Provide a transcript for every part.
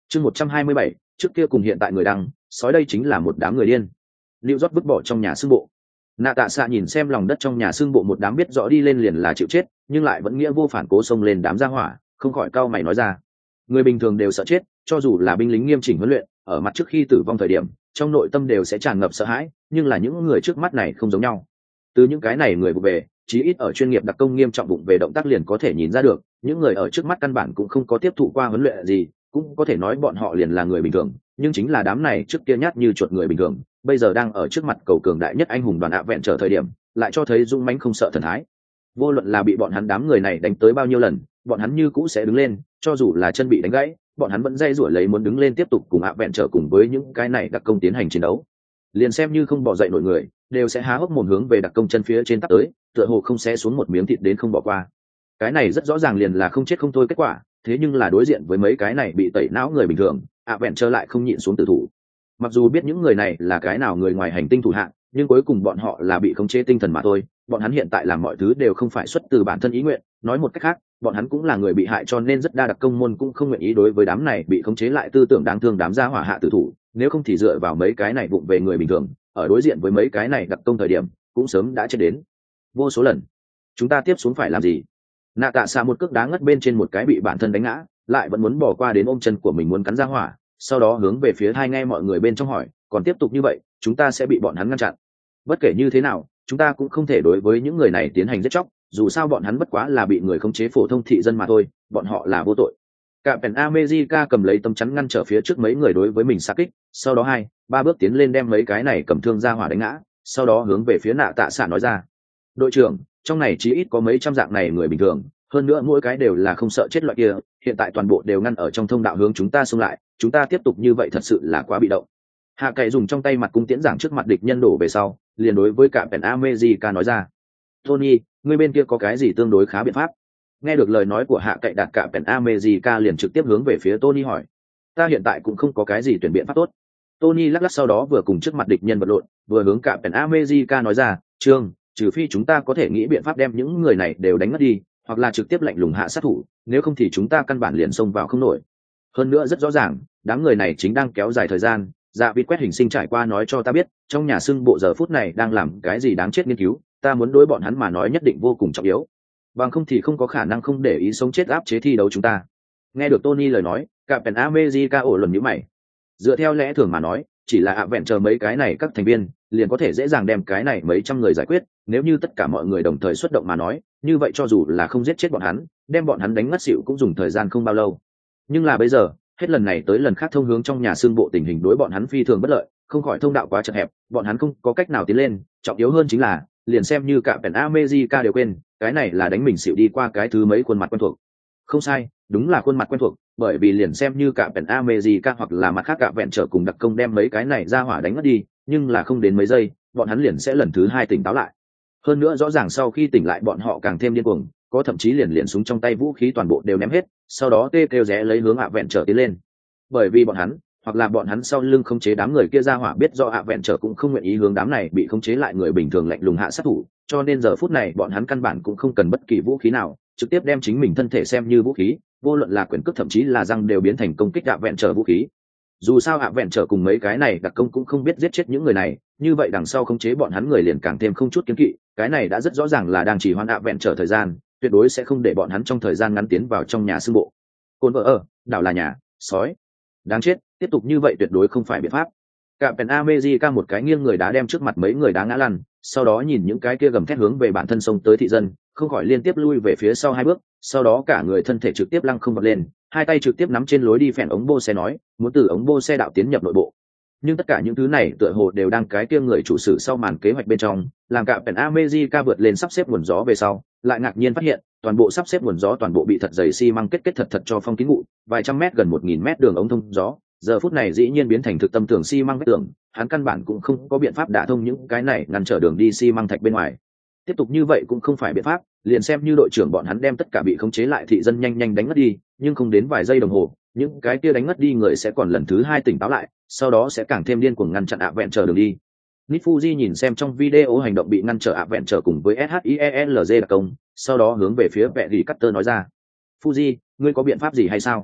Chương 127, trước kia cùng hiện tại người đăng, sói đây chính là một đám người điên. Lưu rót vứt bỏ trong nhà xương bộ. Nạ Tạ Xạ nhìn xem lòng đất trong nhà xương bộ một đám biết rõ đi lên liền là chịu chết, nhưng lại vẫn nghĩa vô phản cố xông lên đám gia hỏa, không khỏi cau mày nói ra. Người bình thường đều sợ chết, cho dù là binh lính nghiêm chỉnh huấn luyện, ở mặt trước khi tử vong thời điểm, trong nội tâm đều sẽ tràn ngập sợ hãi, nhưng là những người trước mắt này không giống nhau. Từ những cái này người vụ về, chí ít ở chuyên nghiệp đặc công nghiêm trọng bụng về động tác liền có thể nhìn ra được, những người ở trước mắt căn bản cũng không có tiếp thụ qua huấn luyện gì, cũng có thể nói bọn họ liền là người bình thường, nhưng chính là đám này trước kia nhát như chuột người bình thường, bây giờ đang ở trước mặt cầu cường đại nhất anh hùng đoàn ạ vẹn trở thời điểm, lại cho thấy dũng mãnh không sợ thần thái. Vô luận là bị bọn hắn đám người này đánh tới bao nhiêu lần, bọn hắn như cũ sẽ đứng lên, cho dù là chân bị đánh gãy, bọn hắn vẫn dây rủi lấy muốn đứng lên tiếp tục cùng ạ vẹn trở cùng với những cái này đặc công tiến hành chiến đấu. Liền xem như không bỏ dậy nổi người, đều sẽ há hốc mồm hướng về đặc công chân phía trên tắp tới, tựa hồ không sẽ xuống một miếng thịt đến không bỏ qua. Cái này rất rõ ràng liền là không chết không thôi kết quả, thế nhưng là đối diện với mấy cái này bị tẩy não người bình thường, ạ vẹn trở lại không nhịn xuống tử thủ. Mặc dù biết những người này là cái nào người ngoài hành tinh thủ hạng, nhưng cuối cùng bọn họ là bị khống chế tinh thần mà thôi, bọn hắn hiện tại làm mọi thứ đều không phải xuất từ bản thân ý nguyện, nói một cách khác, bọn hắn cũng là người bị hại, cho nên rất đa đặc công môn cũng không nguyện ý đối với đám này bị khống chế lại tư tưởng đáng thương đám gia hỏa hạ tử thủ, nếu không thì dựa vào mấy cái này vụng về người bình thường, ở đối diện với mấy cái này đặc công thời điểm, cũng sớm đã chết đến vô số lần. Chúng ta tiếp xuống phải làm gì? Nạ Tạ Xạ một cước đá ngất bên trên một cái bị bản thân đánh ngã, lại vẫn muốn bỏ qua đến ôm chân của mình muốn cắn ra hỏa, sau đó hướng về phía hai nghe mọi người bên trong hỏi, còn tiếp tục như vậy, chúng ta sẽ bị bọn hắn ngăn chặn. Bất kể như thế nào, chúng ta cũng không thể đối với những người này tiến hành giết chóc, dù sao bọn hắn bất quá là bị người khống chế phổ thông thị dân mà thôi, bọn họ là vô tội. Captain America cầm lấy tấm chắn ngăn trở phía trước mấy người đối với mình xạ kích, sau đó 2-3 bước tiến lên đem mấy cái này cầm thương ra hỏa đánh ngã, sau đó hướng về phía Nạ Tạ Xạ nói ra, đội trưởng, trong này chí ít có mấy trăm dạng này người bình thường, hơn nữa mỗi cái đều là không sợ chết loại kia, hiện tại toàn bộ đều ngăn ở trong thông đạo hướng chúng ta xông lại, chúng ta tiếp tục như vậy thật sự là quá bị động. Hạ Cậy dùng trong tay mặt cung tiễn giảng trước mặt địch nhân đổ về sau, liền đối với Captain America nói ra, Tony, ngươi bên kia có cái gì tương đối khá biện pháp? Nghe được lời nói của Hạ Cậy đạt Captain America liền trực tiếp hướng về phía Tony hỏi, ta hiện tại cũng không có cái gì tuyển biện pháp tốt. Tony lắc lắc sau đó vừa cùng trước mặt địch nhân vật lộn, vừa hướng Captain America nói ra, Trương, trừ phi chúng ta có thể nghĩ biện pháp đem những người này đều đánh ngất đi, hoặc là trực tiếp lạnh lùng hạ sát thủ, nếu không thì chúng ta căn bản liền xông vào không nổi. Hơn nữa rất rõ ràng, đám người này chính đang kéo dài thời gian, Dạ Vịt quét hình sinh trải qua nói cho ta biết, trong nhà xưng bộ giờ phút này đang làm cái gì đáng chết nghiên cứu, ta muốn đối bọn hắn mà nói nhất định vô cùng trọng yếu. Bằng không thì không có khả năng không để ý sống chết áp chế thi đấu chúng ta. Nghe được Tony lời nói, Captain America ổ luận nhíu mày. Dựa theo lẽ thường mà nói, chỉ là ạ vẹn chờ mấy cái này các thành viên, liền có thể dễ dàng đem cái này mấy trăm người giải quyết, nếu như tất cả mọi người đồng thời xuất động mà nói, như vậy cho dù là không giết chết bọn hắn, đem bọn hắn đánh ngất xỉu cũng dùng thời gian không bao lâu. Nhưng là bây giờ, hết lần này tới lần khác thông hướng trong nhà xương bộ tình hình đối bọn hắn phi thường bất lợi, không khỏi thông đạo quá chật hẹp, bọn hắn không có cách nào tiến lên, trọng yếu hơn chính là, liền xem như cả Captain America đều quên, cái này là đánh mình xỉu đi qua cái thứ mấy khuôn mặt quen thuộc. Không sai, đúng là khuôn mặt quen thuộc, bởi vì liền xem như cả Captain America hoặc là mặt khác cả vẹn trở cùng đặc công đem mấy cái này ra hỏa đánh ngất đi, nhưng là không đến mấy giây, bọn hắn liền sẽ lần thứ hai tỉnh táo lại. Hơn nữa rõ ràng sau khi tỉnh lại bọn họ càng thêm điên cuồng, có thậm chí liền súng trong tay vũ khí toàn bộ đều ném hết, sau đó tê kêu rẽ lấy hướng ạ vẹn trở tiến lên. Bởi vì bọn hắn, hoặc là bọn hắn sau lưng khống chế đám người kia ra hỏa biết do ạ vẹn trở cũng không nguyện ý hướng đám này bị khống chế lại người bình thường lạnh lùng hạ sát thủ, cho nên giờ phút này bọn hắn căn bản cũng không cần bất kỳ vũ khí nào, trực tiếp đem chính mình thân thể xem như vũ khí, vô luận là quyền cước thậm chí là răng đều biến thành công kích ạ vẹn trở vũ khí. Dù sao ạ vẹn trở cùng mấy cái này đặc công cũng không biết giết chết những người này, như vậy đằng sau khống chế bọn hắn người liền càng thêm không chút kiêng kỵ, cái này đã rất rõ ràng là đang chỉ hoãn ạ vẹn trở thời gian, tuyệt đối sẽ không để bọn hắn trong thời gian ngắn tiến vào trong nhà xương bộ. Côn vợ ở, đảo là nhà, sói. Đáng chết, tiếp tục như vậy tuyệt đối không phải biện pháp. Captain America một cái nghiêng người đá đem trước mặt mấy người đá ngã lăn, sau đó nhìn những cái kia gầm thét hướng về bản thân xông tới thị dân, không khỏi liên tiếp lui về phía sau 2 bước, sau đó cả người thân thể trực tiếp lăng không vọt lên, hai tay trực tiếp nắm trên lối đi phèn ống bô xe nói, muốn từ ống bô xe đạo tiến nhập nội bộ. Nhưng tất cả những thứ này tựa hồ đều đang cái kia người chủ sử sau màn kế hoạch bên trong, làm Captain America vượt lên sắp xếp nguồn gió về sau, lại ngạc nhiên phát hiện, toàn bộ sắp xếp nguồn gió toàn bộ bị thật dày xi măng kết thật cho phong kín ngụ, vài trăm mét gần 1000 mét đường ống thông gió, giờ phút này dĩ nhiên biến thành thực tâm tường xi măng vách tường, hắn căn bản cũng không có biện pháp đả thông những cái này ngăn trở đường đi xi măng thạch bên ngoài. Tiếp tục như vậy cũng không phải biện pháp, liền xem như đội trưởng bọn hắn đem tất cả bị khống chế lại thị dân nhanh nhanh đánh ngất đi, nhưng không đến vài giây đồng hồ, những cái kia đánh ngất đi người sẽ còn lần thứ 2 tỉnh táo lại, sau đó sẽ càng thêm điên cuồng ngăn chặn ạ vẹn trở đường đi. Nick Fuji nhìn xem trong video hành động bị ngăn trở ạ vẹn trở cùng với SHIELZ đặc công, sau đó hướng về phía vệ lì Cutter nói ra, Fuji, ngươi có biện pháp gì hay sao?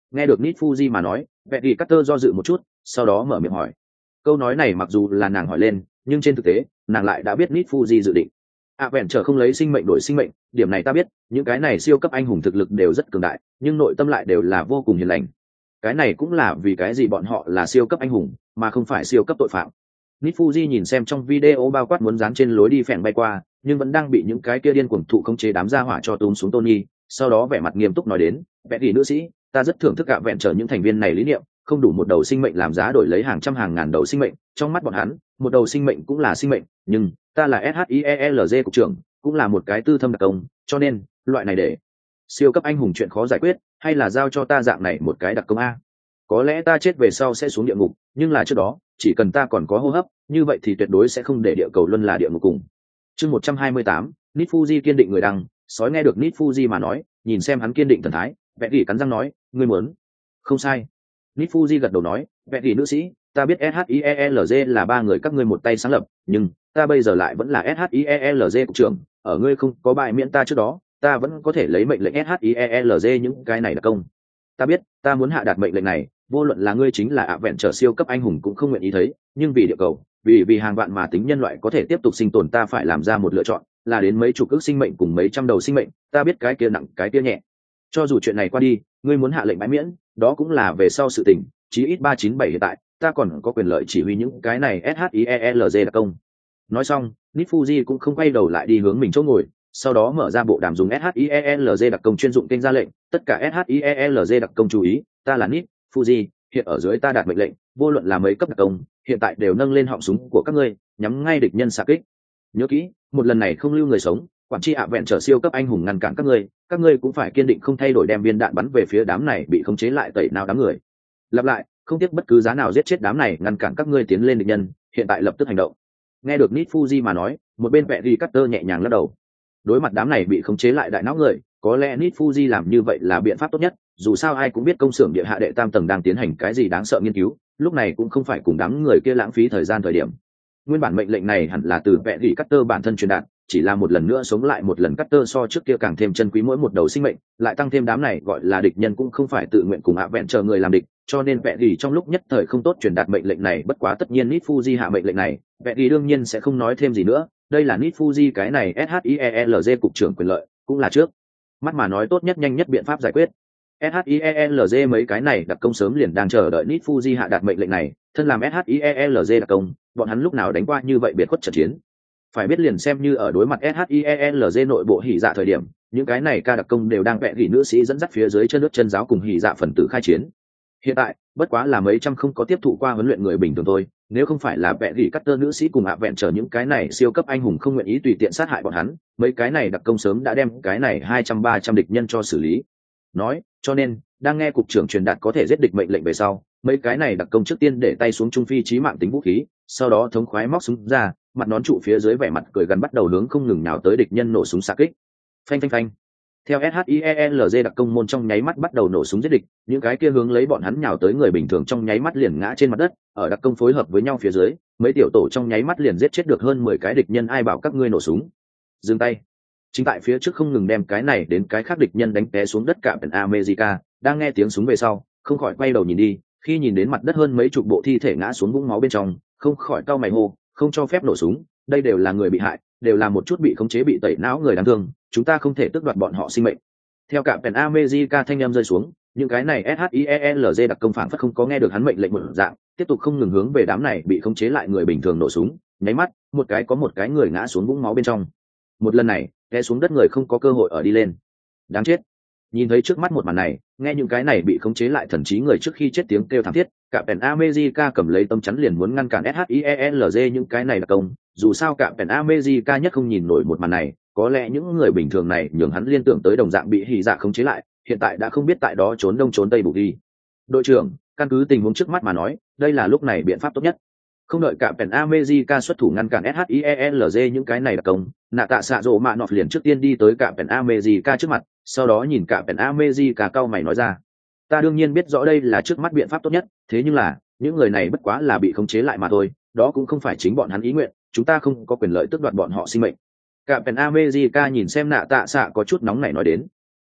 Nghe được Nit Fuji mà nói, vẹn gỉ Carter do dự một chút, sau đó mở miệng hỏi. Câu nói này mặc dù là nàng hỏi lên, nhưng trên thực tế nàng lại đã biết Nit Fuji dự định. Vẹn trở không lấy sinh mệnh đổi sinh mệnh, điểm này ta biết, những cái này siêu cấp anh hùng thực lực đều rất cường đại, nhưng nội tâm lại đều là vô cùng hiền lành. Cái này cũng là vì cái gì bọn họ là siêu cấp anh hùng mà không phải siêu cấp tội phạm. Nit Fuji nhìn xem trong video bao quát muốn dán trên lối đi phèn bay qua, nhưng vẫn đang bị những cái kia điên cuồng thụ khống chế đám gia hỏa cho túm xuống Tony, sau đó vẻ mặt nghiêm túc nói đến, vẹn gỉ nữ sĩ, ta rất thưởng thức vẹn trở những thành viên này lý niệm, không đủ một đầu sinh mệnh làm giá đổi lấy hàng trăm hàng ngàn đầu sinh mệnh, trong mắt bọn hắn, một đầu sinh mệnh cũng là sinh mệnh, nhưng ta là SHIELZ cục trưởng, cũng là một cái tư thâm đặc công, cho nên loại này để siêu cấp anh hùng chuyện khó giải quyết, hay là giao cho ta dạng này một cái đặc công a. Có lẽ ta chết về sau sẽ xuống địa ngục, nhưng là trước đó chỉ cần ta còn có hô hấp, như vậy thì tuyệt đối sẽ không để địa cầu luân là địa ngục cùng. Chương 128, Nit Fuji kiên định người đăng, sói nghe được Nit Fuji mà nói, nhìn xem hắn kiên định thần thái, vẹn gỉ cắn răng nói, ngươi muốn? Không sai. Nit Fuji gật đầu nói, vẹn gỉ nữ sĩ, ta biết SHIELZ là ba người các ngươi một tay sáng lập, nhưng ta bây giờ lại vẫn là SHIELZ cục trưởng, ở ngươi không có bại miễn ta trước đó, ta vẫn có thể lấy mệnh lệnh SHIELZ những cái này là công. Ta biết, ta muốn hạ đạt mệnh lệnh này, vô luận là ngươi chính là vẹn trở siêu cấp anh hùng cũng không nguyện ý thấy, nhưng vì địa cầu, vì hàng vạn mà tính nhân loại có thể tiếp tục sinh tồn, ta phải làm ra một lựa chọn, là đến mấy chục ước sinh mệnh cùng mấy trăm đầu sinh mệnh, ta biết cái kia nặng cái kia nhẹ. Cho dù chuyện này qua đi, ngươi muốn hạ lệnh bãi miễn, đó cũng là về sau sự tình, chí ít 397 hiện tại, ta còn có quyền lợi chỉ huy những cái này SHIELZ đặc công. Nói xong, Nit Fuji cũng không quay đầu lại đi hướng mình chỗ ngồi, sau đó mở ra bộ đàm dùng SHIELZ đặc công chuyên dụng kênh ra lệnh, tất cả SHIELZ đặc công chú ý, ta là Nit Fuji, hiện ở dưới ta đạt mệnh lệnh, vô luận là mấy cấp đặc công, hiện tại đều nâng lên họng súng của các ngươi, nhắm ngay địch nhân xạ kích. Nhớ kỹ, một lần này không lưu người sống, quản tri vẹn trở siêu cấp anh hùng ngăn cản các ngươi cũng phải kiên định không thay đổi đem viên đạn bắn về phía đám này bị khống chế lại tẩy nào đám người. Lặp lại, không tiếc bất cứ giá nào giết chết đám này, ngăn cản các ngươi tiến lên địch nhân, hiện tại lập tức hành động. Nghe được Nit Fuji mà nói, một bên vẹn gỉ Carter nhẹ nhàng lắc đầu. Đối mặt đám này bị khống chế lại đại não người, có lẽ Nit Fuji làm như vậy là biện pháp tốt nhất, dù sao ai cũng biết công xưởng địa hạ đệ tam tầng đang tiến hành cái gì đáng sợ nghiên cứu, lúc này cũng không phải cùng đám người kia lãng phí thời gian thời điểm. Nguyên bản mệnh lệnh này hẳn là từ vẹn gỉ Carter bản thân truyền đạt, chỉ là một lần nữa sống lại một lần, Carter so trước kia càng thêm chân quý mỗi một đầu sinh mệnh, lại tăng thêm đám này gọi là địch nhân cũng không phải tự nguyện cùng vẹn chờ người làm địch, cho nên vẹn gỉ trong lúc nhất thời không tốt truyền đạt mệnh lệnh này. Bất quá tất nhiên Nit Fuji hạ mệnh lệnh này, vẹn gỉ đương nhiên sẽ không nói thêm gì nữa, đây là Nit Fuji cái này SHIELZ cục trưởng quyền lợi, cũng là trước mắt mà nói tốt nhất nhanh nhất biện pháp giải quyết. SHIELZ mấy cái này đặc công sớm liền đang chờ đợi Nit Fuji hạ đạt mệnh lệnh này, thân làm SHIELZ đặc công, bọn hắn lúc nào đánh qua như vậy biệt khuất trận chiến. Phải biết liền xem như ở đối mặt SHIELZ nội bộ hỉ dạ thời điểm, những cái này ca đặc công đều đang vẽ gỉ nữ sĩ dẫn dắt phía dưới chân nước chân giáo cùng hỉ dạ phần tử khai chiến. Hiện tại, bất quá là mấy trăm không có tiếp thụ qua huấn luyện người bình thường thôi, nếu không phải là vẽ gỉ Carter nữ sĩ cùng vẹn trở những cái này siêu cấp anh hùng không nguyện ý tùy tiện sát hại bọn hắn, mấy cái này đặc công sớm đã đem cái này 200-300 địch nhân cho xử lý. Nói, cho nên, đang nghe cục trưởng truyền đạt có thể giết địch mệnh lệnh về sau, mấy cái này đặc công trước tiên để tay xuống trung phi chí mạng tính vũ khí, sau đó thống khoái móc súng ra, mặt nón trụ phía dưới vẻ mặt cười gần bắt đầu hướng không ngừng nào tới địch nhân nổ súng xạ kích. Phanh phanh phanh. Theo SHIELZ đặc công môn trong nháy mắt bắt đầu nổ súng giết địch, những cái kia hướng lấy bọn hắn nhào tới người bình thường trong nháy mắt liền ngã trên mặt đất, ở đặc công phối hợp với nhau phía dưới, mấy tiểu tổ trong nháy mắt liền giết chết được hơn 10 cái địch nhân. Ai bảo các ngươi nổ súng? Dừng tay. Chính tại phía trước không ngừng đem cái này đến cái khác địch nhân đánh té xuống đất. Captain America đang nghe tiếng súng về sau, không khỏi quay đầu nhìn đi, khi nhìn đến mặt đất hơn mấy chục bộ thi thể ngã xuống vũng máu bên trong, không khỏi cau mày hô, không cho phép nổ súng, đây đều là người bị hại, đều là một chút bị khống chế bị tẩy não người đáng thương, chúng ta không thể tước đoạt bọn họ sinh mệnh. Theo Captain America thanh âm rơi xuống, những cái này SHIELZ đặc công phản phất không có nghe được hắn mệnh lệnh một dạng, tiếp tục không ngừng hướng về đám này bị khống chế lại người bình thường nổ súng, nháy mắt, một cái người ngã xuống vũng máu bên trong. Một lần này, té xuống đất người không có cơ hội ở đi lên. Đáng chết. Nhìn thấy trước mắt một màn này, nghe những cái này bị khống chế lại thần trí người trước khi chết tiếng kêu thảm thiết, Captain America cầm lấy tấm chắn liền muốn ngăn cản SHIELZ những cái này đặc công, dù sao Captain America nhất không nhìn nổi một màn này, có lẽ những người bình thường này nhường hắn liên tưởng tới đồng dạng bị hỉ dạ khống chế lại, hiện tại đã không biết tại đó trốn đông trốn tây bù đi. Đội trưởng, căn cứ tình huống trước mắt mà nói, đây là lúc này biện pháp tốt nhất. Không đợi Captain America xuất thủ ngăn cản SHIELZ những cái này đặc công, nạ tạ xạ rộ mạ nọt liền trước tiên đi tới Captain America trước mặt, sau đó nhìn Captain America cau mày nói ra, ta đương nhiên biết rõ đây là trước mắt biện pháp tốt nhất, thế nhưng là những người này bất quá là bị khống chế lại mà thôi, đó cũng không phải chính bọn hắn ý nguyện, chúng ta không có quyền lợi tước đoạt bọn họ sinh mệnh. Captain America nhìn xem nạ tạ xạ có chút nóng nảy nói đến,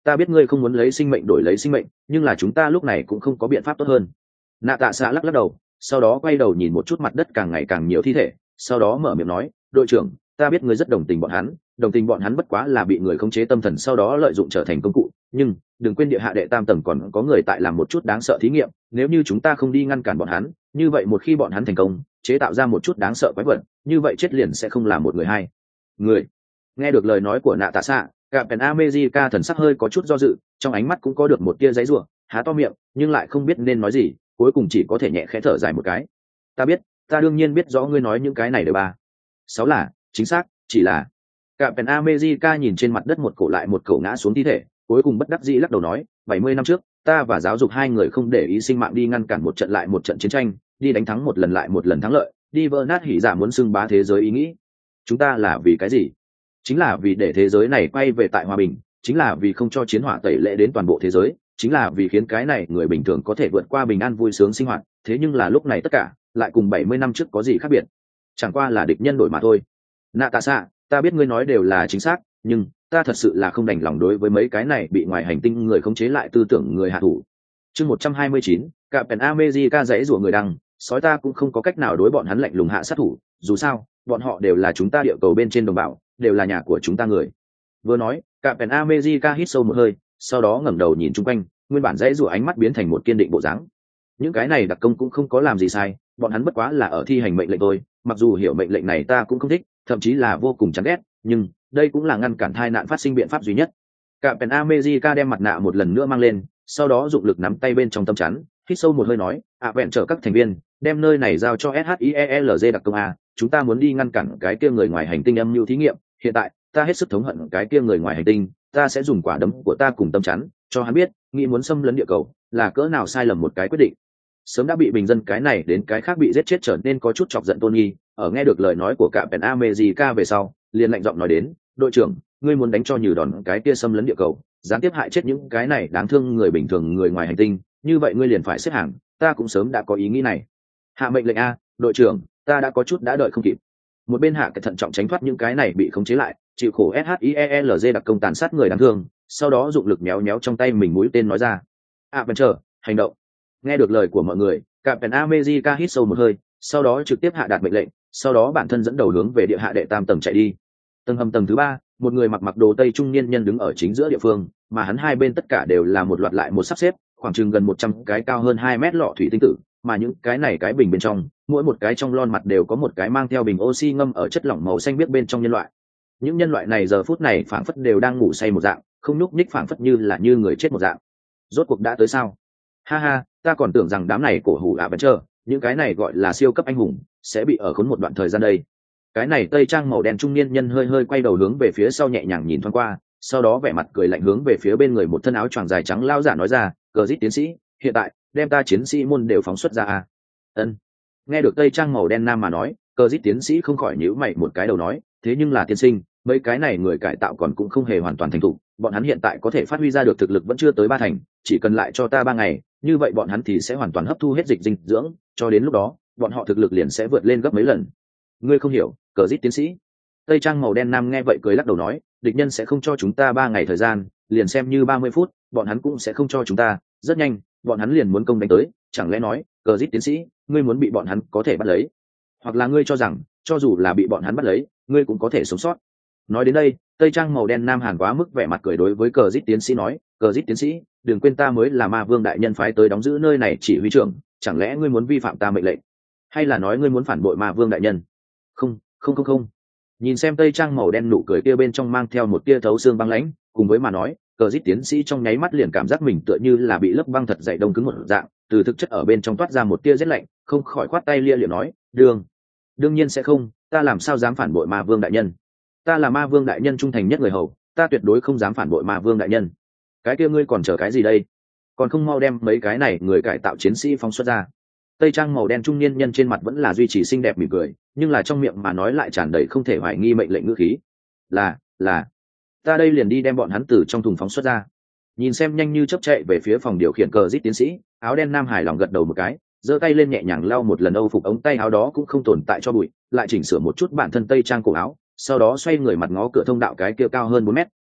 ta biết ngươi không muốn lấy sinh mệnh đổi lấy sinh mệnh, nhưng là chúng ta lúc này cũng không có biện pháp tốt hơn. Nạ tạ xạ lắc lắc đầu, sau đó quay đầu nhìn một chút mặt đất càng ngày càng nhiều thi thể, sau đó mở miệng nói, đội trưởng, ta biết ngươi rất đồng tình bọn hắn, đồng tình bọn hắn bất quá là bị người khống chế tâm thần sau đó lợi dụng trở thành công cụ, nhưng đừng quên địa hạ đệ tam tầng còn có người tại làm một chút đáng sợ thí nghiệm, nếu như chúng ta không đi ngăn cản bọn hắn, như vậy một khi bọn hắn thành công chế tạo ra một chút đáng sợ quái vật, như vậy chết liền sẽ không là một người hai người. Nghe được lời nói của nạ tạ xạ, Captain America thần sắc hơi có chút do dự, trong ánh mắt cũng có được một tia giãy giụa, há to miệng nhưng lại không biết nên nói gì, cuối cùng chỉ có thể nhẹ khẽ thở dài một cái. Ta biết, ta đương nhiên biết rõ ngươi nói những cái này đều ba. Sáu là, chính xác, chỉ là. Captain America nhìn trên mặt đất một cổ lại một cổ ngã xuống thi thể, cuối cùng bất đắc dĩ lắc đầu nói, 70 năm trước, ta và giáo dục hai người không để ý sinh mạng đi ngăn cản một trận lại một trận chiến tranh, đi đánh thắng một lần lại một lần thắng lợi, đi vỡ nát hỉ giả muốn xưng bá thế giới ý nghĩ. Chúng ta là vì cái gì? Chính là vì để thế giới này quay về tại hòa bình, chính là vì không cho chiến hỏa tẩy lệ đến toàn bộ thế giới, chính là vì khiến cái này người bình thường có thể vượt qua bình an vui sướng sinh hoạt. Thế nhưng là lúc này tất cả lại cùng 70 năm trước có gì khác biệt? Chẳng qua là địch nhân đổi mà thôi. Natasha, ta biết ngươi nói đều là chính xác, nhưng ta thật sự là không đành lòng đối với mấy cái này bị ngoài hành tinh người khống chế lại tư tưởng người hạ thủ. Chương 129, Captain America giãy rủa người đăng, sói ta cũng không có cách nào đối bọn hắn lạnh lùng hạ sát thủ, dù sao, bọn họ đều là chúng ta địa cầu bên trên đồng bào, đều là nhà của chúng ta người. Vừa nói, Captain America hít sâu một hơi, sau đó ngẩng đầu nhìn chung quanh, nguyên bản giãy rủa ánh mắt biến thành một kiên định bộ dáng. Những cái này đặc công cũng không có làm gì sai, bọn hắn bất quá là ở thi hành mệnh lệnh thôi, mặc dù hiểu mệnh lệnh này ta cũng không thích, thậm chí là vô cùng chán ghét, nhưng đây cũng là ngăn cản tai nạn phát sinh biện pháp duy nhất. Captain America đem mặt nạ một lần nữa mang lên, sau đó dụng lực nắm tay bên trong tấm chắn, hít sâu một hơi nói, vẹn trở các thành viên, đem nơi này giao cho SHIELZ đặc công a, chúng ta muốn đi ngăn cản cái kia người ngoài hành tinh âm mưu thí nghiệm, hiện tại, ta hết sức thống hận cái kia người ngoài hành tinh, ta sẽ dùng quả đấm của ta cùng tấm chắn, cho hắn biết, nghĩ muốn xâm lấn địa cầu, là cỡ nào sai lầm một cái quyết định. Sớm đã bị bình dân cái này đến cái khác bị giết chết trở nên có chút chọc giận Tony, ở nghe được lời nói của Captain America về sau, liền lạnh giọng nói đến, đội trưởng, ngươi muốn đánh cho nhừ đòn cái kia xâm lấn địa cầu, gián tiếp hại chết những cái này đáng thương người bình thường người ngoài hành tinh, như vậy ngươi liền phải xếp hàng, ta cũng sớm đã có ý nghĩ này. Hạ mệnh lệnh a, đội trưởng, ta đã có chút đã đợi không kịp. Một bên hạ cái thận trọng tránh thoát những cái này bị khống chế lại, chịu khổ SHIELZ đặc công tàn sát người đáng thương, sau đó dụng lực méo méo trong tay mình mũi tên nói ra, Adventure, hành động. Nghe được lời của mọi người, Captain America hít sâu một hơi, sau đó trực tiếp hạ đạt mệnh lệnh, sau đó bản thân dẫn đầu hướng về địa hạ đệ tam tầng chạy đi. Tầng hầm tầng thứ 3, một người mặc đồ tây trung niên nhân đứng ở chính giữa địa phương, mà hắn hai bên tất cả đều là một loạt lại một sắp xếp, khoảng chừng gần 100 cái cao hơn 2 mét lọ thủy tinh tử, mà những cái này cái bình bên trong, mỗi một cái trong lon mặt đều có một cái mang theo bình oxy ngâm ở chất lỏng màu xanh biếc bên trong nhân loại. Những nhân loại này giờ phút này phảng phất đều đang ngủ say một dạng, không nhúc nhích phảng phất như người chết một dạng. Rốt cuộc đã tới sao? Ha ha, ta còn tưởng rằng đám này cổ hủ vẫn chờ, những cái này gọi là siêu cấp anh hùng, sẽ bị ở khốn một đoạn thời gian đây. Cái này tây trang màu đen trung niên nhân hơi hơi quay đầu hướng về phía sau nhẹ nhàng nhìn thoáng qua, sau đó vẻ mặt cười lạnh hướng về phía bên người một thân áo choàng dài trắng lao giả nói ra, cờ dít tiến sĩ, hiện tại đem ta chiến sĩ môn đều phóng xuất ra à? Ân. Nghe được tây trang màu đen nam mà nói, cờ dít tiến sĩ không khỏi nhíu mày một cái đầu nói, thế nhưng là tiên sinh, mấy cái này người cải tạo còn cũng không hề hoàn toàn thành thục, bọn hắn hiện tại có thể phát huy ra được thực lực vẫn chưa tới 3 thành, chỉ cần lại cho ta 3 ngày, như vậy bọn hắn thì sẽ hoàn toàn hấp thu hết dịch dinh dưỡng, cho đến lúc đó, bọn họ thực lực liền sẽ vượt lên gấp mấy lần. Ngươi không hiểu, cờ dít tiến sĩ. Tây trang màu đen nam nghe vậy cười lắc đầu nói, địch nhân sẽ không cho chúng ta 3 ngày thời gian, liền xem như 30 phút, bọn hắn cũng sẽ không cho chúng ta, rất nhanh, bọn hắn liền muốn công đánh tới, chẳng lẽ nói, cờ dít tiến sĩ, ngươi muốn bị bọn hắn có thể bắt lấy, hoặc là ngươi cho rằng, cho dù là bị bọn hắn bắt lấy, ngươi cũng có thể sống sót. Nói đến đây, tây trang màu đen nam hàn quá mức vẻ mặt cười đối với cờ dít tiến sĩ nói, cờ dít tiến sĩ, đừng quên ta mới là ma vương đại nhân phái tới đóng giữ nơi này chỉ huy trưởng, chẳng lẽ ngươi muốn vi phạm ta mệnh lệnh, hay là nói ngươi muốn phản bội ma vương đại nhân? Không. Nhìn xem tây trang màu đen nụ cười kia bên trong mang theo một tia thấu xương băng lãnh, cùng với mà nói, cờ dít tiến sĩ trong nháy mắt liền cảm giác mình tựa như là bị lớp băng thật dày đông cứng một dạng, từ thực chất ở bên trong toát ra một tia rét lạnh, không khỏi khoát tay lia lịa nói, đương nhiên sẽ không, ta làm sao dám phản bội ma vương đại nhân? Ta là ma vương đại nhân trung thành nhất người hầu, ta tuyệt đối không dám phản bội ma vương đại nhân. Cái kia ngươi còn chờ cái gì đây? Còn không mau đem mấy cái này người cải tạo chiến sĩ phóng xuất ra. Tây trang màu đen trung niên nhân trên mặt vẫn là duy trì xinh đẹp mỉm cười, nhưng là trong miệng mà nói lại tràn đầy không thể hoài nghi mệnh lệnh ngữ khí. Là, ta đây liền đi đem bọn hắn từ trong thùng phóng xuất ra. Nhìn xem nhanh như chớp chạy về phía phòng điều khiển cờ giết tiến sĩ, áo đen nam hài lòng gật đầu một cái, giơ tay lên nhẹ nhàng lau một lần âu phục ống tay áo đó cũng không tồn tại cho bụi, lại chỉnh sửa một chút bản thân tây trang cổ áo, sau đó xoay người mặt ngó cửa thông đạo cái kia cao hơn 4 mét,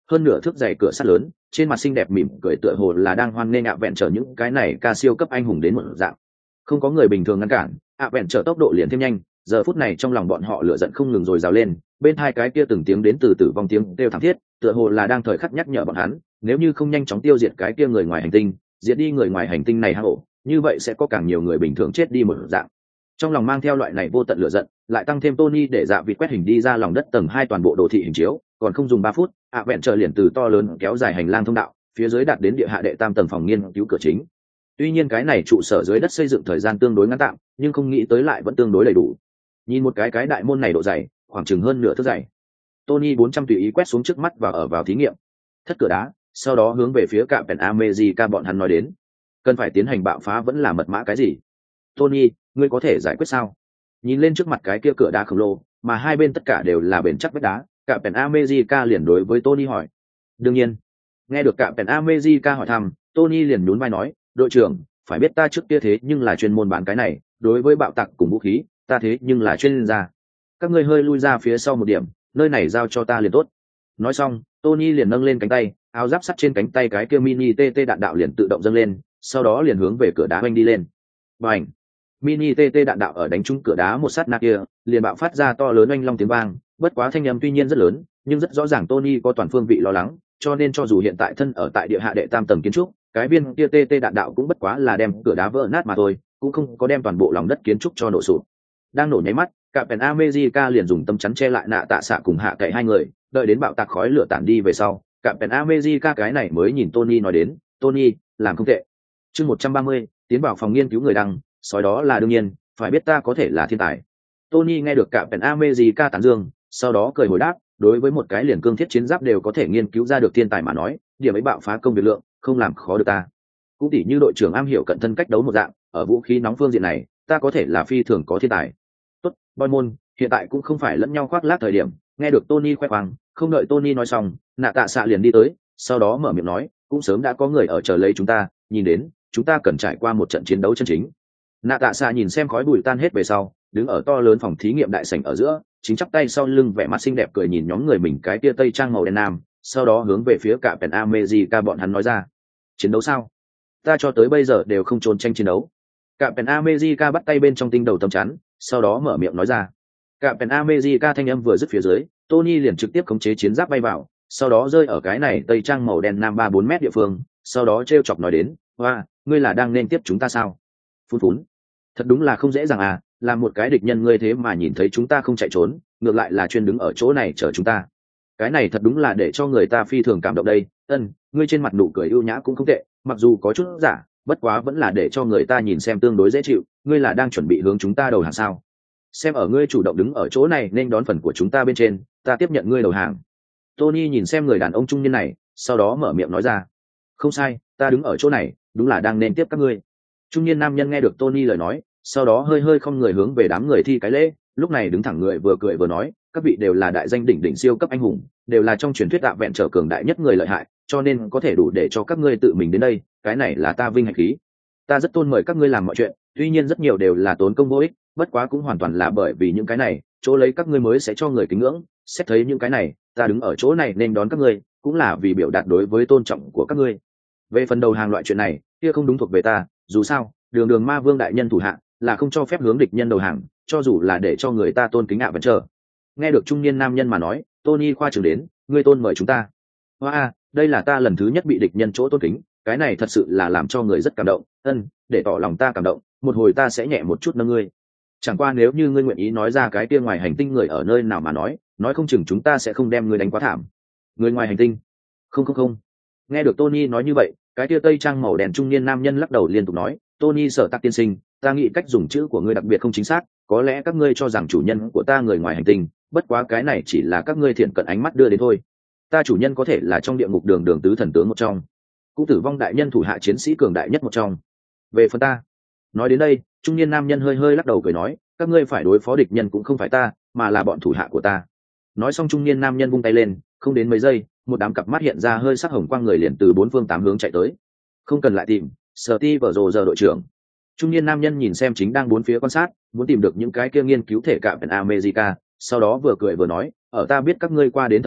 hơn nửa thước dày cửa sắt lớn, trên mặt xinh đẹp mỉm cười tựa hồ là đang hoan nghênh ạ vẹn trở những cái này ca siêu cấp anh hùng đến một dạng. Không có người bình thường ngăn cản, ạ vẹn trở tốc độ liền thêm nhanh, giờ phút này trong lòng bọn họ lửa giận không ngừng rồi rào lên, bên hai cái kia từng tiếng đến từ tử vong tiếng kêu thảm thiết, tựa hồ là đang thời khắc nhắc nhở bọn hắn, nếu như không nhanh chóng tiêu diệt cái kia người ngoài hành tinh, diệt đi người ngoài hành tinh này hang ổ, như vậy sẽ có càng nhiều người bình thường chết đi một dạng. Trong lòng mang theo loại này vô tận lửa giận, lại tăng thêm Tony để dạ vịt quét hình đi ra lòng đất tầng 2 toàn bộ đồ thị hình chiếu, còn không dùng 3 phút, ạ vẹn trở liền từ to lớn kéo dài hành lang thông đạo, phía dưới đạt đến địa hạ đệ tam tầng phòng nghiên cứu cửa chính. Tuy nhiên cái này trụ sở dưới đất xây dựng thời gian tương đối ngắn tạm, nhưng không nghĩ tới lại vẫn tương đối đầy đủ. Nhìn một cái đại môn này độ dày, khoảng chừng hơn nửa thước dày. Tony 400 tùy ý quét xuống trước mắt và ở vào thí nghiệm. Thất cửa đá, sau đó hướng về phía cạm Pen America bọn hắn nói đến. Cần phải tiến hành bạo phá vẫn là mật mã cái gì? Tony, ngươi có thể giải quyết sao? Nhìn lên trước mặt cái kia cửa đá khổng lồ, mà hai bên tất cả đều là bền chắc vách đá, cạm Pen America liền đối với Tony hỏi. Đương nhiên. Nghe được cạm Pen America hỏi thăm, Tony liền nhún vai nói, đội trưởng, phải biết ta trước kia thế nhưng là chuyên môn bán cái này, đối với bạo tạc cùng vũ khí, ta thế nhưng là chuyên gia. Các ngươi hơi lui ra phía sau một điểm, nơi này giao cho ta liền tốt. Nói xong, Tony liền nâng lên cánh tay, áo giáp sắt trên cánh tay cái kia mini TT đạn đạo liền tự động dâng lên, sau đó liền hướng về cửa đá oanh đi lên. Bành! Mini TT đạn đạo ở đánh trúng cửa đá một sát na kia, liền bạo phát ra to lớn oanh long tiếng vang, bất quá thanh âm tuy nhiên rất lớn, nhưng rất rõ ràng Tony có toàn phương vị lo lắng, cho nên cho dù hiện tại thân ở tại địa hạ đệ tam tầng kiến trúc, cái viên kia TT đạn đạo cũng bất quá là đem cửa đá vỡ nát mà thôi, cũng không có đem toàn bộ lòng đất kiến trúc cho nổ sụp. Đang nổ nháy mắt, Captain America liền dùng tấm chắn che lại nạ tạ xạ cùng hạ cậy hai người, đợi đến bạo tạc khói lửa tản đi về sau, Captain America cái này mới nhìn Tony nói đến, Tony, làm không tệ. Chương 130, tiến vào phòng nghiên cứu người đăng, sói đó là đương nhiên, phải biết ta có thể là thiên tài. Tony nghe được Captain America tán dương, sau đó cười hồi đáp, đối với một cái liền cương thiết chiến giáp đều có thể nghiên cứu ra được thiên tài mà nói, điểm ấy bạo phá công việc lượng, không làm khó được ta. Cũng tỉ như đội trưởng am hiểu cận thân cách đấu một dạng, ở vũ khí nóng phương diện này, ta có thể là phi thường có thiên tài. Tốt, Boy môn, hiện tại cũng không phải lẫn nhau khoác lác thời điểm. Nghe được Tony khoe khoang, không đợi Tony nói xong, nạ tạ xạ liền đi tới, sau đó mở miệng nói, cũng sớm đã có người ở chờ lấy chúng ta, nhìn đến, chúng ta cần trải qua một trận chiến đấu chân chính. Nạ tạ xạ nhìn xem khói bụi tan hết về sau, đứng ở to lớn phòng thí nghiệm đại sảnh ở giữa, chính chắp tay sau lưng vẻ mặt xinh đẹp cười nhìn nhóm người mình cái tia tây trang màu đen nam, sau đó hướng về phía cả Pen America bọn hắn nói ra, chiến đấu sao? Ta cho tới bây giờ đều không trốn tranh chiến đấu. Cả Pen America bắt tay bên trong tinh đầu tấm chắn, sau đó mở miệng nói ra. Cả Pen America thanh âm vừa dứt phía dưới, Tony liền trực tiếp khống chế chiến giáp bay vào, sau đó rơi ở cái này tây trang màu đen nam 3-4 mét địa phương, sau đó trêu chọc nói đến, hoa, ngươi là đang nên tiếp chúng ta sao? Phun phún. Thật đúng là không dễ dàng à, là một cái địch nhân ngươi thế mà nhìn thấy chúng ta không chạy trốn, ngược lại là chuyên đứng ở chỗ này chờ chúng ta. Cái này thật đúng là để cho người ta phi thường cảm động đây. Ngươi trên mặt nụ cười ưu nhã cũng không tệ, mặc dù có chút giả, bất quá vẫn là để cho người ta nhìn xem tương đối dễ chịu. Ngươi là đang chuẩn bị hướng chúng ta đầu hàng sao? Xem ở ngươi chủ động đứng ở chỗ này nên đón phần của chúng ta bên trên, ta tiếp nhận ngươi đầu hàng. Tony nhìn xem người đàn ông trung niên này, sau đó mở miệng nói ra. Không sai, ta đứng ở chỗ này, đúng là đang nên tiếp các ngươi. Trung niên nam nhân nghe được Tony lời nói, sau đó hơi hơi không người hướng về đám người thi cái lễ, lúc này đứng thẳng người vừa cười vừa nói, các vị đều là đại danh đỉnh đỉnh siêu cấp anh hùng, đều là trong truyền thuyết tạ vẹn trở cường đại nhất người lợi hại, cho nên có thể đủ để cho các ngươi tự mình đến đây, cái này là ta vinh hạnh khí. Ta rất tôn mời các ngươi làm mọi chuyện, tuy nhiên rất nhiều đều là tốn công vô ích, bất quá cũng hoàn toàn là bởi vì những cái này, chỗ lấy các ngươi mới sẽ cho người kính ngưỡng, xét thấy những cái này, ta đứng ở chỗ này nên đón các ngươi, cũng là vì biểu đạt đối với tôn trọng của các ngươi. Về phần đầu hàng loại chuyện này, kia không đúng thuộc về ta, dù sao, đường ma vương đại nhân thủ hạ là không cho phép hướng địch nhân đầu hàng, cho dù là để cho người ta tôn kính vẫn chờ. Nghe được trung niên nam nhân mà nói, Tony khoa trương đến, ngươi tôn mời chúng ta. Hoa, đây là ta lần thứ nhất bị địch nhân chỗ tôn kính, cái này thật sự là làm cho người rất cảm động. Để tỏ lòng ta cảm động, một hồi ta sẽ nhẹ một chút nâng ngươi. Chẳng qua nếu như ngươi nguyện ý nói ra cái kia ngoài hành tinh người ở nơi nào mà nói không chừng chúng ta sẽ không đem ngươi đánh quá thảm. Người ngoài hành tinh? Không. Nghe được Tony nói như vậy, cái kia tây trang màu đen trung niên nam nhân lắc đầu liên tục nói, Tony Sở Tạc tiên sinh, ta nghĩ cách dùng chữ của ngươi đặc biệt không chính xác, có lẽ các ngươi cho rằng chủ nhân của ta người ngoài hành tinh, bất quá cái này chỉ là các ngươi thiện cận ánh mắt đưa đến thôi. Ta chủ nhân có thể là trong địa ngục đường tứ thần tướng một trong, cũng tử vong đại nhân thủ hạ chiến sĩ cường đại nhất một trong. Về phần ta, nói đến đây, trung niên nam nhân hơi hơi lắc đầu cười nói, các ngươi phải đối phó địch nhân cũng không phải ta, mà là bọn thủ hạ của ta. Nói xong trung niên nam nhân vung tay lên, không đến mấy giây, một đám cặp mắt hiện ra hơi sắc hồng quang người liền từ bốn phương tám hướng chạy tới. Không cần lại tìm, Steve giờ đội trưởng. Trung niên nam nhân nhìn xem chính đang bốn phía quan sát, muốn tìm được những cái kia nghiên cứu thể cạm Pen America, sau đó vừa cười vừa nói, ở ta biết các ngươi qua đến thời điểm,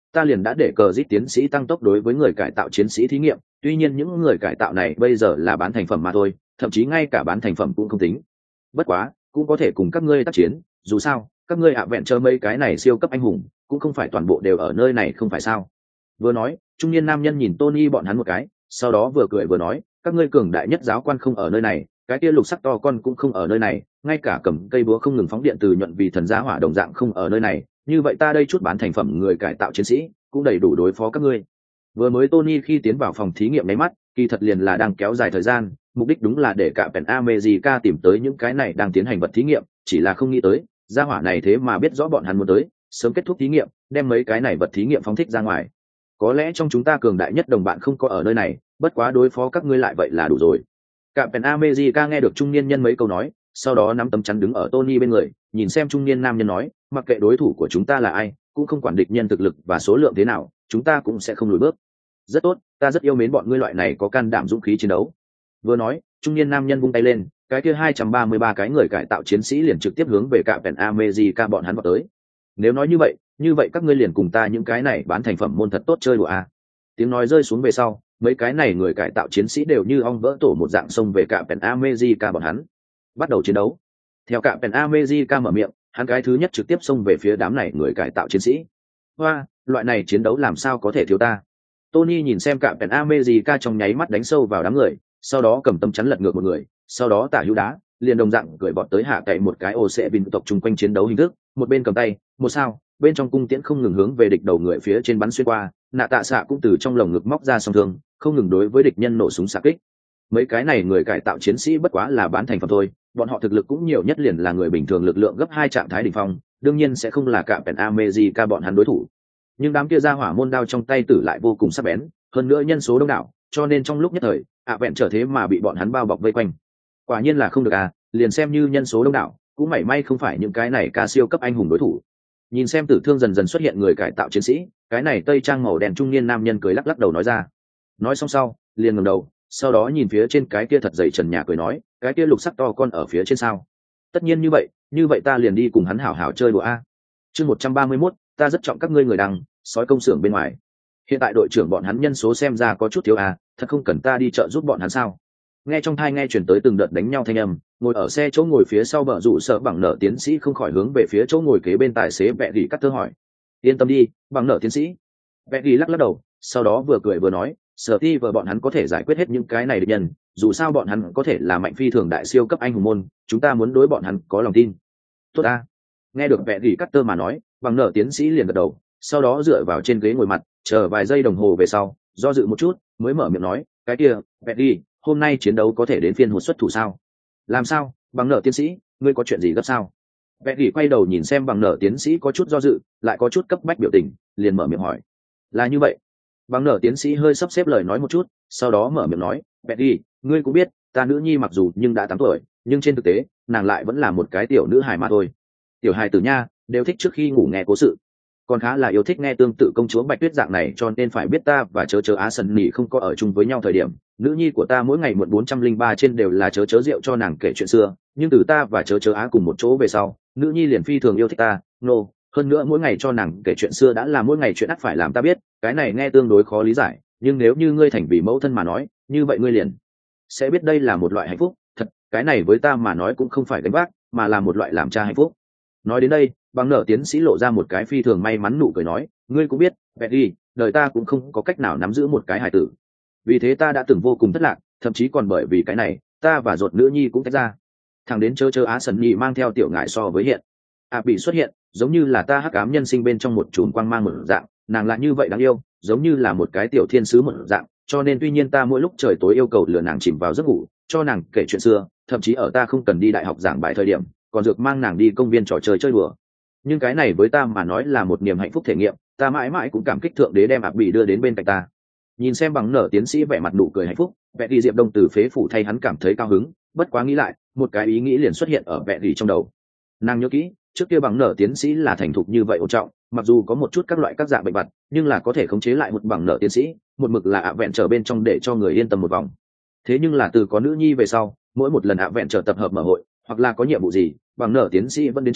ta liền đã để cờ giết tiến sĩ tăng tốc đối với người cải tạo chiến sĩ thí nghiệm. Tuy nhiên những người cải tạo này bây giờ là bán thành phẩm mà thôi, thậm chí ngay cả bán thành phẩm cũng không tính. Bất quá cũng có thể cùng các ngươi tác chiến, dù sao các ngươi ạ vẹn chờ mấy cái này siêu cấp anh hùng cũng không phải toàn bộ đều ở nơi này không phải sao. Vừa nói, trung niên nam nhân nhìn Tony bọn hắn một cái, sau đó vừa cười vừa nói, các ngươi cường đại nhất giáo quan không ở nơi này, cái kia lục sắc to con cũng không ở nơi này, ngay cả cầm cây búa không ngừng phóng điện từ nhuận vì thần giá hỏa đồng dạng không ở nơi này, như vậy ta đây chút bán thành phẩm người cải tạo chiến sĩ cũng đầy đủ đối phó các ngươi. Vừa mới Tony khi tiến vào phòng thí nghiệm nháy mắt, kỳ thật liền là đang kéo dài thời gian, mục đích đúng là để cả Pen America tìm tới những cái này đang tiến hành vật thí nghiệm, chỉ là không nghĩ tới gia hỏa này thế mà biết rõ bọn hắn muốn tới, sớm kết thúc thí nghiệm, đem mấy cái này vật thí nghiệm phóng thích ra ngoài. Có lẽ trong chúng ta cường đại nhất đồng bạn không có ở nơi này, bất quá đối phó các ngươi lại vậy là đủ rồi. Cả Pen America nghe được trung niên nhân mấy câu nói, sau đó nắm tấm chắn đứng ở Tony bên người, nhìn xem trung niên nam nhân nói, mặc kệ đối thủ của chúng ta là ai, cũng không quản địch nhân thực lực và số lượng thế nào, chúng ta cũng sẽ không lùi bước. Rất tốt, ta rất yêu mến bọn ngươi loại này có can đảm dũng khí chiến đấu. Vừa nói, trung niên nam nhân vung tay lên, cái kia 233 cái người cải tạo chiến sĩ liền trực tiếp hướng về cả Pen America bọn hắn vào tới. Nếu nói như vậy các ngươi liền cùng ta những cái này bán thành phẩm môn thật tốt chơi đùa à. Tiếng nói rơi xuống về sau, mấy cái này người cải tạo chiến sĩ đều như ong vỡ tổ một dạng xông về cả Pen America bọn hắn. Bắt đầu chiến đấu. Theo cả Pen America mở miệng, hắn cái thứ nhất trực tiếp xông về phía đám này người cải tạo chiến sĩ. Hoa, loại này chiến đấu làm sao có thể thiếu ta. Tony nhìn xem cả Pen America trong nháy mắt đánh sâu vào đám người, sau đó cầm tâm chắn lật ngược một người, sau đó tả hữu đá, liền đồng dạng gửi bọn tới hạ cậy một cái ô sẽ bình tộc chung quanh chiến đấu hình thức, một bên cầm tay, một sao, bên trong cung tiễn không ngừng hướng về địch đầu người phía trên bắn xuyên qua, nạ tạ xạ cũng từ trong lồng ngực móc ra song thương, không ngừng đối với địch nhân nổ súng xạ kích. Mấy cái này người cải tạo chiến sĩ bất quá là bán thành phẩm thôi, bọn họ thực lực cũng nhiều nhất liền là người bình thường lực lượng gấp 2 trạng thái đỉnh phong, đương nhiên sẽ không là cả Pen America bọn hắn đối thủ. Nhưng đám kia ra hỏa môn đao trong tay tử lại vô cùng sắc bén, hơn nữa nhân số đông đảo, cho nên trong lúc nhất thời, vẹn trở thế mà bị bọn hắn bao bọc vây quanh. Quả nhiên là không được à, liền xem như nhân số đông đảo, cũng mảy may không phải những cái này ca siêu cấp anh hùng đối thủ. Nhìn xem tử thương dần dần xuất hiện người cải tạo chiến sĩ, cái này tây trang màu đen trung niên nam nhân cười lắc lắc đầu nói ra. Nói xong sau, liền ngẩng đầu, sau đó nhìn phía trên cái kia thật dày trần nhà cười nói, cái kia lục sắc to con ở phía trên sao? Tất nhiên như vậy ta liền đi cùng hắn hảo hảo chơi đùa a. Chương 131, ta rất trọng các ngươi người đằng, sói công xưởng bên ngoài. Hiện tại đội trưởng bọn hắn nhân số xem ra có chút thiếu a, thật không cần ta đi trợ giúp bọn hắn sao? Nghe trong thai nghe chuyển tới từng đợt đánh nhau thanh âm, ngồi ở xe chỗ ngồi phía sau bờ rủ sợ bằng nợ tiến sĩ không khỏi hướng về phía chỗ ngồi kế bên tài xế Bẹ Gỉ cắt thơ hỏi. Yên tâm đi, bằng nợ tiến sĩ. Bẹ Gỉ lắc lắc đầu, sau đó vừa cười vừa nói, sở ti vợ bọn hắn có thể giải quyết hết những cái này địch nhân, dù sao bọn hắn có thể là mạnh phi thường đại siêu cấp anh hùng môn, chúng ta muốn đối bọn hắn có lòng tin. Tốt a. Nghe được Bẹ Gỉ cắt tơ mà nói, bằng nợ tiến sĩ liền gật đầu, sau đó dựa vào trên ghế ngồi mặt, chờ vài giây đồng hồ về sau, do dự một chút, mới mở miệng nói, cái kia, Bẹ Gỉ, hôm nay chiến đấu có thể đến phiên hụt xuất thủ sao? Làm sao, bằng nợ tiến sĩ, ngươi có chuyện gì gấp sao? Bẹ Gỉ quay đầu nhìn xem bằng nợ tiến sĩ có chút do dự, lại có chút cấp bách biểu tình, liền mở miệng hỏi. Là như vậy. Bằng nợ tiến sĩ hơi sắp xếp lời nói một chút, sau đó mở miệng nói, Bẹ Gỉ, ngươi cũng biết, ta nữ nhi mặc dù nhưng đã 8 tuổi, nhưng trên thực tế, nàng lại vẫn là một cái tiểu nữ hài mà thôi. Tiểu hài tử nha, đều thích trước khi ngủ nghe cố sự. Còn khá là yêu thích nghe tương tự công chúa Bạch Tuyết dạng này, cho nên phải biết ta và chớ Á Sần Nỉ không có ở chung với nhau thời điểm, nữ nhi của ta mỗi ngày muộn 403 trên đều là chớ rượu cho nàng kể chuyện xưa, nhưng từ ta và chớ Á cùng một chỗ về sau, nữ nhi liền phi thường yêu thích ta, hơn nữa mỗi ngày cho nàng kể chuyện xưa đã là mỗi ngày chuyện ắt phải làm ta biết, cái này nghe tương đối khó lý giải, nhưng nếu như ngươi thành vì mẫu thân mà nói, như vậy ngươi liền sẽ biết đây là một loại hạnh phúc, thật, cái này với ta mà nói cũng không phải gánh vác, mà là một loại làm cha hạnh phúc. Nói đến đây, bằng nợ tiến sĩ lộ ra một cái phi thường may mắn nụ cười nói, ngươi cũng biết, Betty, đời ta cũng không có cách nào nắm giữ một cái hài tử. Vì thế ta đã từng vô cùng thất lạc, thậm chí còn bởi vì cái này, ta và ruột nữ nhi cũng tách ra. Thằng đến chớ Á Sần Nhi mang theo tiểu ngại so với hiện. Bị xuất hiện, giống như là ta hắc ám nhân sinh bên trong một chùm quang mang một dạng, nàng lại như vậy đáng yêu, giống như là một cái tiểu thiên sứ một dạng, cho nên tuy nhiên ta mỗi lúc trời tối yêu cầu lừa nàng chìm vào giấc ngủ, cho nàng kể chuyện xưa, thậm chí ở ta không cần đi đại học giảng bài thời điểm, còn dược mang nàng đi công viên trò chơi chơi đùa. Nhưng cái này với ta mà nói là một niềm hạnh phúc thể nghiệm, ta mãi mãi cũng cảm kích thượng đế đem Bị đưa đến bên cạnh ta. Nhìn xem bằng nở tiến sĩ vẻ mặt nụ cười hạnh phúc, Vẽ đi Diệp Đông từ phế phủ thay hắn cảm thấy cao hứng, bất quá nghĩ lại, một cái ý nghĩ liền xuất hiện ở Vẽ đi trong đầu. Nàng nhớ kỹ, trước kia bằng nở tiến sĩ là thành thục như vậy ổn trọng, mặc dù có một chút các loại các dạng bệnh vặt, nhưng là có thể khống chế lại một bằng nở tiến sĩ, một mực là vẹn trở bên trong để cho người yên tâm một vòng. Thế nhưng là từ có nữ nhi về sau, mỗi một lần vẹn trở tập hợp mở hội, hoặc là có nhiệm vụ gì, bằng nở tiến sĩ vẫn đến trễ,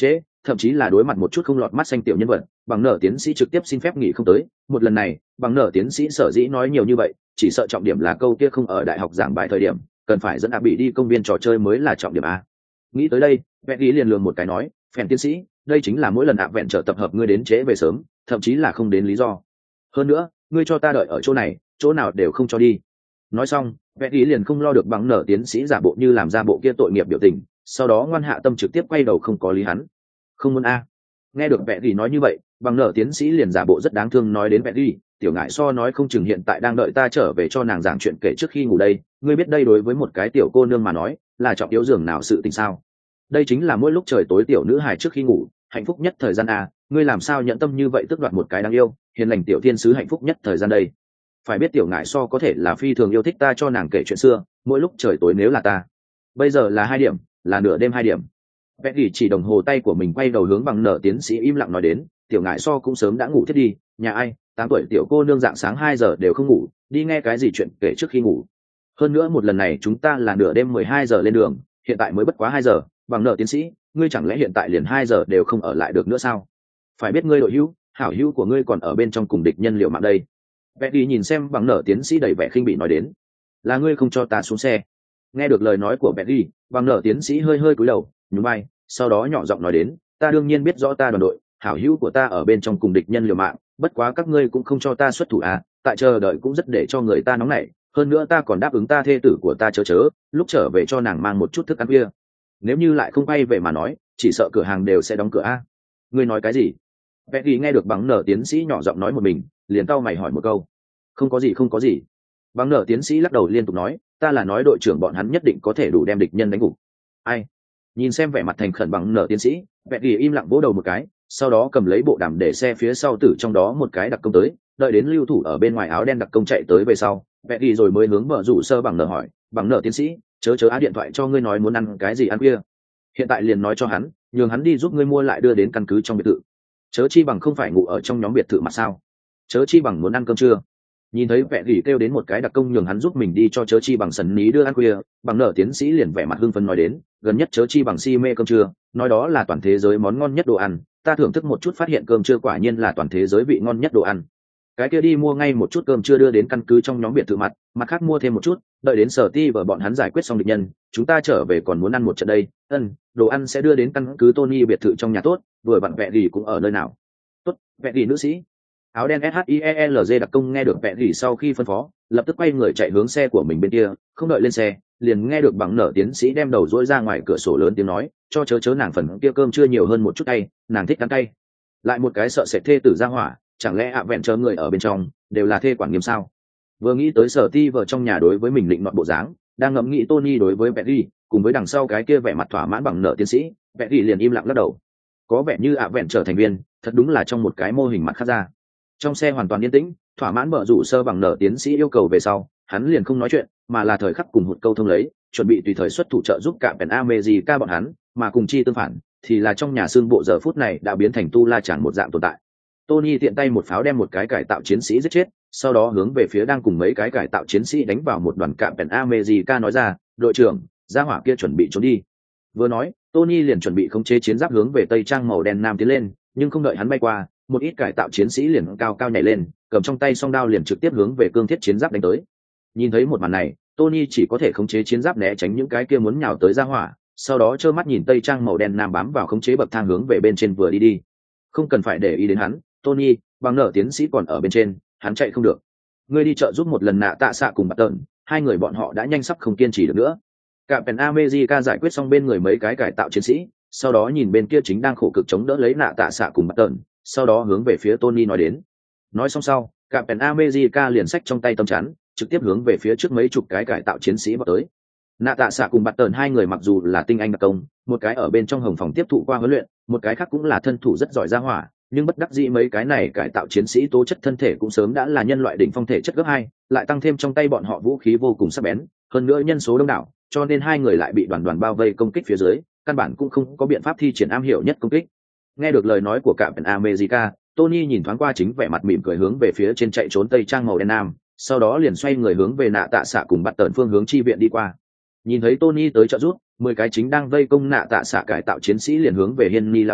thậm chí là đối mặt một chút không lọt mắt xanh tiểu nhân vật, bằng nở tiến sĩ trực tiếp xin phép nghỉ không tới. Một lần này bằng nở tiến sĩ sở dĩ nói nhiều như vậy, chỉ sợ trọng điểm là câu kia không ở đại học giảng bài thời điểm, cần phải dẫn bị đi công viên trò chơi mới là trọng điểm a. Nghĩ tới đây vẹn ghi liền lường một cái nói, phèn tiến sĩ, đây chính là mỗi lần vẹn trở tập hợp ngươi đến trễ về sớm, thậm chí là không đến lý do. Hơn nữa ngươi cho ta đợi ở chỗ này, chỗ nào đều không cho đi. Nói xong vẹn ghi liền không lo được bằng nở tiến sĩ giả bộ như làm ra bộ kia tội nghiệp biểu tình, sau đó ngoan hạ tâm trực tiếp quay đầu không có lý hắn. Không muốn a. Nghe được vẹn ghi nói như vậy, bằng nở tiến sĩ liền giả bộ rất đáng thương nói đến vẹn ghi, tiểu ngại so nói không chừng hiện tại đang đợi ta trở về cho nàng giảng chuyện kể trước khi ngủ đây, ngươi biết đây đối với một cái tiểu cô nương mà nói là trọng yếu giường nào sự tình sao. Đây chính là mỗi lúc trời tối tiểu nữ hài trước khi ngủ hạnh phúc nhất thời gian a, ngươi làm sao nhận tâm như vậy tước đoạt một cái đáng yêu hiền lành tiểu thiên sứ hạnh phúc nhất thời gian đây. Phải biết tiểu ngại so có thể là phi thường yêu thích ta cho nàng kể chuyện xưa mỗi lúc trời tối, nếu là ta bây giờ là 2 điểm, là nửa đêm 2 điểm. Vẹn gỉ chỉ đồng hồ tay của mình quay đầu hướng bằng nở tiến sĩ im lặng nói đến, tiểu ngại so cũng sớm đã ngủ thiết đi, nhà ai 8 tuổi tiểu cô nương dạng sáng 2 giờ đều không ngủ, đi nghe cái gì chuyện kể trước khi ngủ. Hơn nữa một lần này chúng ta là nửa đêm 12 giờ lên đường, hiện tại mới bất quá 2 giờ, bằng nợ tiến sĩ, ngươi chẳng lẽ hiện tại liền 2 giờ đều không ở lại được nữa sao? Phải biết ngươi đội hữu, hảo hữu của ngươi còn ở bên trong cùng địch nhân liệu mạng đây. Betty nhìn xem bằng nợ tiến sĩ đầy vẻ khinh bị nói đến, là ngươi không cho ta xuống xe. Nghe được lời nói của Betty, bằng nợ tiến sĩ hơi hơi cúi đầu, nhún vai, sau đó nhỏ giọng nói đến, ta đương nhiên biết rõ ta đoàn đội, hảo hữu của ta ở bên trong cùng địch nhân liều mạng, bất quá các ngươi cũng không cho ta xuất thủ à, tại chờ đợi cũng rất để cho người ta nóng nảy, hơn nữa ta còn đáp ứng ta thê tử của ta chớ lúc trở về cho nàng mang một chút thức ăn kia. Nếu như lại không quay về mà nói, chỉ sợ cửa hàng đều sẽ đóng cửa a. Ngươi nói cái gì? Betty nghe được bằng nở tiến sĩ nhỏ giọng nói một mình, liền cau mày hỏi một câu. Không có gì. Bằng nở tiến sĩ lắc đầu liên tục nói, ta là nói đội trưởng bọn hắn nhất định có thể đủ đem địch nhân đánh gục. Ai? Nhìn xem vẻ mặt thành khẩn bằng nở tiến sĩ, Betty im lặng vỗ đầu một cái, sau đó cầm lấy bộ đàm để xe phía sau tử trong đó một cái đặc công tới, đợi đến lưu thủ ở bên ngoài áo đen đặc công chạy tới về sau, Betty rồi mới hướng bờ rủ sơ bằng nở hỏi, bằng nở tiến sĩ, chớ á điện thoại cho ngươi nói muốn ăn cái gì ăn kia, hiện tại liền nói cho hắn, nhường hắn đi giúp ngươi mua lại đưa đến căn cứ trong biệt thự. Chớ chi bằng không phải ngủ ở trong nhóm biệt thự mà sao? Chớ chi bằng muốn ăn cơm trưa. Nhìn thấy vẻ gỉ kêu đến một cái đặc công nhường hắn giúp mình đi cho chớ chi bằng sần ní đưa ăn khuya, bằng nở tiến sĩ liền vẻ mặt hưng phấn nói đến, gần nhất chớ chi bằng si mê cơm trưa, nói đó là toàn thế giới món ngon nhất đồ ăn, ta thưởng thức một chút phát hiện cơm trưa quả nhiên là toàn thế giới vị ngon nhất đồ ăn. Cái kia đi mua ngay một chút cơm trưa đưa đến căn cứ trong nhóm biệt thự mặt khác mua thêm một chút, đợi đến sở ti và bọn hắn giải quyết xong địch nhân, chúng ta trở về còn muốn ăn một trận đây. Đồ ăn sẽ đưa đến căn cứ Tony biệt thự trong nhà tốt, vừa bạn vẹ gì cũng ở nơi nào. Tốt, vẹ gì nữ sĩ. Áo đen SHIELZ đặc công nghe được vẹ gì sau khi phân phó, lập tức quay người chạy hướng xe của mình bên kia, không đợi lên xe, liền nghe được bằng nở tiến sĩ đem đầu dỗi ra ngoài cửa sổ lớn tiếng nói, cho chớ nàng phần kia cơm chưa nhiều hơn một chút cay, nàng thích ăn cay. Lại một cái sợ sệt thê tử ra hỏa, chẳng lẽ vẹn chờ người ở bên trong đều là thê quản nghiêm sao? Vừa nghĩ tới sở ti vợ trong nhà đối với mình định nọt bộ dáng, đang ngẫm nghĩ Tony đối với Betty, cùng với đằng sau cái kia vẻ mặt thỏa mãn bằng nợ tiến sĩ, Betty liền im lặng lắc đầu. Có vẻ như vẹn trở thành viên, thật đúng là trong một cái mô hình mặt khác ra. Trong xe hoàn toàn yên tĩnh, thỏa mãn bợ rủ sơ bằng nợ tiến sĩ yêu cầu về sau, hắn liền không nói chuyện, mà là thời khắc cùng một câu thông lấy, chuẩn bị tùy thời xuất thủ trợ giúp cả America bọn hắn, mà cùng chi tương phản, thì là trong nhà xương bộ giờ phút này đã biến thành tu la chẳng một dạng tồn tại. Tony tiện tay một pháo đem một cái cải tạo chiến sĩ giết chết, sau đó hướng về phía đang cùng mấy cái cải tạo chiến sĩ đánh vào một đoàn cạm America nói ra, đội trưởng, gia hỏa kia chuẩn bị trốn đi. Vừa nói, Tony liền chuẩn bị khống chế chiến giáp hướng về tây trang màu đen nam tiến lên, nhưng không đợi hắn bay qua, một ít cải tạo chiến sĩ liền cao cao nhảy lên, cầm trong tay song đao liền trực tiếp hướng về cương thiết chiến giáp đánh tới. Nhìn thấy một màn này, Tony chỉ có thể khống chế chiến giáp né tránh những cái kia muốn nhào tới gia hỏa, sau đó trơ mắt nhìn tây trang màu đen nam bám vào khống chế bậc thang hướng về bên trên vừa đi. Không cần phải để ý đến hắn, Tony, bằng nở tiến sĩ còn ở bên trên, hắn chạy không được. Ngươi đi chợ giúp một lần nạ tạ xạ cùng bạt tợn, hai người bọn họ đã nhanh sắp không kiên trì được nữa. Cả America giải quyết xong bên người mấy cái cải tạo chiến sĩ, sau đó nhìn bên kia chính đang khổ cực chống đỡ lấy nạ tạ xạ cùng bạt tợn, sau đó hướng về phía Tony nói đến. Nói xong sau, cả America liền xách trong tay tấm chắn, trực tiếp hướng về phía trước mấy chục cái cải tạo chiến sĩ vào tới. Nạ tạ xạ cùng bạt tợn hai người mặc dù là tinh anh đặc công, một cái ở bên trong hồng phòng tiếp thụ qua huấn luyện, một cái khác cũng là thân thủ rất giỏi ra hỏa, nhưng bất đắc dĩ mấy cái này cải tạo chiến sĩ tố chất thân thể cũng sớm đã là nhân loại đỉnh phong thể chất gấp 2, lại tăng thêm trong tay bọn họ vũ khí vô cùng sắc bén, hơn nữa nhân số đông đảo, cho nên hai người lại bị đoàn bao vây công kích phía dưới, căn bản cũng không có biện pháp thi triển am hiểu nhất công kích. Nghe được lời nói của Captain America, Tony nhìn thoáng qua chính vẻ mặt mỉm cười hướng về phía trên chạy trốn tây trang màu đen nam, sau đó liền xoay người hướng về nạ tạ xạ cùng bắt tần phương hướng chi viện đi qua. Nhìn thấy Tony tới trợ giúp, 10 cái chính đang vây công nạ tạ xạ cải tạo chiến sĩ liền hướng về Henry lao đến,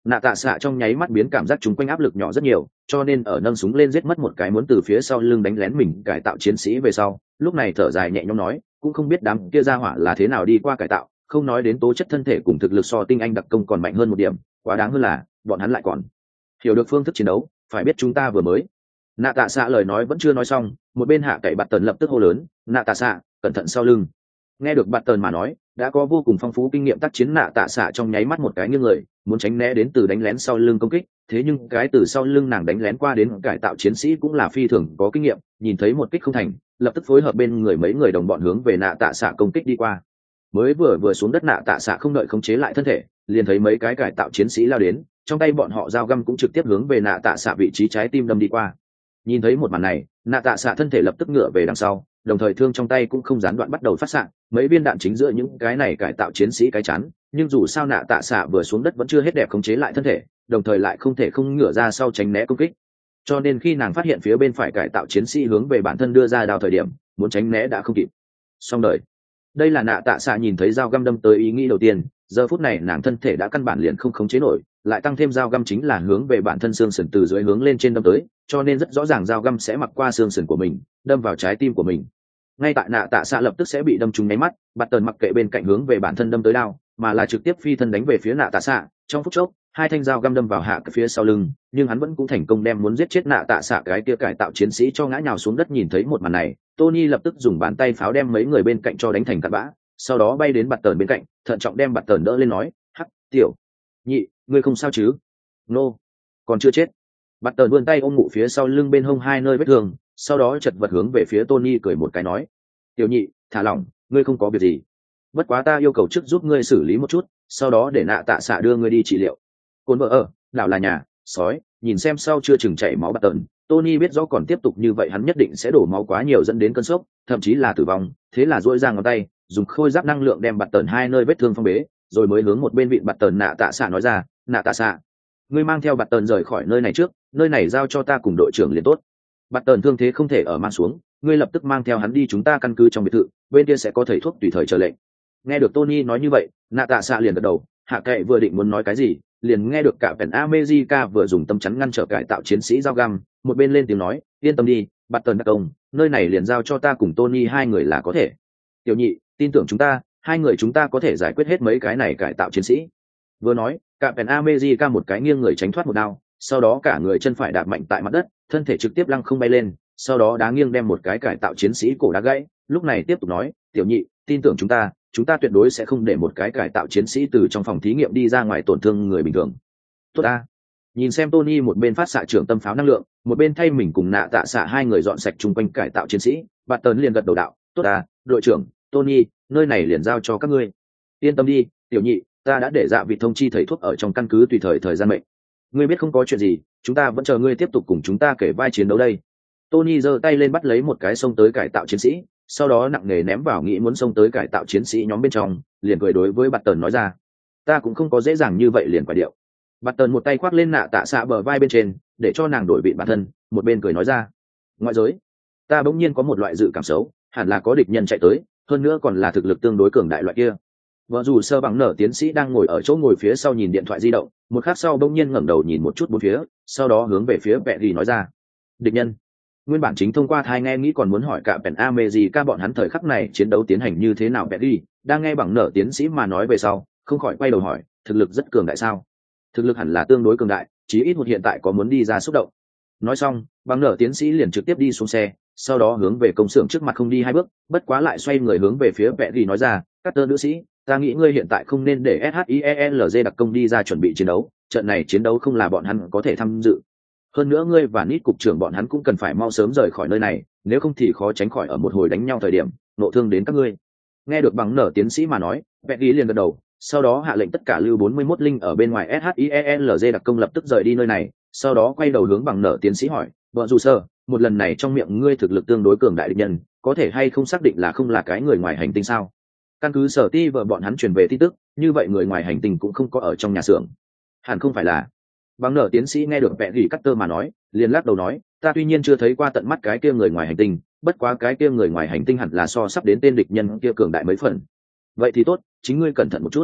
nạ tạ xạ trong nháy mắt biến cảm giác chung quanh áp lực nhỏ rất nhiều, cho nên ở nâng súng lên giết mất một cái muốn từ phía sau lưng đánh lén mình cải tạo chiến sĩ về sau, lúc này thở dài nhẹ nhõm nói, cũng không biết đám kia ra hỏa là thế nào đi qua cải tạo, không nói đến tố chất thân thể cùng thực lực so tinh anh đặc công còn mạnh hơn một điểm, quá đáng hơn là bọn hắn lại còn hiểu được phương thức chiến đấu. Phải biết chúng ta vừa mới. Nạ tạ xạ lời nói vẫn chưa nói xong, một bên hạ cậy bạt tần lập tức hô lớn, nạ tạ xạ cẩn thận sau lưng. Nghe được bạt tần mà nói, đã có vô cùng phong phú kinh nghiệm tác chiến nạ tạ xạ trong nháy mắt một cái nghiêng người, muốn tránh né đến từ đánh lén sau lưng công kích, thế nhưng cái từ sau lưng nàng đánh lén qua đến cải tạo chiến sĩ cũng là phi thường có kinh nghiệm, nhìn thấy một kích không thành, lập tức phối hợp bên người mấy người đồng bọn hướng về nạ tạ xạ công kích đi qua. Mới vừa xuống đất nạ tạ xạ không đợi khống chế lại thân thể, liền thấy mấy cái cải tạo chiến sĩ lao đến, trong tay bọn họ dao găm cũng trực tiếp hướng về nạ tạ xạ vị trí trái tim đâm đi qua. Nhìn thấy một màn này, nạ tạ xạ thân thể lập tức ngửa về đằng sau, đồng thời thương trong tay cũng không gián đoạn bắt đầu phát xạ, mấy viên đạn chính giữa những cái này cải tạo chiến sĩ cái chắn, nhưng dù sao nạ tạ xạ vừa xuống đất vẫn chưa hết đẹp khống chế lại thân thể, đồng thời lại không thể không ngửa ra sau tránh né công kích, cho nên khi nàng phát hiện phía bên phải cải tạo chiến sĩ hướng về bản thân đưa ra đao thời điểm, muốn tránh né đã không kịp. Xong đời. Đây là nạ tạ xạ nhìn thấy dao găm đâm tới ý nghĩ đầu tiên, giờ phút này nàng thân thể đã căn bản liền không khống chế nổi, lại tăng thêm dao găm chính là hướng về bản thân xương sườn từ dưới hướng lên trên đâm tới, cho nên rất rõ ràng dao găm sẽ mặc qua xương sườn của mình, đâm vào trái tim của mình. Ngay tại nạ tạ xạ lập tức sẽ bị đâm trúng nháy mắt, bạt tần mặc kệ bên cạnh hướng về bản thân đâm tới đao, mà là trực tiếp phi thân đánh về phía nạ tạ xạ. Trong phút chốc, hai thanh dao găm đâm vào hạ phía sau lưng, nhưng hắn vẫn cũng thành công đem muốn giết chết nạ tạ xạ cái kia cải tạo chiến sĩ cho ngã nhào xuống đất. Nhìn thấy một màn này, Tony lập tức dùng bàn tay pháo đem mấy người bên cạnh cho đánh thành cặn bã, sau đó bay đến bạt tần bên cạnh, thận trọng đem bạt tần đỡ lên nói, hắc tiểu nhị, ngươi không sao chứ? Nô, còn chưa chết. Bạt tần vươn tay ôm ngụ phía sau lưng bên hông hai nơi vết thương, sau đó chật vật hướng về phía Tony cười một cái nói, tiểu nhị thả lỏng, ngươi không có việc gì, bất quá ta yêu cầu trước giúp ngươi xử lý một chút, sau đó để nạ tạ xạ đưa ngươi đi trị liệu. Cồn vợ ở đảo là nhà sói, nhìn xem sau chưa chừng chảy máu bạt tần, Tony biết rõ còn tiếp tục như vậy hắn nhất định sẽ đổ máu quá nhiều dẫn đến cơn sốc, thậm chí là tử vong, thế là duỗi ra ngón tay, dùng khôi giáp năng lượng đem bạt tần hai nơi vết thương phong bế, rồi mới hướng một bên vịn bạt tần nạ tạ xạ nói ra, nạ tạ xạ, ngươi mang theo bạt tần rời khỏi nơi này trước, nơi này giao cho ta cùng đội trưởng liền tốt. Bạt tần thương thế không thể ở mang xuống, ngươi lập tức mang theo hắn đi chúng ta căn cứ trong biệt thự, bên kia sẽ có thầy thuốc tùy thời chờ lệnh. Nghe được Tony nói như vậy, nạ tạ xạ liền gật đầu, hạ kệ vừa định muốn nói cái gì, liền nghe được cả Pen America vừa dùng tâm chắn ngăn trở cải tạo chiến sĩ dao găm, một bên lên tiếng nói, yên tâm đi, bạt tần đặc công, nơi này liền giao cho ta cùng Tony hai người là có thể. Tiểu nhị, tin tưởng chúng ta, hai người chúng ta có thể giải quyết hết mấy cái này cải tạo chiến sĩ. Vừa nói, cả Pen America một cái nghiêng người tránh thoát một đao, sau đó cả người chân phải đạp mạnh tại mặt đất, thân thể trực tiếp lăng không bay lên, sau đó đá nghiêng đem một cái cải tạo chiến sĩ cổ đá gãy, lúc này tiếp tục nói, tiểu nhị, tin tưởng chúng ta tuyệt đối sẽ không để một cái cải tạo chiến sĩ từ trong phòng thí nghiệm đi ra ngoài tổn thương người bình thường. Tốt ta. Nhìn xem Tony một bên phát xạ trưởng tâm pháo năng lượng, một bên thay mình cùng nạ tạ xạ hai người dọn sạch chung quanh cải tạo chiến sĩ, bạt tần liền gật đầu đạo, tốt ta, đội trưởng Tony, nơi này liền giao cho các ngươi. Yên tâm đi, tiểu nhị, ta đã để dạ vị thông chi thầy thuốc ở trong căn cứ tùy thời gian mệnh. Ngươi biết không có chuyện gì, chúng ta vẫn chờ ngươi tiếp tục cùng chúng ta kể vai chiến đấu đây. Tony giơ tay lên bắt lấy một cái xông tới cải tạo chiến sĩ, sau đó nặng nề ném vào nghĩ muốn xông tới cải tạo chiến sĩ nhóm bên trong, liền cười đối với bạt tần nói ra, ta cũng không có dễ dàng như vậy liền quả điệu. Bạt tần một tay khoác lên nạ tạ xạ bờ vai bên trên, để cho nàng đổi vị bản thân, một bên cười nói ra, ngoại giới, ta bỗng nhiên có một loại dự cảm xấu, hẳn là có địch nhân chạy tới, hơn nữa còn là thực lực tương đối cường đại loại kia. Vợ dù sơ bằng nở tiến sĩ đang ngồi ở chỗ ngồi phía sau nhìn điện thoại di động, một khắc sau bỗng nhiên ngẩng đầu nhìn một chút bốn phía, sau đó hướng về phía Petty nói ra, địch nhân. Nguyên bản chính thông qua thai nghe nghĩ còn muốn hỏi cả Pen America bọn hắn thời khắc này chiến đấu tiến hành như thế nào. Petty đang nghe bằng nở tiến sĩ mà nói về sau, không khỏi quay đầu hỏi, thực lực rất cường đại sao? Thực lực hẳn là tương đối cường đại, chí ít một hiện tại có muốn đi ra xúc động. Nói xong, bằng nở tiến sĩ liền trực tiếp đi xuống xe, sau đó hướng về công xưởng trước mặt không đi hai bước, bất quá lại xoay người hướng về phía Petty nói ra, Carter nữ sĩ, ta nghĩ ngươi hiện tại không nên để SHIELZ đặc công đi ra chuẩn bị chiến đấu, trận này chiến đấu không là bọn hắn có thể tham dự. Hơn nữa ngươi và Nít cục trưởng bọn hắn cũng cần phải mau sớm rời khỏi nơi này, nếu không thì khó tránh khỏi ở một hồi đánh nhau thời điểm nộ thương đến các ngươi. Nghe được bằng nở tiến sĩ mà nói, Petty liền gật đầu, sau đó hạ lệnh tất cả lưu 41 linh ở bên ngoài SHIELZ đặc công lập tức rời đi nơi này, sau đó quay đầu hướng bằng nở tiến sĩ hỏi, vợ dù sơ, một lần này trong miệng ngươi thực lực tương đối cường đại địch nhân, có thể hay không xác định là không là cái người ngoài hành tinh sao? Căn cứ sở ti vợ bọn hắn truyền về tin tức, như vậy người ngoài hành tinh cũng không có ở trong nhà xưởng, hẳn không phải là. Bằng nở tiến sĩ nghe được Petty Carter mà nói, liền lắc đầu nói, ta tuy nhiên chưa thấy qua tận mắt cái kia người ngoài hành tinh, bất quá cái kia người ngoài hành tinh hẳn là so sắp đến tên địch nhân kia cường đại mấy phần. Vậy thì tốt, chính ngươi cẩn thận một chút.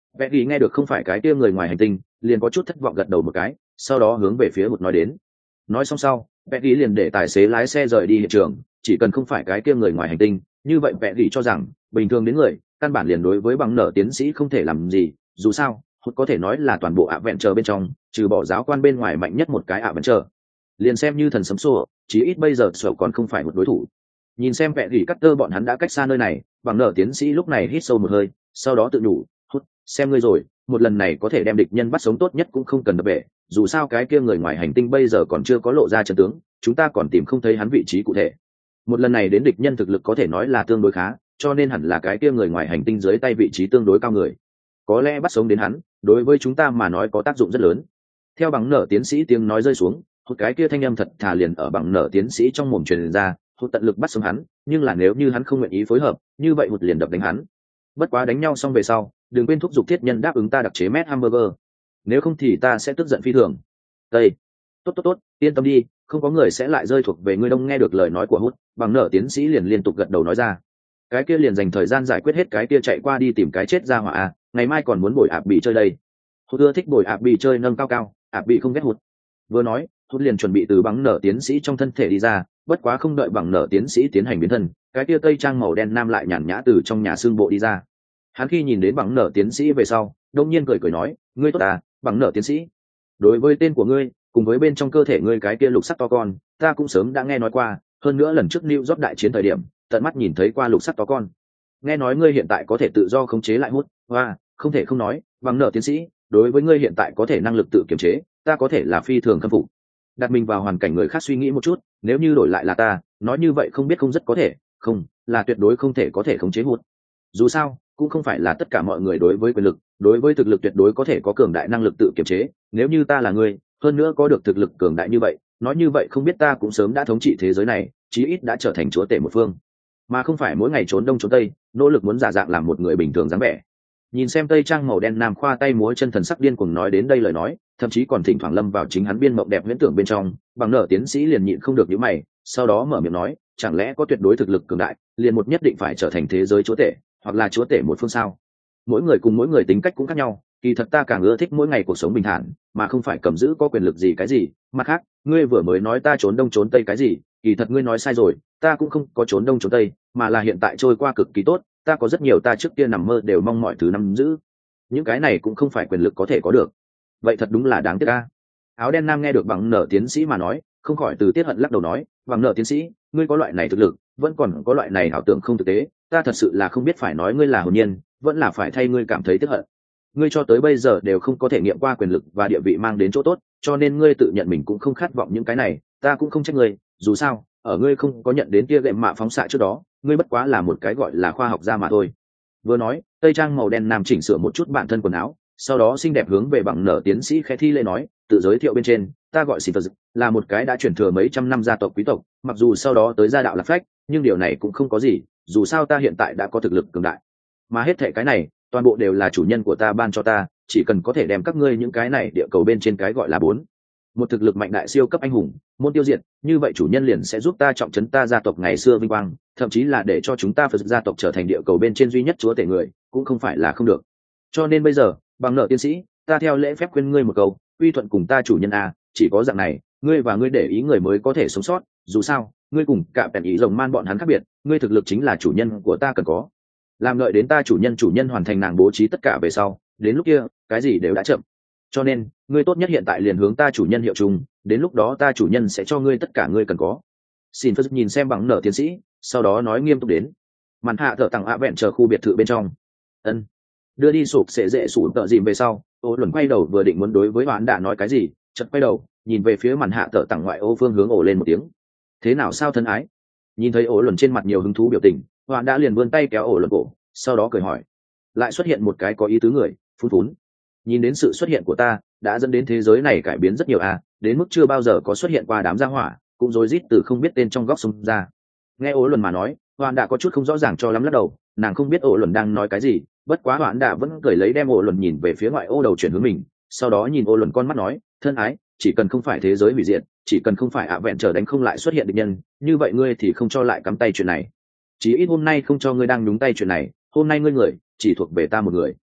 Vẽ ghi nghe được không phải cái kia người ngoài hành tinh, liền có chút thất vọng gật đầu một cái, sau đó hướng về phía Hụt nói đến. Nói xong sau, Vẽ ghi liền để tài xế lái xe rời đi hiện trường, chỉ cần không phải cái kia người ngoài hành tinh, như vậy Vẽ ghi cho rằng bình thường đến người, căn bản liền đối với bằng nở tiến sĩ không thể làm gì, dù sao, Hụt có thể nói là toàn bộ ạ vẹn chờ bên trong, trừ bỏ giáo quan bên ngoài mạnh nhất một cái ạ vẹn chờ. Liền xem như thần sấm xô, chí ít bây giờ Sở còn không phải một đối thủ. Nhìn xem Vẽ ghi cắt tơ bọn hắn đã cách xa nơi này, bằng nở tiến sĩ lúc này hít sâu một hơi, sau đó tự nhủ, Hụt, xem ngươi rồi, một lần này có thể đem địch nhân bắt sống tốt nhất cũng không cần đập bể, dù sao cái kia người ngoài hành tinh bây giờ còn chưa có lộ ra chân tướng, chúng ta còn tìm không thấy hắn vị trí cụ thể. Một lần này đến địch nhân thực lực có thể nói là tương đối khá, cho nên hẳn là cái kia người ngoài hành tinh dưới tay vị trí tương đối cao người, có lẽ bắt sống đến hắn đối với chúng ta mà nói có tác dụng rất lớn. Theo bằng nở tiến sĩ tiếng nói rơi xuống, một cái kia thanh âm thật thà liền ở bằng nở tiến sĩ trong mồm truyền ra, Hụt tận lực bắt sống hắn, nhưng là nếu như hắn không nguyện ý phối hợp, như vậy Hụt liền đập đánh hắn. Bất quá đánh nhau xong về sau, đừng quên thúc giục thiết nhân đáp ứng ta đặc chế mét hamburger, nếu không thì ta sẽ tức giận phi thường. Đây, tốt, yên tâm đi, không có người sẽ lại rơi thuộc về ngươi. Đông nghe được lời nói của Hụt, bằng nở tiến sĩ liền liên tục gật đầu nói ra. Cái kia liền dành thời gian giải quyết hết cái kia chạy qua đi tìm cái chết ra hỏa à, ngày mai còn muốn bồi ạp bị chơi đây. Hụt ưa thích bồi ạp bị chơi nâng cao, ạp bị không ghét Hụt. Vừa nói, Hụt liền chuẩn bị từ bằng nở tiến sĩ trong thân thể đi ra, bất quá không đợi bằng nở tiến sĩ tiến hành biến thân, cái kia tây trang màu đen nam lại nhàn nhã từ trong nhà xương bộ đi ra. Hắn khi nhìn đến bằng nở tiến sĩ về sau, đông nhiên cười nói, ngươi tốt à, bằng nở tiến sĩ. Đối với tên của ngươi, cùng với bên trong cơ thể ngươi cái kia lục sắc to con, ta cũng sớm đã nghe nói qua, hơn nữa lần trước New York đại chiến thời điểm, tận mắt nhìn thấy qua lục sắc to con. Nghe nói ngươi hiện tại có thể tự do khống chế lại Hút, và không thể không nói, bằng nở tiến sĩ, đối với ngươi hiện tại có thể năng lực tự kiểm chế, ta có thể là phi thường khâm phục. Đặt mình vào hoàn cảnh người khác suy nghĩ một chút, nếu như đổi lại là ta, nói như vậy không biết không rất có thể, không, là tuyệt đối không thể có thể khống chế Hút. Dù sao, cũng không phải là tất cả mọi người đối với quyền lực, đối với thực lực tuyệt đối có thể có cường đại năng lực tự kiểm chế, nếu như ta là người, hơn nữa có được thực lực cường đại như vậy, nói như vậy không biết ta cũng sớm đã thống trị thế giới này, chí ít đã trở thành chúa tể một phương, mà không phải mỗi ngày trốn đông trốn tây, nỗ lực muốn giả dạng làm một người bình thường dáng vẻ. Nhìn xem tây trang màu đen nam khoa tay múa chân thần sắc điên cuồng nói đến đây lời nói, thậm chí còn thỉnh thoảng lâm vào chính hắn biên mộng đẹp huyễn tưởng bên trong, bằng nở tiến sĩ liền nhịn không được nhíu mày, sau đó mở miệng nói, chẳng lẽ có tuyệt đối thực lực cường đại, liền một nhất định phải trở thành thế giới chúa tể, hoặc là chúa tể một phương sao? Mỗi người cùng mỗi người tính cách cũng khác nhau, kỳ thật ta càng ưa thích mỗi ngày cuộc sống bình thản, mà không phải cầm giữ có quyền lực gì cái gì. Mặt khác, ngươi vừa mới nói ta trốn đông trốn tây cái gì, kỳ thật ngươi nói sai rồi, ta cũng không có trốn đông trốn tây, mà là hiện tại trôi qua cực kỳ tốt, ta có rất nhiều ta trước kia nằm mơ đều mong mọi thứ nắm giữ. Những cái này cũng không phải quyền lực có thể có được. Vậy thật đúng là đáng tiếc a. Áo đen nam nghe được bằng nở tiến sĩ mà nói, không khỏi từ tiết hận lắc đầu nói, bằng nở tiến sĩ, ngươi có loại này thực lực, vẫn còn có loại này ảo tưởng không thực tế, ta thật sự là không biết phải nói ngươi là hồn nhiên, vẫn là phải thay ngươi cảm thấy tiếc hận. Ngươi cho tới bây giờ đều không có thể nghiệm qua quyền lực và địa vị mang đến chỗ tốt, cho nên ngươi tự nhận mình cũng không khát vọng những cái này, ta cũng không trách ngươi, dù sao, ở ngươi không có nhận đến kia gệm mạ phóng xạ trước đó, ngươi bất quá là một cái gọi là khoa học gia mà thôi. Vừa nói, tây trang màu đen nam chỉnh sửa một chút bản thân quần áo, sau đó xinh đẹp hướng về bằng nở tiến sĩ khẽ thi lễ nói, tự giới thiệu bên trên, ta gọi Sinter, là một cái đã truyền thừa mấy trăm năm gia tộc quý tộc, mặc dù sau đó tới gia đạo lạc phách, nhưng điều này cũng không có gì, dù sao ta hiện tại đã có thực lực cường đại, mà hết thảy cái này, toàn bộ đều là chủ nhân của ta ban cho ta, chỉ cần có thể đem các ngươi những cái này địa cầu bên trên cái gọi là bốn một thực lực mạnh đại siêu cấp anh hùng môn tiêu diệt, như vậy chủ nhân liền sẽ giúp ta trọng trấn ta gia tộc ngày xưa vinh quang, thậm chí là để cho chúng ta Phật gia tộc trở thành địa cầu bên trên duy nhất chúa tể người, cũng không phải là không được. Cho nên bây giờ, bằng nợ tiến sĩ, ta theo lễ phép khuyên ngươi một câu, uy thuận cùng ta chủ nhân a, chỉ có dạng này, ngươi và ngươi để ý người mới có thể sống sót, dù sao, ngươi cùng cả bèn ý rồng man bọn hắn khác biệt, ngươi thực lực chính là chủ nhân của ta cần có. Làm lợi đến ta chủ nhân hoàn thành nàng bố trí tất cả về sau, đến lúc kia, cái gì đều đã chậm. Cho nên, ngươi tốt nhất hiện tại liền hướng ta chủ nhân hiệu chung, đến lúc đó ta chủ nhân sẽ cho ngươi tất cả ngươi cần có. Xin phật nhìn xem bằng nợ tiến sĩ, sau đó nói nghiêm túc đến. Màn hạ thợ tặng ạ vẹn chờ khu biệt thự bên trong. Ân. Đưa đi sụp sẽ dễ sụp tợ dìm về sau, ô luận quay đầu vừa định muốn đối với hoán đã nói cái gì, chợt quay đầu, nhìn về phía màn hạ thợ tặng ngoại ô phương hướng ổ lên một tiếng. Thế nào sao thân ái? Nhìn thấy ổ luận trên mặt nhiều hứng thú biểu tình, hoán đã liền vươn tay kéo ổ luận cổ, sau đó cười hỏi. Lại xuất hiện một cái có ý tứ người, phun phún. Nhìn đến sự xuất hiện của ta, đã dẫn đến thế giới này cải biến rất nhiều à, đến mức chưa bao giờ có xuất hiện qua đám gia hỏa, cũng rối rít từ không biết tên trong góc sông ra. Nghe ổ luận mà nói, hoán đã có chút không rõ ràng cho lắm lắc đầu, nàng không biết ổ luận đang nói cái gì, bất quá hoán đã vẫn cười lấy đem ổ luận nhìn về phía ngoại ô đầu chuyển hướng mình, sau đó nhìn ổ luận con mắt nói, thân ái, chỉ cần không phải thế giới hủy diệt, chỉ cần không phải ạ vẹn trở đánh không lại xuất hiện địch nhân, như vậy ngươi thì không cho lại cắm tay chuyện này. Chỉ ít hôm nay không cho ngươi đang nhúng tay chuyện này, hôm nay ngươi người chỉ thuộc về ta một người.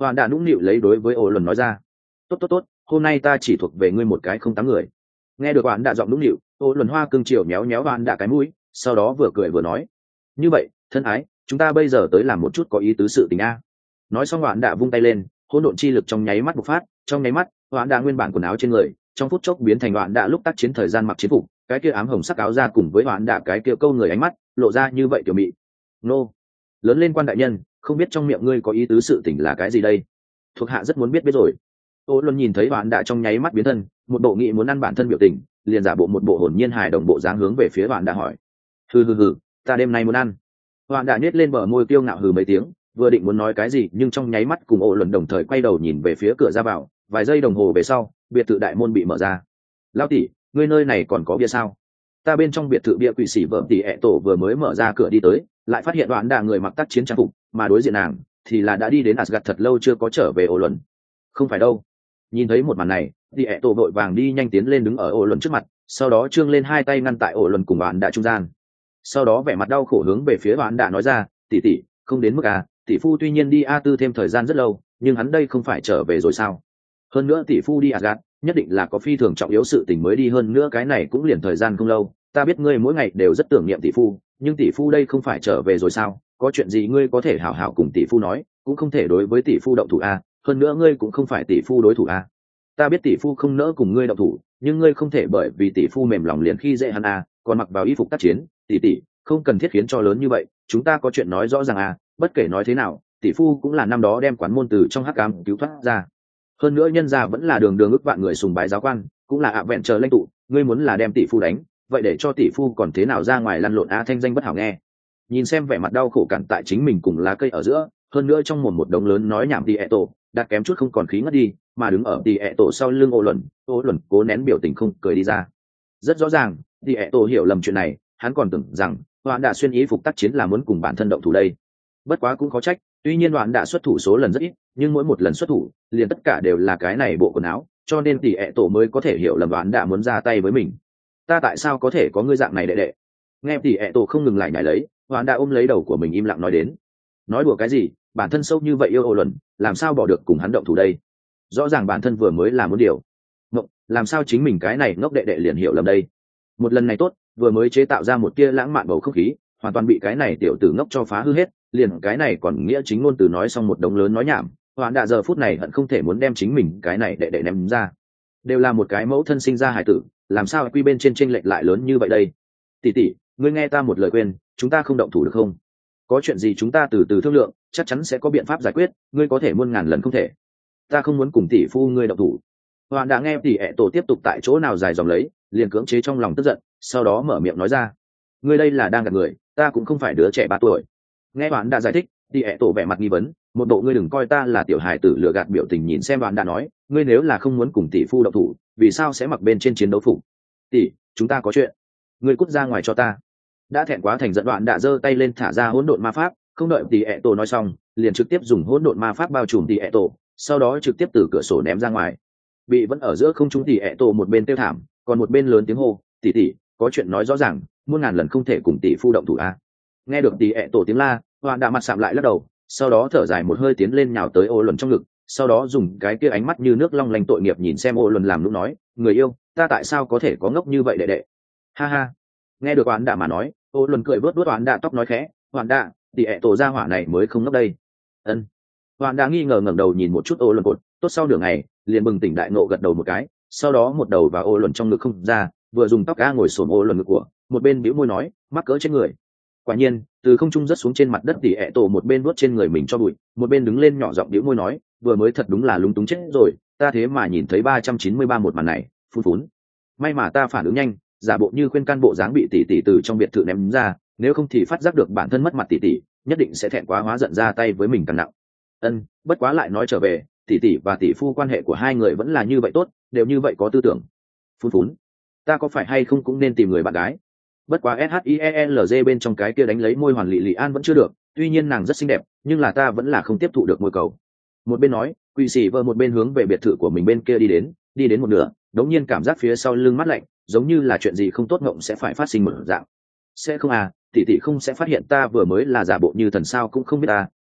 Hoàn đã nũng nịu lấy đối với ổ lần nói ra. Tốt tốt tốt, hôm nay ta chỉ thuộc về ngươi một cái không tám người. Nghe được Hoàn đã giọng nũng nịu, ổ lần hoa cương chiều méo méo Hoàn đã cái mũi, sau đó vừa cười vừa nói, như vậy thân ái, chúng ta bây giờ tới làm một chút có ý tứ sự tình a. Nói xong Hoàn đã vung tay lên, hỗn độn chi lực trong nháy mắt bộc phát, trong nháy mắt Hoàn đã nguyên bản quần áo trên người trong phút chốc biến thành Hoàn đã lúc tác chiến thời gian mặc chiến phục, cái kia ám hồng sắc áo ra cùng với Hoàn đã cái kia câu người ánh mắt lộ ra như vậy tiểu mị. Nô, lớn lên quan đại nhân, không biết trong miệng ngươi có ý tứ sự tình là cái gì đây? Thuộc hạ rất muốn biết rồi. Ô Luân nhìn thấy Hoàn đã trong nháy mắt biến thân, một bộ nghị muốn ăn bản thân biểu tình, liền giả bộ một bộ hồn nhiên hài đồng bộ dáng hướng về phía Hoàn đã hỏi. Hừ, ta đêm nay muốn ăn. Hoàn đã nhếch lên bờ môi kiêu ngạo hừ mấy tiếng, vừa định muốn nói cái gì nhưng trong nháy mắt cùng Ô Luân đồng thời quay đầu nhìn về phía cửa ra vào, vài giây đồng hồ về sau, biệt thự đại môn bị mở ra. Lão tỷ, ngươi nơi này còn có bia sao? Ta bên trong biệt thự bia quỷ sĩ vợ tỷ ẹ tổ vừa mới mở ra cửa đi tới, lại phát hiện Hoàn đã người mặc tác chiến trang phục, mà đối diện nàng thì là đã đi đến Asgard thật lâu chưa có trở về Ô Luân. Không phải đâu. Nhìn thấy một màn này, tỷ ẹ tổ vội vàng đi nhanh tiến lên đứng ở Ô Luân trước mặt, sau đó trương lên hai tay ngăn tại Ô Luân cùng Hoàn đã trung gian. Sau đó vẻ mặt đau khổ hướng về phía Hoàn đã nói ra, tỷ, không đến mức à, tỷ phu tuy nhiên đi A Tư thêm thời gian rất lâu, nhưng hắn đây không phải trở về rồi sao? Hơn nữa tỷ phu đi Asgard, nhất định là có phi thường trọng yếu sự tình mới đi, hơn nữa cái này cũng liền thời gian không lâu. Ta biết ngươi mỗi ngày đều rất tưởng niệm tỷ phu, nhưng tỷ phu đây không phải trở về rồi sao? Có chuyện gì ngươi có thể hảo hảo cùng tỷ phu nói, cũng không thể đối với tỷ phu động thủ a. Hơn nữa ngươi cũng không phải tỷ phu đối thủ a. Ta biết tỷ phu không nỡ cùng ngươi động thủ, nhưng ngươi không thể bởi vì tỷ phu mềm lòng liền khi dễ hắn a, còn mặc vào y phục tác chiến. Tỷ, không cần thiết khiến cho lớn như vậy, chúng ta có chuyện nói rõ ràng a. Bất kể nói thế nào, tỷ phu cũng là năm đó đem quán môn từ trong hắc ám cứu thoát ra. Hơn nữa nhân gia vẫn là đường ước vạn người sùng bái giáo quan, cũng là ạ vẹn chờ lãnh tụ, ngươi muốn là đem tỷ phu đánh, vậy để cho tỷ phu còn thế nào ra ngoài lăn lộn a, thanh danh bất hảo nghe. Nhìn xem vẻ mặt đau khổ cản tại chính mình cùng lá cây ở giữa, hơn nữa trong một đống lớn nói nhảm tỷ ẹ tổ đặt kém chút không còn khí ngất đi, mà đứng ở tỷ ẹ tổ sau lưng Ô Luân cố nén biểu tình không cười đi ra. Rất rõ ràng tỷ ẹ tổ hiểu lầm chuyện này, hắn còn tưởng rằng Hoàn đã xuyên ý phục tác chiến là muốn cùng bản thân động thủ đây. Bất quá cũng có trách, tuy nhiên Hoàn đã xuất thủ số lần rất ít, nhưng mỗi một lần xuất thủ liền tất cả đều là cái này bộ quần áo, cho nên tỷ ẹ tổ mới có thể hiểu lầm Hoàn đã muốn ra tay với mình. Ta tại sao có thể có ngươi dạng này đệ? Nghe tỷ ẹ tổ không ngừng lại nhảy lấy, Hoàn đã ôm lấy đầu của mình im lặng nói đến. Nói đùa cái gì, bản thân sâu như vậy yêu Ô Luân, làm sao bỏ được cùng hắn động thủ đây? Rõ ràng bản thân vừa mới làm một điều ngốc, làm sao chính mình cái này ngốc đệ liền hiểu lầm đây? Một lần này tốt, vừa mới chế tạo ra một tia lãng mạn bầu không khí, hoàn toàn bị cái này tiểu tử ngốc cho phá hư hết, liền cái này còn nghĩa chính ngôn từ nói xong một đống lớn nói nhảm. Hoàn đã giờ phút này hận không thể muốn đem chính mình cái này đệ ném ra. Đều là một cái mẫu thân sinh ra hải tử, làm sao quy bên trên chênh lệch lại lớn như vậy đây? Tỷ, ngươi nghe ta một lời khuyên, chúng ta không động thủ được không? Có chuyện gì chúng ta từ từ thương lượng, chắc chắn sẽ có biện pháp giải quyết, ngươi có thể muôn ngàn lần không thể. Ta không muốn cùng tỷ phu ngươi động thủ. Hoàn đã nghe tỷ ẹ tổ tiếp tục tại chỗ nào dài dòng lấy, liền cưỡng chế trong lòng tức giận, sau đó mở miệng nói ra, ngươi đây là đang gạt người, ta cũng không phải đứa trẻ 3 tuổi. Nghe Hoàn đã giải thích, tỷ ẹ tổ vẻ mặt nghi vấn, một bộ ngươi đừng coi ta là tiểu hài tử lừa gạt biểu tình nhìn xem Hoàn đã nói, ngươi nếu là không muốn cùng tỷ phu động thủ, vì sao sẽ mặc bên trên chiến đấu phục? Tỷ, chúng ta có chuyện, ngươi cút ra ngoài cho ta. Đã thẹn quá thành giận, Hoàn đã giơ tay lên thả ra hỗn độn ma pháp, không đợi tỷ ẹ tổ nói xong, liền trực tiếp dùng hỗn độn ma pháp bao trùm tỷ ẹ tổ, sau đó trực tiếp từ cửa sổ ném ra ngoài. Bị vẫn ở giữa không trung tỷ ẹ tổ một bên tiêu thảm, còn một bên lớn tiếng hô, tỷ, có chuyện nói rõ ràng, muôn ngàn lần không thể cùng tỷ phu động thủ a. Nghe được tỷ ẹ tổ tiếng la, Hoàn đã mặt sạm lại lắc đầu, sau đó thở dài một hơi tiến lên nhào tới Ô Luân trong ngực, sau đó dùng cái kia ánh mắt như nước long lanh tội nghiệp nhìn xem Ô Luân làm lúc nói, người yêu, ta tại sao có thể có ngốc như vậy đệ? Ha ha. Nghe được Hoàn đã mà nói, Ô Luân cười vớt Hoàn đã tóc nói khẽ, Hoàn đã, tỷ ẹ tổ ra hỏa này mới không ngốc đây. Ân. Hoàn đã nghi ngờ ngẩng đầu nhìn một chút Ô Luân cột, tốt sau nửa ngày, liền bừng tỉnh đại ngộ gật đầu một cái, sau đó một đầu vào Ô Luân trong ngực không ra, vừa dùng tóc cá ngồi xổm Ô Luân ngực của, một bên bĩu môi nói, mắc cỡ trên người. Quả nhiên, từ không trung rất xuống trên mặt đất tỷ ẹ tổ một bên vuốt trên người mình cho bụi, một bên đứng lên nhỏ giọng bĩu môi nói, vừa mới thật đúng là lúng túng chết rồi, ta thế mà nhìn thấy 393 một màn này, phun. May mà ta phản ứng nhanh, giả bộ như khuyên can bộ dáng bị tỷ từ trong biệt thự ném ra, nếu không thì phát giác được bản thân mất mặt tỷ, nhất định sẽ thẹn quá hóa giận ra tay với mình càng nặng. Ân, bất quá lại nói trở về, tỷ và tỷ phu quan hệ của hai người vẫn là như vậy tốt, đều như vậy có tư tưởng. Phun. Ta có phải hay không cũng nên tìm người bạn gái? Bất quá SHIELZ bên trong cái kia đánh lấy môi hoàn lị an vẫn chưa được, tuy nhiên nàng rất xinh đẹp, nhưng là ta vẫn là không tiếp thụ được môi cầu. Một bên nói, quỷ sĩ vợ một bên hướng về biệt thự của mình bên kia đi đến một nửa, đống nhiên cảm giác phía sau lưng mát lạnh, giống như là chuyện gì không tốt ngộng sẽ phải phát sinh một dạng. Sẽ không à, tỷ không sẽ phát hiện ta vừa mới là giả bộ như thần sao cũng không biết ta. Ân,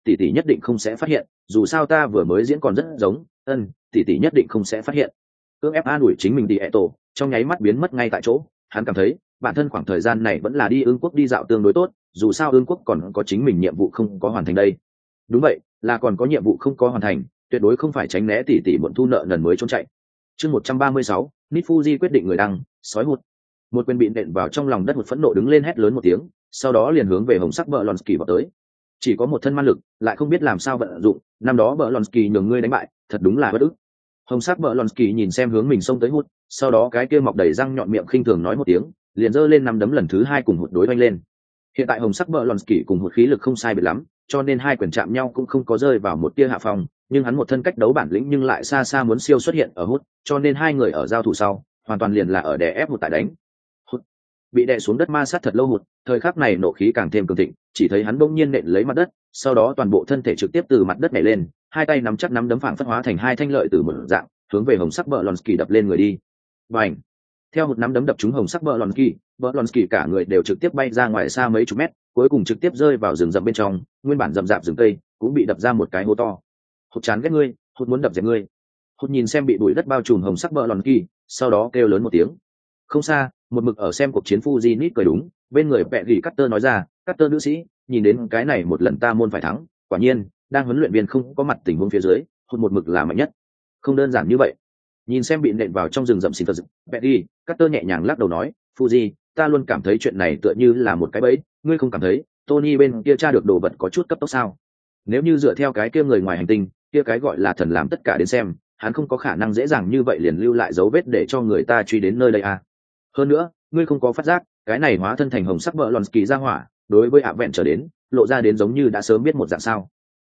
tỷ tỷ nhất định không sẽ phát hiện, dù sao ta vừa mới diễn còn rất giống. Tỷ tỷ nhất định không sẽ phát hiện. Cưỡng ép an ủi chính mình đi ẹ tổ, trong nháy mắt biến mất ngay tại chỗ. Hắn cảm thấy bản thân khoảng thời gian này vẫn là đi Ương quốc đi dạo tương đối tốt, dù sao Ương quốc còn có chính mình nhiệm vụ không có hoàn thành đây. Đúng vậy, là còn có nhiệm vụ không có hoàn thành, tuyệt đối không phải tránh né tỷ tỷ muộn thu nợ nần mới trốn chạy. Chương 136, Nifuji quyết định người đăng, sói hụt. Một quyền bị nện vào trong lòng đất, một phẫn nộ đứng lên hét lớn một tiếng, sau đó liền hướng về hồng sắc Blonsky vào tới. Chỉ có một thân man lực, lại không biết làm sao vận dụng, năm đó Blonsky nhường ngươi đánh bại, thật đúng là bất ức. Hồng sắc Blonsky nhìn xem hướng mình xông tới hụt, sau đó cái kia mọc đầy răng nhọn miệng khinh thường nói một tiếng, liền giơ lên nắm đấm lần thứ hai cùng hụt đối oanh lên. Hiện tại hồng sắc Blonsky cùng hụt khí lực không sai biệt lắm, cho nên hai quyền chạm nhau cũng không có rơi vào một tia hạ phòng, nhưng hắn một thân cách đấu bản lĩnh nhưng lại xa xa muốn siêu xuất hiện ở hút, cho nên hai người ở giao thủ sau hoàn toàn liền là ở đè ép hụt tại đánh. Hụt bị đè xuống đất ma sát thật lâu, hụt thời khắc này nộ khí càng thêm cường thịnh, chỉ thấy hắn bỗng nhiên nện lấy mặt đất, sau đó toàn bộ thân thể trực tiếp từ mặt đất nhảy lên, hai tay nắm chắc nắm đấm phảng phất hóa thành hai thanh lợi từ một dạng hướng về hồng sắc Blonsky đập lên người đi. Bành! Theo hụt nắm đấm đập trúng hồng sắc Blonsky cả người đều trực tiếp bay ra ngoài xa mấy chục mét, cuối cùng trực tiếp rơi vào rừng rậm bên trong, nguyên bản rậm rạp rừng cây cũng bị đập ra một cái hố to. Hụt chán ghét ngươi, hụt muốn đập dẹp ngươi. Hụt nhìn xem bị bụi đất bao trùm hồng sắc Blonsky, sau đó kêu lớn một tiếng. Không xa, một mực ở xem cuộc chiến Fuji Nít cười đúng, bên người bẹ gỉ Cutter nói ra, Cutter nữ sĩ, nhìn đến cái này một lần ta môn phải thắng. Quả nhiên, đang huấn luyện viên không có mặt tình huống phía dưới, hụt một mực là mạnh nhất. Không đơn giản như vậy. Nhìn xem bị nện vào trong rừng rậm xinh thật, bẹ gỉ Cutter nhẹ nhàng lắc đầu nói, Fuji, ta luôn cảm thấy chuyện này tựa như là một cái bẫy, ngươi không cảm thấy Tony bên kia tra được đồ vật có chút cấp tốc sao? Nếu như dựa theo cái kia người ngoài hành tinh, kia cái gọi là thần làm tất cả đến xem, hắn không có khả năng dễ dàng như vậy liền lưu lại dấu vết để cho người ta truy đến nơi đây à. Hơn nữa, ngươi không có phát giác, cái này hóa thân thành hồng sắc Blonsky ra hỏa, đối với ạ vẹn trở đến, lộ ra đến giống như đã sớm biết một dạng sao.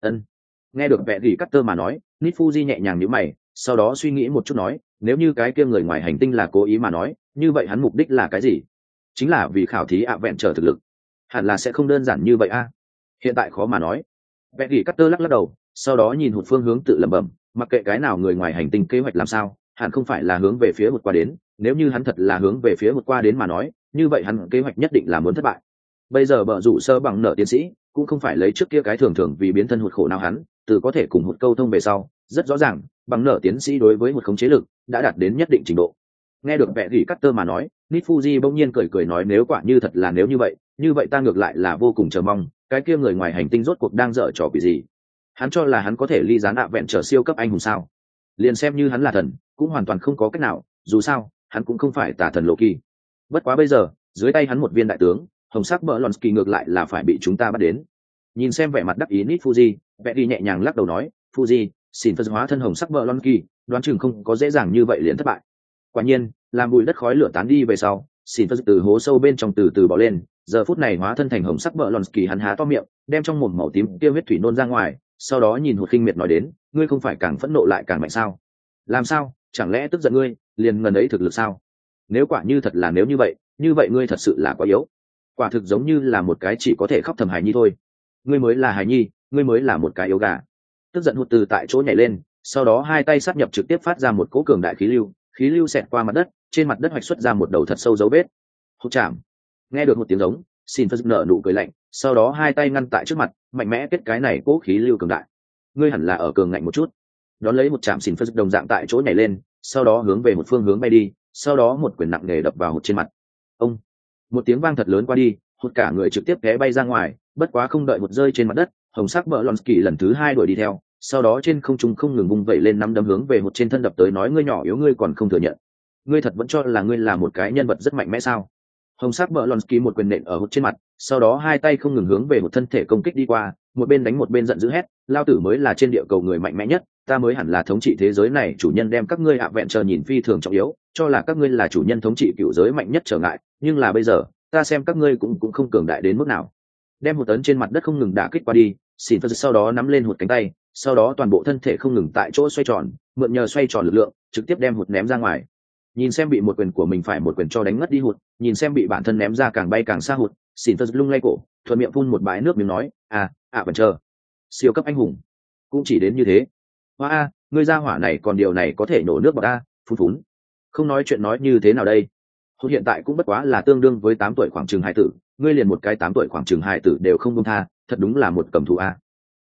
Nghe được vẻ gỉ Cutter mà nói, Nifuji nhẹ nhàng nhíu mày, sau đó suy nghĩ một chút nói, nếu như cái kia người ngoài hành tinh là cố ý mà nói, như vậy hắn mục đích là cái gì? Chính là vì khảo thí ạ vẹn trở thực lực. Hẳn là sẽ không đơn giản như vậy a. Hiện tại khó mà nói. Vẻ gỉ Cutter lắc đầu, sau đó nhìn hụt phương hướng tự lẩm bẩm, mặc kệ cái nào người ngoài hành tinh kế hoạch làm sao, hẳn không phải là hướng về phía hụt qua đến, nếu như hắn thật là hướng về phía hụt qua đến mà nói, như vậy hắn kế hoạch nhất định là muốn thất bại. Bây giờ bợ rủ sơ bằng nợ tiến sĩ cũng không phải lấy trước kia cái thường thường vì biến thân hụt khổ nào hắn, từ có thể cùng hụt câu thông về sau, rất rõ ràng, bằng nợ tiến sĩ đối với hụt khống chế lực đã đạt đến nhất định trình độ. Nghe được vẻ gỉ Cutter mà nói, Nifuji bỗng nhiên cười cười nói, nếu quả như thật là nếu như vậy ta ngược lại là vô cùng chờ mong, cái kia người ngoài hành tinh rốt cuộc đang dở trò quỷ gì? Hắn cho là hắn có thể ly gián ạ vẹn trở siêu cấp anh hùng sao? Liền xem như hắn là thần, cũng hoàn toàn không có cách nào, dù sao, hắn cũng không phải tà thần Loki. Bất quá bây giờ, dưới tay hắn một viên đại tướng, hồng sắc Blonsky ngược lại là phải bị chúng ta bắt đến. Nhìn xem vẻ mặt đắc ý Nifuji, vẻ đi nhẹ nhàng lắc đầu nói, Fuji, xin phân hóa thân hồng sắc Blonsky, đoán chừng không có dễ dàng như vậy liền thất bại. Quả nhiên, làm bụi đất khói lửa tán đi về sau, xin phân từ hố sâu bên trong từ từ bỏ lên, giờ phút này hóa thân thành hồng sắc Blonsky, hắn há to miệng, đem trong mồm màu tím tiêu huyết thủy nôn ra ngoài, sau đó nhìn hụt khinh miệt nói đến, ngươi không phải càng phẫn nộ lại càng mạnh sao? Làm sao, chẳng lẽ tức giận ngươi liền ngần ấy thực lực sao? Nếu quả như thật là nếu như vậy ngươi thật sự là quá yếu, quả thực giống như là một cái chỉ có thể khóc thầm hài nhi thôi. Ngươi mới là hài nhi, ngươi mới là một cái yếu gà. Tức giận hụt từ tại chỗ nhảy lên, sau đó hai tay sát nhập trực tiếp phát ra một cỗ cường đại khí lưu xẹt qua mặt đất, trên mặt đất hoạch xuất ra một đầu thật sâu dấu vết. Hụt chạm. Nghe được một tiếng giống, xin phật nở nụ cười lạnh, sau đó hai tay ngăn tại trước mặt, mạnh mẽ kết cái này cỗ khí lưu cường đại. Ngươi hẳn là ở cường ngạnh một chút. Đón lấy một chạm xin phật đồng dạng tại chỗ nhảy lên, sau đó hướng về một phương hướng bay đi, sau đó một quyền nặng nề đập vào hụt trên mặt. Ông! Một tiếng vang thật lớn qua đi, hụt cả người trực tiếp té bay ra ngoài, bất quá không đợi hụt rơi trên mặt đất, hồng sắc Blonsky lần thứ hai đuổi đi theo, sau đó trên không trung không ngừng vung vẩy lên năm đấm hướng về hụt trên thân đập tới, nói ngươi nhỏ yếu, ngươi còn không thừa nhận, ngươi thật vẫn cho là ngươi là một cái nhân vật rất mạnh mẽ sao? Hồng sắc Blonsky một quyền nện ở hụt trên mặt, sau đó hai tay không ngừng hướng về một thân thể công kích đi qua, một bên đánh một bên giận dữ hét, lao tử mới là trên địa cầu người mạnh mẽ nhất, ta mới hẳn là thống trị thế giới này chủ nhân, đem các ngươi hạ vẹn chờ nhìn phi thường trọng yếu, cho là các ngươi là chủ nhân thống trị cựu giới mạnh nhất trở ngại, nhưng là bây giờ ta xem các ngươi cũng không cường đại đến mức nào. Đem một tấn trên mặt đất không ngừng đả kích qua đi, xin phật sau đó nắm lên hụt cánh tay, sau đó toàn bộ thân thể không ngừng tại chỗ xoay tròn, mượn nhờ xoay tròn lực lượng trực tiếp đem hụt ném ra ngoài. Nhìn xem bị một quyền của mình phải một quyền cho đánh ngất đi hụt, nhìn xem bị bản thân ném ra càng bay càng xa hụt, xin phật lung lay cổ, thuận miệng phun một bãi nước miếng nói, vẫn chờ siêu cấp anh hùng cũng chỉ đến như thế. Hoa ngươi ra hỏa này còn điều này có thể nổ nước bọt a, phun không nói chuyện nói như thế nào đây? Hụt hiện tại cũng bất quá là tương đương với 8 tuổi khoảng chừng hài tử, ngươi liền một cái 8 tuổi khoảng chừng hài tử đều không buông tha, thật đúng là một cầm thú a.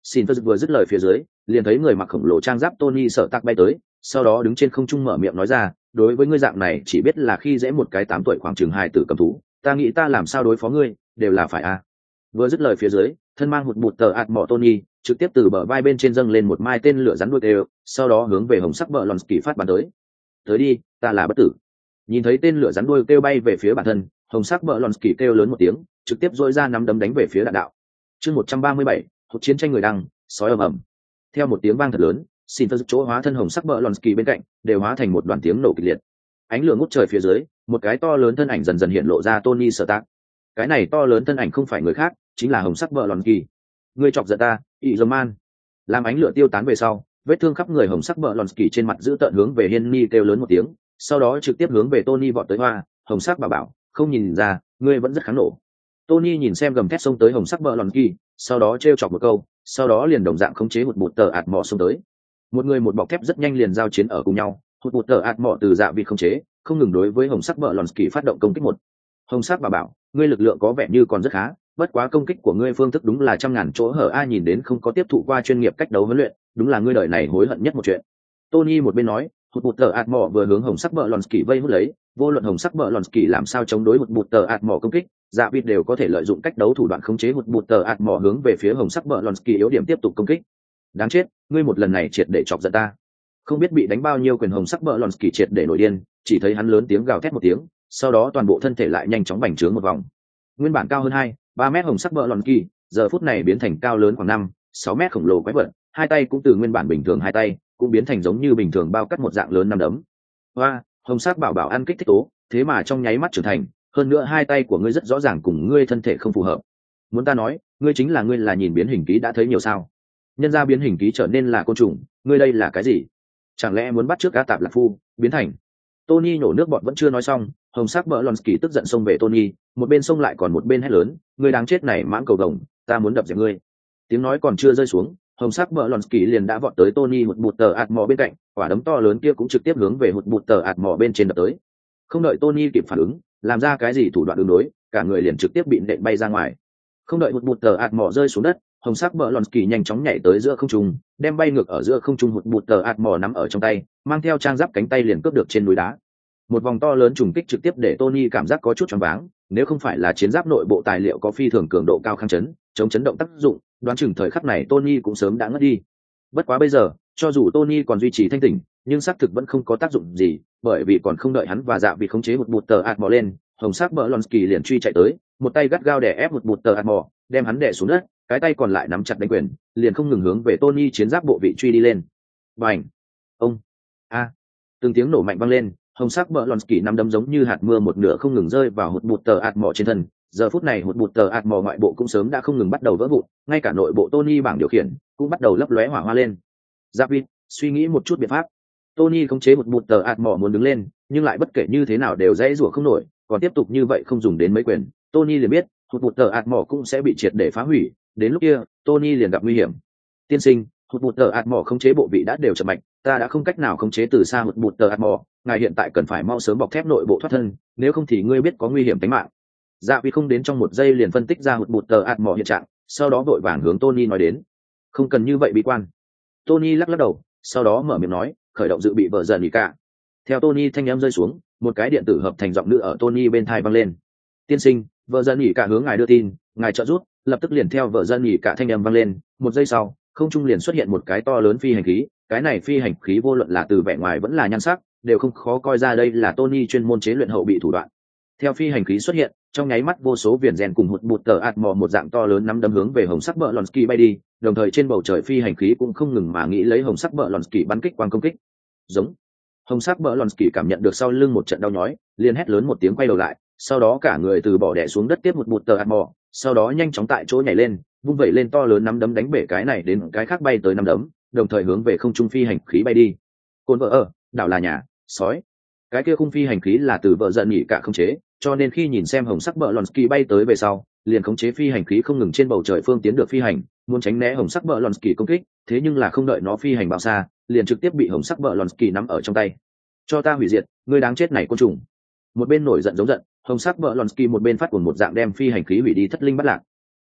Sinphus vừa dứt lời phía dưới, liền thấy người mặc khổng lồ trang giáp Tony Sở Tạc bay tới, sau đó đứng trên không trung mở miệng nói ra, đối với ngươi dạng này chỉ biết là khi dễ một cái 8 tuổi khoảng chừng 2 tử cầm thú, ta nghĩ ta làm sao đối phó ngươi, đều là phải a. Vừa dứt lời phía dưới, thân mang hụt bụt tờ ạt mỏ Tony trực tiếp từ bờ vai bên trên dâng lên một mai tên lửa rắn đuôi đều, sau đó hướng về hồng sắc bờ Lonsky phát bắn tới. Tới đi, ta là bất tử. Nhìn thấy tên lửa rắn đuôi kêu bay về phía bản thân, hồng sắc bờ Lonsky kêu lớn một tiếng, trực tiếp dội ra nắm đấm đánh về phía đạn đạo. Chương 137, hụt chiến tranh người đăng, sói ầm ầm. Theo một tiếng vang thật lớn, Sinphus chỗ hóa thân hồng sắc bờ Lonsky bên cạnh đều hóa thành một đoàn tiếng nổ kịch liệt. Ánh lửa ngút trời phía dưới, một cái to lớn thân ảnh dần dần hiện lộ ra Tony Stark. Cái này to lớn thân ảnh không phải người khác, chính là hồng sắc bờ Lonsky. Ngươi chọc giận ta, Iron. Làm ánh lửa tiêu tán về sau, vết thương khắp người hồng sắc bờ Lonsky trên mặt giữ tợn hướng về Henry kêu lớn một tiếng, sau đó trực tiếp hướng về Tony vọt tới hoa, hồng sắc bảo, không nhìn ra, ngươi vẫn rất kháng nổ. Tony nhìn xem gầm thét xông tới hồng sắc bờ Lonsky, sau đó trêu chọc một câu, sau đó liền đồng dạng khống chế hụt bụt tờ ạt mỏ xông tới. Một người một bọc thép rất nhanh liền giao chiến ở cùng nhau, hụt bụt tờ ạt mỏ từ dạ vị khống chế, không ngừng đối với hồng sắc bờ Lonsky phát động công kích một. Hồng sắc bảo, ngươi lực lượng có vẻ như còn rất khá, bất quá công kích của ngươi phương thức đúng là trăm ngàn chỗ hở, ai nhìn đến không có tiếp thụ qua chuyên nghiệp cách đấu huấn luyện, đúng là ngươi đời này hối hận nhất một chuyện. Tony một bên nói, hụt bụt tờ ạt mỏ vừa hướng hồng sắc bờ Lonsky vây hút lấy, vô luận hồng sắc bờ Lonsky làm sao chống đối hụt bụt tờ ạt mỏ công kích, dạ vịt đều có thể lợi dụng cách đấu thủ đoạn khống chế hụt bụt tờ ạt mỏ hướng về phía hồng sắc bờ Lonsky yếu điểm tiếp tục công kích. Đáng chết, ngươi một lần này triệt để chọc giận ta. Không biết bị đánh bao nhiêu quyền hồng sắc bờ Lonsky triệt để nổi điên, chỉ thấy hắn lớn tiếng gào thét một tiếng, sau đó toàn bộ thân thể lại nhanh chóng bành trướng một vòng. Nguyên bản cao hơn 2-3 mét hồng sắc bờ Lonsky, giờ phút này biến thành cao lớn khoảng 5-6 mét khổng lồ quái vật, hai tay cũng từ nguyên bản bình thường hai tay, cũng biến thành giống như bình thường bao cắt một dạng lớn năm đấm. Hoa, hồng sắc bảo ăn kích thích tố, thế mà trong nháy mắt trưởng thành, hơn nữa hai tay của ngươi rất rõ ràng cùng ngươi thân thể không phù hợp. Muốn ta nói, ngươi là nhìn biến hình ký đã thấy nhiều sao? Nhân ra biến hình ký trở nên là côn trùng, ngươi đây là cái gì? Chẳng lẽ muốn bắt trước cá tạp lạc phu, biến thành? Tony nổ nước bọt vẫn chưa nói xong, hồng sắc bờ Lonsky tức giận xông về Tony, một bên xông lại còn một bên hét lớn, ngươi đáng chết này mãng cầu đồng, ta muốn đập dẹp ngươi. Tiếng nói còn chưa rơi xuống, hồng sắc bờ Lonsky liền đã vọt tới Tony hụt bụt tờ ạt mỏ bên cạnh, quả đấm to lớn kia cũng trực tiếp hướng về hụt bụt tờ ạt mỏ bên trên đập tới. Không đợi Tony kịp phản ứng, làm ra cái gì thủ đoạn ứng đối, cả người liền trực tiếp bị nện bay ra ngoài. Không đợi hụt bụt tờ ạt mỏ rơi xuống đất, hồng sắc bờ Lonsky nhanh chóng nhảy tới giữa không trung, đem bay ngược ở giữa không trung hụt bụt tờ ạt mỏ nắm ở trong tay, mang theo trang giáp cánh tay liền cướp được trên núi đá. Một vòng to lớn trùng kích trực tiếp để Tony cảm giác có chút choáng váng, nếu không phải là chiến giáp nội bộ tài liệu có phi thường cường độ cao kháng chấn, chống chấn động tác dụng, đoán chừng thời khắc này Tony cũng sớm đã ngất đi. Bất quá bây giờ, cho dù Tony còn duy trì thanh tỉnh, nhưng xác thực vẫn không có tác dụng gì, bởi vì còn không đợi hắn và dạ vị khống chế một bụt tờ ạt mỏ lên, hồng sắc bờ Lonsky liền truy chạy tới, một tay gắt gao đè ép một bụt tờ ạt mỏ, đem hắn đè xuống đất, cái tay còn lại nắm chặt đánh quyền, liền không ngừng hướng về Tony chiến giáp bộ vị truy đi lên. Bành! Ông! A! Từng tiếng nổ mạnh vang lên, hồng sắc bờ Lonsky nắm đấm giống như hạt mưa một nửa không ngừng rơi vào hụt bụt tờ ạt mỏ trên thân. Giờ phút này hụt bụt tờ ạt mỏ ngoại bộ cũng sớm đã không ngừng bắt đầu vỡ vụn, ngay cả nội bộ Tony bảng điều khiển cũng bắt đầu lấp lóe hỏa hoa lên. David, suy nghĩ một chút biện pháp. Tony khống chế hụt bụt tờ ạt mỏ muốn đứng lên, nhưng lại bất kể như thế nào đều dãy rủa không nổi, còn tiếp tục như vậy không dùng đến mấy quyền, Tony liền biết hụt bụt tờ ạt mỏ cũng sẽ bị triệt để phá hủy. Đến lúc kia, Tony liền gặp nguy hiểm. Tiên sinh, hụt bụt tờ ạt mỏ khống chế bộ vị đã đều chậm mạch, ta đã không cách nào khống chế từ xa hụt bụt tờ ạt mỏ, ngài hiện tại cần phải mau sớm bọc thép nội bộ thoát thân, nếu không thì ngươi biết có nguy hiểm tính mạng. Dạ vì không đến trong một giây liền phân tích ra hụt bụt tờ ạt mỏ hiện trạng, sau đó vội vàng hướng Tony nói đến. Không cần như vậy bi quan. Tony lắc đầu, sau đó mở miệng nói, khởi động dự bị vợ dần nghỉ cả. Theo Tony thanh âm rơi xuống, một cái điện tử hợp thành giọng nữ ở Tony bên tai vang lên. Tiên sinh, vợ dần nghỉ cả hướng ngài đưa tin, ngài trợ giúp, lập tức liền theo vợ dần nghỉ cả thanh âm vang lên. Một giây sau, không trung liền xuất hiện một cái to lớn phi hành khí, cái này phi hành khí vô luận là từ vẻ ngoài vẫn là nhan sắc, đều không khó coi ra đây là Tony chuyên môn chế luyện hậu bị thủ đoạn. Theo phi hành khí xuất hiện, trong nháy mắt vô số viền rèn cùng hụt bụt tờ ạt mỏ một dạng to lớn nắm đấm hướng về hồng sắc bờ Lonsky bay đi, đồng thời trên bầu trời phi hành khí cũng không ngừng mà nghĩ lấy hồng sắc bờ Lonsky bắn kích quang công kích. Giống. Hồng sắc bờ Lonsky cảm nhận được sau lưng một trận đau nhói, liền hét lớn một tiếng quay đầu lại, sau đó cả người từ bỏ đè xuống đất tiếp hụt bụt tờ ạt mỏ, sau đó nhanh chóng tại chỗ nhảy lên, vung vẩy lên to lớn nắm đấm đánh bể cái này đến cái khác bay tới nắm đấm, đồng thời hướng về không trung phi hành khí bay đi. Côn vợ ở, đảo là nhà, sói. Cái kia khung phi hành khí là từ vợ giận nghỉ cả không chế, cho nên khi nhìn xem hồng sắc bờ Lonsky bay tới về sau, liền khống chế phi hành khí không ngừng trên bầu trời phương tiến được phi hành, muốn tránh né hồng sắc bờ Lonsky công kích, thế nhưng là không đợi nó phi hành bao xa, liền trực tiếp bị hồng sắc bờ Lonsky nắm ở trong tay. Cho ta hủy diệt, ngươi đáng chết này côn trùng. Một bên nổi giận giống giận, hồng sắc bờ Lonsky một bên phát cuồng một dạng đem phi hành khí hủy đi thất linh bắt lạc.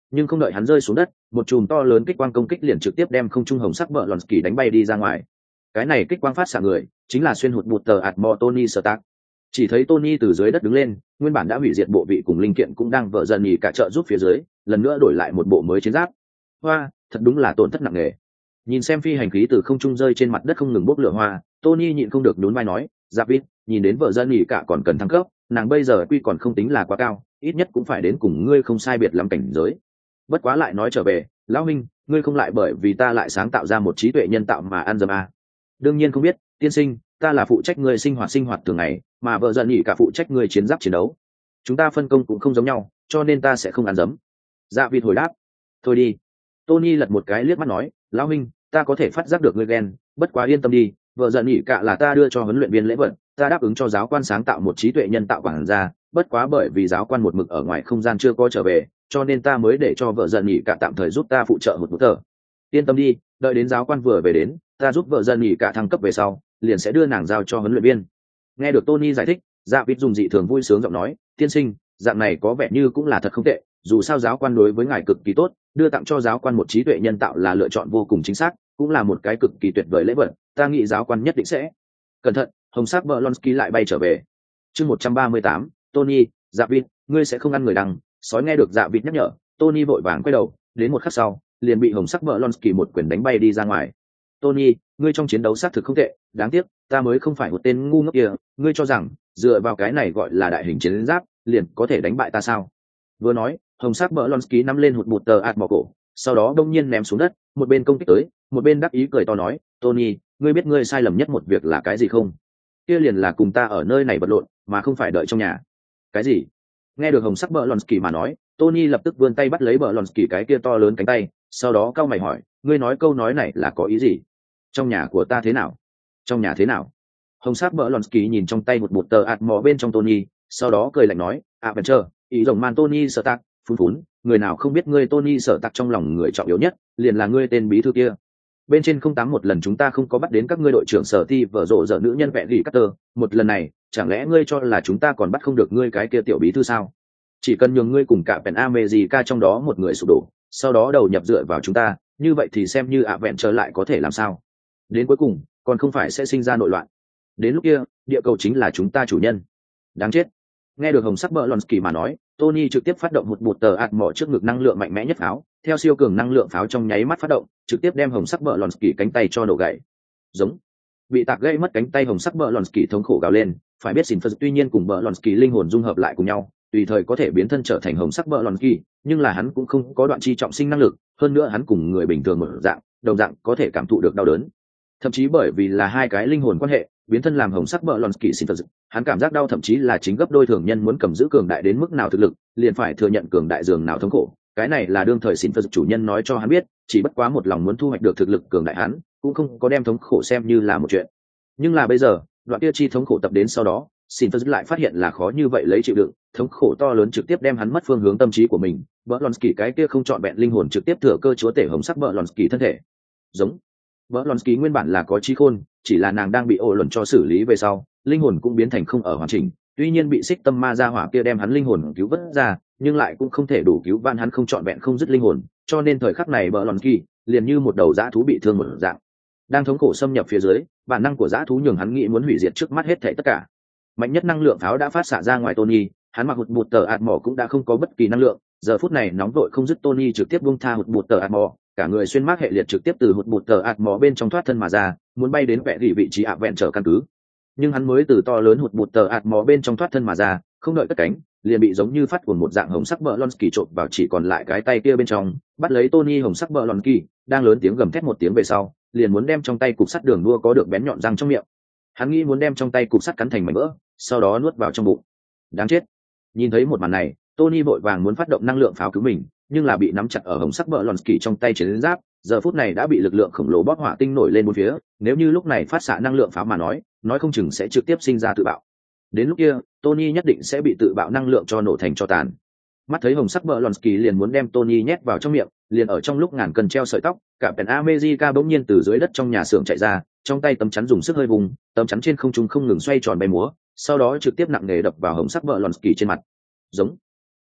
nhưng không đợi hắn rơi xuống đất, một chùm to lớn kích quang công kích liền trực tiếp đem không trung hồng sắc bờ lòn kỳ đánh bay đi ra ngoài. Cái này kích quang phát xạ người chính là xuyên hụt bụt tờ Atmo Tony Stark. Chỉ thấy Tony từ dưới đất đứng lên, nguyên bản đã hủy diệt bộ vị cùng linh kiện cũng đang vợ dần nhì cả trợ giúp phía dưới, lần nữa đổi lại một bộ mới chiến giáp. Hoa, thật đúng là tổn thất nặng nề. Nhìn xem phi hành khí từ không trung rơi trên mặt đất không ngừng bốc lửa hoa, Tony nhịn không được nhún vai nói, David, nhìn đến vợ dần nhì cả còn cần thăng cấp, nàng bây giờ quy còn không tính là quá cao, ít nhất cũng phải đến cùng ngươi không sai biệt lắm cảnh giới. Bất quá lại nói trở về, lão minh, ngươi không lại bởi vì ta lại sáng tạo ra một trí tuệ nhân tạo mà ăn dâm à. Đương nhiên không biết, tiên sinh, ta là phụ trách ngươi sinh hoạt thường ngày, mà vợ dần nhỉ cả phụ trách ngươi chiến giáp chiến đấu. Chúng ta phân công cũng không giống nhau, cho nên ta sẽ không ăn dấm. Dạ vịt hồi đáp. Thôi đi. Tony lật một cái liếc mắt nói, lão huynh, ta có thể phát giác được ngươi ghen, bất quá yên tâm đi, vợ dần nhỉ cả là ta đưa cho huấn luyện viên lễ vật, ta đáp ứng cho giáo quan sáng tạo một trí tuệ nhân tạo quản gia, bất quá bởi vì giáo quan một mực ở ngoài không gian chưa có trở về, cho nên ta mới để cho vợ dần nhỉ cả tạm thời giúp ta phụ trợ một tờ. Yên tâm đi, đợi đến giáo quan vừa về đến, ta giúp vợ dần nhỉ cả thăng cấp về sau, liền sẽ đưa nàng giao cho huấn luyện viên. Nghe được Tony giải thích, dạ vịt dùng dị thường vui sướng giọng nói, tiên sinh, dạng này có vẻ như cũng là thật không tệ, dù sao giáo quan đối với ngài cực kỳ tốt, đưa tặng cho giáo quan một trí tuệ nhân tạo là lựa chọn vô cùng chính xác, cũng là một cái cực kỳ tuyệt vời lễ vật, ta nghĩ giáo quan nhất định sẽ. Cẩn thận, hồng sắc Blonsky lại bay trở về. Chương 138, Tony, dạ vịt, ngươi sẽ không ăn người đằng, sói nghe được dạ vịt nhắc nhở, Tony vội vàng quay đầu, đến một khắc sau, liền bị hồng sắc Blonsky một quyền đánh bay đi ra ngoài. Tony, ngươi trong chiến đấu xác thực không tệ, đáng tiếc, ta mới không phải một tên ngu ngốc kia, ngươi cho rằng dựa vào cái này gọi là đại hình chiến giáp, liền có thể đánh bại ta sao? Vừa nói, hồng sắc Blonsky nắm lên hụt một tờ ạt mỏ cổ, sau đó đông nhiên ném xuống đất, một bên công kích tới, một bên đắc ý cười to nói, Tony, ngươi biết ngươi sai lầm nhất một việc là cái gì không? Kia liền là cùng ta ở nơi này vật lộn, mà không phải đợi trong nhà. Cái gì? Nghe được hồng sắc Blonsky mà nói, Tony lập tức vươn tay bắt lấy Blonsky cái kia to lớn cánh tay, sau đó cau mày hỏi, ngươi nói câu nói này là có ý gì? Trong nhà của ta thế nào? Trong nhà thế nào? Hồng sắc Blonsky nhìn trong tay một tờ ạt mỏ bên trong Tony, sau đó cười lạnh nói, Adventure, ý rồng man Tony Stark, phun, người nào không biết ngươi Tony Stark trong lòng người trọng yếu nhất, liền là ngươi tên bí thư kia. Bên trên 08 một lần chúng ta không có bắt đến các ngươi đội trưởng sở ti vợ rộ dở nữ nhân vẹn gỉ Carter, một lần này, chẳng lẽ ngươi cho là chúng ta còn bắt không được ngươi cái kia tiểu bí thư sao? Chỉ cần nhường ngươi cùng cả Pen America trong đó một người sụp đổ, sau đó đầu nhập dựa vào chúng ta, như vậy thì xem như Adventure lại có thể làm sao? Đến cuối cùng, còn không phải sẽ sinh ra nội loạn. Đến lúc kia, địa cầu chính là chúng ta chủ nhân. Đáng chết. Nghe được hồng sắc Blonsky mà nói, Tony trực tiếp phát động một tờ ạt mỏ trước ngực năng lượng mạnh mẽ nhất pháo, theo siêu cường năng lượng pháo trong nháy mắt phát động, trực tiếp đem hồng sắc Blonsky cánh tay cho nổ gãy. Giống. Bị tạc gãy mất cánh tay hồng sắc Blonsky thống khổ gào lên, phải biết Sinphus tuy nhiên cùng Blonsky linh hồn dung hợp lại cùng nhau, tùy thời có thể biến thân trở thành hồng sắc Blonsky, nhưng là hắn cũng không có đoạn chi trọng sinh năng lực, hơn nữa hắn cùng người bình thường một dạng, đồng dạng có thể cảm thụ được đau đớn. Thậm chí bởi vì là hai cái linh hồn quan hệ, biến thân làm hồng sắc Blonsky Sinphus, hắn cảm giác đau thậm chí là chính gấp đôi thường nhân muốn cầm giữ cường đại đến mức nào thực lực, liền phải thừa nhận cường đại dường nào thống khổ. Cái này là đương thời Sinphus chủ nhân nói cho hắn biết, chỉ bất quá một lòng muốn thu hoạch được thực lực cường đại hắn, cũng không có đem thống khổ xem như là một chuyện. Nhưng là bây giờ, đoạn kia chi thống khổ tập đến sau đó, Sinphus lại phát hiện là khó như vậy lấy chịu đựng, thống khổ to lớn trực tiếp đem hắn mất phương hướng tâm trí của mình. Blonsky cái kia không chọn vẹn linh hồn trực tiếp thừa cơ chúa tể hồng sắc Blonsky thân thể. Giống. Blonsky nguyên bản là có trí khôn, chỉ là nàng đang bị ổ luận cho xử lý về sau, linh hồn cũng biến thành không ở hoàn chỉnh. Tuy nhiên bị xích tâm ma ra hỏa kia đem hắn linh hồn cứu vớt ra, nhưng lại cũng không thể đủ cứu vãn hắn không chọn vẹn không dứt linh hồn, cho nên thời khắc này Blonsky liền như một đầu dã thú bị thương một dạng. Đang thống khổ xâm nhập phía dưới, bản năng của dã thú nhường hắn nghĩ muốn hủy diệt trước mắt hết thảy tất cả. Mạnh nhất năng lượng pháo đã phát xạ ra ngoài Tony, hắn mặc hụt một tờ ạt mỏ cũng đã không có bất kỳ năng lượng, giờ phút này nóng vội không dứt Tony trực tiếp buông tha hụt một tờ ạt mỏ, cả người xuyên mác hệ liệt trực tiếp từ hụt một tờ ạt mỏ bên trong thoát thân mà ra, muốn bay đến vẽ gỉ vị trí vẹn trở căn cứ. Nhưng hắn mới từ to lớn hụt một tờ ạt mỏ bên trong thoát thân mà ra, không đợi cất cánh, liền bị giống như phát cuồng một dạng hồng sắc Blonsky trộn vào chỉ còn lại cái tay kia bên trong, bắt lấy Tony hồng sắc Blonsky, đang lớn tiếng gầm thét một tiếng về sau, liền muốn đem trong tay cục sắt đường đua có được bén nhọn răng trong miệng. Hắn nghĩ muốn đem trong tay cục sắt cắn thành mảnh vỡ, sau đó nuốt vào trong bụng. Đáng chết. Nhìn thấy một màn này, Tony vội vàng muốn phát động năng lượng pháo cứu mình, nhưng là bị nắm chặt ở hồng sắc Blonsky trong tay chiến giáp, giờ phút này đã bị lực lượng khổng lồ bóp hỏa tinh nổi lên bốn phía, nếu như lúc này phát xạ năng lượng pháo mà nói không chừng sẽ trực tiếp sinh ra tự bạo. Đến lúc kia, Tony nhất định sẽ bị tự bạo năng lượng cho nổ thành tro tàn. Mắt thấy hồng sắc Blonsky liền muốn đem Tony nhét vào trong miệng, liền ở trong lúc ngàn cân treo sợi tóc, cả Pen America bỗng nhiên từ dưới đất trong nhà xưởng chạy ra, trong tay tấm chắn dùng sức hơi vùng, tấm chắn trên không trung không ngừng xoay tròn bay múa, sau đó trực tiếp nặng nề đập vào hồng sắc Blonsky trên mặt. Giống.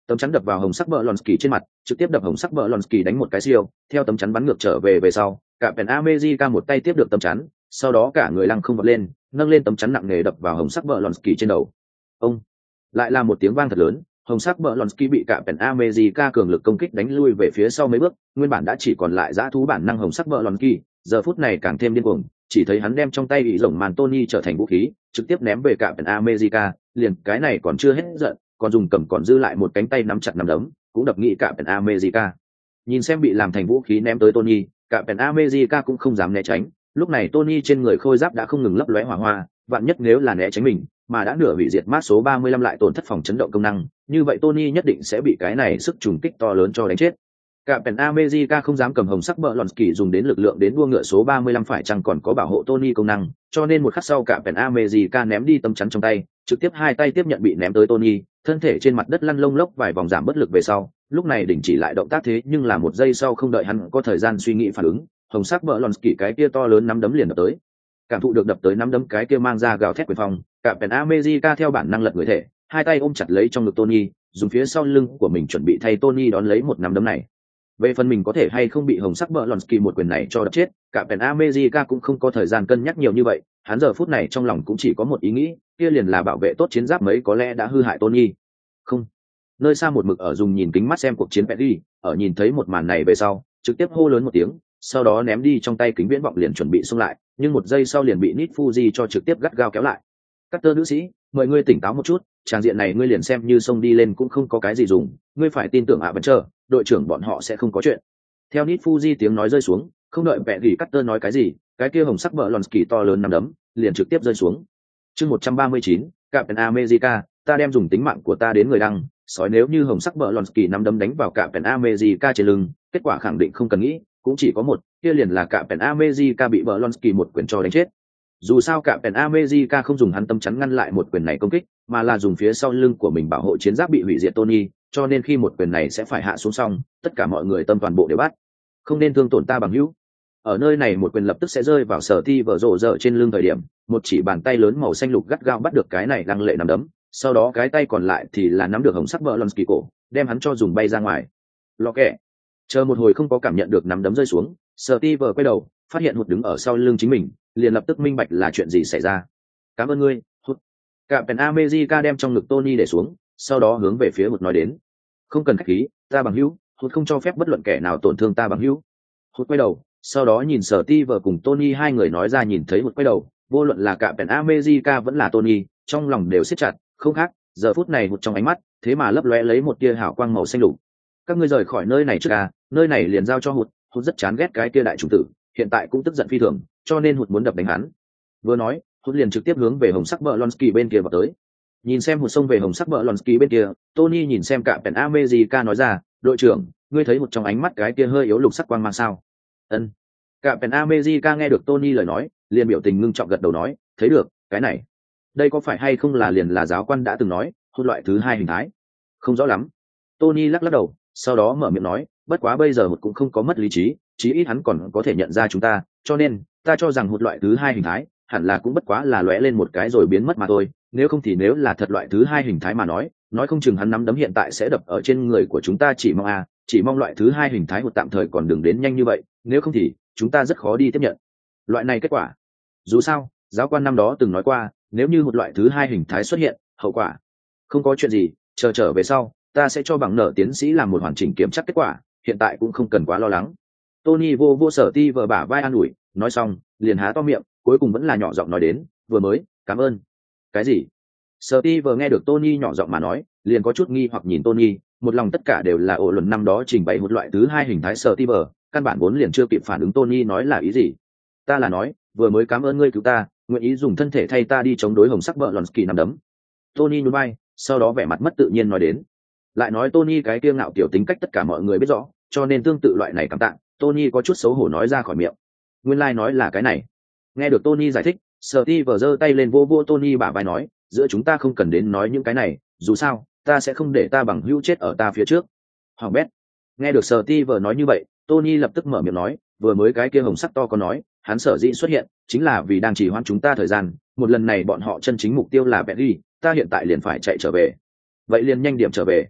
Tấm chắn đập vào hồng sắc Blonsky trên mặt, trực tiếp đập hồng sắc Blonsky đánh một cái siêu, theo tấm chắn bắn ngược trở về sau, cả Pen America một tay tiếp được tấm chắn, sau đó cả người lăng không vọt lên, nâng lên tấm chắn nặng nề đập vào hồng sắc Blonsky trên đầu. Ông lại là một tiếng vang thật lớn, hồng sắc Blonsky bị cả Pen America cường lực công kích đánh lui về phía sau mấy bước, nguyên bản đã chỉ còn lại dã thú bản năng hồng sắc Blonsky, giờ phút này càng thêm điên cuồng, chỉ thấy hắn đem trong tay bị rồng màn Tony trở thành vũ khí, trực tiếp ném về cả Pen America, liền cái này còn chưa hết giận, còn dùng cầm còn dư lại một cánh tay nắm chặt nắm đấm, cũng đập nghị cả Pen America. Nhìn xem bị làm thành vũ khí ném tới Tony, cả Pen America cũng không dám né tránh, lúc này Tony trên người khôi giáp đã không ngừng lấp lóe hỏa hoa, vạn nhất nếu là né tránh mình, mà đã nửa hủy diệt mát số 35 lại tổn thất phòng chấn động công năng, như vậy Tony nhất định sẽ bị cái này sức trùng kích to lớn cho đánh chết. Cả Pen America không dám cầm hồng sắc Blonsky dùng đến lực lượng đến đua ngựa số 35 phải chăng còn có bảo hộ Tony công năng, cho nên một khắc sau cả Pen America ném đi tấm chắn trong tay, trực tiếp hai tay tiếp nhận bị ném tới Tony, thân thể trên mặt đất lăn lông lốc vài vòng giảm bất lực về sau, lúc này đình chỉ lại động tác thế nhưng là một giây sau không đợi hắn có thời gian suy nghĩ phản ứng, hồng sắc Blonsky cái kia to lớn nắm đấm liền đập tới. Cảm thụ được đập tới nắm đấm cái kia mang ra gào thét quyền phong, cả Pen America theo bản năng lật người thể, hai tay ôm chặt lấy trong ngực Tony, dùng phía sau lưng của mình chuẩn bị thay Tony đón lấy một nắm đấm này. Về phần mình có thể hay không bị hồng sắc Blonsky một quyền này cho đập chết, cả Pen America cũng không có thời gian cân nhắc nhiều như vậy, hắn giờ phút này trong lòng cũng chỉ có một ý nghĩ, kia liền là bảo vệ tốt chiến giáp mấy có lẽ đã hư hại Tony. Không. Nơi xa một mực ở dùng nhìn kính mắt xem cuộc chiến Petty, ở nhìn thấy một màn này về sau, trực tiếp hô lớn một tiếng, sau đó ném đi trong tay kính viễn vọng liền chuẩn bị xông lại, nhưng một giây sau liền bị Nit Fuji cho trực tiếp gắt gao kéo lại. Carter nữ sĩ, mời ngươi tỉnh táo một chút, tràng diện này ngươi liền xem như xông đi lên cũng không có cái gì dùng, ngươi phải tin tưởng vẫn chờ, đội trưởng bọn họ sẽ không có chuyện. Theo Nit Fuji tiếng nói rơi xuống, không đợi vẻ gì Carter nói cái gì, cái kia hồng sắc Blonsky to lớn nằm đấm, liền trực tiếp rơi xuống. Chương 139, Captain America, ta đem dùng tính mạng của ta đến người đăng, sói nếu như hồng sắc Blonsky nắm đấm đánh vào Captain America trên lưng, kết quả khẳng định không cần nghĩ, cũng chỉ có một, kia liền là Captain America bị Blonsky một quyền cho đánh chết. Dù sao Captain America không dùng hắn tâm chắn ngăn lại một quyền này công kích, mà là dùng phía sau lưng của mình bảo hộ chiến giáp bị hủy diệt Tony, cho nên khi một quyền này sẽ phải hạ xuống xong, tất cả mọi người tâm toàn bộ đều bắt. Không nên thương tổn ta bằng hữu. Ở nơi này một quyền lập tức sẽ rơi vào Sở Ti vở rộ rợ trên lưng thời điểm, một chỉ bàn tay lớn màu xanh lục gắt gao bắt được cái này lăng lệ nắm đấm, sau đó cái tay còn lại thì là nắm được hồng sắc Blonsky cổ, đem hắn cho dùng bay ra ngoài. Lọ kẹ. Chờ một hồi không có cảm nhận được nắm đấm rơi xuống, Sở Ti vở quay đầu, phát hiện Hụt đứng ở sau lưng chính mình, liền lập tức minh bạch là chuyện gì xảy ra. Cảm ơn ngươi, Hụt. Captain America đem trong ngực Tony để xuống, sau đó hướng về phía Hụt nói đến. Không cần khách khí, ta bằng hữu, Hụt không cho phép bất luận kẻ nào tổn thương ta bằng hữu. Hụt quay đầu, sau đó nhìn Sở Ti vở cùng Tony hai người nói ra nhìn thấy Hụt quay đầu, vô luận là Captain America vẫn là Tony, trong lòng đều siết chặt, không khác, giờ phút này Hụt trong ánh mắt, thế mà lấp lóe lấy một tia hào quang màu xanh lục. Các ngươi rời khỏi nơi này trước à, nơi này liền giao cho Hụt, Hụt rất chán ghét cái tia đại trùng tử, hiện tại cũng tức giận phi thường, cho nên Hụt muốn đập đánh hắn. Vừa nói, Hụt liền trực tiếp hướng về hồng sắc Blonsky bên kia vào tới. Nhìn xem Hụt xông về hồng sắc Blonsky bên kia, Tony nhìn xem Captain America nói ra, đội trưởng, ngươi thấy Hụt trong ánh mắt cái kia hơi yếu lục sắc quang mang sao? Ân. Captain America nghe được Tony lời nói, liền biểu tình ngưng trọng gật đầu nói, thấy được, cái này, đây có phải hay không là liền là giáo quan đã từng nói, Hụt loại thứ hai hình thái? Không rõ lắm. Tony lắc lắc đầu, sau đó mở miệng nói, bất quá bây giờ Hụt cũng không có mất lý trí, chí ít hắn còn có thể nhận ra chúng ta, cho nên ta cho rằng Hụt loại thứ hai hình thái hẳn là cũng bất quá là lóe lên một cái rồi biến mất mà thôi, nếu không thì nếu là thật loại thứ hai hình thái mà nói không chừng hắn nắm đấm hiện tại sẽ đập ở trên người của chúng ta, chỉ mong loại thứ hai hình thái Hụt tạm thời còn đừng đến nhanh như vậy, nếu không thì chúng ta rất khó đi tiếp nhận loại này kết quả. Dù sao giáo quan năm đó từng nói qua, nếu như một loại thứ hai hình thái xuất hiện, hậu quả không có chuyện gì, chờ trở về sau ta sẽ cho bằng nợ tiến sĩ làm một hoàn chỉnh kiểm tra kết quả, hiện tại cũng không cần quá lo lắng. Tony vô Sở Ti vờ bả vai an ủi, nói xong liền há to miệng, cuối cùng vẫn là nhỏ giọng nói đến, vừa mới cảm ơn. Cái gì? Sở Ti vờ nghe được Tony nhỏ giọng mà nói, liền có chút nghi hoặc nhìn Tony, một lòng tất cả đều là ổ luận năm đó trình bày một loại thứ hai hình thái Sở Ti vờ, căn bản vốn liền chưa kịp phản ứng Tony nói là ý gì. Ta là nói, vừa mới cảm ơn ngươi cứu ta, nguyện ý dùng thân thể thay ta đi chống đối hồng sắc Blonsky nằm đấm. Tony nhún vai, sau đó vẻ mặt mất tự nhiên nói đến. Lại nói Tony cái kiêu ngạo tiểu tính cách tất cả mọi người biết rõ, cho nên tương tự loại này cảm tạ, Tony có chút xấu hổ nói ra khỏi miệng. Nguyên lai nói là cái này. Nghe được Tony giải thích, Steve giơ tay lên vô Tony bả vai nói, giữa chúng ta không cần đến nói những cái này, dù sao ta sẽ không để ta bằng hữu chết ở ta phía trước. Hoàng bét. Nghe được Steve nói như vậy, Tony lập tức mở miệng nói, vừa mới cái kia hồng sắc to có nói, hắn sở dĩ xuất hiện chính là vì đang trì hoãn chúng ta thời gian, một lần này bọn họ chân chính mục tiêu là Benny, ta hiện tại liền phải chạy trở về. Vậy liền nhanh điểm trở về.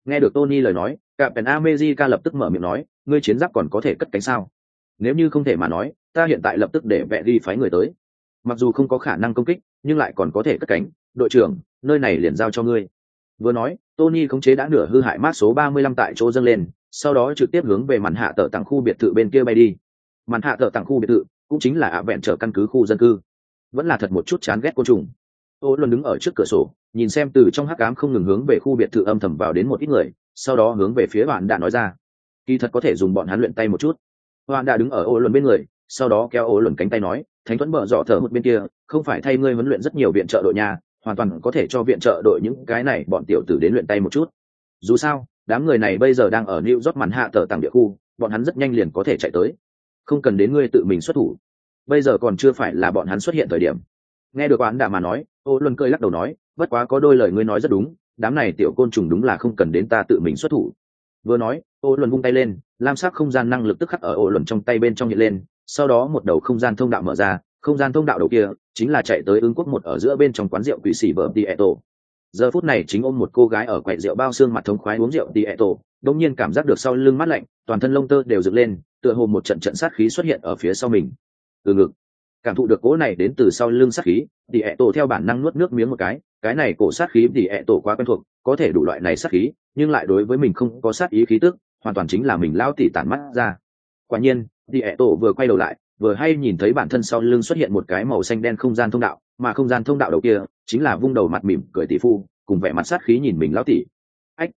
Nghe được Tony lời nói, Captain America lập tức mở miệng nói, ngươi chiến giáp còn có thể cất cánh sao? Nếu như không thể mà nói, ta hiện tại lập tức để vẽ đi phái người tới. Mặc dù không có khả năng công kích, nhưng lại còn có thể cất cánh. Đội trưởng, nơi này liền giao cho ngươi. Vừa nói, Tony khống chế đã nửa hư hại mát số 35 tại chỗ dâng lên, sau đó trực tiếp hướng về màn hạ tờ tặng khu biệt thự bên kia bay đi. Màn hạ tờ tặng khu biệt thự cũng chính là vẹn trở căn cứ khu dân cư. Vẫn là thật một chút chán ghét côn trùng. Ô luôn đứng ở trước cửa sổ, nhìn xem từ trong hắc ám không ngừng hướng về khu biệt thự âm thầm vào đến một ít người, sau đó hướng về phía bạn đã nói ra, kỳ thật có thể dùng bọn hắn luyện tay một chút. Bạn đã đứng ở ô luân bên người, sau đó kéo ô luân cánh tay nói, thánh thuẫn bở dọ thở một bên kia, không phải thay ngươi huấn luyện rất nhiều viện trợ đội nhà, hoàn toàn có thể cho viện trợ đội những cái này bọn tiểu tử đến luyện tay một chút. Dù sao, đám người này bây giờ đang ở New York màn hạ tờ tàng địa khu, bọn hắn rất nhanh liền có thể chạy tới, không cần đến ngươi tự mình xuất thủ. Bây giờ còn chưa phải là bọn hắn xuất hiện thời điểm. Nghe được bạn đã mà nói, ô luân cười lắc đầu nói, bất quá có đôi lời ngươi nói rất đúng, đám này tiểu côn trùng đúng là không cần đến ta tự mình xuất thủ. Vừa nói, ô luân vung tay lên, lam sắc không gian năng lực tức khắc ở ô luân trong tay bên trong hiện lên, sau đó một đầu không gian thông đạo mở ra, không gian thông đạo đầu kia chính là chạy tới ứng quốc một ở giữa bên trong quán rượu quỷ sĩ bờ Tieto. Giờ phút này chính ôm một cô gái ở quầy rượu bao xương mặt thống khoái uống rượu Tieto, đống nhiên cảm giác được sau lưng mát lạnh, toàn thân lông tơ đều dựng lên, tựa hồ một trận trận sát khí xuất hiện ở phía sau mình. Từ ngực cảm thụ được cỗ này đến từ sau lưng sát khí, Tieto theo bản năng nuốt nước miếng một cái này cổ sát khí Tieto quá quen thuộc, có thể đủ loại này sát khí, nhưng lại đối với mình không có sát ý khí tức, hoàn toàn chính là mình lao tỉ tản mắt ra. Quả nhiên, Tieto vừa quay đầu lại, vừa hay nhìn thấy bản thân sau lưng xuất hiện một cái màu xanh đen không gian thông đạo, mà không gian thông đạo đầu kia chính là vung đầu mặt mỉm cười tỷ phu, cùng vẻ mặt sát khí nhìn mình lao tỉ. Ách,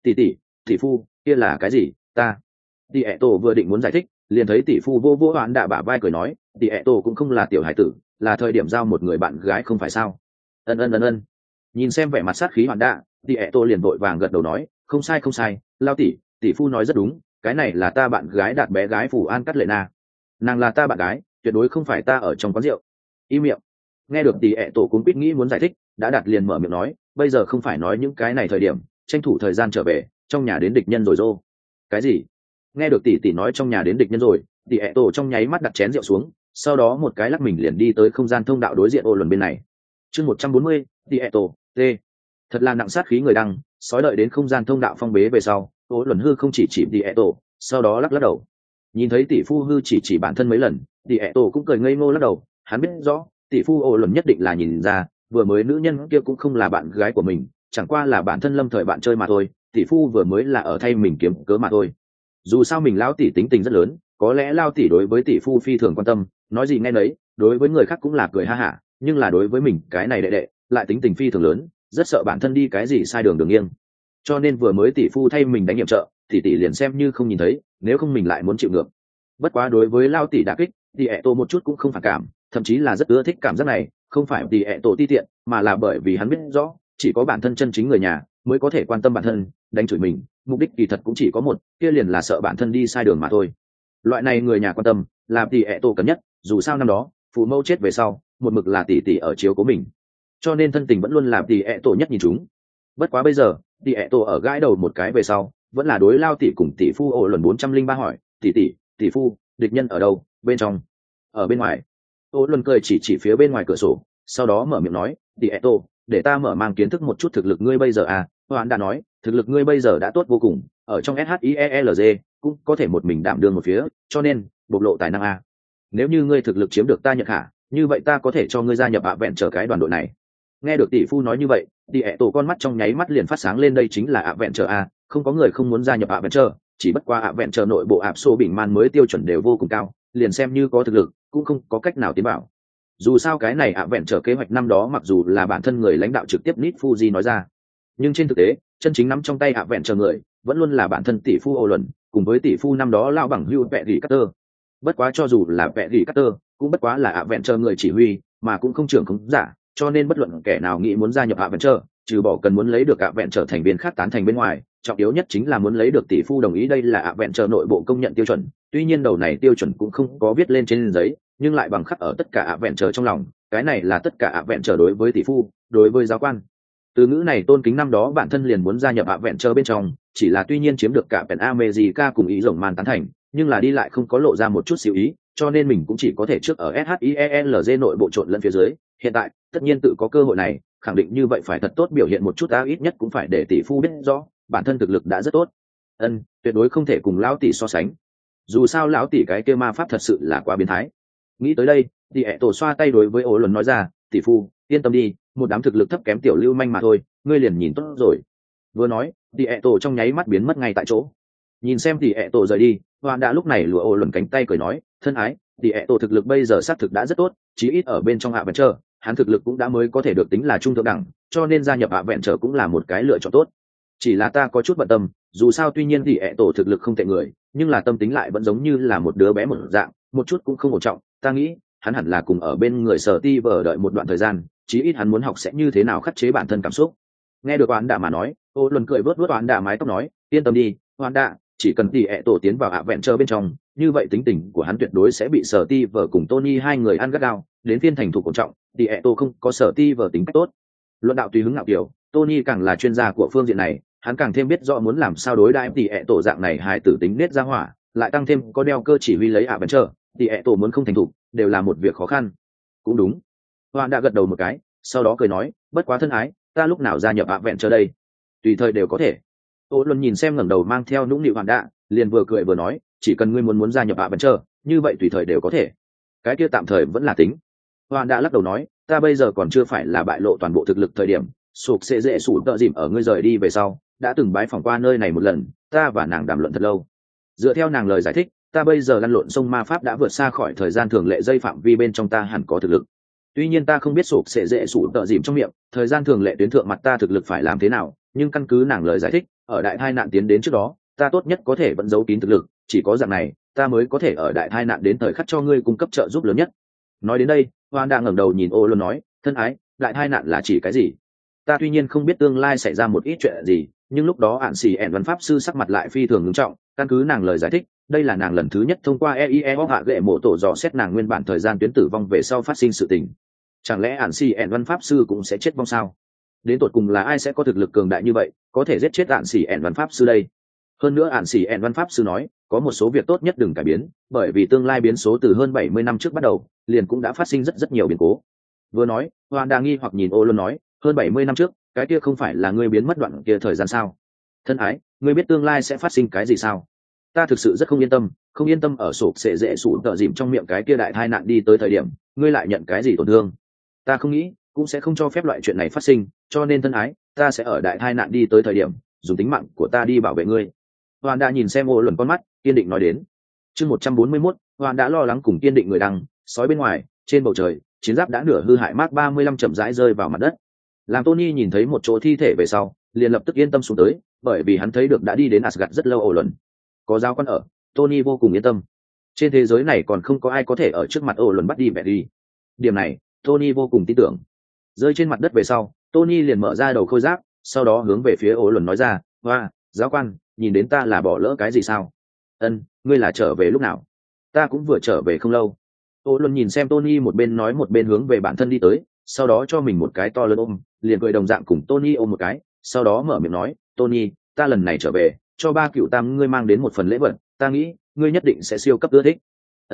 tỷ phu, kia là cái gì? Ta. Tieto vừa định muốn giải thích, liền thấy tỷ phu vô vô hoán đạ bả vai cười nói, Tieto cũng không là tiểu hải tử, là thời điểm giao một người bạn gái không phải sao? Ân. Nhìn xem vẻ mặt sát khí hoán đạ, Tieto liền vội vàng gật đầu nói, không sai, lao tỷ phu nói rất đúng, cái này là ta bạn gái đạt bé gái phủ an cắt lệ na, nàng là ta bạn gái, tuyệt đối không phải ta ở trong quán rượu. Im miệng. Nghe được Tieto cũng biết nghĩ muốn giải thích, đã đạt liền mở miệng nói, bây giờ không phải nói những cái này thời điểm, tranh thủ thời gian trở về, trong nhà đến địch nhân rồi rô. Cái gì? Nghe được tỷ nói trong nhà đến địch nhân rồi, Tieto trong nháy mắt đặt chén rượu xuống, sau đó một cái lắc mình liền đi tới không gian thông đạo đối diện ô luân bên này. Chương 140, Tieto, T. Thật là nặng sát khí người đăng, sói đợi đến không gian thông đạo phong bế về sau, ô luân hư không chỉ Tieto, sau đó lắc đầu. Nhìn thấy tỷ phu hư chỉ bản thân mấy lần, Tieto cũng cười ngây ngô lắc đầu, hắn biết rõ, tỷ phu ô luân nhất định là nhìn ra, vừa mới nữ nhân kia cũng không là bạn gái của mình, chẳng qua là bản thân lâm thời bạn chơi mà thôi, tỷ phu vừa mới là ở thay mình kiếm cớ mà thôi. Dù sao mình lao tỷ tính tình rất lớn, có lẽ lao tỷ đối với tỷ phu phi thường quan tâm, nói gì nghe nấy, đối với người khác cũng là cười ha hả, nhưng là đối với mình cái này đệ đệ lại tính tình phi thường lớn, rất sợ bản thân đi cái gì sai đường nghiêng, cho nên vừa mới tỷ phu thay mình đánh nhiệm trợ, tỷ tỷ liền xem như không nhìn thấy, nếu không mình lại muốn chịu ngược. Bất quá đối với lao tỷ đả kích, Tieto một chút cũng không phản cảm, thậm chí là rất ưa thích cảm giác này, không phải Tieto ti tiện, mà là bởi vì hắn biết rõ, chỉ có bản thân chân chính người nhà mới có thể quan tâm bản thân, đánh chửi mình, mục đích kỳ thật cũng chỉ có một, kia liền là sợ bản thân đi sai đường mà thôi. Loại này người nhà quan tâm, là Tieto cần nhất, dù sao năm đó, phụ mẫu chết về sau, một mực là tỷ tỷ ở chiếu cố mình, cho nên thân tình vẫn luôn là Tieto nhất nhìn chúng. Bất quá bây giờ, Tieto ở gãi đầu một cái về sau, vẫn là đối lao tỷ cùng tỷ phu ô lần 403 hỏi, tỷ phu, địch nhân ở đâu? Bên trong, ở bên ngoài. Ô luân cười chỉ phía bên ngoài cửa sổ, sau đó mở miệng nói, Tieto, để ta mở mang kiến thức một chút thực lực ngươi bây giờ à? Hoán đã nói, thực lực ngươi bây giờ đã tốt vô cùng, ở trong SHIELG cũng có thể một mình đảm đương một phía, cho nên bộc lộ tài năng à? Nếu như ngươi thực lực chiếm được ta nhận hạ, như vậy ta có thể cho ngươi gia nhập vẹn trở cái đoàn đội này. Nghe được tỷ phu nói như vậy, Tieto con mắt trong nháy mắt liền phát sáng lên, đây chính là vẹn trở à? Không có người không muốn gia nhập vẹn trở, chỉ bất qua vẹn trở nội bộ ạp xô bình man mới tiêu chuẩn đều vô cùng cao, liền xem như có thực lực cũng không có cách nào tiến bảo. Dù sao cái này vẹn trở kế hoạch năm đó mặc dù là bản thân người lãnh đạo trực tiếp Nit Fuji nói ra, nhưng trên thực tế chân chính nắm trong tay vẹn trở người vẫn luôn là bản thân tỷ phu ô luân cùng với tỷ phu năm đó lao bằng hưu vẹ gỉ Carter. Bất quá cho dù là vẹ gỉ Carter cũng bất quá là vẹn trở người chỉ huy mà cũng không trưởng không giả, cho nên bất luận kẻ nào nghĩ muốn gia nhập vẹn trở, trừ bỏ cần muốn lấy được vẹn trở thành viên khác tán thành bên ngoài, trọng yếu nhất chính là muốn lấy được tỷ phu đồng ý, đây là vẹn trở nội bộ công nhận tiêu chuẩn. Tuy nhiên đầu này tiêu chuẩn cũng không có viết lên trên giấy, nhưng lại bằng khắc ở tất cả vẹn trở trong lòng, cái này là tất cả vẹn trở đối với tỷ phu, đối với giáo quan. Từ ngữ này tôn kính năm đó bản thân liền muốn gia nhập vẹn trở bên trong, chỉ là tuy nhiên chiếm được cả Pen America cùng ý rồng man tán thành, nhưng là đi lại không có lộ ra một chút xíu ý, cho nên mình cũng chỉ có thể trước ở SHIELG nội bộ trộn lẫn phía dưới. Hiện tại tất nhiên tự có cơ hội này, khẳng định như vậy phải thật tốt biểu hiện một chút, ít nhất cũng phải để tỷ phu biết rõ bản thân thực lực đã rất tốt. Tuyệt đối không thể cùng lão tỷ so sánh. Dù sao lão tỷ cái kia ma pháp thật sự là quá biến thái. Nghĩ tới đây, thì ẹ tổ xoa tay đối với ổ lần nói ra, tỷ phu yên tâm đi, một đám thực lực thấp kém tiểu lưu manh mà thôi, ngươi liền nhìn tốt rồi. Vừa nói, thì ẹ tổ trong nháy mắt biến mất ngay tại chỗ. Nhìn xem thì ẹ tổ rời đi, Hoàn đã lúc này lùa ổ lần cánh tay cười nói, thân ái, thì ẹ tổ thực lực bây giờ xác thực đã rất tốt, chí ít ở bên trong hạ vẹn trở, hắn thực lực cũng đã mới có thể được tính là trung thượng đẳng, cho nên gia nhập hạ vẹn trở cũng là một cái lựa chọn tốt. Chỉ là ta có chút bận tâm, dù sao tuy nhiên thì ẹ tổ thực lực không tệ người, nhưng là tâm tính lại vẫn giống như là một đứa bé một dạng, một chút cũng không ổn trọng. Ta nghĩ hắn hẳn là cùng ở bên người Sở Ti vờ đợi một đoạn thời gian, chí ít hắn muốn học sẽ như thế nào khắc chế bản thân cảm xúc. Nghe được Oán Đạ mà nói, ô luân cười vớt vớt Oán Đạ mái tóc nói, yên tâm đi Oán Đạ, chỉ cần tỷ ẹ tổ tiến vào ạ vẹn chờ bên trong, như vậy tính tình của hắn tuyệt đối sẽ bị Sở Ti vờ cùng Tony hai người ăn gắt gao, đến phiên thành thủ cổ trọng, tỷ ẹ tổ không có Sở Ti vờ tính cách tốt. Luận đạo tùy hứng ngạo kiểu, Tony càng là chuyên gia của phương diện này, hắn càng thêm biết rõ muốn làm sao đối đãi tỷ ẹ tổ dạng này hài tử tính nết ra hỏa, lại tăng thêm có đeo cơ chỉ huy lấy ạ vẹn chờ, tỷ ẹ tổ muốn không thành thủ đều là một việc khó khăn. Cũng đúng. Hoàn đã gật đầu một cái, sau đó cười nói, bất quá thân ái, ta lúc nào gia nhập ạ vẹn chờ đây? Tùy thời đều có thể. Ô Luân nhìn xem ngẩng đầu mang theo nũng nịu Hoàn đã, liền vừa cười vừa nói, chỉ cần ngươi muốn gia nhập ạ vẹn chờ, như vậy tùy thời đều có thể. Cái kia tạm thời vẫn là tính. Hoàn đã lắc đầu nói, ta bây giờ còn chưa phải là bại lộ toàn bộ thực lực thời điểm, sụp sẽ dễ sụp tợ dìm ở ngươi rời đi về sau, đã từng bái phỏng qua nơi này một lần, ta và nàng đàm luận thật lâu. Dựa theo nàng lời giải thích, ta bây giờ lăn lộn sông ma pháp đã vượt xa khỏi thời gian thường lệ dây phạm vi bên trong ta hẳn có thực lực. Tuy nhiên ta không biết sụp sẽ dễ sụp tợ dìm trong miệng thời gian thường lệ tuyến thượng mặt ta thực lực phải làm thế nào, nhưng căn cứ nàng lời giải thích, ở đại tai nạn tiến đến trước đó, ta tốt nhất có thể vẫn giấu kín thực lực, chỉ có dạng này ta mới có thể ở đại tai nạn đến thời khắc cho ngươi cung cấp trợ giúp lớn nhất. Nói đến đây, Hoan đang ngẩng đầu nhìn ô luôn nói, thân ái, đại tai nạn là chỉ cái gì? Ta tuy nhiên không biết tương lai xảy ra một ít chuyện gì, nhưng lúc đó ạn xì ẻn văn pháp sư sắc mặt lại phi thường nghiêm trọng, căn cứ nàng lời giải thích, đây là nàng lần thứ nhất thông qua EIE hạ gệ mộ tổ dò xét nàng nguyên bản thời gian tuyến tử vong về sau phát sinh sự tình. Chẳng lẽ ạn xì ẻn văn pháp sư cũng sẽ chết vong sao? Đến tột cùng là ai sẽ có thực lực cường đại như vậy, có thể giết chết ạn xì ẻn văn pháp sư đây? Hơn nữa ạn xì ẻn văn pháp sư nói, có một số việc tốt nhất đừng cải biến, bởi vì tương lai biến số từ hơn 70 năm trước bắt đầu, liền cũng đã phát sinh rất nhiều biến cố. Vừa nói, Hoàn đang nghi hoặc nhìn ô luôn nói, hơn 70 năm trước, cái kia không phải là ngươi biến mất đoạn kia thời gian sao? Thân ái, ngươi biết tương lai sẽ phát sinh cái gì sao? Ta thực sự rất không yên tâm ở sổ sẽ dễ sủ tợ dìm trong miệng cái kia đại tai nạn đi tới thời điểm, ngươi lại nhận cái gì tổn thương? Ta không nghĩ, cũng sẽ không cho phép loại chuyện này phát sinh, cho nên thân ái, ta sẽ ở đại tai nạn đi tới thời điểm, dùng tính mạng của ta đi bảo vệ ngươi. Hoàn đã nhìn xem ô luận con mắt, kiên định nói đến. Chương 141, Hoàn đã lo lắng cùng kiên định người đăng, sói bên ngoài, trên bầu trời, chiến giáp đã nửa hư hại Mark 35 chậm rãi rơi vào mặt đất. Làm Tony nhìn thấy một chỗ thi thể về sau, liền lập tức yên tâm xuống tới, bởi vì hắn thấy được đã đi đến Asgard rất lâu ổ luận. Có giáo quan ở, Tony vô cùng yên tâm. Trên thế giới này còn không có ai có thể ở trước mặt ổ luận bắt đi bẻ đi. Điểm này, Tony vô cùng tin tưởng. Rơi trên mặt đất về sau, Tony liền mở ra đầu khôi giáp, sau đó hướng về phía ổ luận nói ra, "Hoa, giáo quan, nhìn đến ta là bỏ lỡ cái gì sao?" Ngươi là trở về lúc nào? Ta cũng vừa trở về không lâu. Ổ luận nhìn xem Tony một bên nói một bên hướng về bản thân đi tới, sau đó cho mình một cái to lớn ôm, liền cười đồng dạng cùng Tony ôm một cái, sau đó mở miệng nói, Tony, ta lần này trở về, cho ba cựu tam ngươi mang đến một phần lễ vật, ta nghĩ ngươi nhất định sẽ siêu cấp ưa thích.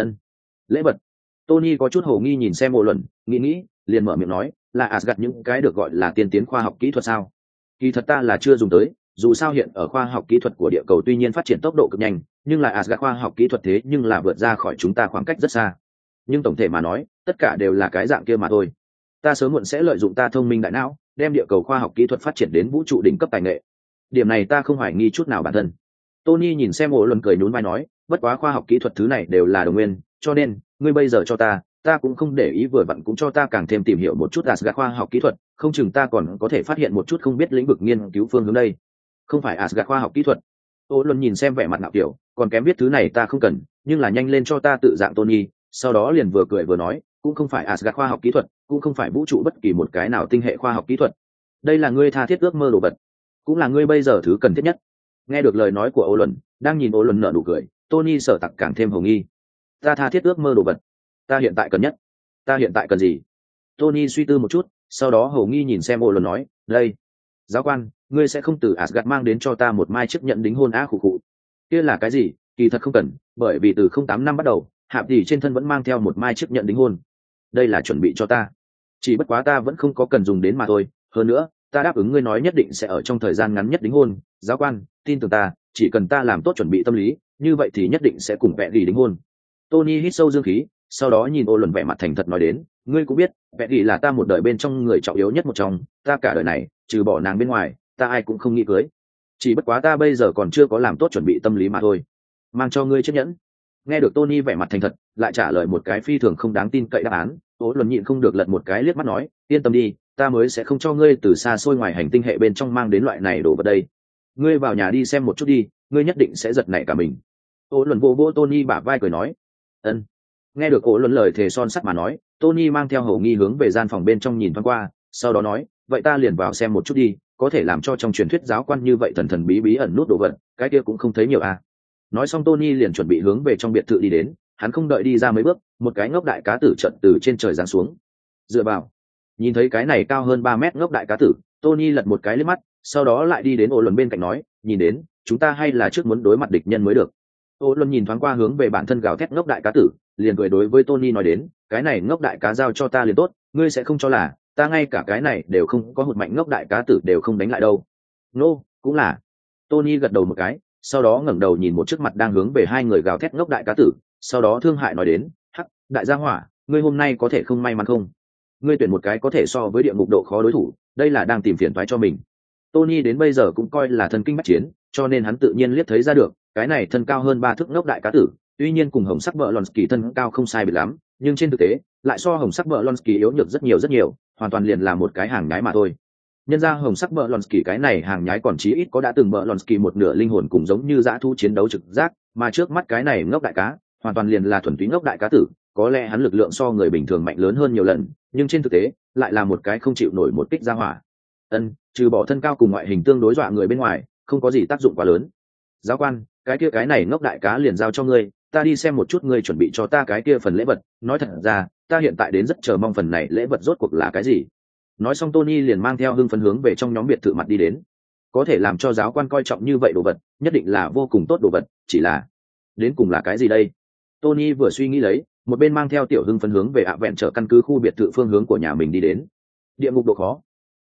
Lễ vật? Tony có chút hồ nghi nhìn xem Ổ luận, nghĩ, liền mở miệng nói, là Asgard những cái được gọi là tiên tiến khoa học kỹ thuật sao? Kỳ thật ta là chưa dùng tới, dù sao hiện ở khoa học kỹ thuật của địa cầu tuy nhiên phát triển tốc độ cực nhanh, nhưng là Asgard khoa học kỹ thuật thế nhưng là vượt ra khỏi chúng ta khoảng cách rất xa. Nhưng tổng thể mà nói, tất cả đều là cái dạng kia mà thôi. Ta sớm muộn sẽ lợi dụng ta thông minh đại não, đem địa cầu khoa học kỹ thuật phát triển đến vũ trụ đỉnh cấp tài nghệ. Điểm này ta không hoài nghi chút nào bản thân. Tony nhìn xem Ổ luận cười nhún vai nói, bất quá khoa học kỹ thuật thứ này đều là đồng nguyên, cho nên ngươi bây giờ cho ta cũng không để ý, vừa vặn cũng cho ta càng thêm tìm hiểu một chút Asgard khoa học kỹ thuật, không chừng ta còn có thể phát hiện một chút không biết lĩnh vực nghiên cứu phương hướng đây. Không phải Asgard khoa học kỹ thuật. Ổ luận nhìn xem vẻ mặt ngạo kiểu, còn kém biết thứ này ta không cần, nhưng là nhanh lên cho ta tự dạng Tony, sau đó liền vừa cười vừa nói, cũng không phải Asgard khoa học kỹ thuật, cũng không phải vũ trụ bất kỳ một cái nào tinh hệ khoa học kỹ thuật. Đây là ngươi tha thiết ước mơ đồ vật, cũng là ngươi bây giờ thứ cần thiết nhất. Nghe được lời nói của Ổ luận, đang nhìn Ổ luận nở nụ cười, Tony sở tặc càng thêm hồ nghi. Ta tha thiết ước mơ đồ vật, ta hiện tại cần nhất. Ta hiện tại cần gì? Tony suy tư một chút, sau đó hồ nghi nhìn xem Ổ luận nói, đây, giáo quan, ngươi sẽ không từ Asgard mang đến cho ta một mai chức nhận đính hôn á? Khụ khụ. Kia là cái gì? Kỳ thật không cần, bởi vì từ 08 năm bắt đầu, Hạp Tỷ trên thân vẫn mang theo một mai chức nhận đính hôn. Đây là chuẩn bị cho ta, chỉ bất quá ta vẫn không có cần dùng đến mà thôi. Hơn nữa, ta đáp ứng ngươi nói nhất định sẽ ở trong thời gian ngắn nhất đính hôn. Giáo quan, tin tưởng ta, chỉ cần ta làm tốt chuẩn bị tâm lý, như vậy thì nhất định sẽ cùng vẽ gỉ đính hôn. Tony hít sâu dương khí, sau đó nhìn ô luân vẻ mặt thành thật nói đến, ngươi cũng biết vẽ gỉ là ta một đời bên trong người trọng yếu nhất một trong, ta cả đời này trừ bỏ nàng bên ngoài ta ai cũng không nghĩ cưới, chỉ bất quá ta bây giờ còn chưa có làm tốt chuẩn bị tâm lý mà thôi. Mang cho ngươi chiếc nhẫn. Nghe được Tony vẻ mặt thành thật lại trả lời một cái phi thường không đáng tin cậy đáp án, ô luân nhịn không được lật một cái liếc mắt nói, yên tâm đi, ta mới sẽ không cho ngươi từ xa xôi ngoài hành tinh hệ bên trong mang đến loại này đồ vật đây. Ngươi vào nhà đi xem một chút đi, ngươi nhất định sẽ giật nảy cả mình. Ô luân vô vô Tony bả vai cười nói. Ân. Nghe được ô luân lời thề son sắt mà nói, Tony mang theo hầu nghi hướng về gian phòng bên trong nhìn thoáng qua, sau đó nói, vậy ta liền vào xem một chút đi, có thể làm cho trong truyền thuyết giáo quan như vậy thần thần bí bí ẩn nút đồ vật, cái kia cũng không thấy nhiều à. Nói xong Tony liền chuẩn bị hướng về trong biệt thự đi đến, hắn không đợi đi ra mấy bước, một cái ngốc đại cá tử chợt từ trên trời giáng xuống. Dựa vào. Nhìn thấy cái này cao hơn 3 mét ngốc đại cá tử, Tony lật một cái liếc mắt, sau đó lại đi đến ô luân bên cạnh nói, nhìn đến, chúng ta hay là trước muốn đối mặt địch nhân mới được. Ô luân nhìn thoáng qua hướng về bản thân gào thét ngốc đại cá tử, liền cười đối với Tony nói đến, cái này ngốc đại cá giao cho ta liền tốt, ngươi sẽ không cho là ta ngay cả cái này đều không có hụt mạnh ngốc đại cá tử đều không đánh lại đâu. Cũng là. Tony gật đầu một cái, sau đó ngẩng đầu nhìn một trước mặt đang hướng về hai người gào thét ngốc đại cá tử, sau đó thương hại nói đến, hắc, đại gia hỏa, ngươi hôm nay có thể không may mắn không? Ngươi tuyển một cái có thể so với địa ngục độ khó đối thủ, đây là đang tìm phiền toái cho mình. Tony đến bây giờ cũng coi là thân kinh bách chiến, cho nên hắn tự nhiên liếc thấy ra được, cái này thân cao hơn 3 thước ngốc đại cá tử, tuy nhiên cùng hồng sắc vợ Lonsky thân cao không sai biệt lắm, nhưng trên thực tế lại so hồng sắc vợ Lonsky yếu nhược rất nhiều, hoàn toàn liền là một cái hàng nhái mà thôi. Nhân ra hồng sắc vợ Lonsky cái này hàng nhái còn chí ít có đã từng vợ Lonsky một nửa linh hồn cùng giống như dã thú chiến đấu trực giác, mà trước mắt cái này ngốc đại cá, hoàn toàn liền là thuần túy ngốc đại cá tử, có lẽ hắn lực lượng so người bình thường mạnh lớn hơn nhiều lần, nhưng trên thực tế lại là một cái không chịu nổi một kích ra hỏa. Trừ bỏ thân cao cùng ngoại hình tương đối dọa người bên ngoài, không có gì tác dụng quá lớn. Giáo quan, cái này ngốc đại cá liền giao cho ngươi, ta đi xem một chút ngươi chuẩn bị cho ta cái kia phần lễ vật, nói thật ra, ta hiện tại đến rất chờ mong phần này lễ vật rốt cuộc là cái gì. Nói xong Tony liền mang theo hưng phấn hướng về trong nhóm biệt thự mặt đi đến. Có thể làm cho giáo quan coi trọng như vậy đồ vật, nhất định là vô cùng tốt đồ vật, chỉ là đến cùng là cái gì đây? Tony vừa suy nghĩ lấy, một bên mang theo tiểu hưng phấn hướng về ạ vẹn trở căn cứ khu biệt thự phương hướng của nhà mình đi đến. Địa ngục độ khó?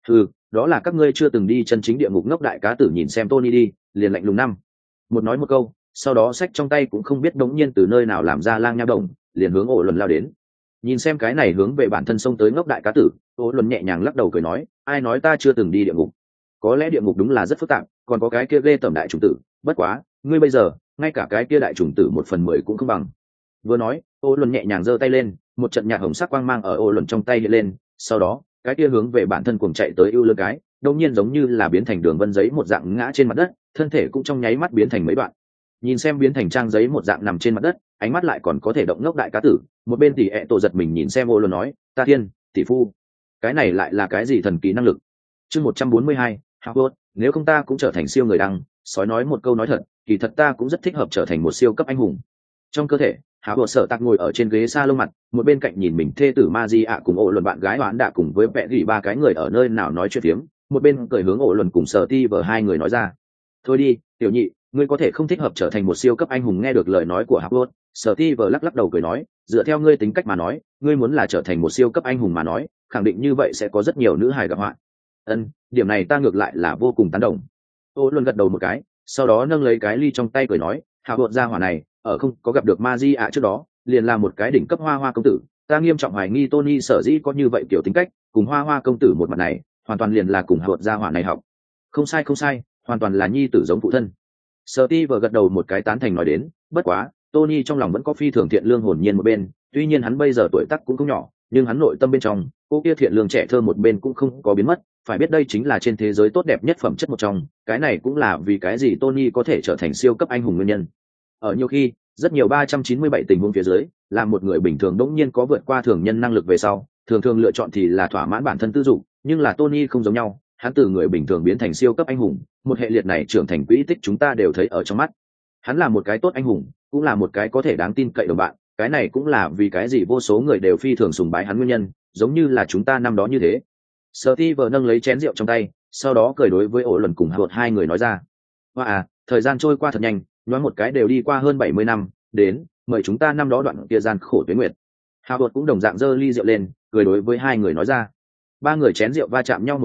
Đó là các ngươi chưa từng đi chân chính địa ngục. Ngốc đại cá tử nhìn xem Tony đi, liền lạnh lùng một nói một câu, sau đó xách trong tay cũng không biết đống nhiên từ nơi nào làm ra lang nha đồng, liền hướng ổ luân lao đến. Nhìn xem cái này hướng về bản thân xông tới ngốc đại cá tử, ổ luân nhẹ nhàng lắc đầu cười nói, ai nói ta chưa từng đi địa ngục? Có lẽ địa ngục đúng là rất phức tạp, còn có cái kia ghê tởm đại chủng tử, bất quá ngươi bây giờ ngay cả cái kia đại chủng tử 1/10 cũng không bằng. Vừa nói, ổ luân nhẹ nhàng giơ tay lên, một trận nhạt hồng sắc quang mang ở ổ luân trong tay hiện lên, sau đó cái kia hướng về bản thân cuồng chạy tới ưu lươn cái đột nhiên giống như là biến thành đường vân giấy một dạng ngã trên mặt đất, thân thể cũng trong nháy mắt biến thành mấy đoạn. Nhìn xem biến thành trang giấy một dạng nằm trên mặt đất, ánh mắt lại còn có thể động ngốc đại cá tử, một bên tỷ ẹ tổ giật mình nhìn xem ô luôn nói, ta thiên, tỷ phu, cái này lại là cái gì thần kỳ năng lực? Chương 142, Howard, nếu không ta cũng trở thành siêu người đăng. Sói nói một câu nói thật, kỳ thật ta cũng rất thích hợp trở thành một siêu cấp anh hùng. Trong cơ thể, Howard sợ tạc ngồi ở trên ghế salon mặt, một bên cạnh nhìn mình thê tử Maji cùng ổ luận bạn gái Hoán đã cùng với vẽ gỉ ba cái người ở nơi nào nói chuyện phiếm, một bên cười hướng ổ luận cùng Sở Ti vờ hai người nói ra. Thôi đi, tiểu nhị, ngươi có thể không thích hợp trở thành một siêu cấp anh hùng. Nghe được lời nói của Howard, Sở Ti vờ lắc đầu cười nói, dựa theo ngươi tính cách mà nói, ngươi muốn là trở thành một siêu cấp anh hùng mà nói, khẳng định như vậy sẽ có rất nhiều nữ hài gặp họa. Điểm này ta ngược lại là vô cùng tán đồng. Ổ luận gật đầu một cái, sau đó nâng lấy cái ly trong tay cười nói, Howard gia hỏa này ở không có gặp được Maji trước đó liền là một cái đỉnh cấp hoa hoa công tử, ta nghiêm trọng hoài nghi Tony sở dĩ có như vậy kiểu tính cách, cùng hoa hoa công tử một mặt này hoàn toàn liền là cùng Howard gia hỏa này học. Không sai, hoàn toàn là nhi tử giống phụ thân. Steve gật đầu một cái tán thành nói đến, bất quá Tony trong lòng vẫn có phi thường thiện lương hồn nhiên một bên, tuy nhiên hắn bây giờ tuổi tác cũng không nhỏ, nhưng hắn nội tâm bên trong cô kia thiện lương trẻ thơ một bên cũng không có biến mất. Phải biết đây chính là trên thế giới tốt đẹp nhất phẩm chất một trong, cái này cũng là vì cái gì Tony có thể trở thành siêu cấp anh hùng nguyên nhân. Ở nhiều khi rất nhiều 397 tình huống phía dưới, là một người bình thường đống nhiên có vượt qua thường nhân năng lực về sau, thường lựa chọn thì là thỏa mãn bản thân tư dục, nhưng là Tony không giống nhau, hắn từ người bình thường biến thành siêu cấp anh hùng, một hệ liệt này trưởng thành quỹ tích chúng ta đều thấy ở trong mắt. Hắn là một cái tốt anh hùng, cũng là một cái có thể đáng tin cậy đồng bạn, cái này cũng là vì cái gì vô số người đều phi thường sùng bái hắn nguyên nhân, giống như là chúng ta năm đó như thế. Steve nâng lấy chén rượu trong tay, sau đó cười đối với ổ lần cùng Howard hai người nói ra, thời gian trôi qua thật nhanh, nói một cái đều đi qua hơn 70 năm, đến mời chúng ta năm đó đoạn kia gian khổ tuế nguyệt. Howard cũng đồng dạng giơ ly rượu lên, cười đối với hai người nói ra. Ba người chén rượu va chạm nhau một lần,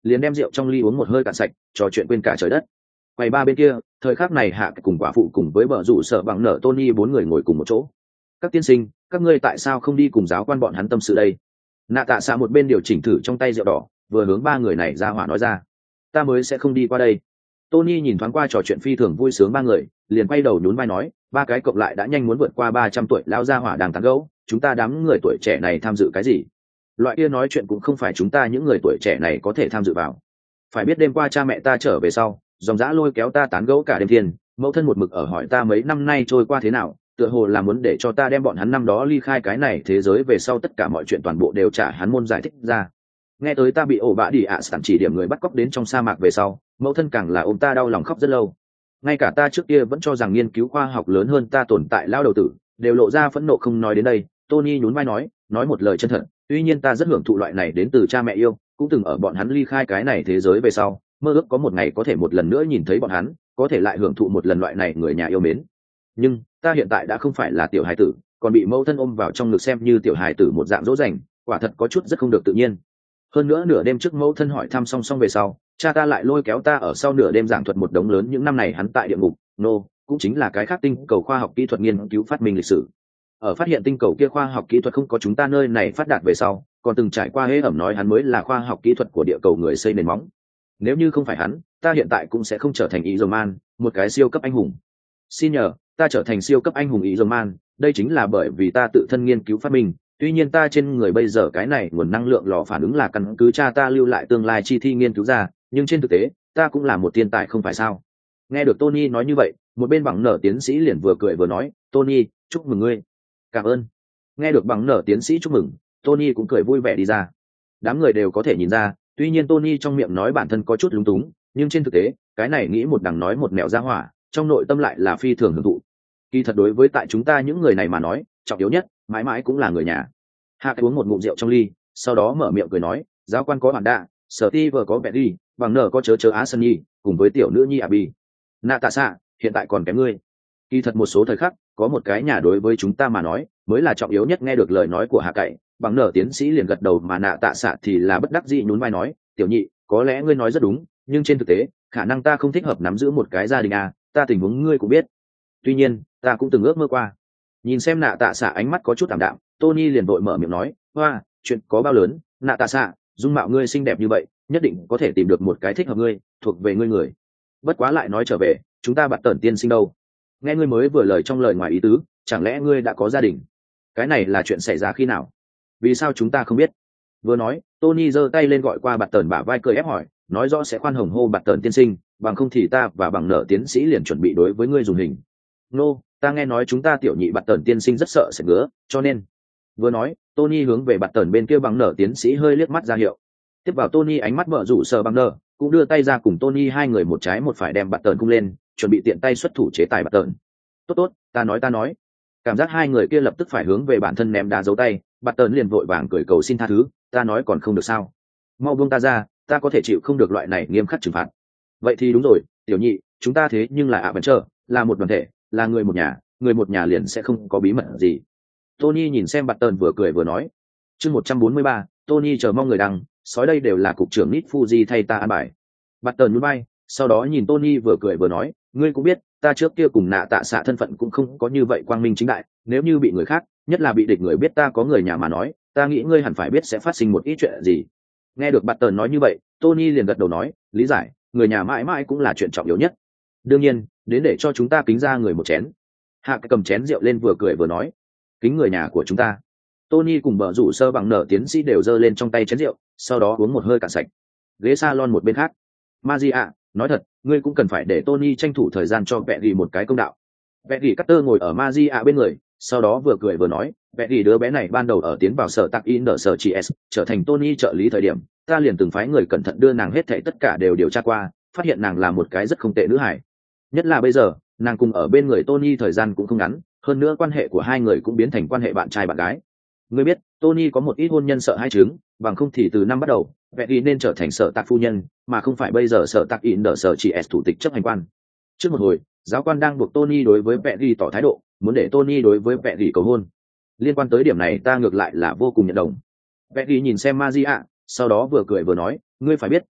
liền đem rượu trong ly uống một hơi cạn sạch, trò chuyện quên cả trời đất. Quầy ba bên kia, thời khắc này Hạ cùng quả phụ cùng với bờ rủ sợ bằng nở Tony bốn người ngồi cùng một chỗ. Các tiên sinh, các ngươi tại sao không đi cùng giáo quan bọn hắn tâm sự đây? Nạ tạ xạ một bên điều chỉnh thử trong tay rượu đỏ, vừa hướng ba người này ra hỏa nói ra. Ta mới sẽ không đi qua đây. Tony nhìn thoáng qua trò chuyện phi thường vui sướng ba người, liền quay đầu nhún vai nói, ba cái cộng lại đã nhanh muốn vượt qua 300 tuổi lao ra hỏa đang tán gẫu, chúng ta đám người tuổi trẻ này tham dự cái gì? Loại kia nói chuyện cũng không phải chúng ta những người tuổi trẻ này có thể tham dự vào. Phải biết đêm qua cha mẹ ta trở về sau, dòng dã lôi kéo ta tán gẫu cả đêm thiên, mẫu thân một mực ở hỏi ta mấy năm nay trôi qua thế nào, tựa hồ là muốn để cho ta đem bọn hắn năm đó ly khai cái này thế giới về sau tất cả mọi chuyện toàn bộ đều trả hắn môn giải thích ra. Nghe tới ta bị ổ bạ đi ạ sản chỉ điểm người bắt cóc đến trong sa mạc về sau, mẫu thân càng là ôm ta đau lòng khóc rất lâu. Ngay cả ta trước kia vẫn cho rằng nghiên cứu khoa học lớn hơn ta tồn tại lao đầu tử đều lộ ra phẫn nộ không nói đến đây. Tony nhún vai nói một lời chân thật, tuy nhiên ta rất hưởng thụ loại này đến từ cha mẹ yêu, cũng từng ở bọn hắn ly khai cái này thế giới về sau mơ ước có một ngày có thể một lần nữa nhìn thấy bọn hắn, có thể lại hưởng thụ một lần loại này người nhà yêu mến. Nhưng ta hiện tại đã không phải là tiểu hài tử, còn bị mẫu thân ôm vào trong ngực xem như tiểu hài tử một dạng dỗ dành, quả thật có chút rất không được tự nhiên. Hơn nữa nửa đêm trước mẫu thân hỏi thăm song về sau, cha ta lại lôi kéo ta ở sau nửa đêm giảng thuật một đống lớn những năm này hắn tại địa ngục cũng chính là cái khác tinh cầu khoa học kỹ thuật nghiên cứu phát minh lịch sử. Ở phát hiện tinh cầu kia khoa học kỹ thuật không có chúng ta nơi này phát đạt về sau, còn từng trải qua hễ ẩm nói hắn mới là khoa học kỹ thuật của địa cầu người xây nền móng. Nếu như không phải hắn, ta hiện tại cũng sẽ không trở thành Iron một cái siêu cấp anh hùng. Xin nhờ, ta trở thành siêu cấp anh hùng Iron đây chính là bởi vì ta tự thân nghiên cứu phát minh. Tuy nhiên ta trên người bây giờ cái này nguồn năng lượng lò phản ứng là căn cứ cha ta lưu lại tương lai chi thi nghiên cứu ra, nhưng trên thực tế ta cũng là một thiên tài không phải sao? Nghe được Tony nói như vậy, một bên bằng nở tiến sĩ liền vừa cười vừa nói, Tony, chúc mừng ngươi. Cảm ơn. Nghe được bằng nở tiến sĩ chúc mừng, Tony cũng cười vui vẻ đi ra. Đám người đều có thể nhìn ra, tuy nhiên Tony trong miệng nói bản thân có chút lúng túng, nhưng trên thực tế cái này nghĩ một đằng nói một mẹo ra hỏa, trong nội tâm lại là phi thường hưởng thụ. Kỳ thật đối với tại chúng ta những người này mà nói, trọng yếu nhất mãi mãi cũng là người nhà. Hạ uống một ngụm rượu trong ly, sau đó mở miệng cười nói, giáo quan có bản đạ, sở ti vừa có vẻ đi, bằng nở có chớ á sân nhi, cùng với tiểu nữ nhi Abi. Nạ tạ xạ, hiện tại còn kém ngươi. Kỳ thật một số thời khắc, có một cái nhà đối với chúng ta mà nói mới là trọng yếu nhất. Nghe được lời nói của Hạ cậy, bằng nở tiến sĩ liền gật đầu, mà nạ tạ xạ thì là bất đắc dĩ nhún vai nói, tiểu nhị, có lẽ ngươi nói rất đúng, nhưng trên thực tế khả năng ta không thích hợp nắm giữ một cái gia đình à, ta tình huống ngươi cũng biết. Tuy nhiên ta cũng từng ước mơ qua. Nhìn xem nạ tạ xạ ánh mắt có chút tạm đạm, Tony liền vội mở miệng nói, hoa, chuyện có bao lớn, nạ tạ xạ, dung mạo ngươi xinh đẹp như vậy, nhất định có thể tìm được một cái thích hợp ngươi, thuộc về ngươi người. Bất quá lại nói trở về, chúng ta bạn tần tiên sinh đâu? Nghe ngươi mới vừa lời trong lời ngoài ý tứ, chẳng lẽ ngươi đã có gia đình? Cái này là chuyện xảy ra khi nào? Vì sao chúng ta không biết? Vừa nói, Tony giơ tay lên gọi qua bạn tần bả vai cười ép hỏi, nói rõ sẽ khoan hồng hô bạn tần tiên sinh, bằng không thì ta và bằng nở tiến sĩ liền chuẩn bị đối với ngươi dùng hình. Ta nghe nói chúng ta tiểu nhị bạn tần tiên sinh rất sợ sẽ ngứa, cho nên. Vừa nói, Tony hướng về bạn tần bên kia bằng nở tiến sĩ hơi liếc mắt ra hiệu. Tiếp vào Tony ánh mắt mở rủ sờ bằng nở, cũng đưa tay ra cùng Tony hai người một trái một phải đem bạn tần cung lên, chuẩn bị tiện tay xuất thủ chế tài bạn tần. Tốt, ta nói. Cảm giác hai người kia lập tức phải hướng về bản thân ném đá dấu tay, bạn tần liền vội vàng cười cầu xin tha thứ, ta nói còn không được sao? Mau buông ta ra, ta có thể chịu không được loại này nghiêm khắc trừng phạt. Vậy thì đúng rồi, tiểu nhị, chúng ta thế nhưng là Adventure, là một đoàn thể, là người một nhà liền sẽ không có bí mật gì. Tony nhìn xem bạn tần vừa cười vừa nói. Chương 143, Tony chờ mong người đăng, sói đây đều là cục trưởng Nít Fuji thay ta an bài. Bạn tần nhún vai, sau đó nhìn Tony vừa cười vừa nói, ngươi cũng biết, ta trước kia cùng nạ tạ xạ thân phận cũng không có như vậy quang minh chính đại, nếu như bị người khác, nhất là bị địch người biết ta có người nhà mà nói, ta nghĩ ngươi hẳn phải biết sẽ phát sinh một ít chuyện gì. Nghe được bạn tần nói như vậy, Tony liền gật đầu nói, lý giải, người nhà mãi mãi cũng là chuyện trọng yếu nhất. Đương nhiên, đến để cho chúng ta kính ra người một chén. Hạ cầm chén rượu lên vừa cười vừa nói, kính người nhà của chúng ta. Tony cùng bờ rủ sơ bằng nở tiến sĩ đều giơ lên trong tay chén rượu, sau đó uống một hơi cạn sạch. Ghế salon một bên khác, Maria, nói thật, ngươi cũng cần phải để Tony tranh thủ thời gian cho vẹn ghi một cái công đạo. Vẹn ghi Cutter ngồi ở Maria bên người, sau đó vừa cười vừa nói, vẹn ghi đứa bé này ban đầu ở tiến vào sở tạc in ở sở GS, trở thành Tony trợ lý thời điểm, ta liền từng phái người cẩn thận đưa nàng hết thảy tất cả đều điều tra qua, phát hiện nàng là một cái rất không tệ nữ hài. Nhất là bây giờ, nàng cùng ở bên người Tony thời gian cũng không ngắn, hơn nữa quan hệ của hai người cũng biến thành quan hệ bạn trai bạn gái. Ngươi biết, Tony có một ít hôn nhân sợ hai chứng, bằng không thì từ năm bắt đầu, Betty nên trở thành sở tạc phu nhân, mà không phải bây giờ sở tạc in đỡ sở chỉ S thủ tịch chấp hành quan. Trước một hồi, giáo quan đang buộc Tony đối với Betty tỏ thái độ, muốn để Tony đối với Betty cầu hôn. Liên quan tới điểm này ta ngược lại là vô cùng nhận đồng. Betty nhìn xem Maria, sau đó vừa cười vừa nói, ngươi phải biết,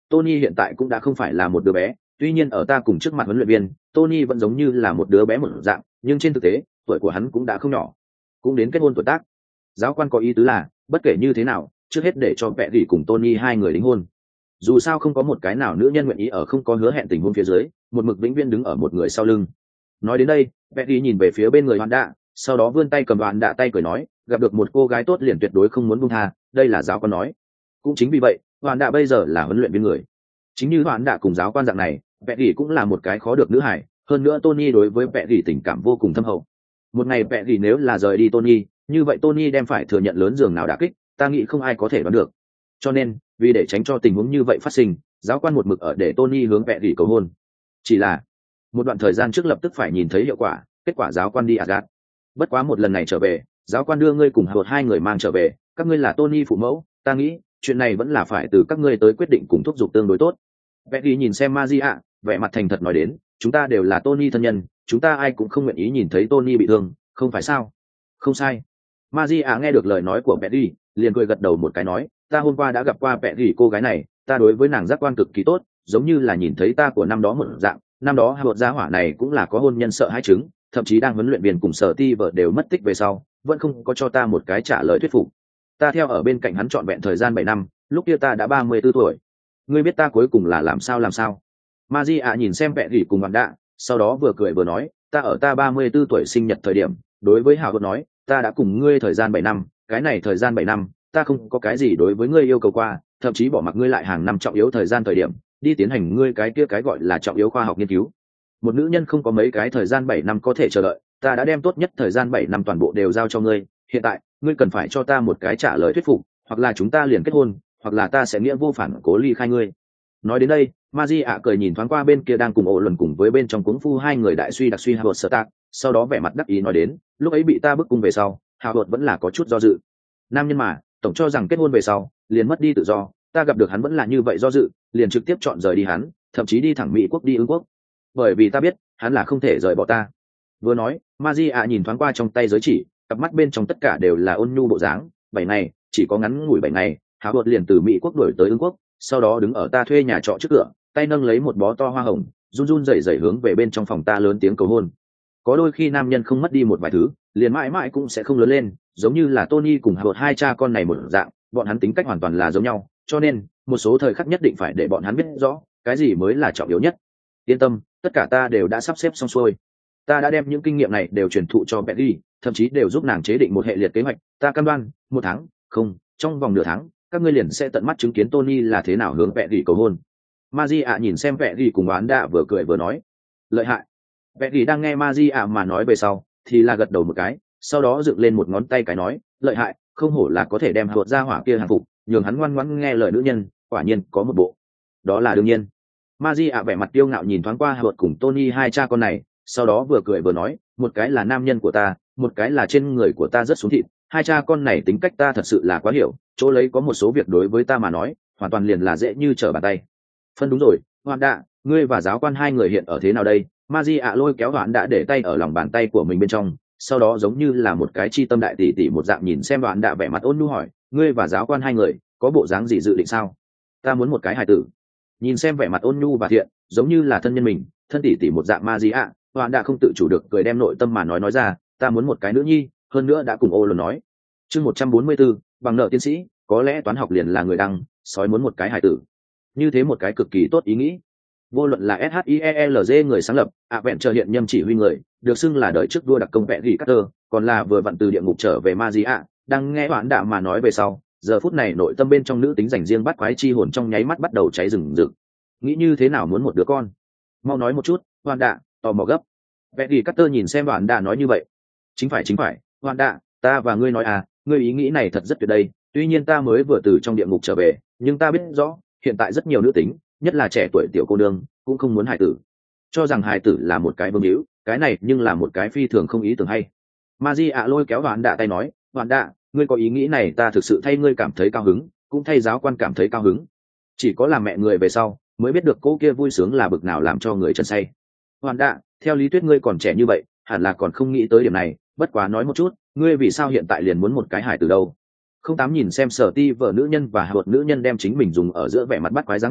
Tony hiện tại cũng đã không phải là một đứa bé, tuy nhiên ở ta cùng trước mặt huấn luyện viên, Tony vẫn giống như là một đứa bé một dạng, nhưng trên thực tế, tuổi của hắn cũng đã không nhỏ, cũng đến kết hôn tuổi tác. Giáo quan có ý tứ là, bất kể như thế nào, trước hết để cho Petty cùng Tony hai người đính hôn. Dù sao không có một cái nào nữ nhân nguyện ý ở không có hứa hẹn tình huống phía dưới, một mực vĩnh viễn đứng ở một người sau lưng. Nói đến đây, Petty nhìn về phía bên người Hoàn Đạ, sau đó vươn tay cầm Hoàn Đạ tay cười nói, gặp được một cô gái tốt liền tuyệt đối không muốn buông tha, đây là giáo quan nói. Cũng chính vì vậy, Hoàn Đạ bây giờ là huấn luyện viên người. Chính như Hoàn Đạ cùng giáo quan dạng này, Petty cũng là một cái khó được nữ hải, hơn nữa Tony đối với Petty tình cảm vô cùng thâm hậu. Một ngày Petty nếu là rời đi Tony, như vậy Tony đem phải thừa nhận lớn giường nào đả kích, ta nghĩ không ai có thể đoán được. Cho nên, vì để tránh cho tình huống như vậy phát sinh, giáo quan một mực ở để Tony hướng Petty cầu hôn. Chỉ là một đoạn thời gian trước lập tức phải nhìn thấy hiệu quả, kết quả giáo quan đi Asgard. Bất quá một lần này trở về, giáo quan đưa ngươi cùng Howard hai người mang trở về, các ngươi là Tony phụ mẫu, ta nghĩ chuyện này vẫn là phải từ các ngươi tới quyết định cùng thúc giục tương đối tốt. Petty nhìn xem Magia, vẻ mặt thành thật nói đến, chúng ta đều là Tony thân nhân, chúng ta ai cũng không nguyện ý nhìn thấy Tony bị thương, không phải sao? Không sai. Magia nghe được lời nói của Petty, liền cười gật đầu một cái nói, ta hôm qua đã gặp qua Petty cô gái này, ta đối với nàng giác quan cực kỳ tốt, giống như là nhìn thấy ta của năm đó một dạng, năm đó Howard gia hỏa này cũng là có hôn nhân sợ hãi chứng, thậm chí đang huấn luyện viên cùng sở ti vợ đều mất tích về sau, vẫn không có cho ta một cái trả lời thuyết phục. Ta theo ở bên cạnh hắn trọn vẹn thời gian 7 năm, lúc kia ta đã 34 tuổi. Ngươi biết ta cuối cùng là làm sao? Magia nhìn xem vẹn rỉ cùng bạn đạ, sau đó vừa cười vừa nói, ta ở ta 34 tuổi sinh nhật thời điểm, đối với Hào nói, ta đã cùng ngươi thời gian 7 năm, cái này thời gian 7 năm, ta không có cái gì đối với ngươi yêu cầu qua, thậm chí bỏ mặc ngươi lại hàng năm trọng yếu thời gian thời điểm, đi tiến hành ngươi cái kia cái gọi là trọng yếu khoa học nghiên cứu. Một nữ nhân không có mấy cái thời gian 7 năm có thể chờ đợi, ta đã đem tốt nhất thời gian 7 năm toàn bộ đều giao cho ngươi, hiện tại, ngươi cần phải cho ta một cái trả lời thuyết phục, hoặc là chúng ta liền kết hôn, hoặc là ta sẽ nghĩa vô phản cố ly khai ngươi. Nói đến đây, Magia cười nhìn thoáng qua bên kia đang cùng ổ lần cùng với bên trong cuống phu hai người đại suy đặc suy Howard Stark, sau đó vẻ mặt đắc ý nói đến, lúc ấy bị ta bức cung về sau, Howard vẫn là có chút do dự. Nam nhân mà, tổng cho rằng kết hôn về sau, liền mất đi tự do, ta gặp được hắn vẫn là như vậy do dự, liền trực tiếp chọn rời đi hắn, thậm chí đi thẳng Mỹ quốc đi Ưng quốc. Bởi vì ta biết, hắn là không thể rời bỏ ta. Vừa nói, Magia nhìn thoáng qua trong tay giới chỉ, cặp mắt bên trong tất cả đều là ôn nhu bộ dáng. 7 ngày, chỉ có ngắn ngủi 7 ngày, Howard liền từ Mỹ quốc đuổi tới Ưng quốc, sau đó đứng ở ta thuê nhà trọ trước cửa, tay nâng lấy một bó to hoa hồng, run run rẩy rẩy hướng về bên trong phòng ta lớn tiếng cầu hôn. Có đôi khi nam nhân không mất đi một vài thứ, liền mãi mãi cũng sẽ không lớn lên, giống như là Tony cùng Howard hai cha con này một dạng, bọn hắn tính cách hoàn toàn là giống nhau, cho nên một số thời khắc nhất định phải để bọn hắn biết rõ cái gì mới là trọng yếu nhất. Yên tâm, tất cả ta đều đã sắp xếp xong xuôi. Ta đã đem những kinh nghiệm này đều truyền thụ cho Betty, thậm chí đều giúp nàng chế định một hệ liệt kế hoạch. Ta cam đoan, 1 tháng, không, trong vòng nửa tháng, các ngươi liền sẽ tận mắt chứng kiến Tony là thế nào hướng Betty cầu hôn. Magia nhìn xem Betty cùng Oán Đạ vừa cười vừa nói, lợi hại. Betty đang nghe Magia mà nói về sau, thì là gật đầu một cái, sau đó dựng lên một ngón tay cái nói, lợi hại, không hổ là có thể đem Howard ra hỏa kia hàng phục, nhường hắn ngoan ngoãn nghe lời nữ nhân, quả nhiên có một bộ. Đó là đương nhiên. Magia vẻ mặt tiêu ngạo nhìn thoáng qua Howard cùng Tony hai cha con này, sau đó vừa cười vừa nói, một cái là nam nhân của ta, một cái là trên người của ta rất xuống thịt, hai cha con này tính cách ta thật sự là quá hiểu, chỗ lấy có một số việc đối với ta mà nói, hoàn toàn liền là dễ như trở bàn tay. Phân đúng rồi, Hoạn Đạ, ngươi và giáo quan hai người hiện ở thế nào đây? Magia lôi kéo Hoạn Đạ để tay ở lòng bàn tay của mình bên trong, sau đó giống như là một cái chi tâm đại tỷ tỷ một dạng nhìn xem Hoạn Đạ vẻ mặt ôn nhu hỏi, ngươi và giáo quan hai người có bộ dáng gì dự định sao? Ta muốn một cái hài tử. Nhìn xem vẻ mặt ôn nhu và thiện, giống như là thân nhân mình, thân tỷ tỷ một dạng Magia, Hoạn Đạ không tự chủ được cười đem nội tâm mà nói ra, ta muốn một cái nữ nhi, hơn nữa đã cùng ô lần nói. Chương 144, bằng nợ tiến sĩ, có lẽ toán học liền là người đăng, sói muốn một cái hài tử. Như thế một cái cực kỳ tốt ý nghĩ. Vô luận là SHIELZ người sáng lập, vẹn chờ hiện nhâm chỉ huy người, được xưng là đời trước vua đặc công vẹn gỉ Carter, còn là vừa vặn từ địa ngục trở về Magia, đang nghe Hoạn Đạ mà nói về sau, giờ phút này nội tâm bên trong nữ tính dành riêng bắt quái chi hồn trong nháy mắt bắt đầu cháy rừng rực. Nghĩ như thế nào muốn một đứa con? Mau nói một chút, Hoạn Đạ, tò mò gấp. Vẹn gỉ Carter nhìn xem Hoạn Đạ nói như vậy. Chính phải, Hoạn Đạ, ta và ngươi nói ngươi ý nghĩ này thật rất tuyệt đây, tuy nhiên ta mới vừa từ trong địa ngục trở về, nhưng ta biết rõ, hiện tại rất nhiều nữ tính, nhất là trẻ tuổi tiểu cô nương, cũng không muốn hài tử, cho rằng hài tử là một cái vương hữu, cái này nhưng là một cái phi thường không ý tưởng hay. Magia lôi kéo Hoạn Đạ tay nói, Hoạn Đạ, ngươi có ý nghĩ này ta thực sự thay ngươi cảm thấy cao hứng, cũng thay giáo quan cảm thấy cao hứng. Chỉ có làm mẹ người về sau, mới biết được cô kia vui sướng là bực nào làm cho người chân say. Hoạn Đạ, theo lý thuyết ngươi còn trẻ như vậy, hẳn là còn không nghĩ tới điểm này, bất quá nói một chút, ngươi vì sao hiện tại liền muốn một cái hài tử đâu? Không tám nhìn xem Sở Ti vợ nữ nhân và Howard nữ nhân đem chính mình dùng ở giữa vẻ mặt bắt quái dáng vẻ,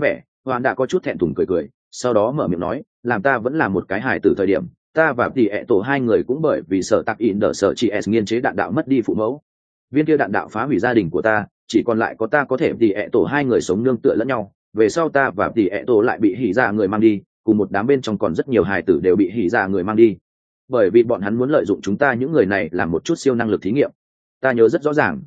Hoàn đã có chút thẹn thùng cười cười, sau đó mở miệng nói, làm ta vẫn là một cái hài tử thời điểm, ta và tỷ ẹ tổ hai người cũng bởi vì sở tạc in đỡ sở chị s nghiên chế đạn đạo mất đi phụ mẫu. Viên kia đạn đạo phá hủy gia đình của ta, chỉ còn lại có ta có thể tỷ ẹ tổ hai người sống nương tựa lẫn nhau. Về sau ta và tỷ ẹ tổ lại bị hỉ ra người mang đi, cùng một đám bên trong còn rất nhiều hài tử đều bị hỉ ra người mang đi. Bởi vì bọn hắn muốn lợi dụng chúng ta những người này làm một chút siêu năng lực thí nghiệm. Ta nhớ rất rõ ràng,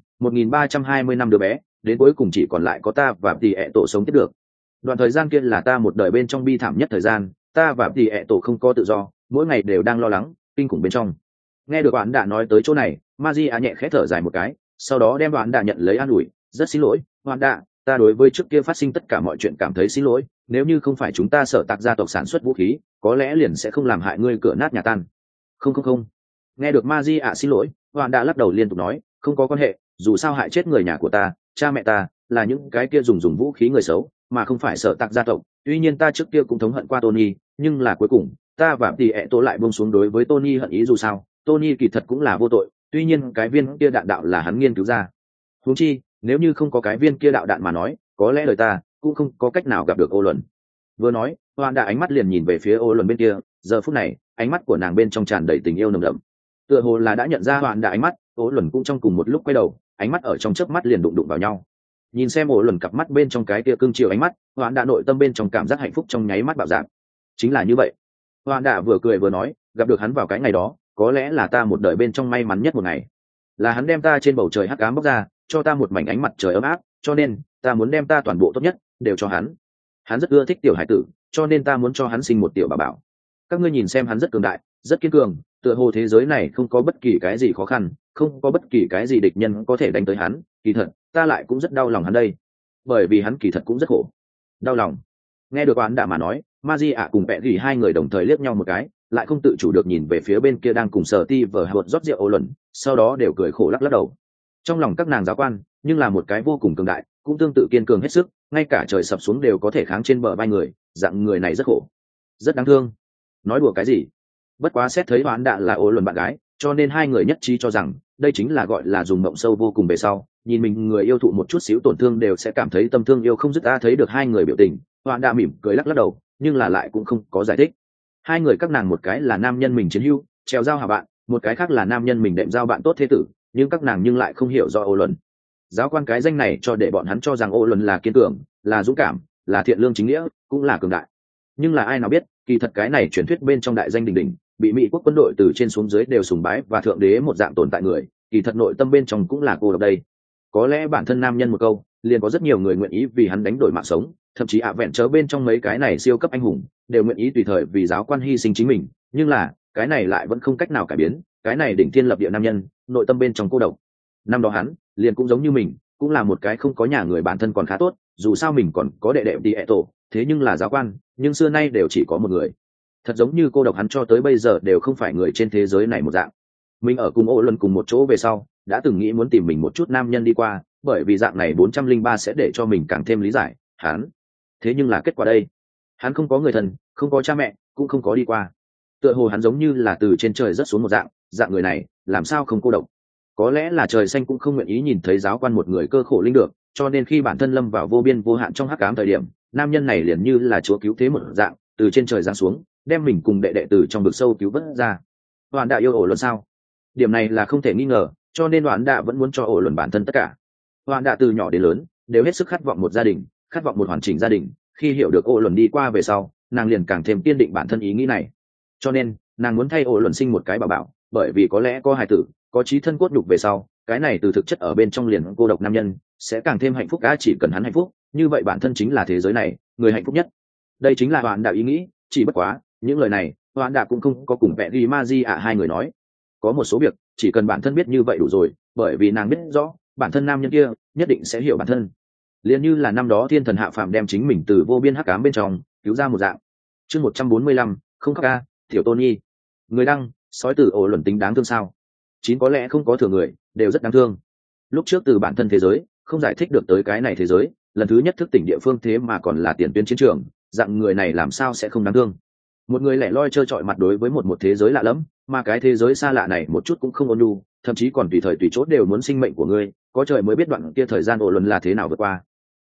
1320 năm đứa bé, đến cuối cùng chỉ còn lại có ta và tỷ ẹ tổ sống tiếp được. Đoạn thời gian kia là ta một đời bên trong bi thảm nhất thời gian, ta và tỷ ẹ tổ không có tự do, mỗi ngày đều đang lo lắng kinh khủng bên trong. Nghe được bạn đã nói tới chỗ này, Magia nhẹ khẽ thở dài một cái, sau đó đem bạn đã nhận lấy an ủi, rất xin lỗi bạn đã, ta đối với trước kia phát sinh tất cả mọi chuyện cảm thấy xin lỗi, nếu như không phải chúng ta sở tạc gia tộc sản xuất vũ khí, có lẽ liền sẽ không làm hại ngươi cửa nát nhà tan. Không. Nghe được Magia xin lỗi, bạn đã lắc đầu liên tục nói, không có quan hệ, dù sao hại chết người nhà của ta, cha mẹ ta là những cái kia dùng vũ khí người xấu, mà không phải sở tạc gia tộc. Tuy nhiên ta trước kia cũng thống hận qua Tony, nhưng là cuối cùng ta và tỷ ẹ tổ lại buông xuống đối với Tony hận ý, dù sao Tony kỳ thật cũng là vô tội, tuy nhiên cái viên kia đạn đạo là hắn nghiên cứu ra. Huống chi nếu như không có cái viên kia đạo đạn mà nói, có lẽ đời ta cũng không có cách nào gặp được Ô Luân. Vừa nói, Hoàn đã ánh mắt liền nhìn về phía Ô Luân bên kia, giờ phút này ánh mắt của nàng bên trong tràn đầy tình yêu nồng đậm. Tựa hồ là đã nhận ra Hoàn đã ánh mắt, Ô Luân cũng trong cùng một lúc quay đầu, ánh mắt ở trong chớp mắt liền đụng vào nhau. Nhìn xem Ô Luân cặp mắt bên trong cái kia cương chiều ánh mắt, Hoàn đã nội tâm bên trong cảm giác hạnh phúc trong nháy mắt bạo dạn. Chính là như vậy. Hoàn đã vừa cười vừa nói, gặp được hắn vào cái ngày đó, có lẽ là ta một đời bên trong may mắn nhất một ngày. Là hắn đem ta trên bầu trời hắc ám bóc ra, cho ta một mảnh ánh mặt trời ấm áp, cho nên ta muốn đem ta toàn bộ tốt nhất đều cho hắn. Hắn rất ưa thích tiểu hải tử, cho nên ta muốn cho hắn sinh một tiểu bà bảo. Các ngươi nhìn xem hắn rất cường đại, rất kiên cường, tựa hồ thế giới này không có bất kỳ cái gì khó khăn, không có bất kỳ cái gì địch nhân có thể đánh tới hắn. Kỳ thật ta lại cũng rất đau lòng hắn đây, bởi vì hắn kỳ thật cũng rất khổ. Đau lòng. Nghe được Oán Đạ mà nói, Magia cùng Pẹ Gỉ hai người đồng thời liếc nhau một cái, lại không tự chủ được nhìn về phía bên kia đang cùng Sở Ti vờ hột rót rượu Ô Luân, sau đó đều cười khổ lắc đầu. Trong lòng các nàng giáo quan, nhưng là một cái vô cùng cường đại, cũng tương tự kiên cường hết sức, ngay cả trời sập xuống đều có thể kháng trên bờ vai người, dạng người này rất khổ, rất đáng thương. Nói đùa cái gì? Bất quá xét thấy Oán Đạ là Ô Luân bạn gái, cho nên hai người nhất trí cho rằng đây chính là gọi là dùng mộng sâu vô cùng về sau, nhìn mình người yêu thụ một chút xíu tổn thương đều sẽ cảm thấy tâm thương yêu không dứt. Ta thấy được hai người biểu tình, Oán Đạ mỉm cười lắc đầu, nhưng là lại cũng không có giải thích. Hai người các nàng một cái là nam nhân mình chiến hữu, treo giao hảo bạn, một cái khác là nam nhân mình đệm giao bạn tốt thế tử, nhưng các nàng nhưng lại không hiểu do Ô Luân. Giáo quan cái danh này cho để bọn hắn cho rằng Ô Luân là kiên cường, là dũng cảm, là thiện lương chính nghĩa, cũng là cường đại. Nhưng là ai nào biết, kỳ thật cái này truyền thuyết bên trong đại danh đỉnh đỉnh, bị Mỹ quốc quân đội từ trên xuống dưới đều sùng bái và thượng đế một dạng tồn tại người, kỳ thật nội tâm bên trong cũng là cô độc đây. Có lẽ bản thân nam nhân một câu, liền có rất nhiều người nguyện ý vì hắn đánh đổi mạng sống, thậm chí vẹn chớ bên trong mấy cái này siêu cấp anh hùng đều nguyện ý tùy thời vì giáo quan hy sinh chính mình, nhưng là cái này lại vẫn không cách nào cải biến cái này đỉnh thiên lập địa nam nhân nội tâm bên trong cô độc. Năm đó hắn liền cũng giống như mình, cũng là một cái không có nhà người, bản thân còn khá tốt, dù sao mình còn có đệ đệ đi ẹ tổ, thế nhưng là giáo quan, nhưng xưa nay đều chỉ có một người. Thật giống như cô độc hắn cho tới bây giờ đều không phải người trên thế giới này một dạng. Mình ở cùng Ô Luân cùng một chỗ về sau, đã từng nghĩ muốn tìm mình một chút nam nhân đi qua, bởi vì dạng này 403 sẽ để cho mình càng thêm lý giải hắn. Thế nhưng là kết quả đây, hắn không có người thân, không có cha mẹ, cũng không có đi qua. Tựa hồ hắn giống như là từ trên trời rớt xuống một dạng người này làm sao không cô độc. Có lẽ là trời xanh cũng không nguyện ý nhìn thấy giáo quan một người cơ khổ linh được, cho nên khi bản thân lâm vào vô biên vô hạn trong hắc ám thời điểm, nam nhân này liền như là chúa cứu thế một dạng, từ trên trời giáng xuống, đem mình cùng đệ đệ từ trong vực sâu cứu vớt ra. Hoàn đã yêu Ô Luân sao? Điểm này là không thể nghi ngờ, cho nên Hoàn đã vẫn muốn cho Ô Luân bản thân tất cả. Hoàn đã từ nhỏ đến lớn đều hết sức khát vọng một gia đình, khát vọng một hoàn chỉnh gia đình. Khi hiểu được Ô Luân đi qua về sau, nàng liền càng thêm kiên định bản thân ý nghĩ này. Cho nên nàng muốn thay Ô Luân sinh một cái bảo bảo, bởi vì có lẽ có hài tử, có chí thân cốt nhục về sau, cái này từ thực chất ở bên trong liền cô độc nam nhân sẽ càng thêm hạnh phúc. Chỉ cần hắn hạnh phúc, như vậy bản thân chính là thế giới này người hạnh phúc nhất. Đây chính là Hoàn đã ý nghĩ, chỉ bất quá những lời này Hoàn đã cũng không có cùng Pẹ Gỉ Magia hai người nói. Có một số việc chỉ cần bản thân biết như vậy đủ rồi, bởi vì nàng biết rõ bản thân nam nhân kia nhất định sẽ hiểu bản thân, liền như là năm đó thiên thần hạ phàm đem chính mình từ vô biên hắc ám bên trong cứu ra một dạng. Chương 145, không khóc ca, tiểu Tony. Người đăng, sói tử Ô Luân tính đáng thương sao? Chín có lẽ không có thừa người đều rất đáng thương. Lúc trước từ bản thân thế giới không giải thích được tới cái này thế giới, lần thứ nhất thức tỉnh địa phương thế mà còn là tiền tuyến chiến trường, dạng người này làm sao sẽ không đáng thương. Một người lẻ loi trơ trọi mặt đối với một thế giới lạ lẫm, mà cái thế giới xa lạ này một chút cũng không ôn nhu, thậm chí còn tùy thời tùy chốt đều muốn sinh mệnh của ngươi, có trời mới biết đoạn kia thời gian Ô Luân là thế nào vượt qua.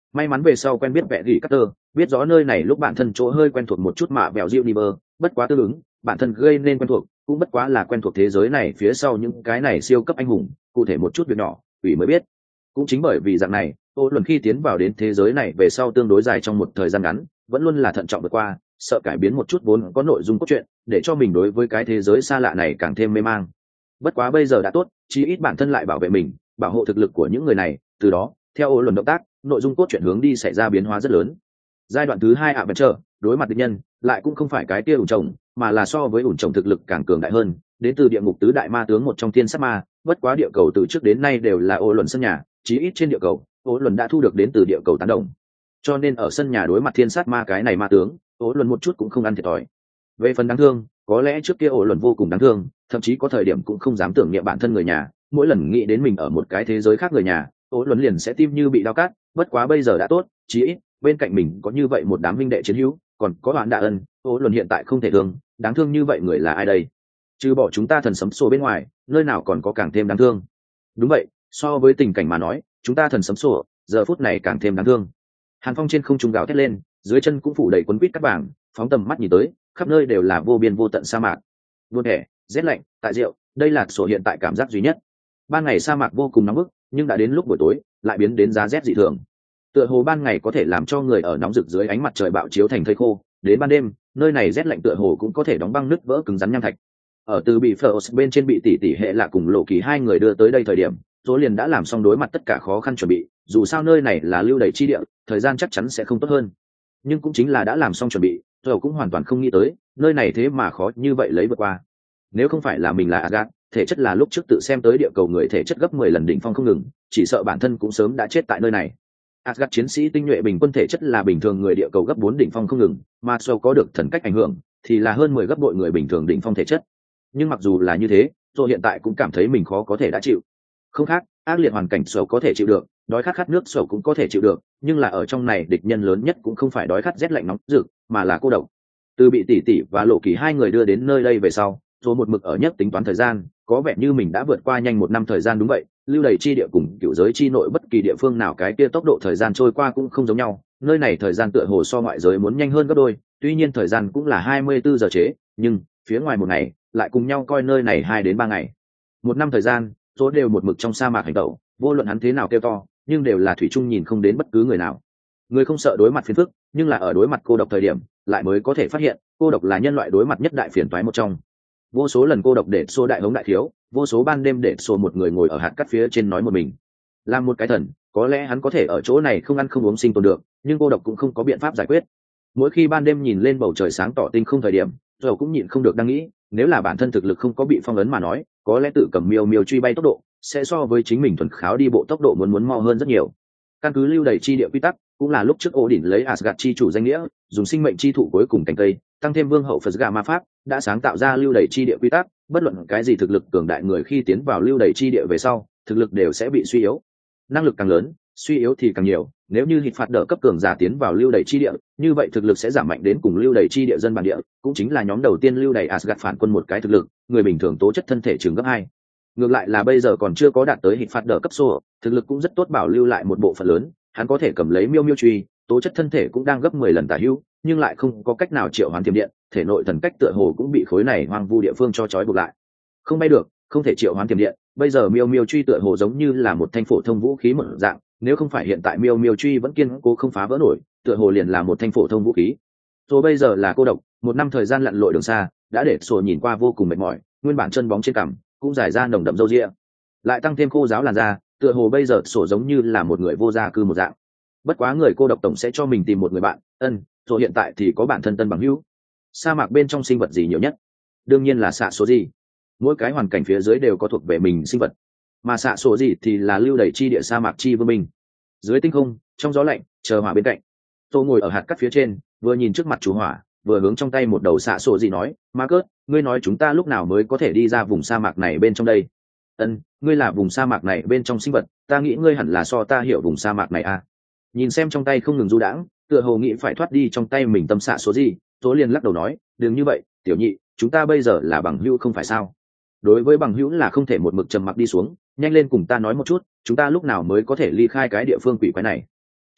May mắn về sau quen biết vẽ gỉ Carter, biết rõ nơi này lúc bản thân chỗ hơi quen thuộc một chút mạ bèo Universe, bất quá tương ứng, bản thân gây nên quen thuộc, cũng bất quá là quen thuộc thế giới này phía sau những cái này siêu cấp anh hùng, cụ thể một chút việc nhỏ, ủy mới biết. Cũng chính bởi vì dạng này, Ô Luân khi tiến vào đến thế giới này về sau tương đối dài trong một thời gian ngắn, vẫn luôn là thận trọng vượt qua, sợ cải biến một chút vốn có nội dung cốt truyện, để cho mình đối với cái thế giới xa lạ này càng thêm mê mang. Bất quá bây giờ đã tốt, chí ít bản thân lại bảo vệ mình, bảo hộ thực lực của những người này, từ đó, theo Ô Luân động tác, nội dung cốt truyện hướng đi xảy ra biến hóa rất lớn. Giai đoạn thứ 2 Adventure, đối mặt địch nhân, lại cũng không phải cái kia ủn trồng, mà là so với ủn trồng thực lực càng cường đại hơn, đến từ địa ngục tứ đại ma tướng một trong thiên sát ma, bất quá địa cầu từ trước đến nay đều là Ô Luân sân nhà, chí ít trên địa cầu, Ô Luân đã thu được đến từ địa cầu tán đồng. Cho nên ở sân nhà đối mặt thiên sát ma cái này ma tướng, Ô Luân một chút cũng không ăn thiệt thòi. Về phần đáng thương, có lẽ trước kia Ô Luân vô cùng đáng thương, thậm chí có thời điểm cũng không dám tưởng niệm bản thân người nhà, mỗi lần nghĩ đến mình ở một cái thế giới khác người nhà, Ô Luân liền sẽ tim như bị đau cắt, bất quá bây giờ đã tốt, chí ít bên cạnh mình có như vậy một đám minh đệ chiến hữu, còn có bạn đại ân, Ô Luân hiện tại không thể thương, đáng thương như vậy người là ai đây? Trừ bỏ chúng ta thần sấm sổ bên ngoài, nơi nào còn có càng thêm đáng thương? Đúng vậy, so với tình cảnh mà nói, chúng ta thần sấm sổ, giờ phút này càng thêm đáng thương. Hàn Phong trên không trung gào thét lên, dưới chân cũng phủ đầy quấn quít cát vàng, phóng tầm mắt nhìn tới, khắp nơi đều là vô biên vô tận sa mạc. Buồn thẻ, rét lạnh, tại rượu, đây là sổ hiện tại cảm giác duy nhất. Ban ngày sa mạc vô cùng nóng bức, nhưng đã đến lúc buổi tối, lại biến đến giá rét dị thường. Tựa hồ ban ngày có thể làm cho người ở nóng rực dưới ánh mặt trời bạo chiếu thành thây khô, đến ban đêm, nơi này rét lạnh tựa hồ cũng có thể đóng băng nứt vỡ cứng rắn nham thạch. Ở từ bị Phlos bên trên bị tỷ hệ là cùng Lộ Kỳ hai người đưa tới đây thời điểm, Dỗ liền đã làm xong đối mặt tất cả khó khăn chuẩn bị, dù sao nơi này là lưu đày chi địa, thời gian chắc chắn sẽ không tốt hơn. Nhưng cũng chính là đã làm xong chuẩn bị, Dỗ cũng hoàn toàn không nghĩ tới, nơi này thế mà khó như vậy lấy vượt qua. Nếu không phải là mình là Asgard, thể chất là lúc trước tự xem tới địa cầu người thể chất gấp 10 lần đỉnh phong không ngừng, chỉ sợ bản thân cũng sớm đã chết tại nơi này. Asgard chiến sĩ tinh nhuệ bình quân thể chất là bình thường người địa cầu gấp 4 đỉnh phong không ngừng, mà Dỗ có được thần cách ảnh hưởng, thì là hơn 10 gấp bội người bình thường đỉnh phong thể chất. Nhưng mặc dù là như thế, Dỗ hiện tại cũng cảm thấy mình khó có thể đã chịu. Không khác, ác liệt hoàn cảnh Dỗ có thể chịu được, đói khát khát nước Dỗ cũng có thể chịu được, nhưng là ở trong này địch nhân lớn nhất cũng không phải đói khát rét lạnh nóng rực, mà là cô độc. Từ bị tỷ và Lộ Kỳ hai người đưa đến nơi đây về sau, Dỗ một mực ở nhất tính toán thời gian, có vẻ như mình đã vượt qua nhanh 1 năm thời gian đúng vậy, lưu đày chi địa cùng cựu giới chi nội bất kỳ địa phương nào cái kia tốc độ thời gian trôi qua cũng không giống nhau, nơi này thời gian tựa hồ so ngoại giới muốn nhanh hơn gấp đôi, tuy nhiên thời gian cũng là 24 giờ chế, nhưng phía ngoài một ngày lại cùng nhau coi nơi này 2 đến 3 ngày. 1 năm thời gian, Dỗ đều một mực trong sa mạc hành tẩu, vô luận hắn thế nào kêu to, nhưng đều là thủy chung nhìn không đến bất cứ người nào. Người không sợ đối mặt phiền phức, nhưng là ở đối mặt cô độc thời điểm, lại mới có thể phát hiện, cô độc là nhân loại đối mặt nhất đại phiền toái một trong. Vô số lần cô độc để xô đại hống đại thiếu, vô số ban đêm để xô một người ngồi ở hạt cát phía trên nói một mình. Làm một cái thần, có lẽ hắn có thể ở chỗ này không ăn không uống sinh tồn được, nhưng cô độc cũng không có biện pháp giải quyết. Mỗi khi ban đêm nhìn lên bầu trời sáng tỏ tinh không thời điểm, rồi cũng nhịn không được đang nghĩ, nếu là bản thân thực lực không có bị phong ấn mà nói, có lẽ tự cầm miêu miêu truy bay tốc độ sẽ so với chính mình thuần kháo đi bộ tốc độ muốn mau hơn rất nhiều. Căn cứ lưu đầy chi địa quy tắc, cũng là lúc trước Odin lấy Asgard chi chủ danh nghĩa, dùng sinh mệnh chi thụ cuối cùng cành cây, tăng thêm vương hậu Phật gà ma pháp, đã sáng tạo ra lưu đầy chi địa quy tắc, bất luận cái gì thực lực cường đại người khi tiến vào lưu đầy chi địa về sau, thực lực đều sẽ bị suy yếu. Năng lực càng lớn, suy yếu thì càng nhiều, nếu như hít phạt đỡ cấp cường giả tiến vào lưu đầy chi địa, như vậy thực lực sẽ giảm mạnh đến cùng lưu đầy chi địa dân bản địa, cũng chính là nhóm đầu tiên lưu đầy Asgard phản quân một cái thực lực, người bình thường tố chất thân thể chừng gấp 2. Ngược lại là bây giờ còn chưa có đạt tới hít phạt đỡ cấp số, thực lực cũng rất tốt bảo lưu lại một bộ phận lớn, hắn có thể cầm lấy miêu miêu truy, tố chất thân thể cũng đang gấp 10 lần tả hữu, nhưng lại không có cách nào triệu hoán tiềm điện, thể nội thần cách tựa hồ cũng bị khối này hoang vu địa phương cho trói buộc lại. Không bay được, không thể triệu hoán tiềm điện, bây giờ miêu miêu truy tựa hồ giống như là một thanh phổ thông vũ khí một dạng, nếu không phải hiện tại miêu miêu truy vẫn kiên cố không phá vỡ nổi, tựa hồ liền là một thanh phổ thông vũ khí. Rồi bây giờ là cô độc, 1 năm thời gian lặn lội đường xa, đã để sổ nhìn qua vô cùng mệt mỏi, nguyên bản chân bóng trên cằm cũng dài ra nồng đậm râu ria, lại tăng thêm khô ráo làn da, tựa hồ bây giờ sổ giống như là một người vô gia cư một dạng. Bất quá người cô độc tổng sẽ cho mình tìm một người bạn, rồi hiện tại thì có bản thân tân bằng hữu. Sa mạc bên trong sinh vật gì nhiều nhất? Đương nhiên là xạ số gì. Mỗi cái hoàn cảnh phía dưới đều có thuộc về mình sinh vật, mà xạ số gì thì là lưu đày chi địa sa mạc chi vương mình. Dưới tinh không, trong gió lạnh, chờ hỏa bên cạnh, tôi ngồi ở hạt cát phía trên, vừa nhìn trước mặt chú hỏa, vừa hướng trong tay một đầu xạ số gì nói, Marcus, ngươi nói chúng ta lúc nào mới có thể đi ra vùng sa mạc này bên trong đây? Ngươi là vùng sa mạc này bên trong sinh vật, ta nghĩ ngươi hẳn là so ta hiểu vùng sa mạc này à? Nhìn xem trong tay không ngừng du đãng, tựa hồ nghĩ phải thoát đi trong tay mình tâm xạ số gì, Tố liền lắc đầu nói, đừng như vậy, tiểu nhị, chúng ta bây giờ là bằng hữu không phải sao? Đối với bằng hữu là không thể một mực trầm mặc đi xuống, nhanh lên cùng ta nói một chút, chúng ta lúc nào mới có thể ly khai cái địa phương quỷ quái này?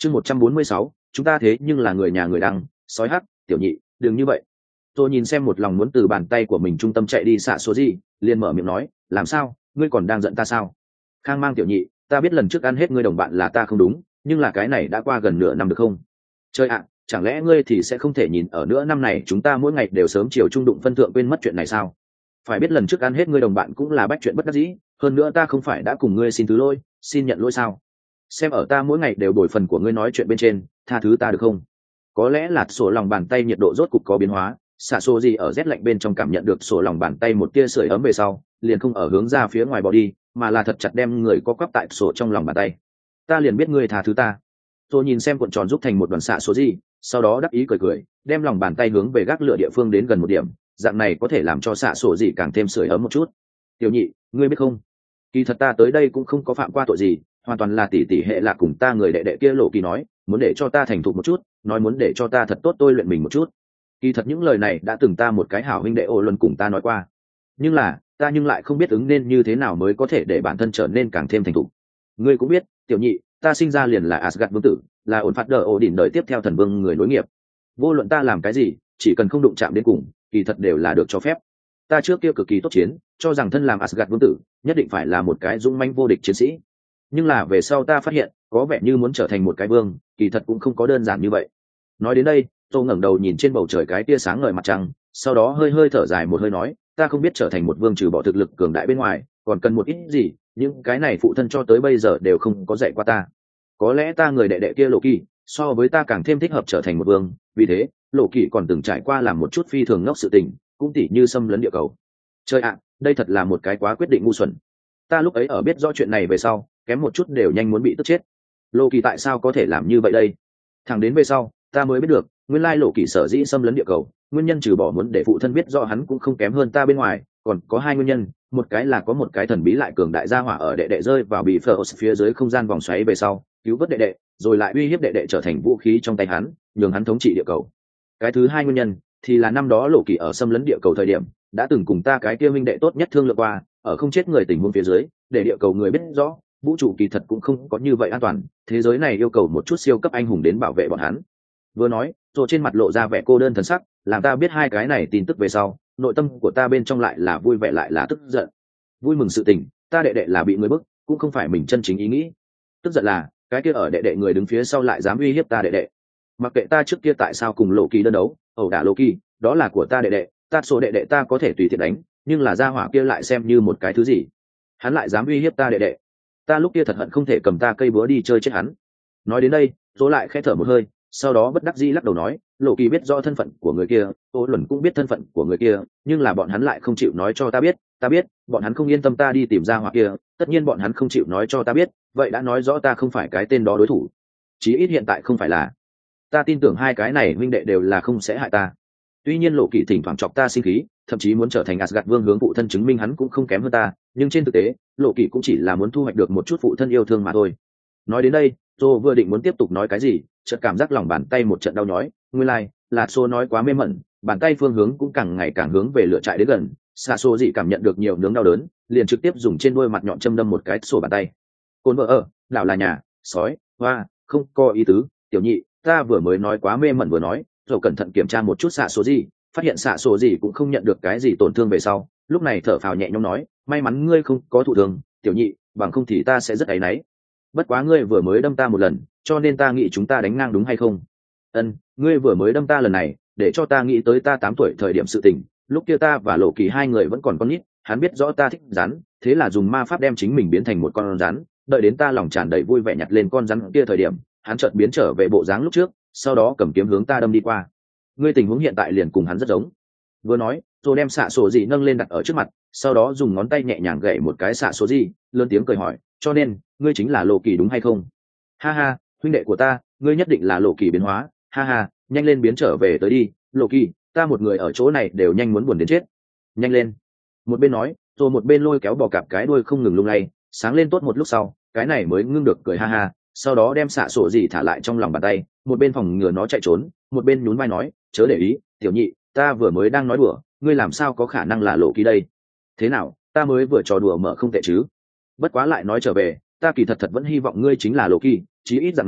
Chương 146, chúng ta thế nhưng là người nhà người đăng, sói hắc, tiểu nhị, đừng như vậy. Tôi nhìn xem một lòng muốn từ bàn tay của mình trung tâm chạy đi xạ số gì, liền mở miệng nói, làm sao, ngươi còn đang giận ta sao? Khang Mang tiểu nhị, ta biết lần trước ăn hết ngươi đồng bạn là ta không đúng, nhưng là cái này đã qua gần nửa năm được không? Chơi ạ, chẳng lẽ ngươi thì sẽ không thể nhìn ở nửa năm này chúng ta mỗi ngày đều sớm chiều trung đụng phân thượng quên mất chuyện này sao? Phải biết lần trước ăn hết ngươi đồng bạn cũng là bách chuyện bất đắc dĩ, hơn nữa ta không phải đã cùng ngươi xin thứ lỗi, xin nhận lỗi sao? Xem ở ta mỗi ngày đều bồi phần của ngươi nói chuyện bên trên, tha thứ ta được không? Có lẽ là sổ lòng bàn tay nhiệt độ rốt cục có biến hóa, xạ xô gì ở rét lạnh bên trong cảm nhận được sổ lòng bàn tay một tia sưởi ấm về sau, liền không ở hướng ra phía ngoài bỏ đi, mà là thật chặt đem người co quắp tại sổ trong lòng bàn tay. Ta liền biết ngươi tha thứ ta. Tôi nhìn xem cuộn tròn giúp thành một đoàn xạ số gì, sau đó đắc ý cười cười, đem lòng bàn tay hướng về gác lửa địa phương đến gần một điểm, dạng này có thể làm cho xạ sổ gì càng thêm sưởi ấm một chút. Tiểu nhị, ngươi biết không? Kỳ thật ta tới đây cũng không có phạm qua tội gì, hoàn toàn là tỷ tỷ hệ lạc cùng ta người đệ đệ kia lộ kỳ nói, muốn để cho ta thành thục một chút, nói muốn để cho ta thật tốt tôi luyện mình một chút. Kỳ thật những lời này đã từng ta một cái hảo huynh đệ ô luân cùng ta nói qua, nhưng là ta nhưng lại không biết ứng nên như thế nào mới có thể để bản thân trở nên càng thêm thành thục. Ngươi cũng biết, tiểu nhị, ta sinh ra liền là Asgard vương tử, là ổn phạt đờ ổ đỉnh đời tiếp theo thần vương người nối nghiệp. Vô luận ta làm cái gì, chỉ cần không đụng chạm đến cùng, kỳ thật đều là được cho phép. Ta trước kia cực kỳ tốt chiến, cho rằng thân làm Asgard vương tử nhất định phải là một cái dũng mãnh vô địch chiến sĩ, nhưng là về sau ta phát hiện có vẻ như muốn trở thành một cái vương kỳ thật cũng không có đơn giản như vậy. Nói đến đây, tôi ngẩng đầu nhìn trên bầu trời cái tia sáng ngời mặt trăng, sau đó hơi hơi thở dài một hơi nói, ta không biết trở thành một vương trừ bỏ thực lực cường đại bên ngoài còn cần một ít gì, những cái này phụ thân cho tới bây giờ đều không có dạy qua ta. Có lẽ ta người đệ đệ kia lộ kỳ so với ta càng thêm thích hợp trở thành một vương, vì thế lộ kỳ còn từng trải qua làm một chút phi thường ngốc sự tình, cũng tỉ như xâm lấn địa cầu. Chơi ạ, đây thật là một cái quá quyết định ngu xuẩn. Ta lúc ấy ở biết rõ chuyện này về sau kém một chút đều nhanh muốn bị tức chết. Lộ kỳ tại sao có thể làm như vậy đây? Thẳng đến về sau ta mới biết được, nguyên lai lộ kỳ sở dĩ xâm lấn địa cầu nguyên nhân trừ bỏ muốn để phụ thân biết rõ hắn cũng không kém hơn ta bên ngoài, còn có hai nguyên nhân. Một cái là có một cái thần bí lại cường đại gia hỏa ở đệ đệ rơi vào bị phở phía dưới không gian vòng xoáy về sau cứu vớt đệ đệ, rồi lại uy hiếp đệ đệ trở thành vũ khí trong tay hắn, nhường hắn thống trị địa cầu. Cái thứ hai nguyên nhân thì là năm đó lộ kỳ ở xâm lấn địa cầu thời điểm đã từng cùng ta cái kia minh đệ tốt nhất thương lượng qua, ở không chết người tình huống phía dưới để địa cầu người biết rõ vũ trụ kỳ thật cũng không có như vậy an toàn, thế giới này yêu cầu một chút siêu cấp anh hùng đến bảo vệ bọn hắn. Vừa nói rồi trên mặt lộ ra vẻ cô đơn thần sắc, làm ta biết hai cái này tin tức về sau nội tâm của ta bên trong lại là vui vẻ lại là tức giận. Vui mừng sự tình ta đệ đệ là bị người bức, cũng không phải mình chân chính ý nghĩ. Tức giận là cái kia ở đệ đệ người đứng phía sau lại dám uy hiếp ta đệ đệ. Mặc kệ ta trước kia tại sao cùng lộ kỳ đơn đấu ẩu đả lộ kỳ, đó là của ta đệ đệ, ta số đệ đệ ta có thể tùy tiện đánh, nhưng là gia hỏa kia lại xem như một cái thứ gì, hắn lại dám uy hiếp ta đệ đệ. Ta lúc kia thật hận không thể cầm ta cây búa đi chơi chết hắn. Nói đến đây rồi lại khẽ thở một hơi, sau đó bất đắc dĩ lắc đầu nói, lộ kỳ biết rõ thân phận của người kia, ô luẩn cũng biết thân phận của người kia, nhưng là bọn hắn lại không chịu nói cho ta biết. Ta biết bọn hắn không yên tâm ta đi tìm ra hỏa kia, tất nhiên bọn hắn không chịu nói cho ta biết, vậy đã nói rõ ta không phải cái tên đó đối thủ, chí ít hiện tại không phải là. Ta tin tưởng hai cái này huynh đệ đều là không sẽ hại ta. Tuy nhiên lộ kỳ thỉnh thoảng chọc ta sinh khí, thậm chí muốn trở thành Asgard vương hướng phụ thân chứng minh hắn cũng không kém hơn ta, nhưng trên thực tế lộ kỳ cũng chỉ là muốn thu hoạch được một chút phụ thân yêu thương mà thôi. Nói đến đây tôi vừa định muốn tiếp tục nói cái gì, chợt cảm giác lòng bàn tay một trận đau nhói. Nguyên lai là xô nói quá mê mẩn, bàn tay phương hướng cũng càng ngày càng hướng về lửa trại đến gần. Xạ xô dị cảm nhận được nhiều nướng đau đớn, liền trực tiếp dùng trên đôi mặt nhọn châm đâm một cái sổ bàn tay. Côn vợ ở đảo là nhà sói hoa, không có ý tứ tiểu nhị, ta vừa mới nói quá mê mẩn vừa nói. Rồi cẩn thận kiểm tra một chút xạ số gì, phát hiện xạ số gì cũng không nhận được cái gì tổn thương về sau, lúc này thở phào nhẹ nhõm nói, may mắn ngươi không có thụ thương tiểu nhị, bằng không thì ta sẽ rất áy náy. Bất quá ngươi vừa mới đâm ta một lần, cho nên ta nghĩ chúng ta đánh ngang đúng hay không? Ngươi vừa mới đâm ta lần này để cho ta nghĩ tới ta 8 tuổi thời điểm sự tình, lúc kia ta và lộ kỳ hai người vẫn còn con nít, hắn biết rõ ta thích rắn, thế là dùng ma pháp đem chính mình biến thành một con rắn, đợi đến ta lòng tràn đầy vui vẻ nhặt lên con rắn kia thời điểm, hắn chợt biến trở về bộ dáng lúc trước, sau đó cầm kiếm hướng ta đâm đi qua. Ngươi tình huống hiện tại liền cùng hắn rất giống. Vừa nói rồi đem xạ sổ gì nâng lên đặt ở trước mặt, sau đó dùng ngón tay nhẹ nhàng gậy một cái xạ số gì, lớn tiếng cười hỏi, cho nên ngươi chính là lộ kỳ đúng hay không? Ha ha, huynh đệ của ta, ngươi nhất định là lộ kỳ biến hóa, ha ha, nhanh lên biến trở về tới đi lộ kỳ, ta một người ở chỗ này đều nhanh muốn buồn đến chết. Nhanh lên. Một bên nói rồi một bên lôi kéo bò cạp cái đuôi không ngừng lung lay, sáng lên tốt một lúc sau cái này mới ngưng được cười ha ha, sau đó đem xạ sổ gì thả lại trong lòng bàn tay, một bên phòng ngừa nó chạy trốn, một bên nhún vai nói, chớ để ý tiểu nhị, ta vừa mới đang nói đùa, ngươi làm sao có khả năng là lộ kỳ đây? Thế nào, ta mới vừa trò đùa mở không tệ chứ? Bất quá lại nói trở về, ta kỳ thật vẫn hy vọng ngươi chính là lộ kỳ, chí ít dạng này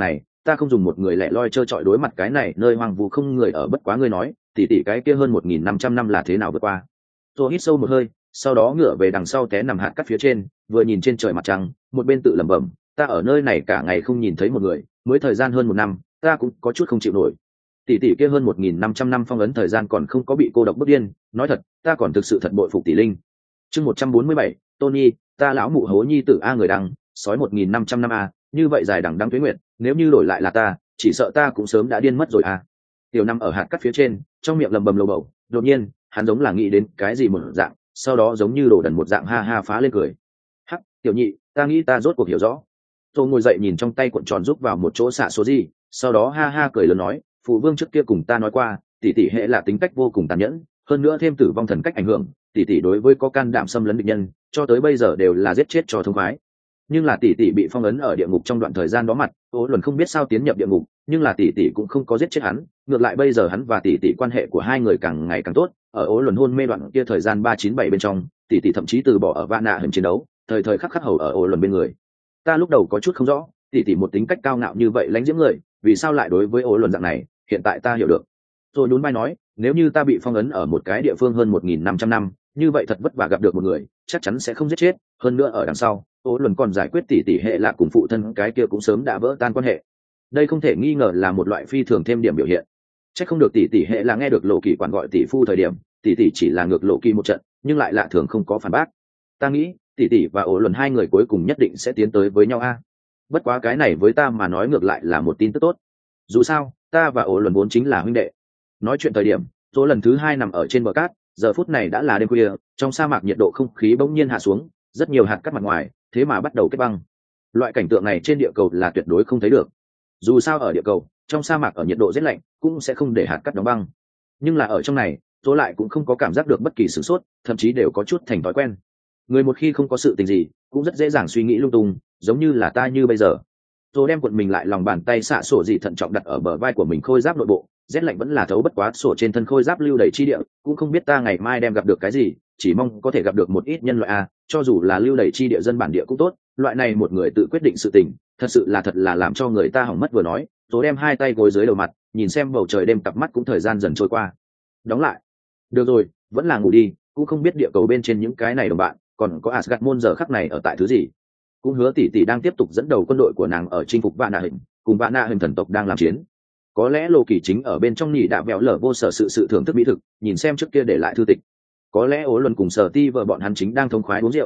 ta không dùng một người lẻ loi trơ trọi đối mặt cái này nơi hoang vu không người ở. Bất quá ngươi nói tỉ tỉ cái kia hơn 1.500 năm là thế nào vượt qua. Tôi hít sâu một hơi, sau đó ngửa về đằng sau té nằm hạt cắt phía trên, vừa nhìn trên trời mặt trăng, một bên tự lẩm bẩm, ta ở nơi này cả ngày không nhìn thấy một người, mới thời gian hơn 1 năm, ta cũng có chút không chịu nổi. Tỷ tỷ kia hơn 1.500 năm phong ấn thời gian còn không có bị cô độc bức điên, nói thật, ta còn thực sự thật bội phục tỷ linh. Chương 147, Tony, ta lão mụ hố nhi tử a người đằng, sói 1.500 năm a, như vậy dài đằng đẵng tuế nguyệt, nếu như đổi lại là ta, chỉ sợ ta cũng sớm đã điên mất rồi a. Tiểu Năm ở hạt cắt phía trên, trong miệng lầm bầm lầu bầu, đột nhiên, hắn giống là nghĩ đến cái gì một dạng, sau đó giống như đổ đần một dạng ha ha phá lên cười. Hắc, tiểu nhị, ta nghĩ ta rốt cuộc hiểu rõ. Tôi ngồi dậy nhìn trong tay cuộn tròn rút vào một chỗ xạ số gì, sau đó ha ha cười lớn nói, phụ vương trước kia cùng ta nói qua, tỷ tỷ hệ là tính cách vô cùng tàn nhẫn, hơn nữa thêm tử vong thần cách ảnh hưởng, tỷ tỷ đối với có can đảm xâm lấn địch nhân, cho tới bây giờ đều là giết chết cho thông khoái. Nhưng là tỷ tỷ bị phong ấn ở địa ngục trong đoạn thời gian đó mặt, Ô Luân không biết sao tiến nhập địa ngục, nhưng là tỷ tỷ cũng không có giết chết hắn, ngược lại bây giờ hắn và tỷ tỷ quan hệ của hai người càng ngày càng tốt. Ở Ô Luân hôn mê đoạn kia thời gian 397 bên trong, tỷ tỷ thậm chí từ bỏ ở Vạn Nạ hình chiến đấu, thời thời khắc khắc hầu ở Ô Luân bên người. Ta lúc đầu có chút không rõ, tỷ tỷ một tính cách cao ngạo như vậy lãnh diễm người, vì sao lại đối với Ô Luân dạng này, hiện tại ta hiểu được. Rồi nhún vai nói, nếu như ta bị phong ấn ở một cái địa phương hơn 1.500 năm, như vậy thật vất vả gặp được một người, chắc chắn sẽ không giết chết, hơn nữa ở đằng sau Ô Luân còn giải quyết tỷ tỷ hệ là cùng phụ thân cái kia cũng sớm đã vỡ tan quan hệ. Đây không thể nghi ngờ là một loại phi thường thêm điểm biểu hiện. Chắc không được tỷ tỷ hệ là nghe được Lộ Kỳ quản gọi tỷ phu thời điểm, tỷ tỷ chỉ là ngược Lộ Kỳ một trận, nhưng lại lạ thường không có phản bác. Ta nghĩ, tỷ tỷ và Ô Luân hai người cuối cùng nhất định sẽ tiến tới với nhau a. Bất quá cái này với ta mà nói ngược lại là một tin tức tốt. Dù sao, ta và Ô Luân vốn chính là huynh đệ. Nói chuyện thời điểm, Tô lần thứ hai nằm ở trên bờ cát, giờ phút này đã là đêm khuya, trong sa mạc nhiệt độ không khí bỗng nhiên hạ xuống, rất nhiều hạt cát mặt ngoài, thế mà bắt đầu kết băng. Loại cảnh tượng này trên địa cầu là tuyệt đối không thấy được. Dù sao ở địa cầu, trong sa mạc ở nhiệt độ rất lạnh, cũng sẽ không để hạt cát đóng băng. Nhưng là ở trong này, Tô lại cũng không có cảm giác được bất kỳ sửng sốt, thậm chí đều có chút thành thói quen. Người một khi không có sự tình gì, cũng rất dễ dàng suy nghĩ lung tung, giống như là ta như bây giờ. Tô đem cuộn mình lại lòng bàn tay xạ sổ gì thận trọng đặt ở bờ vai của mình khôi giáp nội bộ, rét lạnh vẫn là thấu bất quá sổ trên thân khôi giáp lưu đầy chi địa, cũng không biết ta ngày mai đem gặp được cái gì, chỉ mong có thể gặp được một ít nhân loại a, cho dù là lưu đầy chi địa dân bản địa cũng tốt, loại này một người tự quyết định sự tình, thật là làm cho người ta hỏng mất vừa nói. Tố đem hai tay gối dưới đầu mặt, nhìn xem bầu trời đêm, cặp mắt cũng thời gian dần trôi qua. Đóng lại. Được rồi, vẫn là ngủ đi, cũng không biết địa cầu bên trên những cái này đồng bạn, còn có Asgard môn giờ khắc này ở tại thứ gì. Cũng hứa tỷ tỷ đang tiếp tục dẫn đầu quân đội của nàng ở chinh phục Vạn Nạ hình, cùng Vạn Nạ hình thần tộc đang làm chiến. Có lẽ Lộ Kỳ chính ở bên trong nhị đạo vẹo lở vô sở sự thưởng thức mỹ thực, nhìn xem trước kia để lại thư tịch. Có lẽ Ô Luân cùng Sở Ti vợ bọn hắn chính đang thông khoái uống rượu,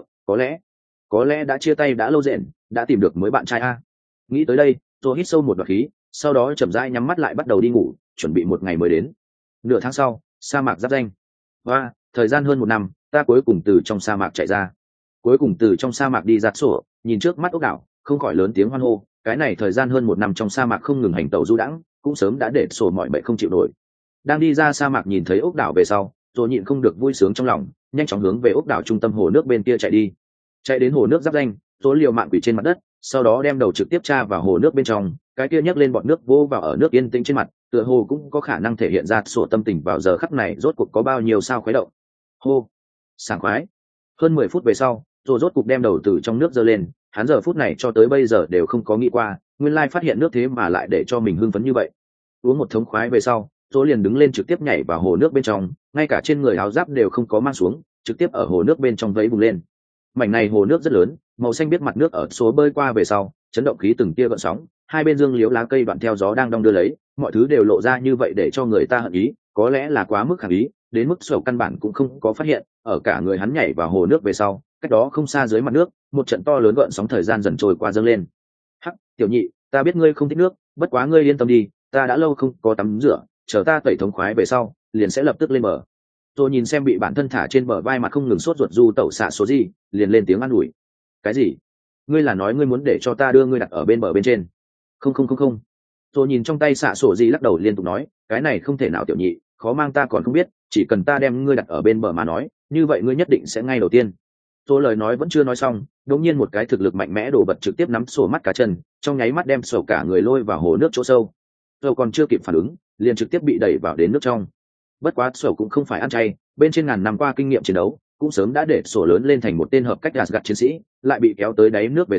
có lẽ đã chia tay đã lâu rện, đã tìm được mới bạn trai a. Nghĩ tới đây, tôi hít sâu một đoạn khí, sau đó chậm rãi nhắm mắt lại bắt đầu đi ngủ, chuẩn bị một ngày mới đến. Nửa tháng sau, sa mạc giáp danh. Và thời gian hơn 1 năm, ta cuối cùng từ trong sa mạc chạy ra. Cuối cùng từ trong sa mạc đi ra sổ, nhìn trước mắt ốc đảo, không khỏi lớn tiếng hoan hô. Cái này thời gian hơn 1 năm trong sa mạc không ngừng hành tẩu du đãng, cũng sớm đã để sổ mọi bậy không chịu nổi. Đang đi ra sa mạc nhìn thấy ốc đảo về sau, rồi nhịn không được vui sướng trong lòng, nhanh chóng hướng về ốc đảo trung tâm hồ nước bên kia chạy đi. Chạy đến hồ nước giáp danh, rồi liều mạng quỳ trên mặt đất, sau đó đem đầu trực tiếp tra vào hồ nước bên trong, cái kia nhấc lên bọt nước vô vào ở nước yên tĩnh trên mặt, tựa hồ cũng có khả năng thể hiện ra sổ tâm tình vào giờ khắc này rốt cuộc có bao nhiêu sao khuấy động. Hô, sảng khoái. Hơn 10 phút về sau, rồi rốt cuộc đem đầu từ trong nước giơ lên, hắn giờ phút này cho tới bây giờ đều không có nghĩ qua, nguyên lai phát hiện nước thế mà lại để cho mình hưng phấn như vậy. Uống một thống khoái về sau, rồi liền đứng lên trực tiếp nhảy vào hồ nước bên trong, ngay cả trên người áo giáp đều không có mang xuống, trực tiếp ở hồ nước bên trong vẫy bùng lên. Mảnh này hồ nước rất lớn, màu xanh biết mặt nước ở số bơi qua về sau, chấn động khí từng tia gợn sóng, hai bên dương liễu lá cây đoạn theo gió đang đong đưa lấy, mọi thứ đều lộ ra như vậy để cho người ta hận ý, có lẽ là quá mức khẳng ý, đến mức sầu căn bản cũng không có phát hiện, ở cả người hắn nhảy vào hồ nước về sau, cách đó không xa dưới mặt nước, một trận to lớn gợn sóng thời gian dần trôi qua dâng lên. Hắc, tiểu nhị, ta biết ngươi không thích nước, bất quá ngươi yên tâm đi, ta đã lâu không có tắm rửa, chờ ta tẩy thống khoái về sau, liền sẽ lập tức lên bờ. Tôi nhìn xem bị bản thân thả trên bờ vai mà không ngừng sốt ruột du tẩu xạ số gì, liền lên tiếng an ủi. Cái gì? Ngươi là nói ngươi muốn để cho ta đưa ngươi đặt ở bên bờ bên trên? Không. Tôi nhìn trong tay xạ sổ gì lắc đầu liên tục nói, cái này không thể nào tiểu nhị, khó mang ta còn không biết, chỉ cần ta đem ngươi đặt ở bên bờ mà nói, như vậy ngươi nhất định sẽ ngay đầu tiên. Tôi lời nói vẫn chưa nói xong, đột nhiên một cái thực lực mạnh mẽ đổ bật trực tiếp nắm sổ mắt cá chân, trong nháy mắt đem sổ cả người lôi vào hồ nước chỗ sâu. Tôi còn chưa kịp phản ứng, liền trực tiếp bị đẩy vào đến nước trong. Bất quá sổ cũng không phải ăn chay, bên trên ngàn năm qua kinh nghiệm chiến đấu cũng sớm đã để sổ lớn lên thành một tên hợp cách Asgard chiến sĩ, lại bị kéo tới đáy nước về sau,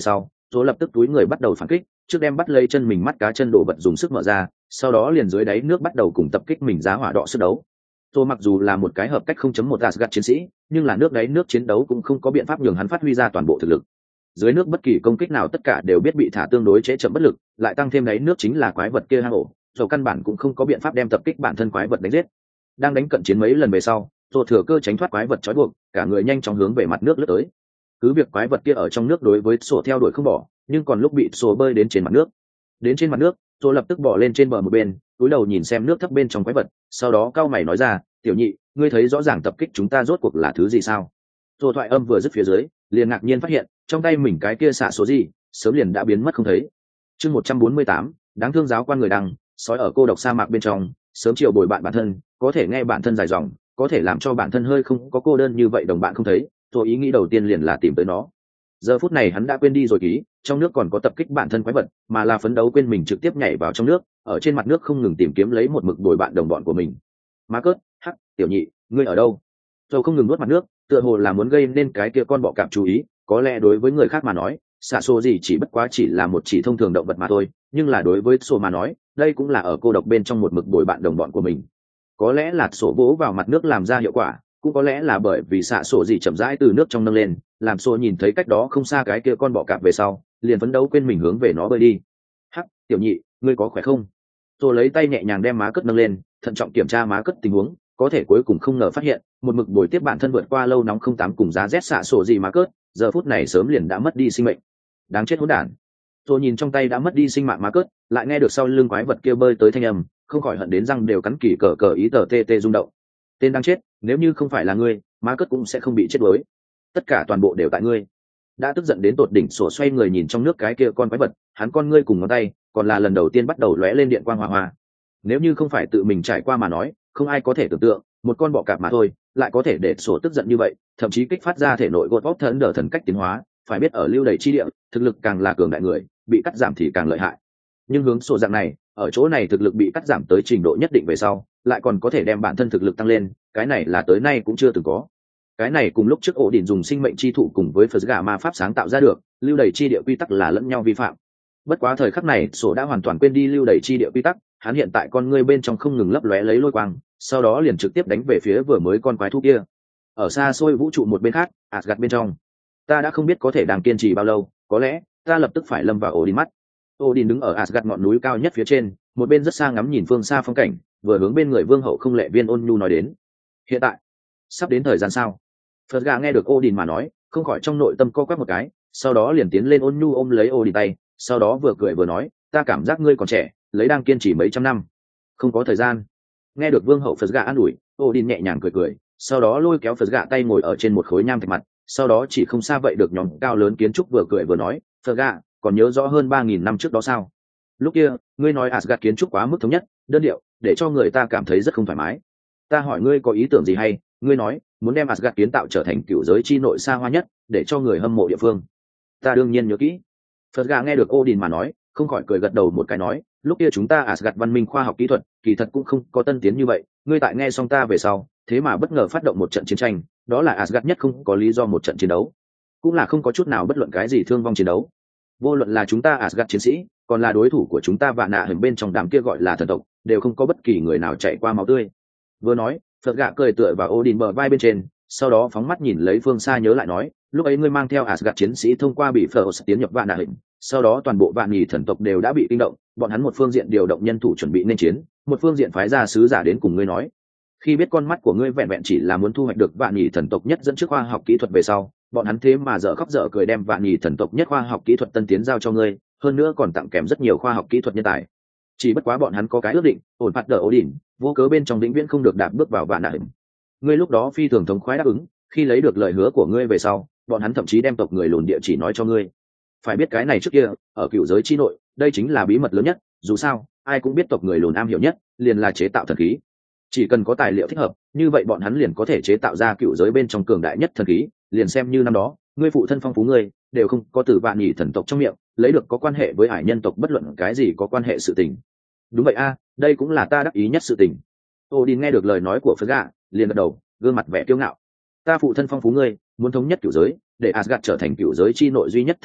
rồi lập tức túi người bắt đầu phản kích, trước đem bắt lấy chân mình mắt cá chân đồ vật dùng sức mở ra, sau đó liền dưới đáy nước bắt đầu cùng tập kích mình giá hỏa đọ sức đấu. Rồi mặc dù là một cái hợp cách 0.1 Asgard chiến sĩ, nhưng là nước đáy nước chiến đấu cũng không có biện pháp nhường hắn phát huy ra toàn bộ thực lực. Dưới nước bất kỳ công kích nào tất cả đều biết bị thả tương đối chế chậm bất lực, lại tăng thêm đáy nước chính là quái vật kia hang ổ, rồi căn bản cũng không có biện pháp đem tập kích bản thân quái vật đánh giết. Đang đánh cận chiến mấy lần về sau, rồi thừa cơ tránh thoát quái vật trói buộc, cả người nhanh chóng hướng về mặt nước lướt tới. Cứ việc quái vật kia ở trong nước đối với sổ theo đuổi không bỏ, nhưng còn lúc bị sổ bơi đến trên mặt nước. Đến trên mặt nước, rồi lập tức bỏ lên trên bờ một bên, cúi đầu nhìn xem nước thấp bên trong quái vật, sau đó cau mày nói ra, tiểu nhị, ngươi thấy rõ ràng tập kích chúng ta rốt cuộc là thứ gì sao? Rồi thoại âm vừa dứt phía dưới, liền ngạc nhiên phát hiện trong tay mình cái kia xạ số gì sớm liền đã biến mất không thấy. Chương 148, đáng thương giáo quan người đăng, sói ở cô độc sa mạc bên trong, sớm chiều bồi bạn bản thân, có thể nghe bản thân dài dòng, có thể làm cho bản thân hơi không có cô đơn như vậy đồng bạn không thấy, rồi ý nghĩ đầu tiên liền là tìm tới nó. Giờ phút này hắn đã quên đi rồi ký, trong nước còn có tập kích bản thân quái vật, mà là phấn đấu quên mình trực tiếp nhảy vào trong nước, ở trên mặt nước không ngừng tìm kiếm lấy một mực bồi bạn đồng bọn của mình. Marcus, hắc, tiểu nhị, ngươi ở đâu? Rồi không ngừng nuốt mặt nước, tựa hồ là muốn gây nên cái kia con bọ cạp chú ý, có lẽ đối với người khác mà nói, xạ số gì chỉ bất quá chỉ là một chỉ thông thường động vật mà thôi, nhưng là đối với sổ mà nói, đây cũng là ở cô độc bên trong một mực bồi bạn đồng bọn của mình. Có lẽ là sổ vỗ vào mặt nước làm ra hiệu quả, cũng có lẽ là bởi vì xạ sổ gì chậm rãi từ nước trong nâng lên, làm sổ nhìn thấy cách đó không xa cái kia con bọ cạp về sau, liền phấn đấu quên mình hướng về nó bơi đi. Hắc, tiểu nhị, ngươi có khỏe không? Rồi lấy tay nhẹ nhàng đem má cất nâng lên, thận trọng kiểm tra má cất tình huống, có thể cuối cùng không ngờ phát hiện một mực bồi tiếp bản thân vượt qua lâu nóng 08 cùng giá rét xạ sổ gì má cất, giờ phút này sớm liền đã mất đi sinh mệnh. Đáng chết hỗn đản. Rồi nhìn trong tay đã mất đi sinh mạng má cất, lại nghe được sau lưng quái vật kia bơi tới thanh âm, không khỏi hận đến răng đều cắn kỳ cờ cờ ý tờ tê tê rung động. Tên đang chết, nếu như không phải là ngươi, má cất cũng sẽ không bị chết đuối. Tất cả toàn bộ đều tại ngươi. Đã tức giận đến tột đỉnh, sổ xoay người nhìn trong nước cái kia con quái vật, hắn con ngươi cùng ngón tay, còn là lần đầu tiên bắt đầu lóe lên điện quang hỏa hoa. Nếu như không phải tự mình trải qua mà nói, không ai có thể tưởng tượng một con bọ cạp mà thôi lại có thể để sổ tức giận như vậy, thậm chí kích phát ra thể nội gột vóc thần đờ thần cách tiến hóa. Phải biết ở lưu đầy chi địa, thực lực càng là cường đại người bị cắt giảm thì càng lợi hại, nhưng hướng sổ dạng này ở chỗ này thực lực bị cắt giảm tới trình độ nhất định về sau lại còn có thể đem bản thân thực lực tăng lên, cái này là tới nay cũng chưa từng có. Cái này cùng lúc trước ổ đỉnh dùng sinh mệnh chi thụ cùng với phật gà ma pháp sáng tạo ra được lưu đầy chi địa quy tắc là lẫn nhau vi phạm. Bất quá thời khắc này sổ đã hoàn toàn quên đi lưu đầy chi địa quy tắc, hắn hiện tại con ngươi bên trong không ngừng lấp lóe lấy lôi quang, sau đó liền trực tiếp đánh về phía vừa mới con quái thú kia. Ở xa xôi vũ trụ một bên khác, Asgard bên trong, ta đã không biết có thể đang kiên trì bao lâu, có lẽ ta lập tức phải lâm vào Odin mắt. Odin đứng ở Asgard ngọn núi cao nhất phía trên, một bên rất xa ngắm nhìn phương xa phong cảnh, vừa hướng bên người vương hậu không lệ viên ôn nhu nói đến. Hiện tại, sắp đến thời gian sao? Phật gà nghe được Odin mà nói, không khỏi trong nội tâm co quắp một cái, sau đó liền tiến lên ôn nhu ôm lấy Odin tay, sau đó vừa cười vừa nói, ta cảm giác ngươi còn trẻ, lấy đang kiên trì mấy trăm năm, không có thời gian. Nghe được vương hậu Phật gà an ủi, Odin nhẹ nhàng cười cười, sau đó lôi kéo Phật gà tay ngồi ở trên một khối nham thạch mặt, sau đó chỉ không xa vậy được nhóm cao lớn kiến trúc vừa cười vừa nói, Phật gà, còn nhớ rõ hơn 3.000 năm trước đó sao? Lúc kia, ngươi nói Asgard kiến trúc quá mức thống nhất, đơn điệu, để cho người ta cảm thấy rất không thoải mái. Ta hỏi ngươi có ý tưởng gì hay, ngươi nói muốn đem Asgard kiến tạo trở thành cựu giới chi nội xa hoa nhất, để cho người hâm mộ địa phương. Ta đương nhiên nhớ kỹ. Phật gà nghe được Odin mà nói, không khỏi cười gật đầu một cái nói, lúc kia chúng ta Asgard văn minh khoa học kỹ thuật kỳ thật cũng không có tân tiến như vậy, ngươi tại nghe xong ta về sau, thế mà bất ngờ phát động một trận chiến tranh, đó là Asgard nhất không có lý do một trận chiến đấu, cũng là không có chút nào bất luận cái gì thương vong chiến đấu. Vô luận là chúng ta Asgard chiến sĩ, còn là đối thủ của chúng ta Vạn Nạ hình bên trong đám kia gọi là thần tộc, đều không có bất kỳ người nào chạy qua máu tươi. Vừa nói, Phật gạ cười tựa vào Odin bờ vai bên trên, sau đó phóng mắt nhìn lấy phương xa nhớ lại nói, lúc ấy ngươi mang theo Asgard chiến sĩ thông qua bị Phlos tiến nhập Vạn Nạ hình, sau đó toàn bộ Vạn Nhì thần tộc đều đã bị kinh động, bọn hắn một phương diện điều động nhân thủ chuẩn bị nên chiến, một phương diện phái ra sứ giả đến cùng ngươi nói. Khi biết con mắt của ngươi vẹn vẹn chỉ là muốn thu hoạch được Vạn Nhì thần tộc nhất dẫn trước khoa học kỹ thuật về sau, bọn hắn thế mà dở khóc dở cười đem Vạn Nhì thần tộc nhất khoa học kỹ thuật tân tiến giao cho ngươi, hơn nữa còn tặng kèm rất nhiều khoa học kỹ thuật nhân tài. Chỉ bất quá bọn hắn có cái ước định, ổn phạt đỡ Odin, vô cớ bên trong vĩnh viễn không được đạp bước vào Vạn Nạ hình. Ngươi lúc đó phi thường thống khoái đáp ứng, khi lấy được lời hứa của ngươi về sau, bọn hắn thậm chí đem tộc người lùn địa chỉ nói cho ngươi. Phải biết cái này trước kia, ở cựu giới chi nội, đây chính là bí mật lớn nhất, dù sao, ai cũng biết tộc người lùn am hiểu nhất, liền là chế tạo thần khí. Chỉ cần có tài liệu thích hợp, như vậy bọn hắn liền có thể chế tạo ra cựu giới bên trong cường đại nhất thần khí, liền xem như năm đó, ngươi phụ thân phong phú ngươi, đều không có từ Vạn Nhì thần tộc trong miệng lấy được có quan hệ với hải nhân tộc bất luận cái gì có quan hệ sự tình. Đúng vậy a, đây cũng là ta đắc ý nhất sự tình. Odin nghe được lời nói của Phật gạ, liền gật đầu, gương mặt vẻ kiêu ngạo. Ta phụ thân phong phú ngươi, muốn thống nhất cửu giới, để Asgard trở thành cửu giới chi nội duy nhất thần tộc,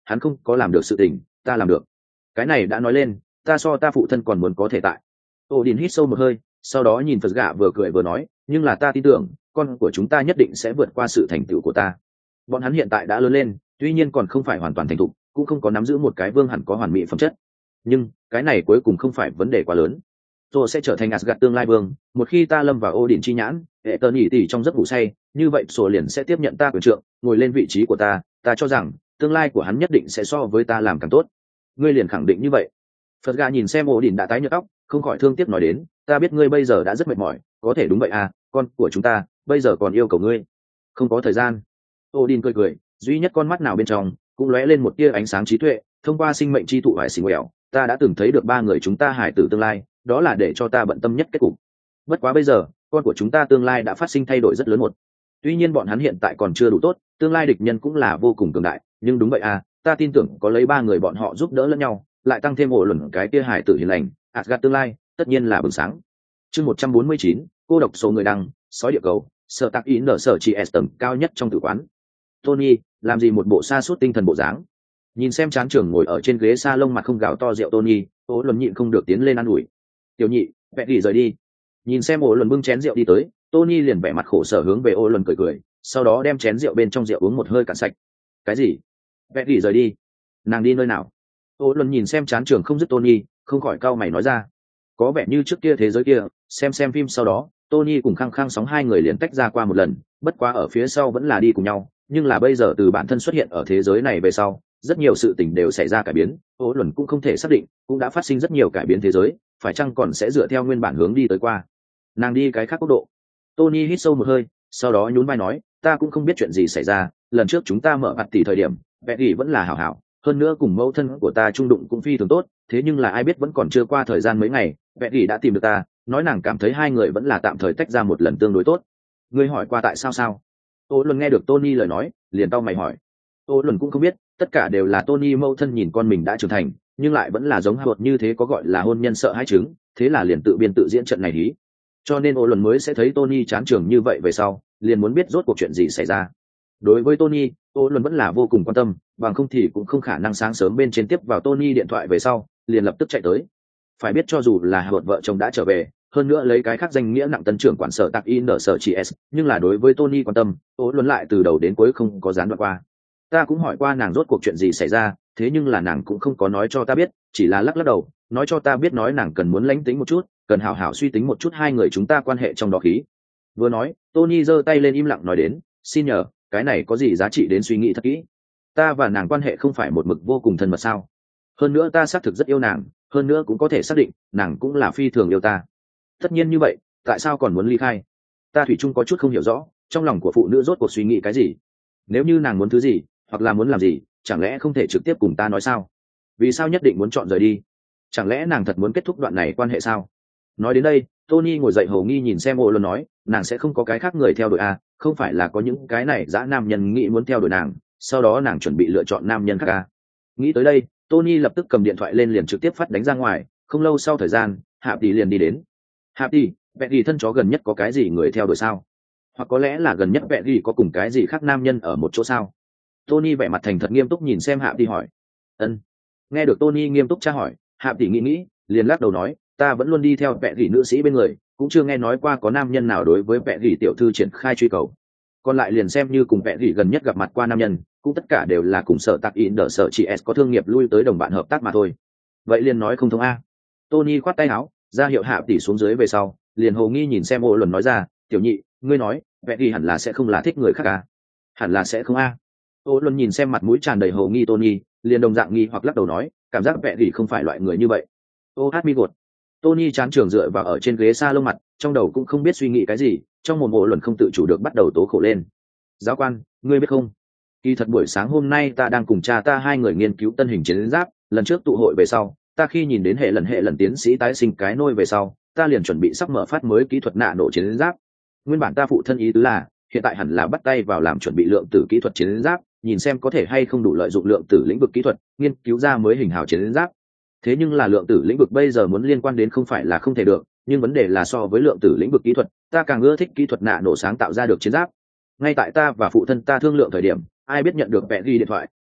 hắn không có làm được sự tình, ta làm được. Cái này đã nói lên, ta so ta phụ thân còn muốn có thể tại. Odin hít sâu một hơi, sau đó nhìn Phật gạ vừa cười vừa nói, nhưng là ta tin tưởng con của chúng ta nhất định sẽ vượt qua sự thành tựu của ta. Bọn hắn hiện tại đã lớn lên, tuy nhiên còn không phải hoàn toàn thành thục, cũng không có nắm giữ một cái vương hẳn có hoàn mỹ phẩm chất, nhưng cái này cuối cùng không phải vấn đề quá lớn. Tôi sẽ trở thành Asgard tương lai vương, một khi ta lâm vào Odin chi nhãn, hệ tờ nhỉ tỉ trong giấc ngủ say, như vậy Sổ liền sẽ tiếp nhận ta quyền trượng, ngồi lên vị trí của ta. Ta cho rằng tương lai của hắn nhất định sẽ so với ta làm càng tốt. Ngươi liền khẳng định như vậy? Phật gà nhìn xem Odin đã tái nhợt tóc, không khỏi thương tiếc nói đến, ta biết ngươi bây giờ đã rất mệt mỏi, có thể đúng vậy à, con của chúng ta bây giờ còn yêu cầu ngươi, không có thời gian. Odin cười cười, duy nhất con mắt nào bên trong cũng lóe lên một tia ánh sáng trí tuệ. Thông qua sinh mệnh chi thụ hải xình quẹo, ta đã từng thấy được ba người chúng ta hải tử tương lai, đó là để cho ta bận tâm nhất kết cục. Bất quá bây giờ con của chúng ta tương lai đã phát sinh thay đổi rất lớn một. Tuy nhiên bọn hắn hiện tại còn chưa đủ tốt, tương lai địch nhân cũng là vô cùng cường đại, nhưng đúng vậy à, ta tin tưởng có lấy ba người bọn họ giúp đỡ lẫn nhau, lại tăng thêm ổ luận cái kia hải tử hiền lành, Asgard tương lai tất nhiên là bừng sáng. Chương 149, cô độc số người đăng, sói địa cầu, sợ tạc ý nở sở chỉ S tầng cao nhất trong tử quán. Tony làm gì một bộ sa sút tinh thần bộ dáng? Nhìn xem chán trưởng ngồi ở trên ghế sa lông mặt không gào to rượu Tony, ổ luận nhịn không được tiến lên ăn ủi. Tiểu nhị, vẽ đi rời đi. Nhìn xem ổ luận bưng chén rượu đi tới, Tony liền vẻ mặt khổ sở hướng về ổ luận cười cười, sau đó đem chén rượu bên trong rượu uống một hơi cạn sạch. Cái gì? Vẽ đi rời đi? Nàng đi nơi nào? Ổ luận nhìn xem chán trưởng không dứt Tony, không khỏi cau mày nói ra. Có vẻ như trước kia thế giới kia, xem phim sau đó, Tony cùng Khăng Khăng sóng hai người liền tách ra qua một lần, bất quá ở phía sau vẫn là đi cùng nhau, nhưng là bây giờ từ bản thân xuất hiện ở thế giới này về sau, rất nhiều sự tình đều xảy ra cải biến, Ổ luận cũng không thể xác định, cũng đã phát sinh rất nhiều cải biến thế giới, phải chăng còn sẽ dựa theo nguyên bản hướng đi tới qua. Nàng đi cái khác quốc độ. Tony hít sâu một hơi, sau đó nhún vai nói, ta cũng không biết chuyện gì xảy ra, lần trước chúng ta mở mặt tỷ thời điểm, vẽ gỉ vẫn là hảo hảo, hơn nữa cùng mẫu thân của ta trung đụng cũng phi thường tốt, thế nhưng là ai biết vẫn còn chưa qua thời gian mấy ngày, vẽ gỉ đã tìm được ta, nói nàng cảm thấy hai người vẫn là tạm thời tách ra một lần tương đối tốt. Ngươi hỏi qua tại sao sao? Ô Luân nghe được Tony lời nói, liền cau mày hỏi. Ô Luân cũng không biết, tất cả đều là Tony mẫu thân nhìn con mình đã trưởng thành, nhưng lại vẫn là giống Howard như thế có gọi là hôn nhân sợ hãi chứng, thế là liền tự biên tự diễn trận này hí. Cho nên Ô Luân mới sẽ thấy Tony chán trường như vậy về sau, liền muốn biết rốt cuộc chuyện gì xảy ra. Đối với Tony, Ô Luân vẫn là vô cùng quan tâm, bằng không thì cũng không khả năng sáng sớm bên trên tiếp vào Tony điện thoại về sau, liền lập tức chạy tới. Phải biết cho dù là Howard vợ chồng đã trở về, hơn nữa lấy cái khác danh nghĩa nặng tân trưởng quản sở tạc in ở sở chỉ S, nhưng là đối với Tony quan tâm, Ô Luân lại từ đầu đến cuối không có gián đoạn qua. Ta cũng hỏi qua nàng rốt cuộc chuyện gì xảy ra, thế nhưng là nàng cũng không có nói cho ta biết, chỉ là lắc lắc đầu, nói cho ta biết nói nàng cần muốn lánh tính một chút, cần hảo hảo suy tính một chút hai người chúng ta quan hệ trong đó khí. Vừa nói, Tony giơ tay lên im lặng nói đến, xin nhờ, cái này có gì giá trị đến suy nghĩ thật kỹ. Ta và nàng quan hệ không phải một mực vô cùng thân mật sao? Hơn nữa ta xác thực rất yêu nàng, hơn nữa cũng có thể xác định, nàng cũng là phi thường yêu ta. Tất nhiên như vậy, tại sao còn muốn ly khai? Ta thủy chung có chút không hiểu rõ, trong lòng của phụ nữ rốt cuộc suy nghĩ cái gì? Nếu như nàng muốn thứ gì, hoặc là muốn làm gì, chẳng lẽ không thể trực tiếp cùng ta nói sao? Vì sao nhất định muốn chọn rời đi? Chẳng lẽ nàng thật muốn kết thúc đoạn này quan hệ sao? Nói đến đây, Tony ngồi dậy hầu nghi nhìn xem Ô Luân nói, nàng sẽ không có cái khác người theo đuổi à? Không phải là có những cái này dã nam nhân nghĩ muốn theo đuổi nàng, sau đó nàng chuẩn bị lựa chọn nam nhân khác à? Nghĩ tới đây, Tony lập tức cầm điện thoại lên liền trực tiếp phát đánh ra ngoài. Không lâu sau thời gian, Hạp Tỷ liền đi đến. Hạp Tỷ, vẹn gì thân chó gần nhất có cái gì người theo đuổi sao? Hoặc có lẽ là gần nhất vẹn gì có cùng cái gì khác nam nhân ở một chỗ sao? Tony vẻ mặt thành thật nghiêm túc nhìn xem Hạp Tỷ hỏi. Ân. Nghe được Tony nghiêm túc tra hỏi, Hạp Tỷ nghĩ, liền lắc đầu nói, ta vẫn luôn đi theo vẹn gì nữ sĩ bên người, cũng chưa nghe nói qua có nam nhân nào đối với vẹn gì tiểu thư triển khai truy cầu. Còn lại liền xem như cùng vẹn gì gần nhất gặp mặt qua nam nhân, cũng tất cả đều là cùng sở tạc in đỡ sở chị S có thương nghiệp lui tới đồng bạn hợp tác mà thôi. Vậy liền nói không thông a. Tony khoát tay áo, ra hiệu Hạp Tỷ xuống dưới về sau, liền hồ nghi nhìn xem Ô Luân nói ra, tiểu nhị, ngươi nói vẹn gì hẳn là sẽ không là thích người khác à? Hẳn là sẽ không a. Ô Luân nhìn xem mặt mũi tràn đầy hồ nghi Tony, liền đồng dạng nghi hoặc lắc đầu nói, cảm giác vẹn gì không phải loại người như vậy. Ô hát mi gột. Tony chán trường dựa vào ở trên ghế sa lông mặt, trong đầu cũng không biết suy nghĩ cái gì, trong một Ô Luân không tự chủ được bắt đầu tố khổ lên. Giáo quan, ngươi biết không? Kỳ thật buổi sáng hôm nay ta đang cùng cha ta hai người nghiên cứu tân hình chiến giáp, lần trước tụ hội về sau, ta khi nhìn đến hệ lần tiến sĩ tái sinh cái nôi về sau, ta liền chuẩn bị sắp mở phát mới kỹ thuật nạ nổ chiến giáp. Nguyên bản ta phụ thân ý tứ là, hiện tại hẳn là bắt tay vào làm chuẩn bị lượng tử kỹ thuật chiến giáp, nhìn xem có thể hay không đủ lợi dụng lượng tử lĩnh vực kỹ thuật, nghiên cứu ra mới hình hào chiến giáp. Thế nhưng là lượng tử lĩnh vực bây giờ muốn liên quan đến không phải là không thể được, nhưng vấn đề là so với lượng tử lĩnh vực kỹ thuật, ta càng ưa thích kỹ thuật nạ nổ sáng tạo ra được chiến giáp. Ngay tại ta và phụ thân ta thương lượng thời điểm, ai biết nhận được vẹn ghi điện thoại,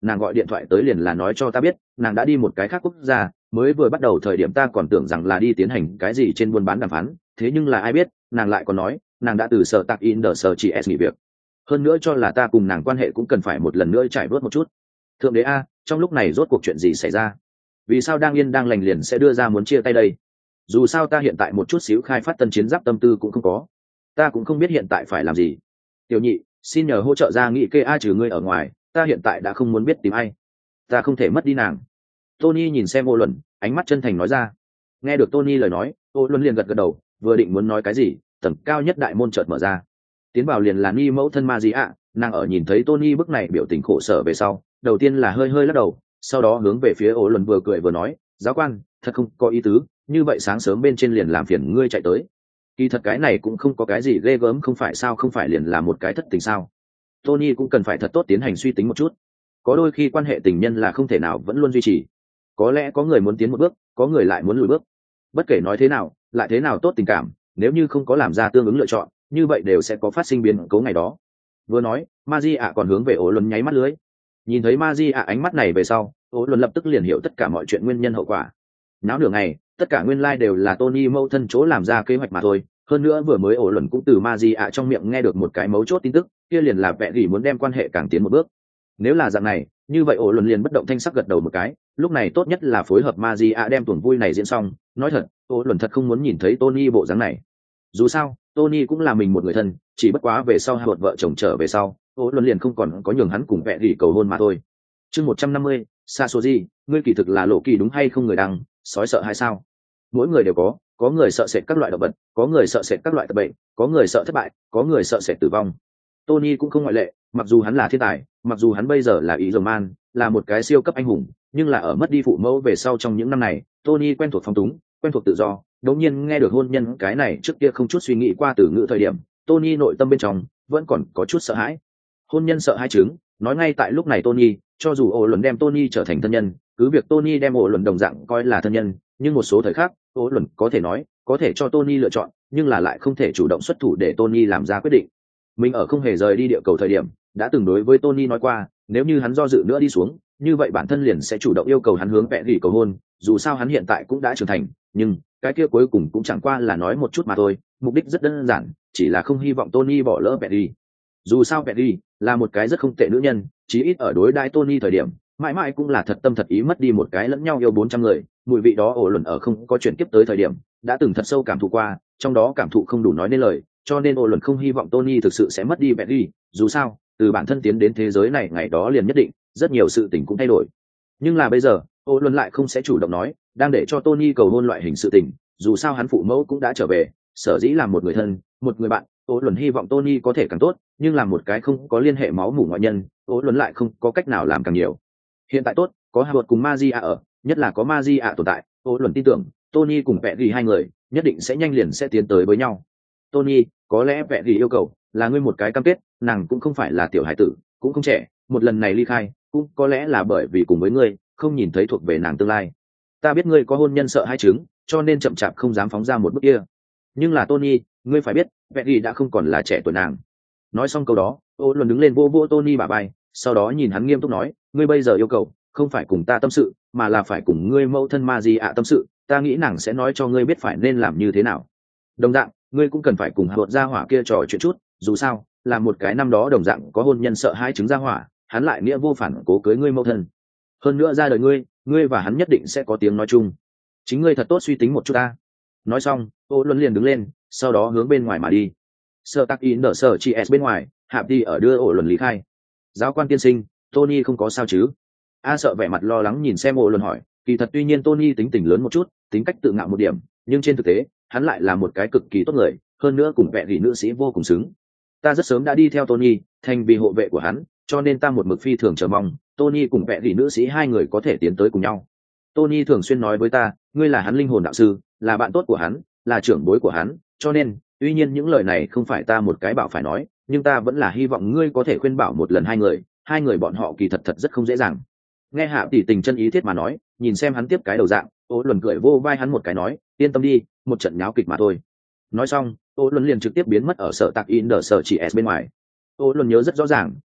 nàng gọi điện thoại tới liền là nói cho ta biết nàng đã đi một cái khác quốc gia, mới vừa bắt đầu thời điểm ta còn tưởng rằng là đi tiến hành cái gì trên buôn bán đàm phán, thế nhưng là ai biết nàng lại còn nói nàng đã từ sở tạc in đờ sở chị s nghỉ việc, hơn nữa cho là ta cùng nàng quan hệ cũng cần phải một lần nữa trải bớt một chút. Thượng đế a, trong lúc này rốt cuộc chuyện gì xảy ra? Vì sao đang yên đang lành liền sẽ đưa ra muốn chia tay đây? Dù sao ta hiện tại một chút xíu khai phát tân chiến giáp tâm tư cũng không có, ta cũng không biết hiện tại phải làm gì. Tiểu nhị, xin nhờ hỗ trợ ra nghị kê ai trừ ngươi ở ngoài, ta hiện tại đã không muốn biết tìm ai, ta không thể mất đi nàng. Tony nhìn xem ô luân, ánh mắt chân thành nói ra. Nghe được Tony lời nói, ô luân liền gật gật đầu, vừa định muốn nói cái gì, tầng cao nhất đại môn chợt mở ra, tiến vào liền là Ni mẫu thân Maria. Nàng ở nhìn thấy Tony bức này biểu tình khổ sở về sau, đầu tiên là hơi hơi lắc đầu, sau đó hướng về phía ô luân vừa cười vừa nói, giáo quan, thật không có ý tứ, như vậy sáng sớm bên trên liền làm phiền ngươi chạy tới. Kỳ thật cái này cũng không có cái gì ghê gớm, không phải sao, không phải liền là một cái thất tình sao? Tony cũng cần phải thật tốt tiến hành suy tính một chút, có đôi khi quan hệ tình nhân là không thể nào vẫn luôn duy trì, có lẽ có người muốn tiến một bước, có người lại muốn lùi bước. Bất kể nói thế nào, lại thế nào tốt tình cảm, nếu như không có làm ra tương ứng lựa chọn, như vậy đều sẽ có phát sinh biến cố ngày đó. Vừa nói, Maria còn hướng về ổ luân nháy mắt lưới. Nhìn thấy Maria ánh mắt này về sau, ổ luân lập tức liền hiểu tất cả mọi chuyện nguyên nhân hậu quả. Náo nửa ngày, tất cả nguyên lai đều là Tony mâu thân chỗ làm ra kế hoạch mà thôi. Hơn nữa vừa mới ổ luân cũng từ Maria trong miệng nghe được một cái mấu chốt tin tức, kia liền là vẽ gỉ muốn đem quan hệ càng tiến một bước. Nếu là dạng này, như vậy ổ luân liền bất động thanh sắc gật đầu một cái, lúc này tốt nhất là phối hợp Maria đem tuần vui này diễn xong. Nói thật, ổ luân thật không muốn nhìn thấy Tony bộ dáng này. Dù sao, Tony cũng là mình một người thân, chỉ bất quá về sau hai vợ chồng trở về sau, ổ luân liền không còn có nhường hắn cùng vẽ gỉ cầu hôn mà thôi. Chương 150, Sasoji, ngươi kỳ thực là lộ kỳ đúng hay không người đăng, sói sợ hay sao? Mỗi người đều có người sợ sệt các loại động vật, có người sợ sệt các loại bệnh, có người sợ thất bại, có người sợ sệt tử vong. Tony cũng không ngoại lệ, mặc dù hắn là thiên tài, mặc dù hắn bây giờ là Iron Man, là một cái siêu cấp anh hùng, nhưng là ở mất đi phụ mẫu về sau trong những năm này, Tony quen thuộc phóng túng, quen thuộc tự do, đột nhiên nghe được hôn nhân cái này trước kia không chút suy nghĩ qua từ ngữ thời điểm, Tony nội tâm bên trong vẫn còn có chút sợ hãi. Hôn nhân sợ hãi chứng, nói ngay tại lúc này Tony, cho dù ổ luân đem Tony trở thành thân nhân, cứ việc Tony đem ổ luân đồng dạng coi là thân nhân, nhưng một số thời khắc, ổ luân có thể nói, có thể cho Tony lựa chọn, nhưng là lại không thể chủ động xuất thủ để Tony làm ra quyết định. Mình ở không hề rời đi địa cầu thời điểm, đã từng đối với Tony nói qua, nếu như hắn do dự nữa đi xuống, như vậy bản thân liền sẽ chủ động yêu cầu hắn hướng vẽ gỉ cầu hôn, dù sao hắn hiện tại cũng đã trưởng thành, nhưng cái kia cuối cùng cũng chẳng qua là nói một chút mà thôi, mục đích rất đơn giản, chỉ là không hy vọng Tony bỏ lỡ vẽ gỉ. Dù sao vẽ gỉ là một cái rất không tệ nữ nhân, chí ít ở đối đãi Tony thời điểm, mãi mãi cũng là thật tâm thật ý mất đi một cái lẫn nhau yêu 400 người, mùi vị đó ổ luân ở không có chuyển kiếp tới thời điểm, đã từng thật sâu cảm thụ qua, trong đó cảm thụ không đủ nói nên lời, cho nên ổ luân không hy vọng Tony thực sự sẽ mất đi Betty. Dù sao, từ bản thân tiến đến thế giới này ngày đó liền nhất định, rất nhiều sự tình cũng thay đổi. Nhưng là bây giờ, ổ luân lại không sẽ chủ động nói, đang để cho Tony cầu hôn loại hình sự tình, dù sao hắn phụ mẫu cũng đã trở về, sở dĩ làm một người thân, một người bạn, ổ luân hy vọng Tony có thể càng tốt, nhưng làm một cái không có liên hệ máu mủ ngoại nhân, ổ luân lại không có cách nào làm càng nhiều. Hiện tại tốt, có Howard cùng Magia ở, nhất là có Magia tồn tại, ổ luân tin tưởng Tony cùng Betty hai người nhất định sẽ nhanh liền sẽ tiến tới với nhau. Tony, có lẽ Betty yêu cầu là ngươi một cái cam kết, nàng cũng không phải là tiểu hải tử, cũng không trẻ, một lần này ly khai, cũng có lẽ là bởi vì cùng với ngươi, không nhìn thấy thuộc về nàng tương lai. Ta biết ngươi có hôn nhân sợ hai chứng, cho nên chậm chạp không dám phóng ra một bước kia. Nhưng là Tony, ngươi phải biết, Betty đã không còn là trẻ tuổi nàng. Nói xong câu đó, ô luân đứng lên vô vô Tony bả vai, sau đó nhìn hắn nghiêm túc nói, ngươi bây giờ yêu cầu không phải cùng ta tâm sự, mà là phải cùng ngươi mẫu thân Magia tâm sự, ta nghĩ nàng sẽ nói cho ngươi biết phải nên làm như thế nào. Đồng dạng, ngươi cũng cần phải cùng Howard gia hỏa kia trò chuyện chút, dù sao, là một cái năm đó đồng dạng có hôn nhân sợ hai chứng gia hỏa, hắn lại nghĩa vô phản cố cưới ngươi mẫu thân. Hơn nữa ra đời ngươi và hắn nhất định sẽ có tiếng nói chung. Chính ngươi thật tốt suy tính một chút ta. Nói xong, ô luân liền đứng lên, sau đó hướng bên ngoài mà đi. Sơ tắc in đỡ sở chị s bên ngoài, hạp đi ở đưa ổ luân lý khai. Giáo quan tiên sinh, Tony không có sao chứ? A sợ vẻ mặt lo lắng nhìn xem ổ luân hỏi, kỳ thật tuy nhiên Tony tính tình lớn một chút, tính cách tự ngạo một điểm, nhưng trên thực tế, hắn lại là một cái cực kỳ tốt người, hơn nữa cùng vẽ gỉ nữ sĩ vô cùng xứng. Ta rất sớm đã đi theo Tony, thành vì hộ vệ của hắn, cho nên ta một mực phi thường chờ mong, Tony cùng vẽ gỉ nữ sĩ hai người có thể tiến tới cùng nhau. Tony thường xuyên nói với ta, ngươi là hắn linh hồn đạo sư, là bạn tốt của hắn, là trưởng bối của hắn, cho nên, tuy nhiên những lời này không phải ta một cái bảo phải nói, nhưng ta vẫn là hy vọng ngươi có thể khuyên bảo một lần hai người bọn họ kỳ thật rất không dễ dàng. Nghe Hạ tỷ tình chân ý thiết mà nói, nhìn xem hắn tiếp cái đầu dạng, Ô Luân cười vô vai hắn một cái nói, yên tâm đi, một trận nháo kịch mà thôi. Nói xong, Ô Luân liền trực tiếp biến mất ở sở tạc in đờ sở chỉ s bên ngoài. Ô Luân nhớ rất rõ ràng,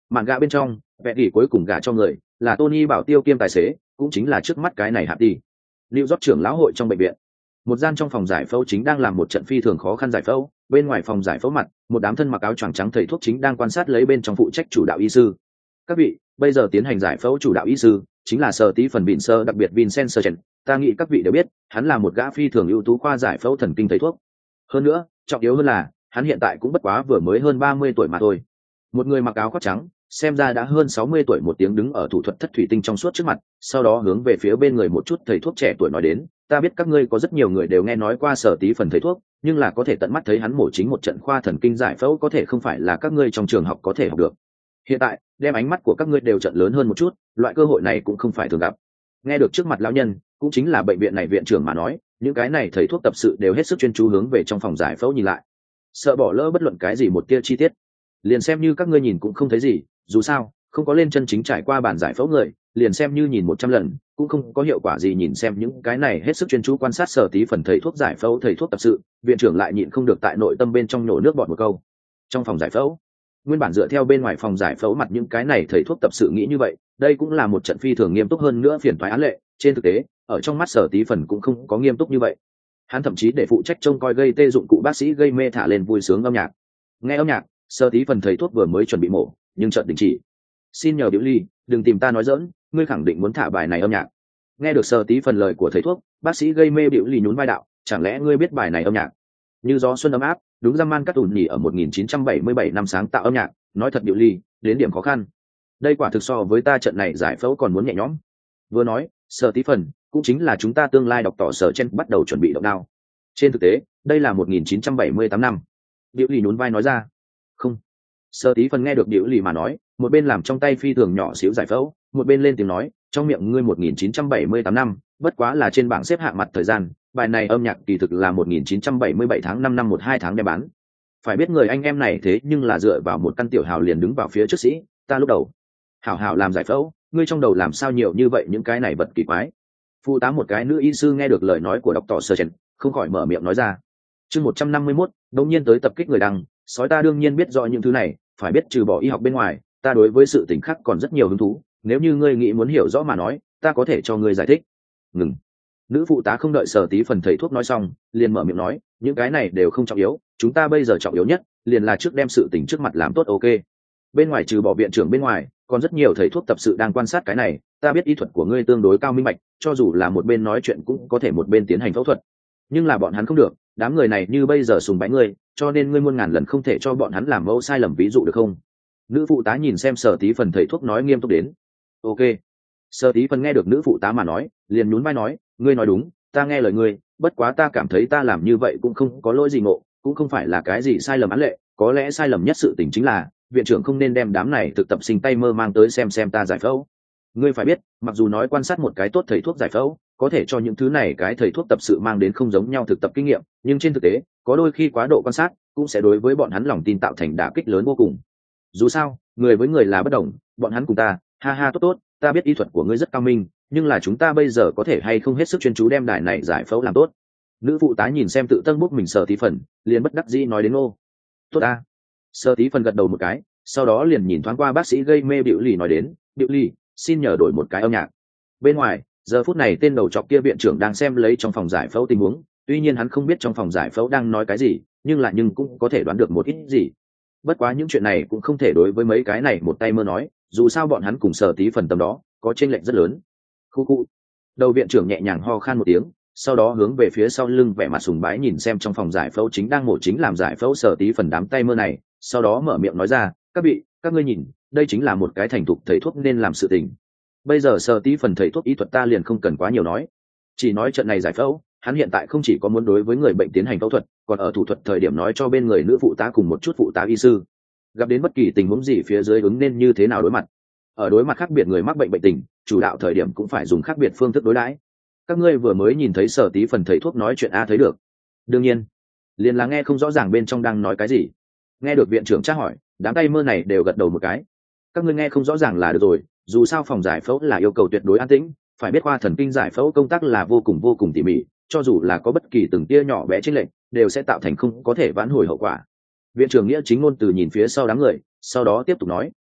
mạn gạ bên trong vẽ gỉ cuối cùng gả cho người là Tony bảo tiêu kiêm tài xế, cũng chính là trước mắt cái này hạt đi. New York trưởng lão hội trong bệnh viện, một gian trong phòng giải phẫu chính đang làm một trận phi thường khó khăn giải phẫu. Bên ngoài phòng giải phẫu mặt, một đám thân mặc áo choàng trắng thầy thuốc chính đang quan sát lấy bên trong phụ trách chủ đạo y sư. Các vị, bây giờ tiến hành giải phẫu chủ đạo y sư chính là Sở Tí phần Bịn Sơ, đặc biệt Vincent Sergen. Ta nghĩ các vị đều biết, hắn là một gã phi thường ưu tú khoa giải phẫu thần kinh thầy thuốc. Hơn nữa, trọng yếu hơn là, hắn hiện tại cũng bất quá vừa mới hơn 30 tuổi mà thôi. Một người mặc áo khoác trắng, xem ra đã hơn 60 tuổi, một tiếng đứng ở thủ thuật thất thủy tinh trong suốt trước mặt, sau đó hướng về phía bên người một chút thầy thuốc trẻ tuổi nói đến, ta biết các ngươi có rất nhiều người đều nghe nói qua Sở Tí phần thầy thuốc, nhưng là có thể tận mắt thấy hắn mổ chính một trận khoa thần kinh giải phẫu có thể không phải là các ngươi trong trường học có thể học được. Hiện tại, đem ánh mắt của các ngươi đều trận lớn hơn một chút, loại cơ hội này cũng không phải thường gặp. Nghe được trước mặt lão nhân, cũng chính là bệnh viện này viện trưởng mà nói, những cái này thầy thuốc tập sự đều hết sức chuyên chú hướng về trong phòng giải phẫu nhìn lại, sợ bỏ lỡ bất luận cái gì một tia chi tiết. Liền xem như các ngươi nhìn cũng không thấy gì, dù sao không có lên chân chính trải qua bản giải phẫu người, liền xem như nhìn 100 lần cũng không có hiệu quả gì. Nhìn xem những cái này hết sức chuyên chú quan sát Sở Tí phần thầy thuốc giải phẫu, thầy thuốc tập sự, viện trưởng lại nhịn không được tại nội tâm bên trong nhổ nước bọt một câu. Trong phòng giải phẫu, nguyên bản dựa theo bên ngoài phòng giải phẫu mặt những cái này thầy thuốc tập sự nghĩ như vậy, đây cũng là một trận phi thường nghiêm túc hơn nữa phiền toái án lệ. Trên thực tế, ở trong mắt Sở Tí phần cũng không có nghiêm túc như vậy. Hắn thậm chí để phụ trách trông coi gây tê dụng cụ bác sĩ gây mê thả lên vui sướng âm nhạc. Nghe âm nhạc, Sở Tí phần thầy thuốc vừa mới chuẩn bị mổ, nhưng chợt đình chỉ. Xin nhờ Biểu Ly, đừng tìm ta nói giỡn, ngươi khẳng định muốn thả bài này âm nhạc. Nghe được Sở Tí phần lời của thầy thuốc, bác sĩ gây mê Biểu Ly nhún vai đạo, chẳng lẽ ngươi biết bài này âm nhạc? Như gió xuân ấm áp, đúng ra man cắt ủn nhỉ ở 1977 năm sáng tạo âm nhạc, nói thật Biểu Ly, đến điểm khó khăn. Đây quả thực so với ta trận này giải phẫu còn muốn nhẹ nhõm. Vừa nói, Sở Tí phần cũng chính là chúng ta tương lai đọc tỏ Sở Chen bắt đầu chuẩn bị động đao. Trên thực tế, đây là 1978 năm. Biểu Ly nhún vai nói ra. Không. Sở Tí phần nghe được Biểu Ly mà nói, một bên làm trong tay phi thường nhỏ xíu giải phẫu, một bên lên tiếng nói, trong miệng ngươi 1978 năm, bất quá là trên bảng xếp hạng mặt thời gian, bài này âm nhạc kỳ thực là 1977 tháng 5 năm 12 tháng đem bán. Phải biết người anh em này thế nhưng là dựa vào một căn tiểu hào liền đứng vào phía trước sĩ, ta lúc đầu hảo hảo làm giải phẫu, ngươi trong đầu làm sao nhiều như vậy những cái này vật kỳ quái. Phụ tá một cái nữ y sư nghe được lời nói của Dr. Sergen, không khỏi mở miệng nói ra. Chương 151, đột nhiên tới tập kích người đăng, sói ta đương nhiên biết rõ những thứ này, phải biết trừ bỏ y học bên ngoài, ta đối với sự tình khác còn rất nhiều hứng thú, nếu như ngươi nghĩ muốn hiểu rõ mà nói, ta có thể cho ngươi giải thích. Ngừng. Nữ phụ tá không đợi Sở Tí phần thầy thuốc nói xong, liền mở miệng nói, những cái này đều không trọng yếu, chúng ta bây giờ trọng yếu nhất liền là trước đem sự tình trước mặt làm tốt. Ok. Bên ngoài trừ bỏ viện trưởng bên ngoài, còn rất nhiều thầy thuốc tập sự đang quan sát cái này, ta biết y thuật của ngươi tương đối cao minh bạch, cho dù là một bên nói chuyện cũng có thể một bên tiến hành phẫu thuật, nhưng là bọn hắn không được, đám người này như bây giờ sùng bái ngươi, cho nên ngươi muôn ngàn lần không thể cho bọn hắn làm mẫu sai lầm, ví dụ được không? Nữ phụ tá nhìn xem Sở Tí phần thầy thuốc nói nghiêm túc đến. Ok. Sở Tí phần nghe được nữ phụ tá mà nói, liền nhún vai nói, ngươi nói đúng, ta nghe lời ngươi, bất quá ta cảm thấy ta làm như vậy cũng không có lỗi gì ngộ, cũng không phải là cái gì sai lầm án lệ, có lẽ sai lầm nhất sự tình chính là viện trưởng không nên đem đám này thực tập sinh tay mơ mang tới xem ta giải phẫu. Ngươi phải biết, mặc dù nói quan sát một cái tốt thầy thuốc giải phẫu có thể cho những thứ này cái thầy thuốc tập sự mang đến không giống nhau thực tập kinh nghiệm, nhưng trên thực tế có đôi khi quá độ quan sát cũng sẽ đối với bọn hắn lòng tin tạo thành đả kích lớn vô cùng. Dù sao, người với người là bất đồng, bọn hắn cùng ta, ha ha, tốt, ta biết y thuật của ngươi rất cao minh, nhưng là chúng ta bây giờ có thể hay không hết sức chuyên chú đem đài này giải phẫu làm tốt. Nữ phụ tá nhìn xem tự tân bút mình Sở Tí phần, liền bất đắc dĩ nói đến ô. Tốt ta. Sở Tí phần gật đầu một cái, sau đó liền nhìn thoáng qua bác sĩ gây mê Biểu Ly nói đến, Biểu Ly, xin nhờ đổi một cái âm nhạc. Bên ngoài, giờ phút này tên đầu chọc kia viện trưởng đang xem lấy trong phòng giải phẫu tình huống, tuy nhiên hắn không biết trong phòng giải phẫu đang nói cái gì, nhưng cũng có thể đoán được một ít gì. Bất quá những chuyện này cũng không thể đối với mấy cái này một tay mơ nói, dù sao bọn hắn cùng Sở Tí phần tầm đó có chênh lệch rất lớn. Khu khu. Đầu viện trưởng nhẹ nhàng ho khan một tiếng, sau đó hướng về phía sau lưng vẻ mặt sùng bái nhìn xem trong phòng giải phẫu chính đang mổ chính làm giải phẫu Sở Tí phần đám tay mơ này, sau đó mở miệng nói ra, các vị, các ngươi nhìn, đây chính là một cái thành thục thầy thuốc nên làm sự tình. Bây giờ Sở Tí phần thầy thuốc y thuật ta liền không cần quá nhiều nói, chỉ nói trận này giải phẫu, hắn hiện tại không chỉ có muốn đối với người bệnh tiến hành phẫu thuật, còn ở thủ thuật thời điểm nói cho bên người nữ phụ tá cùng một chút phụ tá y sư gặp đến bất kỳ tình huống gì phía dưới ứng nên như thế nào đối mặt. Ở đối mặt khác biệt người mắc bệnh bệnh tình, chủ đạo thời điểm cũng phải dùng khác biệt phương thức đối đãi. Các ngươi vừa mới nhìn thấy Sở Tí phần thầy thuốc nói chuyện a thấy được? Đương nhiên, liền là nghe không rõ ràng bên trong đang nói cái gì. Nghe được viện trưởng tra hỏi, đám tay mơ này đều gật đầu một cái. Các ngươi nghe không rõ ràng là được rồi, dù sao phòng giải phẫu là yêu cầu tuyệt đối an tĩnh, phải biết khoa thần kinh giải phẫu công tác là vô cùng tỉ mỉ, cho dù là có bất kỳ từng tia nhỏ bé chênh lệch, đều sẽ tạo thành không có thể vãn hồi hậu quả. Viện trưởng nghĩa chính ngôn từ nhìn phía sau đám người, sau đó tiếp tục nói,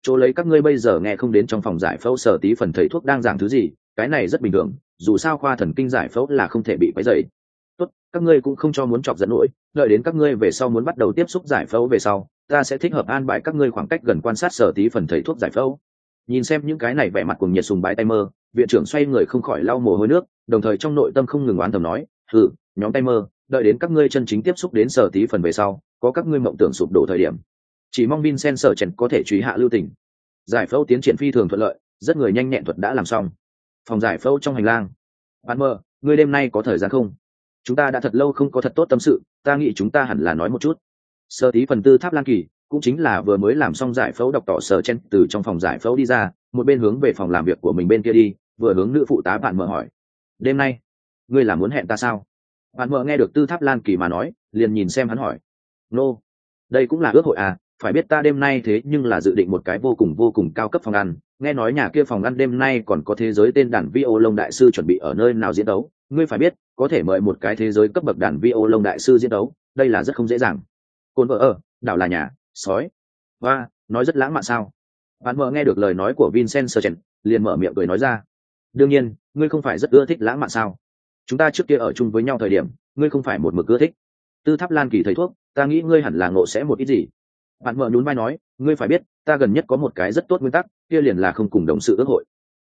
chỗ lấy các ngươi bây giờ nghe không đến trong phòng giải phẫu Sở Tí Phần thầy thuốc đang giảng thứ gì, cái này rất bình thường, dù sao khoa thần kinh giải phẫu là không thể bị quấy rầy. Tốt, các ngươi cũng không cho muốn chọc giận nổi, đợi đến các ngươi về sau muốn bắt đầu tiếp xúc giải phẫu về sau, ta sẽ thích hợp an bài các ngươi khoảng cách gần quan sát Sở Tí Phần thầy thuốc giải phẫu. Nhìn xem những cái này vẻ mặt cuồng nhiệt sùng bái tay mơ, viện trưởng xoay người không khỏi lau mồ hôi nước, đồng thời trong nội tâm không ngừng oán thầm nói, nhóm tay mơ, đợi đến các ngươi chân chính tiếp xúc đến Sở Tí Phần về sau, có các ngươi mộng tưởng sụp đổ thời điểm. Chỉ mong Vincent Sở Chèn có thể truy hạ lưu tình. Giải phẫu tiến triển phi thường thuận lợi, rất người nhanh nhẹn thuật đã làm xong. Phòng giải phẫu trong hành lang. Bạn mơ, ngươi đêm nay có thời gian không? Chúng ta đã thật lâu không có thật tốt tâm sự, ta nghĩ chúng ta hẳn là nói một chút. Sở Tí Phần Tư Tháp Lan Kỳ, cũng chính là vừa mới làm xong giải phẫu đọc tỏ Sở Chen từ trong phòng giải phẫu đi ra, một bên hướng về phòng làm việc của mình bên kia đi, vừa hướng nữ phụ tá bạn mơ hỏi: đêm nay, ngươi là muốn hẹn ta sao? Bạn mơ nghe được Tư Tháp Lan Kỳ mà nói, liền nhìn xem hắn hỏi: nô, đây cũng là ước hội à? Phải biết ta đêm nay thế nhưng là dự định một cái vô cùng cao cấp phòng ăn, nghe nói nhà kia phòng ăn đêm nay còn có thế giới tên đàn vi ô lông đại sư chuẩn bị ở nơi nào diễn đấu, ngươi phải biết có thể mời một cái thế giới cấp bậc đàn vi ô lông đại sư diễn đấu, đây là rất không dễ dàng. Côn vợ ở đảo là nhà sói và nói rất lãng mạn sao? Bạn mợ nghe được lời nói của Vincent Sergeant liền mở miệng cười nói ra: đương nhiên, ngươi không phải rất ưa thích lãng mạn sao? Chúng ta trước kia ở chung với nhau thời điểm, ngươi không phải một mực ưa thích. Tư Tháp Lan Kỳ thầy thuốc, ta nghĩ ngươi hẳn là ngộ sẽ một ít gì. Bạn mợ nhún vai nói: ngươi phải biết, ta gần nhất có một cái rất tốt nguyên tắc, kia liền là không cùng đồng sự ước hội.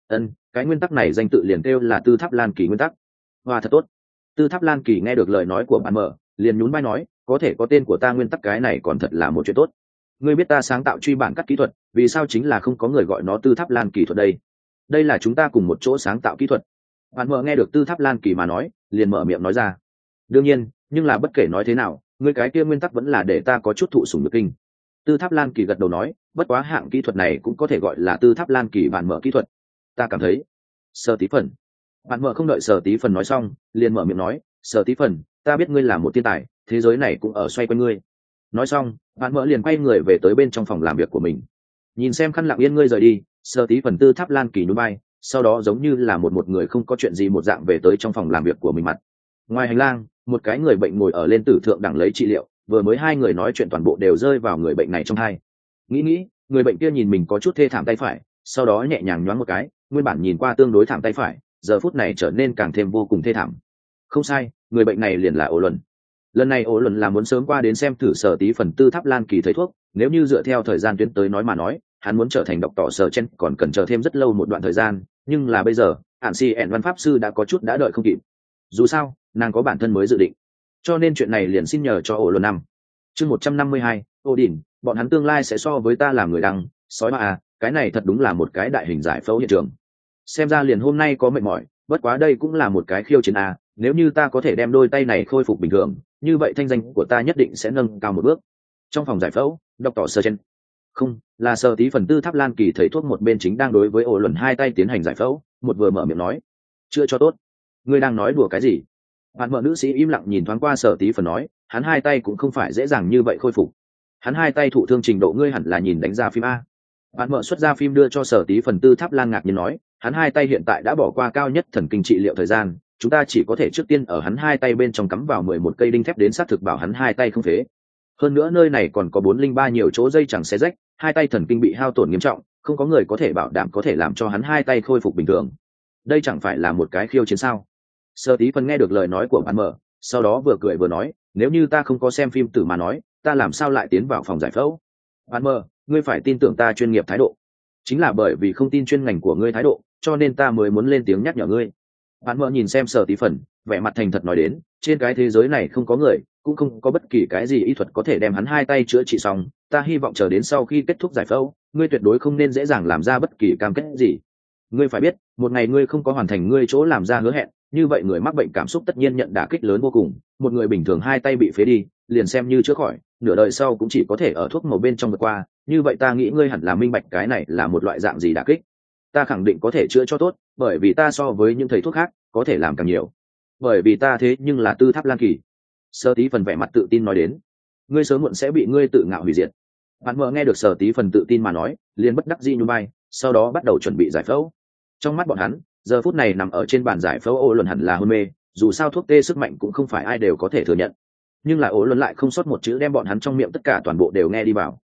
Cái nguyên tắc này danh tự liền kêu là Tư Tháp Lan Kỳ nguyên tắc. Hoa thật tốt. Tư Tháp Lan Kỳ nghe được lời nói của bạn mợ, liền nhún vai nói: có thể có tên của ta nguyên tắc cái này còn thật là một chuyện tốt. Ngươi biết ta sáng tạo truy bản cắt kỹ thuật, vì sao chính là không có người gọi nó Tư Tháp Lan Kỳ thuật đây? Đây là chúng ta cùng một chỗ sáng tạo kỹ thuật. Bạn mợ nghe được Tư Tháp Lan Kỳ mà nói, liền mở miệng nói ra: đương nhiên, nhưng là bất kể nói thế nào, ngươi cái kia nguyên tắc vẫn là để ta có chút thụ sủng nhược kinh. Tư Tháp Lan Kỳ gật đầu nói: bất quá hạng kỹ thuật này cũng có thể gọi là Tư Tháp Lan Kỳ bản mở kỹ thuật. Ta cảm thấy. Sở Tí Phần. Bạn mở không đợi Sở Tí Phần nói xong, liền mở miệng nói: Sở Tí Phần, ta biết ngươi là một thiên tài, thế giới này cũng ở xoay quanh ngươi. Nói xong, bạn mở liền quay người về tới bên trong phòng làm việc của mình. Nhìn xem khăn lặng yên ngươi rời đi, Sở Tí Phần Tư Tháp Lan Kỳ nhún vai, sau đó giống như là một người không có chuyện gì một dạng về tới trong phòng làm việc của mình mặt. Ngoài hành lang, một cái người bệnh ngồi ở lên tử thượng đẳng lấy trị liệu, vừa mới hai người nói chuyện toàn bộ đều rơi vào người bệnh này trong hai. Nghĩ, người bệnh kia nhìn mình có chút thê thảm tay phải, sau đó nhẹ nhàng nhoáng một cái, nguyên bản nhìn qua tương đối thảm tay phải, giờ phút này trở nên càng thêm vô cùng thê thảm. Không sai, người bệnh này liền là Ổ Luân. Lần này Ổ Luân là muốn sớm qua đến xem thử Sở Tí Phần Tư Tháp Lan Kỳ thầy thuốc, nếu như dựa theo thời gian tuyến tới nói mà nói, hắn muốn trở thành độc tỏ Sở Chen còn cần chờ thêm rất lâu một đoạn thời gian, nhưng là bây giờ, Ản Si ẻn văn pháp sư đã có chút đã đợi không kịp. Dù sao, nàng có bản thân mới dự định, cho nên chuyện này liền xin nhờ cho Ổ Luân năm. Chương 152, Ô Đỉnh, bọn hắn tương lai sẽ so với ta làm người đăng, sói mà à, cái này thật đúng là một cái đại hình giải phẫu hiện trường. Xem ra liền hôm nay có mệt mỏi, bất quá đây cũng là một cái khiêu chiến à, nếu như ta có thể đem đôi tay này khôi phục bình thường, như vậy thanh danh của ta nhất định sẽ nâng cao một bước. Trong phòng giải phẫu, Dr. Sergeant. Không, là Sở Tí Phần Tư Tháp Lan Kỳ thầy thuốc một bên chính đang đối với Ổ Luân hai tay tiến hành giải phẫu, một vừa mở miệng nói: chưa cho tốt. Ngươi đang nói đùa cái gì? Bạn mợ nữ sĩ im lặng nhìn thoáng qua Sở Tí Phần nói: hắn hai tay cũng không phải dễ dàng như vậy khôi phục. Hắn hai tay thụ thương trình độ ngươi hẳn là nhìn đánh ra phim a. Bạn mợ xuất ra phim đưa cho Sở Tí Phần Tư Tháp Lan ngạc nhiên nói: hắn hai tay hiện tại đã bỏ qua cao nhất thần kinh trị liệu thời gian, chúng ta chỉ có thể trước tiên ở hắn hai tay bên trong cắm vào 11 cây đinh thép đến xác thực bảo hắn hai tay không phế. Hơn nữa nơi này còn có 403 nhiều chỗ dây chẳng xé rách, hai tay thần kinh bị hao tổn nghiêm trọng, không có người có thể bảo đảm có thể làm cho hắn hai tay khôi phục bình thường. Đây chẳng phải là một cái khiêu chiến sao? Sở Tí Phần nghe được lời nói của bạn mở, sau đó vừa cười vừa nói: nếu như ta không có xem phim tử mà nói, ta làm sao lại tiến vào phòng giải phẫu? Bạn mở, ngươi phải tin tưởng ta chuyên nghiệp thái độ. Chính là bởi vì không tin chuyên ngành của ngươi thái độ, cho nên ta mới muốn lên tiếng nhắc nhở ngươi. Bạn mở nhìn xem Sở Tí Phần, vẻ mặt thành thật nói đến: trên cái thế giới này không có người, cũng không có bất kỳ cái gì y thuật có thể đem hắn hai tay chữa trị xong. Ta hy vọng chờ đến sau khi kết thúc giải phẫu, ngươi tuyệt đối không nên dễ dàng làm ra bất kỳ cam kết gì. Ngươi phải biết, một ngày ngươi không có hoàn thành ngươi chỗ làm ra hứa hẹn, như vậy người mắc bệnh cảm xúc tất nhiên nhận đả kích lớn vô cùng. Một người bình thường hai tay bị phế đi, liền xem như chữa khỏi, nửa đời sau cũng chỉ có thể ở thuốc màu bên trong vượt qua. Như vậy ta nghĩ ngươi hẳn là minh bạch cái này là một loại dạng gì đả kích. Ta khẳng định có thể chữa cho tốt, bởi vì ta so với những thầy thuốc khác có thể làm càng nhiều. Bởi vì ta thế nhưng là Tư Tháp Lan Kỳ. Sở Tí Phần vẻ mặt tự tin nói đến: ngươi sớm muộn sẽ bị ngươi tự ngạo hủy diệt. Bạn mợ nghe được Sở Tí Phần tự tin mà nói, liền bất đắc dĩ nhún vai, sau đó bắt đầu chuẩn bị giải phẫu. Trong mắt bọn hắn, giờ phút này nằm ở trên bàn giải phẫu Ổ Luân hẳn là hôn mê, dù sao thuốc tê sức mạnh cũng không phải ai đều có thể thừa nhận, nhưng là Ổ Luân lại không sót một chữ đem bọn hắn trong miệng tất cả toàn bộ đều nghe đi vào.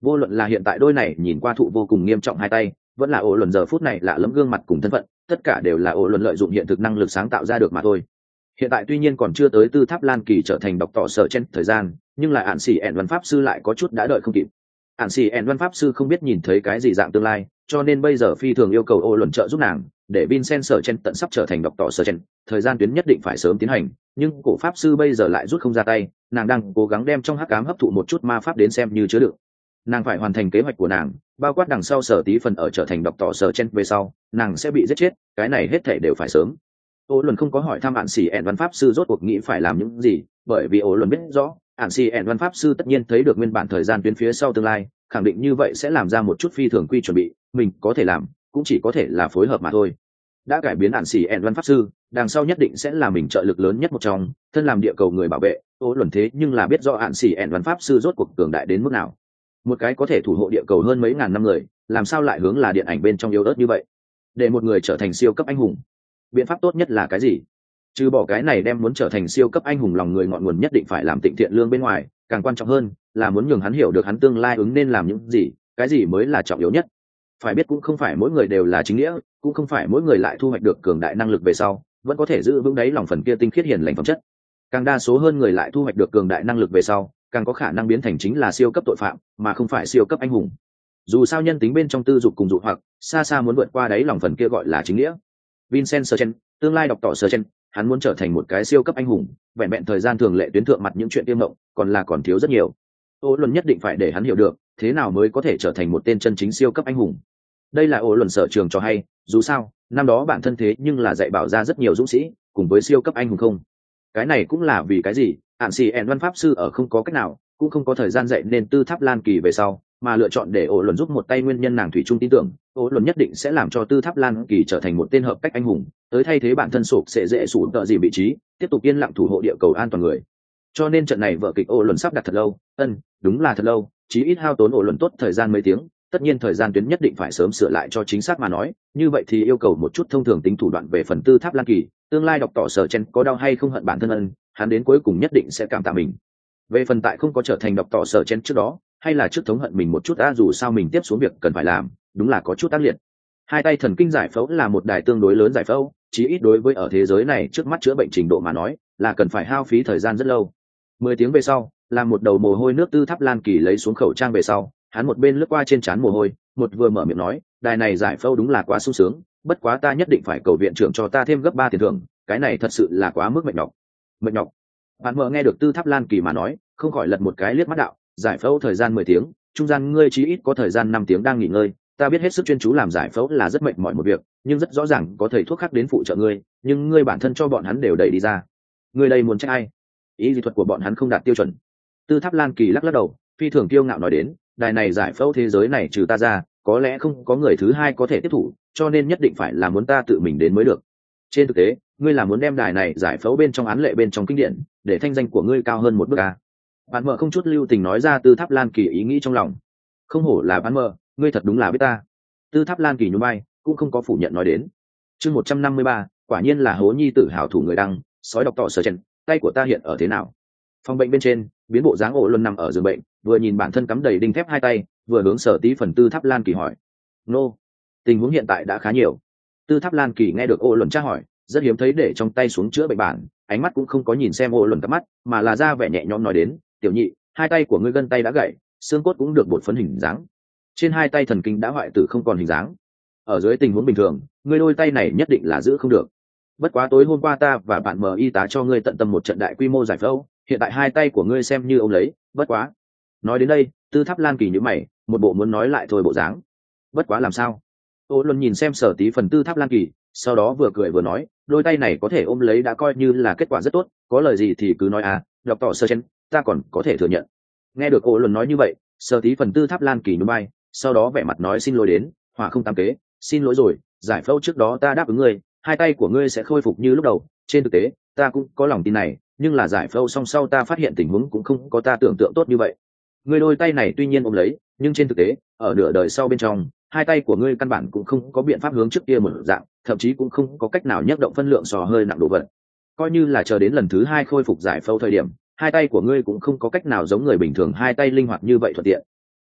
Vô luận là hiện tại đôi này nhìn qua thụ vô cùng nghiêm trọng hai tay, vẫn là ổ luận giờ phút này lạ lẫm gương mặt cùng thân phận, tất cả đều là ổ luận lợi dụng hiện thực năng lực sáng tạo ra được mà thôi. Hiện tại tuy nhiên còn chưa tới tư tháp lan kỳ trở thành độc tỏ sở trên thời gian, nhưng là ản xỉ ẻn văn pháp sư lại có chút đã đợi không kịp. Ản xỉ ẻn văn pháp sư không biết nhìn thấy cái gì dạng tương lai, cho nên bây giờ phi thường yêu cầu ổ luận trợ giúp nàng, để Vincent sở trên tận sắp trở thành độc tỏ sở trên, thời gian tuyến nhất định phải sớm tiến hành, nhưng cổ pháp sư bây giờ lại rút không ra tay, nàng đang cố gắng đem trong hắc ám hấp thụ một chút ma pháp đến xem như chứa đựng. Nàng phải hoàn thành kế hoạch của nàng, bao quát đằng sau sở tí phần ở trở thành độc tỏ sở trên về sau, nàng sẽ bị giết chết, cái này hết thảy đều phải sớm. Ô Luân không có hỏi thăm ản xỉ ẻn văn pháp sư rốt cuộc nghĩ phải làm những gì, bởi vì Ô Luân biết rõ ản xỉ ẻn văn pháp sư tất nhiên thấy được nguyên bản thời gian tuyến phía sau tương lai, khẳng định như vậy sẽ làm ra một chút phi thường quy chuẩn bị, mình có thể làm cũng chỉ có thể là phối hợp mà thôi. Đã cải biến ản xỉ ẻn văn pháp sư, đằng sau nhất định sẽ là mình trợ lực lớn nhất một trong, thân làm địa cầu người bảo vệ. Ô Luân thế nhưng là biết rõ ản xỉ ẻn văn pháp sư rốt cuộc cường đại đến mức nào, một cái có thể thủ hộ địa cầu hơn mấy ngàn năm người, làm sao lại hướng là điện ảnh bên trong yếu ớt như vậy. Để một người trở thành siêu cấp anh hùng, biện pháp tốt nhất là cái gì? Trừ bỏ cái này đem muốn trở thành siêu cấp anh hùng lòng người ngọn nguồn nhất định phải làm tịnh thiện lương bên ngoài, càng quan trọng hơn là muốn nhường hắn hiểu được hắn tương lai ứng nên làm những gì, cái gì mới là trọng yếu nhất. Phải biết cũng không phải mỗi người đều là chính nghĩa, cũng không phải mỗi người lại thu hoạch được cường đại năng lực về sau vẫn có thể giữ vững đáy lòng phần kia tinh khiết hiền lành phẩm chất. Càng đa số hơn người lại thu hoạch được cường đại năng lực về sau càng có khả năng biến thành chính là siêu cấp tội phạm mà không phải siêu cấp anh hùng. Dù sao nhân tính bên trong tư dục cùng dụ hoặc xa xa muốn vượt qua đáy lòng phần kia gọi là chính nghĩa. Vincent Serchen, tương lai độc tỏ Serchen, hắn muốn trở thành một cái siêu cấp anh hùng, vẹn vẹn thời gian thường lệ tuyến thượng mặt những chuyện tiêm mộng, còn thiếu rất nhiều. Ô Luân nhất định phải để hắn hiểu được, thế nào mới có thể trở thành một tên chân chính siêu cấp anh hùng. Đây là Ô Luân sở trường cho hay, dù sao, năm đó bản thân thế nhưng là dạy bảo ra rất nhiều dũng sĩ, cùng với siêu cấp anh hùng không. Cái này cũng là vì cái gì? Ản xì ẻn văn pháp sư ở không có cách nào, cũng không có thời gian dạy nên tư tháp lan kỳ về sau, mà lựa chọn để Ô Luân giúp một tay nguyên nhân nàng thủy chung tin tưởng, Ô Luân nhất định sẽ làm cho tư tháp lan kỳ trở thành một tên hợp cách anh hùng, tới thay thế bản thân sụp sẽ dễ sụp tợ gì vị trí, tiếp tục yên lặng thủ hộ địa cầu an toàn người. Cho nên trận này vở kịch Ô Luân sắp đặt thật lâu, đúng là thật lâu, chí ít hao tốn Ô Luân tốt thời gian mấy tiếng. Tất nhiên thời gian tuyến nhất định phải sớm sửa lại cho chính xác mà nói, như vậy thì yêu cầu một chút thông thường tính thủ đoạn về phần tư tháp lan kỳ, tương lai đọc tỏ sở chen có đau hay không hận bản thân hắn đến cuối cùng nhất định sẽ cảm tạ mình. Về phần tại không có trở thành đọc tỏ sở chen trước đó, hay là trước thống hận mình một chút dù sao mình tiếp xuống việc cần phải làm, đúng là có chút tác liệt. Hai tay thần kinh giải phẫu là một đài tương đối lớn giải phẫu, chí ít đối với ở thế giới này trước mắt chữa bệnh trình độ mà nói, là cần phải hao phí thời gian rất lâu. 10 tiếng về sau, làm một đầu mồ hôi nước tư tháp lan kỳ lấy xuống khẩu trang về sau, hắn một bên lướt qua trên trán mồ hôi, một vừa mở miệng nói, đài này giải phẫu đúng là quá sung sướng, bất quá ta nhất định phải cầu viện trưởng cho ta thêm gấp 3 tiền thưởng, cái này thật sự là quá mức mệt nhọc. Mệt nhọc? Bạn mở nghe được tư tháp lan kỳ mà nói, không khỏi lật một cái liếc mắt đạo, giải phẫu thời gian 10 tiếng, trung gian ngươi chí ít có thời gian 5 tiếng đang nghỉ ngơi, ta biết hết sức chuyên chú làm giải phẫu là rất mệt mỏi một việc, nhưng rất rõ ràng có thầy thuốc khác đến phụ trợ ngươi, nhưng ngươi bản thân cho bọn hắn đều đẩy đi ra. Ngươi đây muốn trách ai? Ý dị thuật của bọn hắn không đạt tiêu chuẩn. Tư tháp lan kỳ lắc lắc đầu, phi thường kiêu ngạo nói đến, đài này giải phẫu thế giới này trừ ta ra, có lẽ không có người thứ hai có thể tiếp thủ, cho nên nhất định phải là muốn ta tự mình đến mới được. Trên thực tế, ngươi là muốn đem đài này giải phẫu bên trong án lệ bên trong kinh điển, để thanh danh của ngươi cao hơn một bước à? Bạn mở không chút lưu tình nói ra tư tháp lan kỳ ý nghĩ trong lòng. Không hổ là bạn mở, ngươi thật đúng là biết ta. Tư tháp lan kỳ nhún vai, cũng không có phủ nhận nói đến. Chương 153, quả nhiên là hố nhi tử hảo thủ người đăng, sói độc tỏ sở chen, tay của ta hiện ở thế nào? Phòng bệnh bên trên, biến bộ dáng Ô Luân nằm ở giường bệnh, vừa nhìn bản thân cắm đầy đinh thép hai tay, vừa hướng Sở Tí phần tư tháp lan kỳ hỏi. Nô, tình huống hiện tại đã khá nhiều. Tư tháp lan kỳ nghe được Ô Luân tra hỏi, rất hiếm thấy để trong tay xuống chữa bệnh bản, ánh mắt cũng không có nhìn xem Ô Luân cắp mắt, mà là ra vẻ nhẹ nhõm nói đến, tiểu nhị, hai tay của ngươi gân tay đã gãy, xương cốt cũng được bột phấn hình dáng, trên hai tay thần kinh đã hoại tử không còn hình dáng. Ở dưới tình huống bình thường, ngươi đôi tay này nhất định là giữ không được. Bất quá tối hôm qua ta và bạn mở y tá cho ngươi tận tâm một trận đại quy mô giải phẫu, hiện tại hai tay của ngươi xem như ông lấy, bất quá. Nói đến đây, tư tháp lan kỳ nhíu mày, một bộ muốn nói lại thôi bộ dáng. Bất quá làm sao? Ô Luân nhìn xem Sở Tí phần tư tháp lan kỳ, sau đó vừa cười vừa nói, đôi tay này có thể ôm lấy đã coi như là kết quả rất tốt, có lời gì thì cứ nói à, đọc tỏ sơ chen, ta còn có thể thừa nhận. Nghe được Ô Luân nói như vậy, Sở Tí phần tư tháp lan kỳ nhún vai, sau đó vẻ mặt nói xin lỗi đến, hỏa không tam kế, xin lỗi rồi, giải phẫu trước đó ta đáp ứng ngươi, hai tay của ngươi sẽ khôi phục như lúc đầu, trên thực tế, ta cũng có lòng tin này, nhưng là giải phẫu xong sau ta phát hiện tình huống cũng không có ta tưởng tượng tốt như vậy. Ngươi đôi tay này tuy nhiên ôm lấy, nhưng trên thực tế, ở nửa đời sau bên trong, hai tay của ngươi căn bản cũng không có biện pháp hướng trước kia một dạng, thậm chí cũng không có cách nào nhấc động phân lượng sò hơi nặng đồ vật. Coi như là chờ đến lần thứ 2 khôi phục giải phẫu thời điểm, hai tay của ngươi cũng không có cách nào giống người bình thường hai tay linh hoạt như vậy thuận tiện.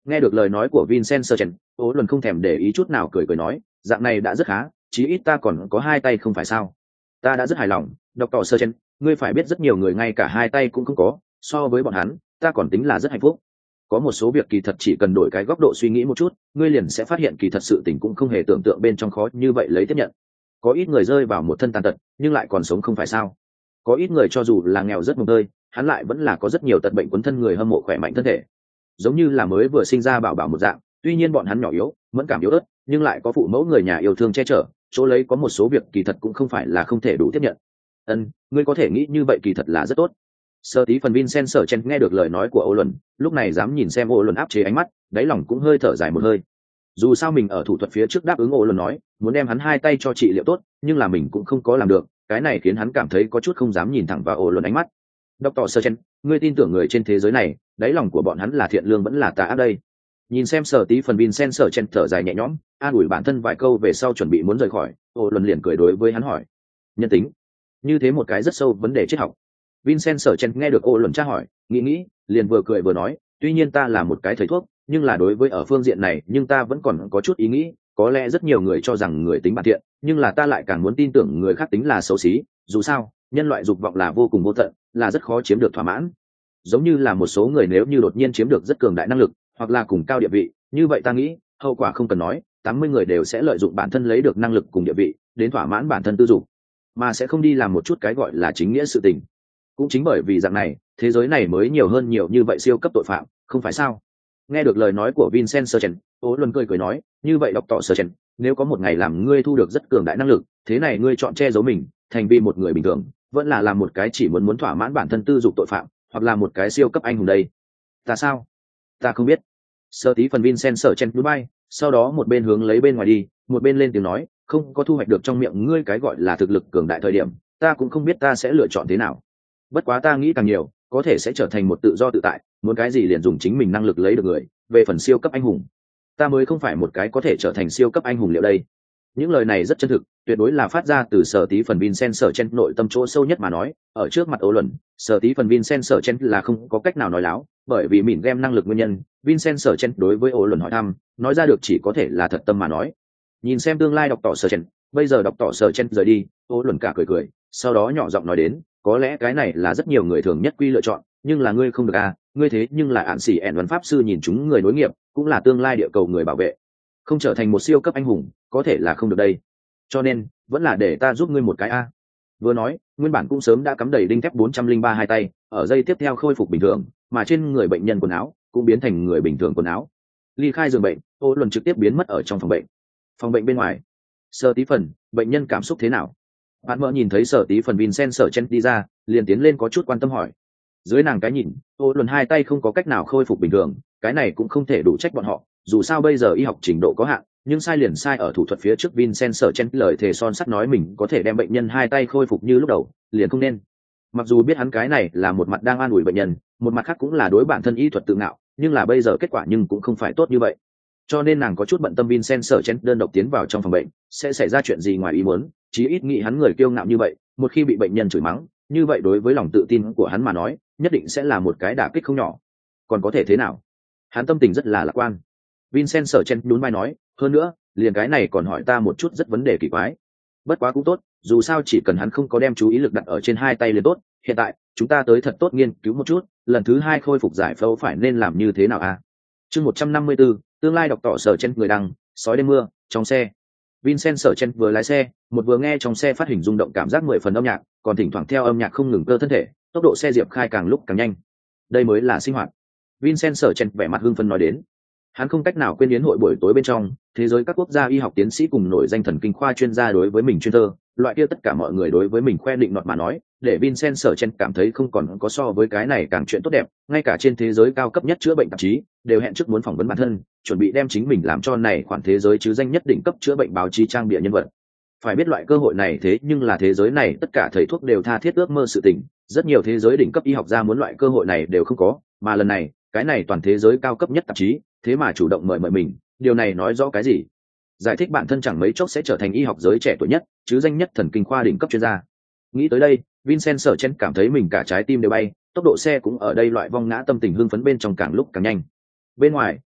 Nghe được lời nói của Vincent Sergeant, Ô Luân không thèm để ý chút nào, cười cười nói, dạng này đã rất khá, chí ít ta còn có hai tay không phải sao? Ta đã rất hài lòng, Dr. Sergeant, ngươi phải biết rất nhiều người ngay cả hai tay cũng không có, so với bọn hắn, ta còn tính là rất hạnh phúc. Có một số việc kỳ thật chỉ cần đổi cái góc độ suy nghĩ một chút, ngươi liền sẽ phát hiện kỳ thật sự tình cũng không hề tưởng tượng bên trong khó như vậy lấy tiếp nhận. Có ít người rơi vào một thân tàn tật, nhưng lại còn sống không phải sao? Có ít người cho dù là nghèo rất mồng tơi, hắn lại vẫn là có rất nhiều tật bệnh quấn thân, người hâm mộ khỏe mạnh thân thể. Giống như là mới vừa sinh ra bảo bảo một dạng, tuy nhiên bọn hắn nhỏ yếu, mẫn cảm yếu ớt, nhưng lại có phụ mẫu người nhà yêu thương che chở, chỗ lấy có một số việc kỳ thật cũng không phải là không thể đủ tiếp nhận. Ngươi có thể nghĩ như vậy kỳ thật là rất tốt. Sơ tí phần Vincent sở chen nghe được lời nói của Ô Luân, lúc này dám nhìn xem Ô Luân áp chế ánh mắt, đáy lòng cũng hơi thở dài một hơi. Dù sao mình ở thủ thuật phía trước đáp ứng Ô Luân nói muốn đem hắn hai tay cho trị liệu tốt, nhưng là mình cũng không có làm được, cái này khiến hắn cảm thấy có chút không dám nhìn thẳng vào Ô Luân ánh mắt. Dr. Sergeant, ngươi tin tưởng người trên thế giới này, đáy lòng của bọn hắn là thiện lương vẫn là tà ác đây? Nhìn xem Sở Tí phần Vincent Sergeant thở dài nhẹ nhõm, an ủi bản thân vài câu về sau chuẩn bị muốn rời khỏi, Ô Luân liền cười đối với hắn hỏi, nhân tính, như thế một cái rất sâu vấn đề triết học. Vincent Sergeant nghe được Ô Luân tra hỏi, nghĩ, liền vừa cười vừa nói, tuy nhiên ta là một cái thầy thuốc, nhưng là đối với ở phương diện này, nhưng ta vẫn còn có chút ý nghĩ, có lẽ rất nhiều người cho rằng người tính bản thiện, nhưng là ta lại càng muốn tin tưởng người khác tính là xấu xí, dù sao, nhân loại dục vọng là vô cùng vô tận, là rất khó chiếm được thỏa mãn. Giống như là một số người nếu như đột nhiên chiếm được rất cường đại năng lực, hoặc là cùng cao địa vị, như vậy ta nghĩ, hậu quả không cần nói, 80 người đều sẽ lợi dụng bản thân lấy được năng lực cùng địa vị, đến thỏa mãn bản thân tư dục, mà sẽ không đi làm một chút cái gọi là chính nghĩa sự tình. Cũng chính bởi vì dạng này, thế giới này mới nhiều hơn nhiều như vậy siêu cấp tội phạm, không phải sao? Nghe được lời nói của Vincent Sergeant, Ô Luân cười nói, như vậy Dr. Sergeant, nếu có một ngày làm ngươi thu được rất cường đại năng lực, thế này ngươi chọn che giấu mình, thành vì một người bình thường, vẫn là làm một cái chỉ muốn thỏa mãn bản thân tư dục tội phạm, hoặc là một cái siêu cấp anh hùng đây? Ta sao? Ta không biết. Sơ tí phần Vincent Sergeant núi bay, sau đó một bên hướng lấy bên ngoài đi, một bên lên tiếng nói, không có thu hoạch được trong miệng ngươi cái gọi là thực lực cường đại thời điểm, ta cũng không biết ta sẽ lựa chọn thế nào. Bất quá ta nghĩ càng nhiều, có thể sẽ trở thành một tự do tự tại, muốn cái gì liền dùng chính mình năng lực lấy được người. Về phần siêu cấp anh hùng, ta mới không phải một cái có thể trở thành siêu cấp anh hùng liệu đây. Những lời này rất chân thực, tuyệt đối là phát ra từ Sở Tí phần Vincent Sergeant nội tâm chỗ sâu nhất mà nói. Ở trước mặt Ô Luân, Sở Tí phần Vincent Sergeant là không có cách nào nói láo, bởi vì mỉn game năng lực nguyên nhân, Vincent Sergeant đối với Ô Luân hỏi thăm, nói ra được chỉ có thể là thật tâm mà nói. Nhìn xem tương lai Dr. Sergeant, bây giờ Dr. Sergeant rời đi, Ô Luân cả cười, sau đó nhỏ giọng nói đến, có lẽ cái này là rất nhiều người thường nhất quy lựa chọn, nhưng là ngươi không được à, ngươi thế nhưng là ạn xỉ ẻn văn pháp sư nhìn chúng người nối nghiệp, cũng là tương lai địa cầu người bảo vệ, không trở thành một siêu cấp anh hùng có thể là không được đây, cho nên vẫn là để ta giúp ngươi một cái a. Vừa nói, nguyên bản cũng sớm đã cắm đầy đinh thép 403 hai tay, ở giây tiếp theo khôi phục bình thường, mà trên người bệnh nhân quần áo cũng biến thành người bình thường quần áo. Ly khai giường bệnh, Ô Luân trực tiếp biến mất ở trong phòng bệnh. Phòng bệnh bên ngoài, Sở Tí phần, bệnh nhân cảm xúc thế nào? Bạn mơ nhìn thấy Sở Tí phần Vincent Sergeant đi ra, liền tiến lên có chút quan tâm hỏi. Dưới nàng cái nhìn, Ô Luân hai tay không có cách nào khôi phục bình thường, cái này cũng không thể đủ trách bọn họ, dù sao bây giờ y học trình độ có hạn, nhưng sai liền sai ở thủ thuật phía trước. Vincent Sergeant lời thề son sắt nói mình có thể đem bệnh nhân hai tay khôi phục như lúc đầu, liền không nên. Mặc dù biết hắn cái này là một mặt đang an ủi bệnh nhân, một mặt khác cũng là đối bản thân y thuật tự ngạo, nhưng là bây giờ kết quả nhưng cũng không phải tốt như vậy. Cho nên nàng có chút bận tâm Vincent Sergeant đơn độc tiến vào trong phòng bệnh sẽ xảy ra chuyện gì ngoài ý muốn, chí ít nghĩ hắn người kiêu ngạo như vậy, một khi bị bệnh nhân chửi mắng, như vậy đối với lòng tự tin của hắn mà nói, nhất định sẽ là một cái đả kích không nhỏ. Còn có thể thế nào? Hắn tâm tình rất là lạc quan. Vincent Sergeant nhún vai nói, hơn nữa, liền cái này còn hỏi ta một chút rất vấn đề kỳ quái. Bất quá cũng tốt, dù sao chỉ cần hắn không có đem chú ý lực đặt ở trên hai tay liền tốt. Hiện tại, chúng ta tới thật tốt nghiên cứu một chút, lần thứ 2 khôi phục giải phẫu phải nên làm như thế nào a? Chương 154, tương lai đọc tỏ Sergeant người đăng, sói đêm mưa, trong xe. Vincent Sergeant vừa lái xe, một vừa nghe trong xe phát hình rung động cảm giác 10 phần âm nhạc, còn thỉnh thoảng theo âm nhạc không ngừng cơ thân thể, tốc độ xe diệp khai càng lúc càng nhanh. Đây mới là sinh hoạt. Vincent Sergeant vẻ mặt hưng phấn nói đến. Hắn không cách nào quên yến hội buổi tối bên trong, thế giới các quốc gia y học tiến sĩ cùng nổi danh thần kinh khoa chuyên gia đối với mình chuyên thơ, loại kia tất cả mọi người đối với mình khoe định nọt mà nói, để Vincent Sergeant cảm thấy không còn có so với cái này càng chuyện tốt đẹp, ngay cả trên thế giới cao cấp nhất chữa bệnh tạp chí đều hẹn trước muốn phỏng vấn bản thân, chuẩn bị đem chính mình làm cho này khoản thế giới chứ danh nhất đỉnh cấp chữa bệnh báo chí trang bìa nhân vật. Phải biết loại cơ hội này thế nhưng là thế giới này tất cả thầy thuốc đều tha thiết ước mơ sự tình, rất nhiều thế giới đỉnh cấp y học gia muốn loại cơ hội này đều không có, mà lần này, cái này toàn thế giới cao cấp nhất tạp chí, thế mà chủ động mời mình, điều này nói rõ cái gì? Giải thích bản thân chẳng mấy chốc sẽ trở thành y học giới trẻ tuổi nhất, chứ danh nhất thần kinh khoa đỉnh cấp chuyên gia. Nghĩ tới đây, Vincent Sergeant cảm thấy mình cả trái tim đều bay, tốc độ xe cũng ở đây loại vong ngã tâm tình hưng phấn bên trong càng lúc càng nhanh. Bên ngoài,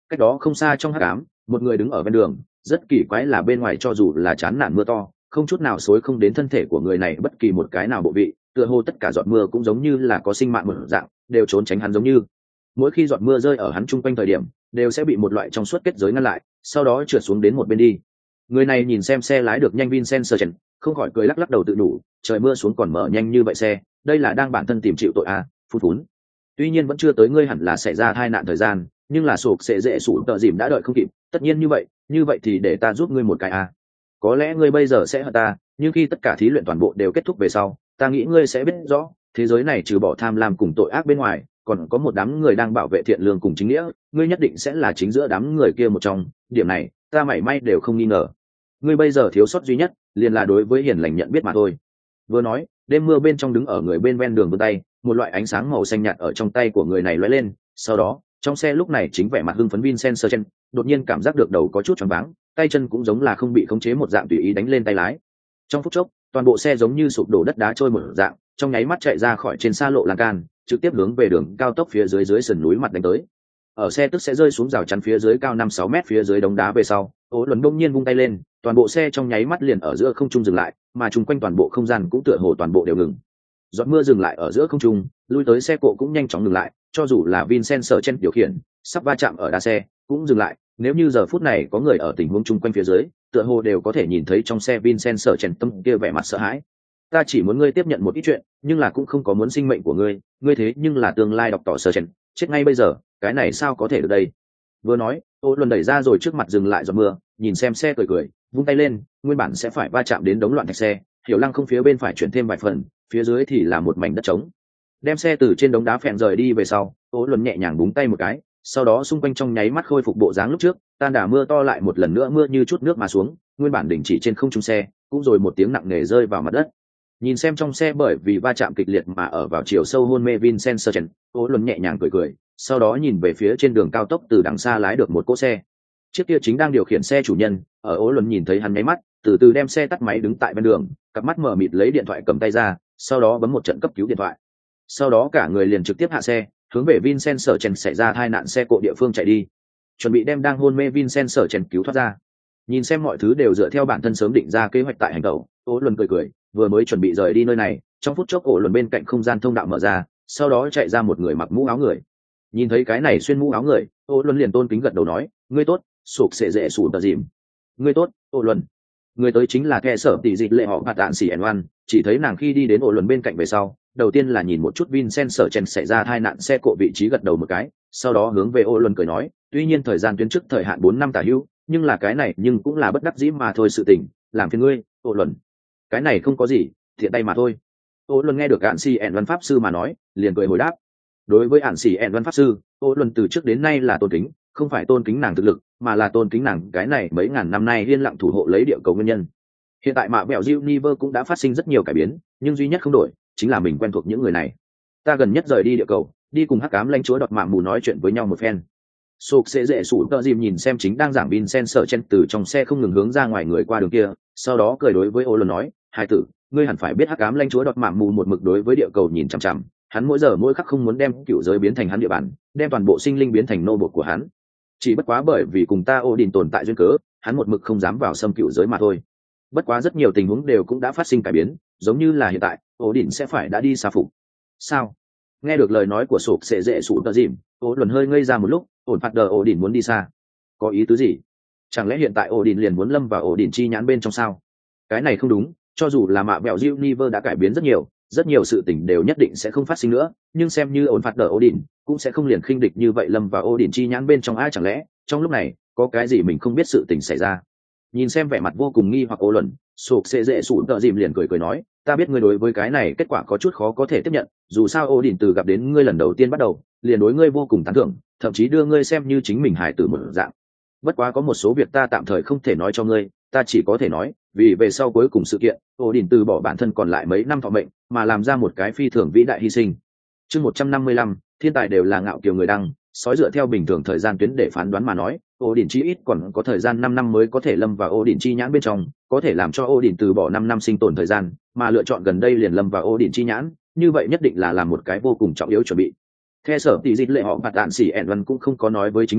Cách đó không xa trong hắc ám, một người đứng ở ven đường, rất kỳ quái là bên ngoài cho dù là chán nản mưa to, không chút nào xối không đến thân thể của người này bất kỳ một cái nào bộ vị, tựa hồ tất cả giọt mưa cũng giống như là có sinh mạng một dạng, đều trốn tránh hắn giống như. Mỗi khi giọt mưa rơi ở hắn chung quanh thời điểm, đều sẽ bị một loại trong suốt kết giới ngăn lại, sau đó trượt xuống đến một bên đi. Người này nhìn xem xe lái được nhanh Vincent Sergeant, không khỏi cười lắc lắc đầu tự đủ, trời mưa xuống còn mở nhanh như vậy xe, đây là đang bản thân tìm chịu tội à, phun phún. Tuy nhiên vẫn chưa tới ngươi hẳn là xảy ra tai nạn thời gian, nhưng là sụp sẽ dễ sụp tợ dìm đã đợi không kịp, tất nhiên như vậy thì để ta giúp ngươi một cái à. Có lẽ ngươi bây giờ sẽ hận ta, nhưng khi tất cả thí luyện toàn bộ đều kết thúc về sau, ta nghĩ ngươi sẽ biết rõ, thế giới này trừ bỏ tham lam cùng tội ác bên ngoài, còn có một đám người đang bảo vệ thiện lương cùng chính nghĩa, ngươi nhất định sẽ là chính giữa đám người kia một trong, điểm này, ta mảy may đều không nghi ngờ. Ngươi bây giờ thiếu sót duy nhất, liền là đối với hiền lành nhận biết mà thôi. Vừa nói, đêm mưa bên trong đứng ở người bên ven đường vươn tay, một loại ánh sáng màu xanh nhạt ở trong tay của người này lóe lên, sau đó, trong xe lúc này chính vẻ mặt hưng phấn Vincent Sergeant, đột nhiên cảm giác được đầu có chút choáng váng, tay chân cũng giống là không bị khống chế một dạng tùy ý đánh lên tay lái. Trong phút chốc, toàn bộ xe giống như sụp đổ đất đá trôi một dạng, trong nháy mắt chạy ra khỏi trên xa lộ lan can, trực tiếp hướng về đường cao tốc phía dưới sườn núi mặt đánh tới. Ở xe tức sẽ rơi xuống rào chắn phía dưới cao 5-6 mét phía dưới đống đá về sau, Ô Luân đông nhiên vung tay lên, toàn bộ xe trong nháy mắt liền ở giữa không trung dừng lại, mà chung quanh toàn bộ không gian cũng tựa hồ toàn bộ đều ngừng. Giọt mưa dừng lại ở giữa không trung, lui tới xe cộ cũng nhanh chóng ngừng lại, cho dù là Vincent Sergeant điều khiển, sắp va chạm ở đa xe, cũng dừng lại. Nếu như giờ phút này có người ở tình huống chung quanh phía dưới, tựa hồ đều có thể nhìn thấy trong xe Vincent Sergeant tâm kia vẻ mặt sợ hãi. Ta chỉ muốn ngươi tiếp nhận một ít chuyện, nhưng là cũng không có muốn sinh mệnh của ngươi, ngươi thế nhưng là tương lai đọc tỏ Sergeant, chết ngay bây giờ, cái này sao có thể được đây. Vừa nói, Ô Luân đẩy ra rồi trước mặt dừng lại giọt mưa, nhìn xem xe cười cười, vung tay lên, nguyên bản sẽ phải va chạm đến đống loạn thạch xe, Hiểu Lăng không phía bên phải chuyển thêm vài phần, phía dưới thì là một mảnh đất trống. Đem xe từ trên đống đá phèn rời đi về sau, Ô Luân nhẹ nhàng búng tay một cái, sau đó xung quanh trong nháy mắt khôi phục bộ dáng lúc trước, tan đả mưa to lại một lần nữa mưa như chút nước mà xuống, nguyên bản đình chỉ trên không trung xe, cũng rồi một tiếng nặng nề rơi vào mặt đất. Nhìn xem trong xe bởi vì va chạm kịch liệt mà ở vào chiều sâu hôn mê Vincent Sergeant, Ô Luân nhẹ nhàng cười cười, sau đó nhìn về phía trên đường cao tốc từ đằng xa lái được một cỗ xe. Chiếc kia chính đang điều khiển xe chủ nhân, ở Ô Luân nhìn thấy hắn nháy mắt, từ từ đem xe tắt máy đứng tại bên đường, cặp mắt mở mịt lấy điện thoại cầm tay ra, sau đó bấm một trận cấp cứu điện thoại. Sau đó cả người liền trực tiếp hạ xe, hướng về Vincent Sergeant xảy ra tai nạn xe cộ địa phương chạy đi, chuẩn bị đem đang hôn mê Vincent Sergeant cứu thoát ra. Nhìn xem mọi thứ đều dựa theo bản thân sớm định ra kế hoạch tại hành tẩu, Ô Luân cười cười, vừa mới chuẩn bị rời đi nơi này, trong phút chốc Ô Luân bên cạnh không gian thông đạo mở ra, sau đó chạy ra một người mặc mũ áo người. Nhìn thấy cái này xuyên mũ áo người, Ô Luân liền tôn kính gật đầu nói, ngươi tốt, sụp sẽ dễ sụp tờ dìm. Ngươi tốt, Ô Luân. Người tới chính là kẻ sở tỷ dịch lệ họ Bạt Đạn Xỉ ẻn Oan, chỉ thấy nàng khi đi đến Ô Luân bên cạnh về sau, đầu tiên là nhìn một chút Vincent Sergeant xảy ra tai nạn xe cộ vị trí gật đầu một cái, sau đó hướng về Ô Luân cười nói, tuy nhiên thời gian tuyến trước thời hạn 4 năm tả hữu, nhưng là cái này nhưng cũng là bất đắc dĩ mà thôi, sự tình làm phiền ngươi, Ô Luân. Cái này không có gì, thiện tay mà thôi. Ô Luân nghe được Ản Xỉ ẻn Văn pháp sư mà nói, liền cười hồi đáp. Đối với Ản Xỉ ẻn Văn pháp sư, Ô Luân từ trước đến nay là tôn kính, không phải tôn kính nàng thực lực, mà là tôn kính nàng cái này mấy ngàn năm nay yên lặng thủ hộ lấy địa cầu nguyên nhân. Hiện tại mạ bẹo Universe cũng đã phát sinh rất nhiều cải biến, nhưng duy nhất không đổi chính là mình quen thuộc những người này. Ta gần nhất rời đi địa cầu, đi cùng hắc ám lãnh chúa đọt mạng mù nói chuyện với nhau một phen. Sụp sẽ dễ sụp tợ dìm nhìn xem chính đang giảng Vincent Sergeant từ trong xe không ngừng hướng ra ngoài người qua đường kia, sau đó cười đối với Ô Luân nói, hai tử, ngươi hẳn phải biết hắc ám lãnh chúa đọt mạng mù một mực đối với địa cầu nhìn chằm chằm, hắn mỗi giờ mỗi khắc không muốn đem cựu giới biến thành hắn địa bàn, đem toàn bộ sinh linh biến thành nô bộc của hắn. Chỉ bất quá bởi vì cùng ta Odin tồn tại duyên cớ, hắn một mực không dám vào xâm cựu giới mà thôi. Bất quá rất nhiều tình huống đều cũng đã phát sinh cải biến, giống như là hiện tại, Odin sẽ phải đã đi xa phục. Sao? Nghe được lời nói của sụp sẽ dễ sụp tờ dìm, Ô Luân hơi ngây ra một lúc, ổn phạt đờ Odin muốn đi xa. Có ý tứ gì? Chẳng lẽ hiện tại Odin liền muốn lâm vào Odin chi nhãn bên trong sao? Cái này không đúng, cho dù là mạ bẹo Universe đã cải biến rất nhiều sự tình đều nhất định sẽ không phát sinh nữa, nhưng xem như ổn phạt đờ Odin, cũng sẽ không liền khinh địch như vậy lâm vào Odin chi nhãn bên trong. Ai chẳng lẽ, trong lúc này, có cái gì mình không biết sự tình xảy ra? Nhìn xem vẻ mặt vô cùng nghi hoặc Ô Luân, sụp sẽ dễ sụp tợ dìm liền cười nói, ta biết ngươi đối với cái này kết quả có chút khó có thể tiếp nhận, dù sao Odin từ gặp đến ngươi lần đầu tiên bắt đầu, liền đối ngươi vô cùng tán thưởng, thậm chí đưa ngươi xem như chính mình hài tử một dạng. Bất quá có một số việc ta tạm thời không thể nói cho ngươi, ta chỉ có thể nói, vì về sau cuối cùng sự kiện, Odin từ bỏ bản thân còn lại mấy năm thọ mệnh, mà làm ra một cái phi thường vĩ đại hy sinh. Chương 155, thiên tài đều là ngạo kiều người đăng, sói dựa theo bình thường thời gian tuyến để phán đoán mà nói, Odin chí ít còn có thời gian 5 năm mới có thể lâm vào Odin chi nhãn bên trong, có thể làm cho Odin từ bỏ 5 năm sinh tồn thời gian, mà lựa chọn gần đây liền lâm vào Odin chi nhãn, như vậy nhất định là làm một cái vô cùng trọng yếu chuẩn bị. Theo sở tỷ dịch lệ họ Bạt Đạn Xỉ ẻn Văn cũng không có nói với chính mình,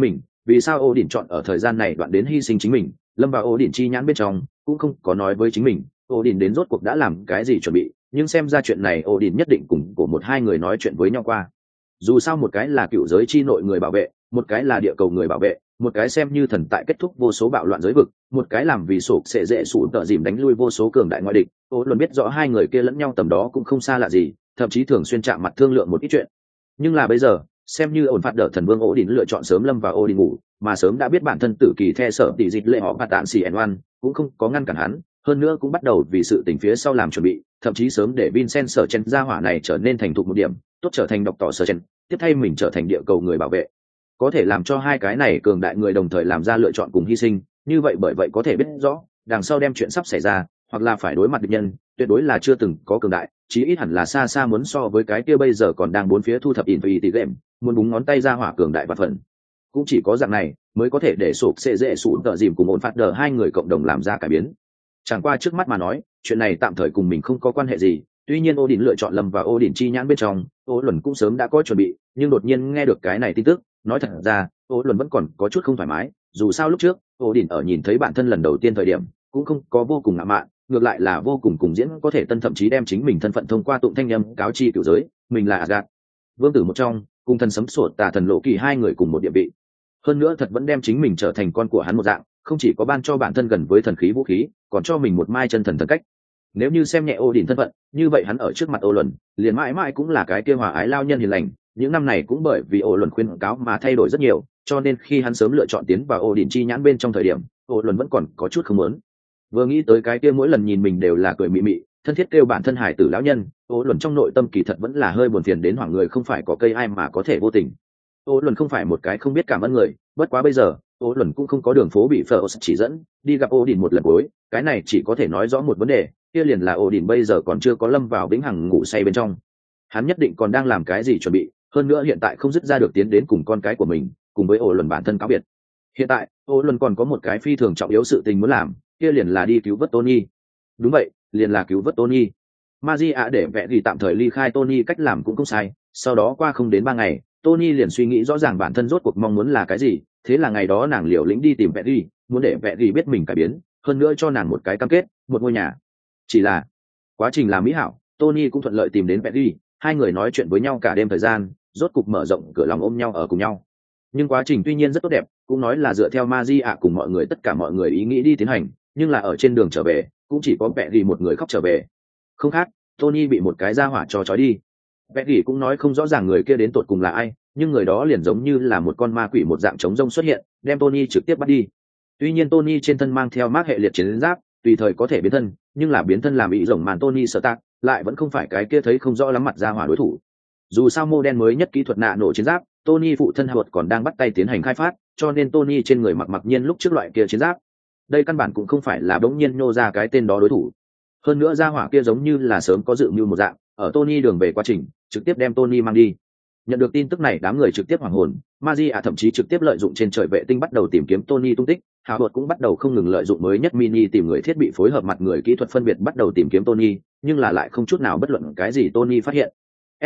vì sao Odin chọn ở thời gian này đoạn đến hy sinh chính mình, lâm vào Odin chi nhãn bên trong, cũng không có nói với chính mình, Odin đến rốt cuộc đã làm cái gì chuẩn bị, nhưng xem ra chuyện này Odin nhất định cùng của một hai người nói chuyện với nhau qua. Dù sao một cái là cựu giới chi nội người bảo vệ, một cái là địa cầu người bảo vệ, một cái xem như thần tại kết thúc vô số bạo loạn giới vực, một cái làm vì sổ sẽ dễ sủ tợ dìm đánh lui vô số cường đại ngoại địch. Odin biết rõ hai người kia lẫn nhau tầm đó cũng không xa lạ gì, thậm chí thường xuyên chạm mặt thương lượng một ít chuyện. Nhưng là bây giờ, xem như ổn phạt đỡ thần vương Odin lựa chọn sớm lâm vào Odin ngủ, mà sớm đã biết bản thân tử kỳ the sở tỷ dịch lệ họ phạt tạn xì oan cũng không có ngăn cản hắn, hơn nữa cũng bắt đầu vì sự tình phía sau làm chuẩn bị, thậm chí sớm để Vincent sở chen ra hỏa này trở nên thành thục một điểm, tốt trở thành độc tỏ sở chen, tiếp thay mình trở thành địa cầu người bảo vệ. Có thể làm cho hai cái này cường đại người đồng thời làm ra lựa chọn cùng hy sinh, như vậy bởi vậy có thể biết rõ, đằng sau đem chuyện sắp xảy ra, hoặc là phải đối mặt địch nhân, tuyệt đối là chưa từng có cường đại, chí ít hẳn là xa xa muốn so với cái kia bây giờ còn đang bốn phía thu thập Infinity Game, muốn búng ngón tay ra hỏa cường đại và phần. Cũng chỉ có dạng này mới có thể để sụp sẽ dễ sụn tợ dìm cùng ổn phạt đờ hai người cộng đồng làm ra cải biến. Chẳng qua trước mắt mà nói, chuyện này tạm thời cùng mình không có quan hệ gì, tuy nhiên Odin lựa chọn lâm và Odin chi nhãn bên trong, Luân cũng sớm đã có chuẩn bị, nhưng đột nhiên nghe được cái này tin tức, nói thật ra, Luân vẫn còn có chút không thoải mái, dù sao lúc trước, Odin ở nhìn thấy bản thân lần đầu tiên thời điểm, cũng không có vô cùng ngạo mạn, ngược lại là vô cùng cùng diễn có thể tân thậm chí đem chính mình thân phận thông qua tụng thanh âm cáo chi cửu giới, mình là Asgard, vương tử một trong, cùng thần sấm sột tà thần lộ kỳ hai người cùng một địa vị. Hơn nữa thật vẫn đem chính mình trở thành con của hắn một dạng, không chỉ có ban cho bản thân gần với thần khí vũ khí, còn cho mình một mai chân thần thần cách. Nếu như xem nhẹ Odin thân phận, như vậy hắn ở trước mặt Luân, liền mãi mãi cũng là cái kia hòa ái lao nhân hiền lành, những năm này cũng bởi vì Luân khuyên cáo mà thay đổi rất nhiều, cho nên khi hắn sớm lựa chọn tiến vào Odin chi nhãn bên trong thời điểm, Luân vẫn còn có chút không muốn. Vừa nghĩ tới cái kia mỗi lần nhìn mình đều là cười mị mị, thân thiết kêu bản thân hải tử lão nhân, Luân trong nội tâm kỳ thật vẫn là hơi buồn phiền đến hoảng người không phải có cây ai mà có thể vô tình. Luân không phải một cái không biết cảm ơn người, bất quá bây giờ, Luân cũng không có đường phố bị Phlos chỉ dẫn, đi gặp Odin một lần cuối, cái này chỉ có thể nói rõ một vấn đề, kia liền là Odin bây giờ còn chưa có lâm vào vĩnh hằng ngủ say bên trong. Hắn nhất định còn đang làm cái gì chuẩn bị, hơn nữa hiện tại không dứt ra được tiến đến cùng con cái của mình, cùng với Luân bản thân cáo biệt. Hiện tại, Luân còn có một cái phi thường trọng yếu sự tình muốn làm, kia liền là đi cứu vớt Tony. Đúng vậy, liền là cứu vớt Tony. Magia để vẽ gì tạm thời ly khai Tony cách làm cũng không sai, sau đó qua không đến 3 ngày, Tony liền suy nghĩ rõ ràng bản thân rốt cuộc mong muốn là cái gì, thế là ngày đó nàng liều lĩnh đi tìm vẽ gì, muốn để vẽ gì biết mình cải biến, hơn nữa cho nàng một cái cam kết, một ngôi nhà. Chỉ là quá trình làm mỹ hảo, Tony cũng thuận lợi tìm đến vẽ gì, hai người nói chuyện với nhau cả đêm thời gian, rốt cục mở rộng cửa lòng ôm nhau ở cùng nhau. Nhưng quá trình tuy nhiên rất tốt đẹp, cũng nói là dựa theo Magia cùng mọi người tất cả mọi người ý nghĩ đi tiến hành, nhưng là ở trên đường trở về, cũng chỉ có vẽ gì một người khóc trở về. Không khác, Tony bị một cái ra hỏa cho trói đi. Vẽ gì cũng nói không rõ ràng người kia đến tột cùng là ai, nhưng người đó liền giống như là một con ma quỷ một dạng trống rông xuất hiện, đem Tony trực tiếp bắt đi. Tuy nhiên Tony trên thân mang theo mác hệ liệt chiến giáp, tùy thời có thể biến thân, nhưng là biến thân làm bị rồng màn Tony Stark, lại vẫn không phải cái kia thấy không rõ lắm mặt ra hỏa đối thủ. Dù sao mô đen mới nhất kỹ thuật nạ nổ chiến giáp, Tony phụ thân Howard còn đang bắt tay tiến hành khai phát, cho nên Tony trên người mặc nhiên lúc trước loại kia chiến giáp. Đây căn bản cũng không phải là bỗng nhiên nô ra cái tên đó đối thủ. Hơn nữa ra hỏa kia giống như là sớm có dự mưu một dạng, ở Tony đường về quá trình, trực tiếp đem Tony mang đi. Nhận được tin tức này, đám người trực tiếp hoảng hồn, Magia thậm chí trực tiếp lợi dụng trên trời vệ tinh bắt đầu tìm kiếm Tony tung tích, Howard cũng bắt đầu không ngừng lợi dụng mới nhất mini tìm người thiết bị phối hợp mặt người kỹ thuật phân biệt bắt đầu tìm kiếm Tony, nhưng là lại không chút nào bất luận cái gì Tony phát hiện.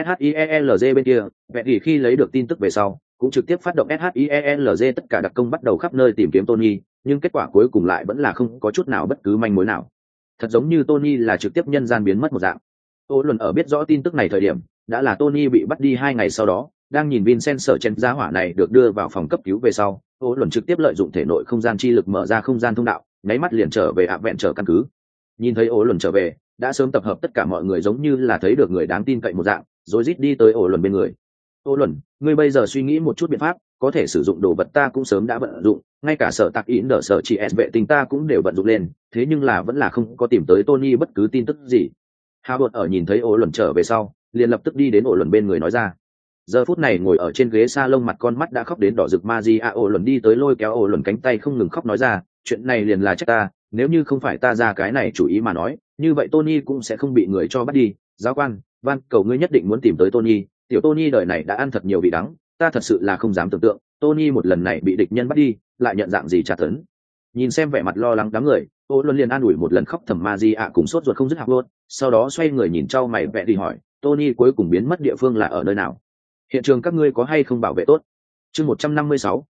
SHIELZ bên kia, vẹn gì khi lấy được tin tức về sau, cũng trực tiếp phát động SHIELZ tất cả đặc công bắt đầu khắp nơi tìm kiếm Tony, nhưng kết quả cuối cùng lại vẫn là không có chút nào bất cứ manh mối nào. Thật giống như Tony là trực tiếp nhân gian biến mất một dạng. Luân ở biết rõ tin tức này thời điểm, đã là Tony bị bắt đi 2 ngày sau đó, đang nhìn Vincent sở chen giá hỏa này được đưa vào phòng cấp cứu về sau, Luân trực tiếp lợi dụng thể nội không gian chi lực mở ra không gian thông đạo, nháy mắt liền trở về vẹn trở căn cứ. Nhìn thấy Luân trở về, đã sớm tập hợp tất cả mọi người giống như là thấy được người đáng tin cậy một dạng, rồi rít đi tới Luân bên người. Luân, ngươi bây giờ suy nghĩ một chút biện pháp, có thể sử dụng đồ vật ta cũng sớm đã vận dụng, ngay cả sở tạc ỉn đỡ sở chỉ s vệ tinh ta cũng đều vận dụng lên, thế nhưng là vẫn là không có tìm tới Tony bất cứ tin tức gì. Howard ở nhìn thấy Luân trở về sau, liền lập tức đi đến Luân bên người nói ra. Giờ phút này ngồi ở trên ghế salon mặt con mắt đã khóc đến đỏ rực Magia Luân đi tới lôi kéo Luân cánh tay không ngừng khóc nói ra, chuyện này liền là trách ta, nếu như không phải ta ra cái này chủ ý mà nói, như vậy Tony cũng sẽ không bị người cho bắt đi. Giáo quan, van cầu ngươi nhất định muốn tìm tới Tony, tiểu Tony đời này đã ăn thật nhiều vị đắng, ta thật sự là không dám tưởng tượng, Tony một lần này bị địch nhân bắt đi, lại nhận dạng gì trả tấn. Nhìn xem vẻ mặt lo lắng đám người, Luân liền an ủi một lần khóc thầm Magia cùng sốt ruột không dứt Howard, sau đó xoay người nhìn trao mày vẽ đi hỏi, Tony cuối cùng biến mất địa phương là ở nơi nào? Hiện trường các ngươi có hay không bảo vệ tốt? Chương 156,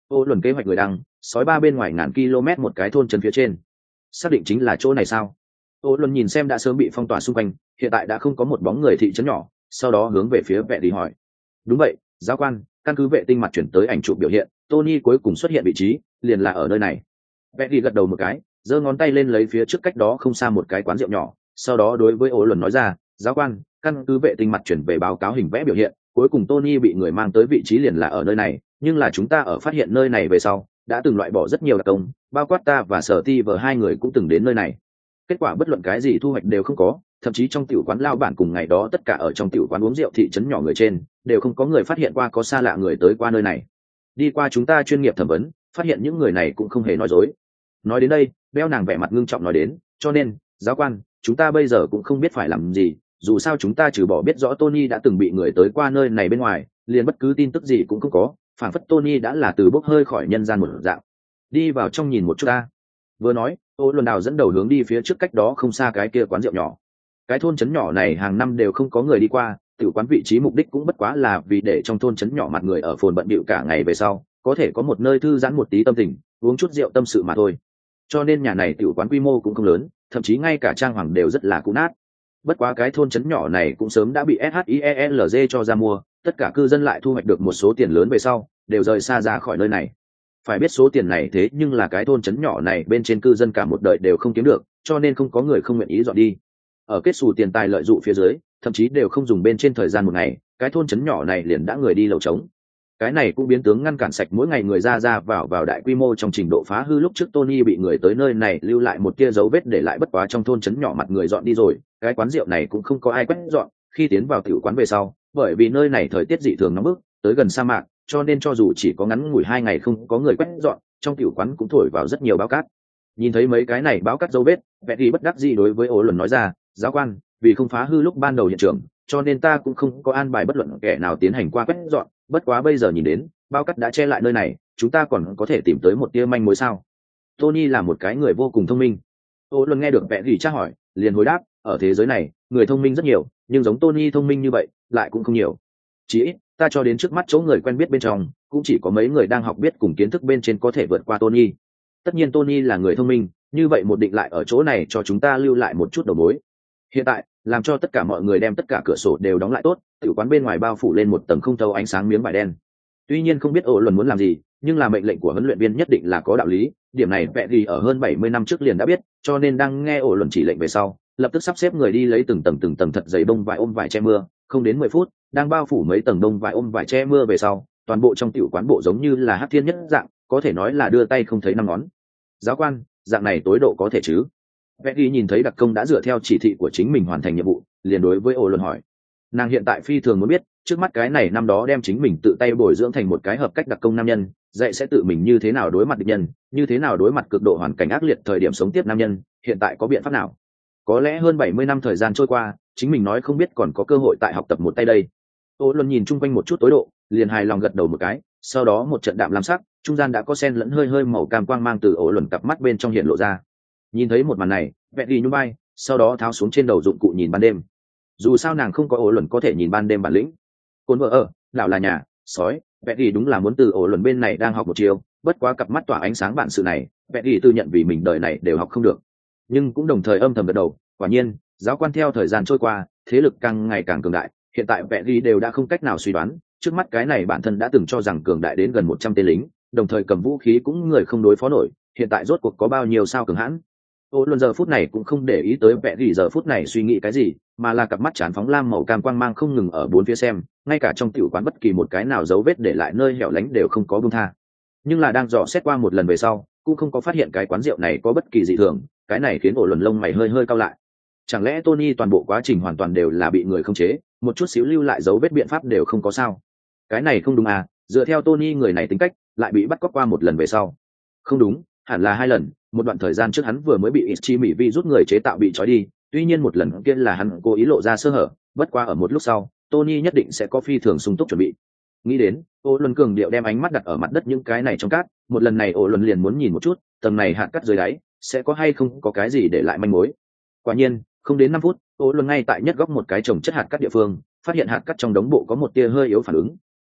Ô luân kế hoạch người đăng sói ba bên ngoài ngàn km một cái thôn trấn phía trên, xác định chính là chỗ này sao? Ô luân nhìn xem đã sớm bị phong tỏa xung quanh, hiện tại đã không có một bóng người thị trấn nhỏ, sau đó hướng về phía vệ đi hỏi. Đúng vậy, giáo quan, căn cứ vệ tinh mặt chuyển tới ảnh chụp biểu hiện, Tony cuối cùng xuất hiện vị trí liền là ở nơi này. Vệ đi gật đầu một cái, giơ ngón tay lên lấy phía trước cách đó không xa một cái quán rượu nhỏ, sau đó đối với Ô luân nói ra, giáo quan, căn cứ vệ tinh mặt chuyển về báo cáo hình vẽ biểu hiện, cuối cùng Tony bị người mang tới vị trí liền là ở nơi này, nhưng là chúng ta ở phát hiện nơi này về sau đã từng loại bỏ rất nhiều đặc công, bao quát ta và Sở Ti vờ hai người cũng từng đến nơi này. Kết quả bất luận cái gì thu hoạch đều không có, thậm chí trong tiểu quán lao bản cùng ngày đó tất cả ở trong tiểu quán uống rượu thị trấn nhỏ người trên đều không có người phát hiện qua có xa lạ người tới qua nơi này. Đi qua chúng ta chuyên nghiệp thẩm vấn, phát hiện những người này cũng không hề nói dối. Nói đến đây, Beo nàng vẻ mặt ngưng trọng nói đến, cho nên giáo quan, chúng ta bây giờ cũng không biết phải làm gì, dù sao chúng ta trừ bỏ biết rõ Tony đã từng bị người tới qua nơi này bên ngoài, liền bất cứ tin tức gì cũng không có, phản phất Tony đã là từ bốc hơi khỏi nhân gian một dạng. Đi vào trong nhìn một chút ta. Vừa nói, Ô luân đào dẫn đầu hướng đi phía trước cách đó không xa cái kia quán rượu nhỏ. Cái thôn trấn nhỏ này hàng năm đều không có người đi qua, tiểu quán vị trí mục đích cũng bất quá là vì để trong thôn trấn nhỏ mặt người ở phồn bận bịu cả ngày về sau có thể có một nơi thư giãn một tí tâm tình, uống chút rượu tâm sự mà thôi. Cho nên nhà này tiểu quán quy mô cũng không lớn, thậm chí ngay cả trang hoàng đều rất là cũ nát. Bất quá cái thôn trấn nhỏ này cũng sớm đã bị SHIELZ cho ra mua, tất cả cư dân lại thu hoạch được một số tiền lớn về sau đều rời xa ra khỏi nơi này. Phải biết số tiền này thế nhưng là cái thôn trấn nhỏ này bên trên cư dân cả một đời đều không kiếm được, cho nên không có người không nguyện ý dọn đi. Ở kết xù tiền tài lợi dụng phía dưới, thậm chí đều không dùng bên trên thời gian một ngày, cái thôn trấn nhỏ này liền đã người đi lầu trống. Cái này cũng biến tướng ngăn cản sạch mỗi ngày người ra vào đại quy mô trong trình độ phá hư. Lúc trước Tony bị người tới nơi này lưu lại một tia dấu vết để lại, bất quá trong thôn trấn nhỏ mặt người dọn đi rồi, cái quán rượu này cũng không có ai quét dọn. Khi tiến vào tiểu quán về sau, bởi vì nơi này thời tiết dị thường nóng bức, tới gần sa mạc, cho nên cho dù chỉ có ngắn ngủi 2 ngày không có người quét dọn, trong tiểu quán cũng thổi vào rất nhiều báo cát. Nhìn thấy mấy cái này báo cát dấu vết, Vệ Ghi bất đắc dĩ đối với Ô luân nói ra, giáo quan, vì không phá hư lúc ban đầu hiện trường, cho nên ta cũng không có an bài bất luận kẻ nào tiến hành qua quét dọn, bất quá bây giờ nhìn đến bao cát đã che lại nơi này, chúng ta còn có thể tìm tới một tia manh mối sao? Tony là một cái người vô cùng thông minh. Ô luân nghe được Vệ Ghi tra hỏi, liền hồi đáp, ở thế giới này người thông minh rất nhiều, nhưng giống Tony thông minh như vậy lại cũng không nhiều. Chỉ ít ta cho đến trước mắt chỗ người quen biết bên trong cũng chỉ có mấy người đang học biết cùng kiến thức bên trên có thể vượt qua Tony. Tất nhiên Tony là người thông minh, như vậy một định lại ở chỗ này cho chúng ta lưu lại một chút đầu mối. Hiện tại làm cho tất cả mọi người đem tất cả cửa sổ đều đóng lại tốt, tiểu quán bên ngoài bao phủ lên một tầng không thấu ánh sáng miếng vải đen. Tuy nhiên không biết Ô luân muốn làm gì, nhưng là mệnh lệnh của huấn luyện viên nhất định là có đạo lý, điểm này Vệ Ghi ở hơn 70 năm trước liền đã biết, cho nên đang nghe Ô luân chỉ lệnh về sau lập tức sắp xếp người đi lấy từng tầng thật dày bông vải ôm vải che mưa. Không đến 10 phút, đang bao phủ mấy tầng bông vải ôm vải che mưa về sau, toàn bộ trong tiểu quán bộ giống như là hắc thiên nhất dạng, có thể nói là đưa tay không thấy năm ngón. Giáo quan, dạng này tối độ có thể chứ? Vệ Ghi nhìn thấy đặc công đã dựa theo chỉ thị của chính mình hoàn thành nhiệm vụ, liền đối với Ô luân hỏi. Nàng hiện tại phi thường muốn biết, trước mắt cái này năm đó đem chính mình tự tay bồi dưỡng thành một cái hợp cách đặc công nam nhân, dạy sẽ tự mình như thế nào đối mặt địch nhân, như thế nào đối mặt cực độ hoàn cảnh ác liệt thời điểm sống tiếp nam nhân, hiện tại có biện pháp nào? Có lẽ hơn 70 năm thời gian trôi qua, chính mình nói không biết còn có cơ hội tại học tập một tay đây. Ô luân nhìn chung quanh một chút tối độ, liền hài lòng gật đầu một cái, sau đó một trận đạm lam sắc, trung gian đã có sen lẫn hơi màu cam quang mang từ Ô luân cặp mắt bên trong hiện lộ ra. Nhìn thấy một màn này, Vệ Ghi nhún vai, sau đó tháo xuống trên đầu dụng cụ nhìn ban đêm. Dù sao nàng không có Ô luân có thể nhìn ban đêm bản lĩnh. Côn vợ ở, lão là nhà, sói, Vệ Ghi đúng là muốn từ Ô luân bên này đang học một chiều, bất quá cặp mắt tỏa ánh sáng vạn sự này, Vệ Ghi tự nhận vì mình đời này đều học không được, nhưng cũng đồng thời âm thầm gật đầu. Quả nhiên, giáo quan theo thời gian trôi qua, thế lực càng ngày càng cường đại, hiện tại Vệ Ghi đều đã không cách nào suy đoán, trước mắt cái này bản thân đã từng cho rằng cường đại đến gần 100 tên lính, đồng thời cầm vũ khí cũng người không đối phó nổi, hiện tại rốt cuộc có bao nhiêu sao cường hãn. Ô luân giờ phút này cũng không để ý tới Vệ Ghi giờ phút này suy nghĩ cái gì, mà là cặp mắt chán phóng lam màu cam quang mang không ngừng ở bốn phía xem, ngay cả trong tiểu quán bất kỳ một cái nào dấu vết để lại nơi hẻo lánh đều không có buông tha. Nhưng là đang dò xét qua một lần về sau, cũng không có phát hiện cái quán rượu này có bất kỳ dị thường, cái này khiến Ô luân lông mày hơi cao lại. Chẳng lẽ Tony toàn bộ quá trình hoàn toàn đều là bị người khống chế, một chút xíu lưu lại dấu vết biện pháp đều không có sao? Cái này không đúng à, dựa theo Tony người này tính cách, lại bị bắt cóc qua một lần về sau. Không đúng, hẳn là 2 lần, một đoạn thời gian trước hắn vừa mới bị Ichi Mỹ Vi rút người chế tạo bị trói đi, tuy nhiên một lần kia là hắn cố ý lộ ra sơ hở, bất qua ở một lúc sau, Tony nhất định sẽ có phi thường sung túc chuẩn bị. Nghĩ đến, Ô luân cường điệu đem ánh mắt đặt ở mặt đất những cái này trong cát, một lần này Ô luân liền muốn nhìn một chút, tầng này hạt cát dưới đáy, sẽ có hay không có cái gì để lại manh mối. Quả nhiên, không đến 5 phút, Ô luân ngay tại nhất góc một cái trồng chất hạt cát địa phương, phát hiện hạt cát trong đống bộ có một tia hơi yếu phản ứng.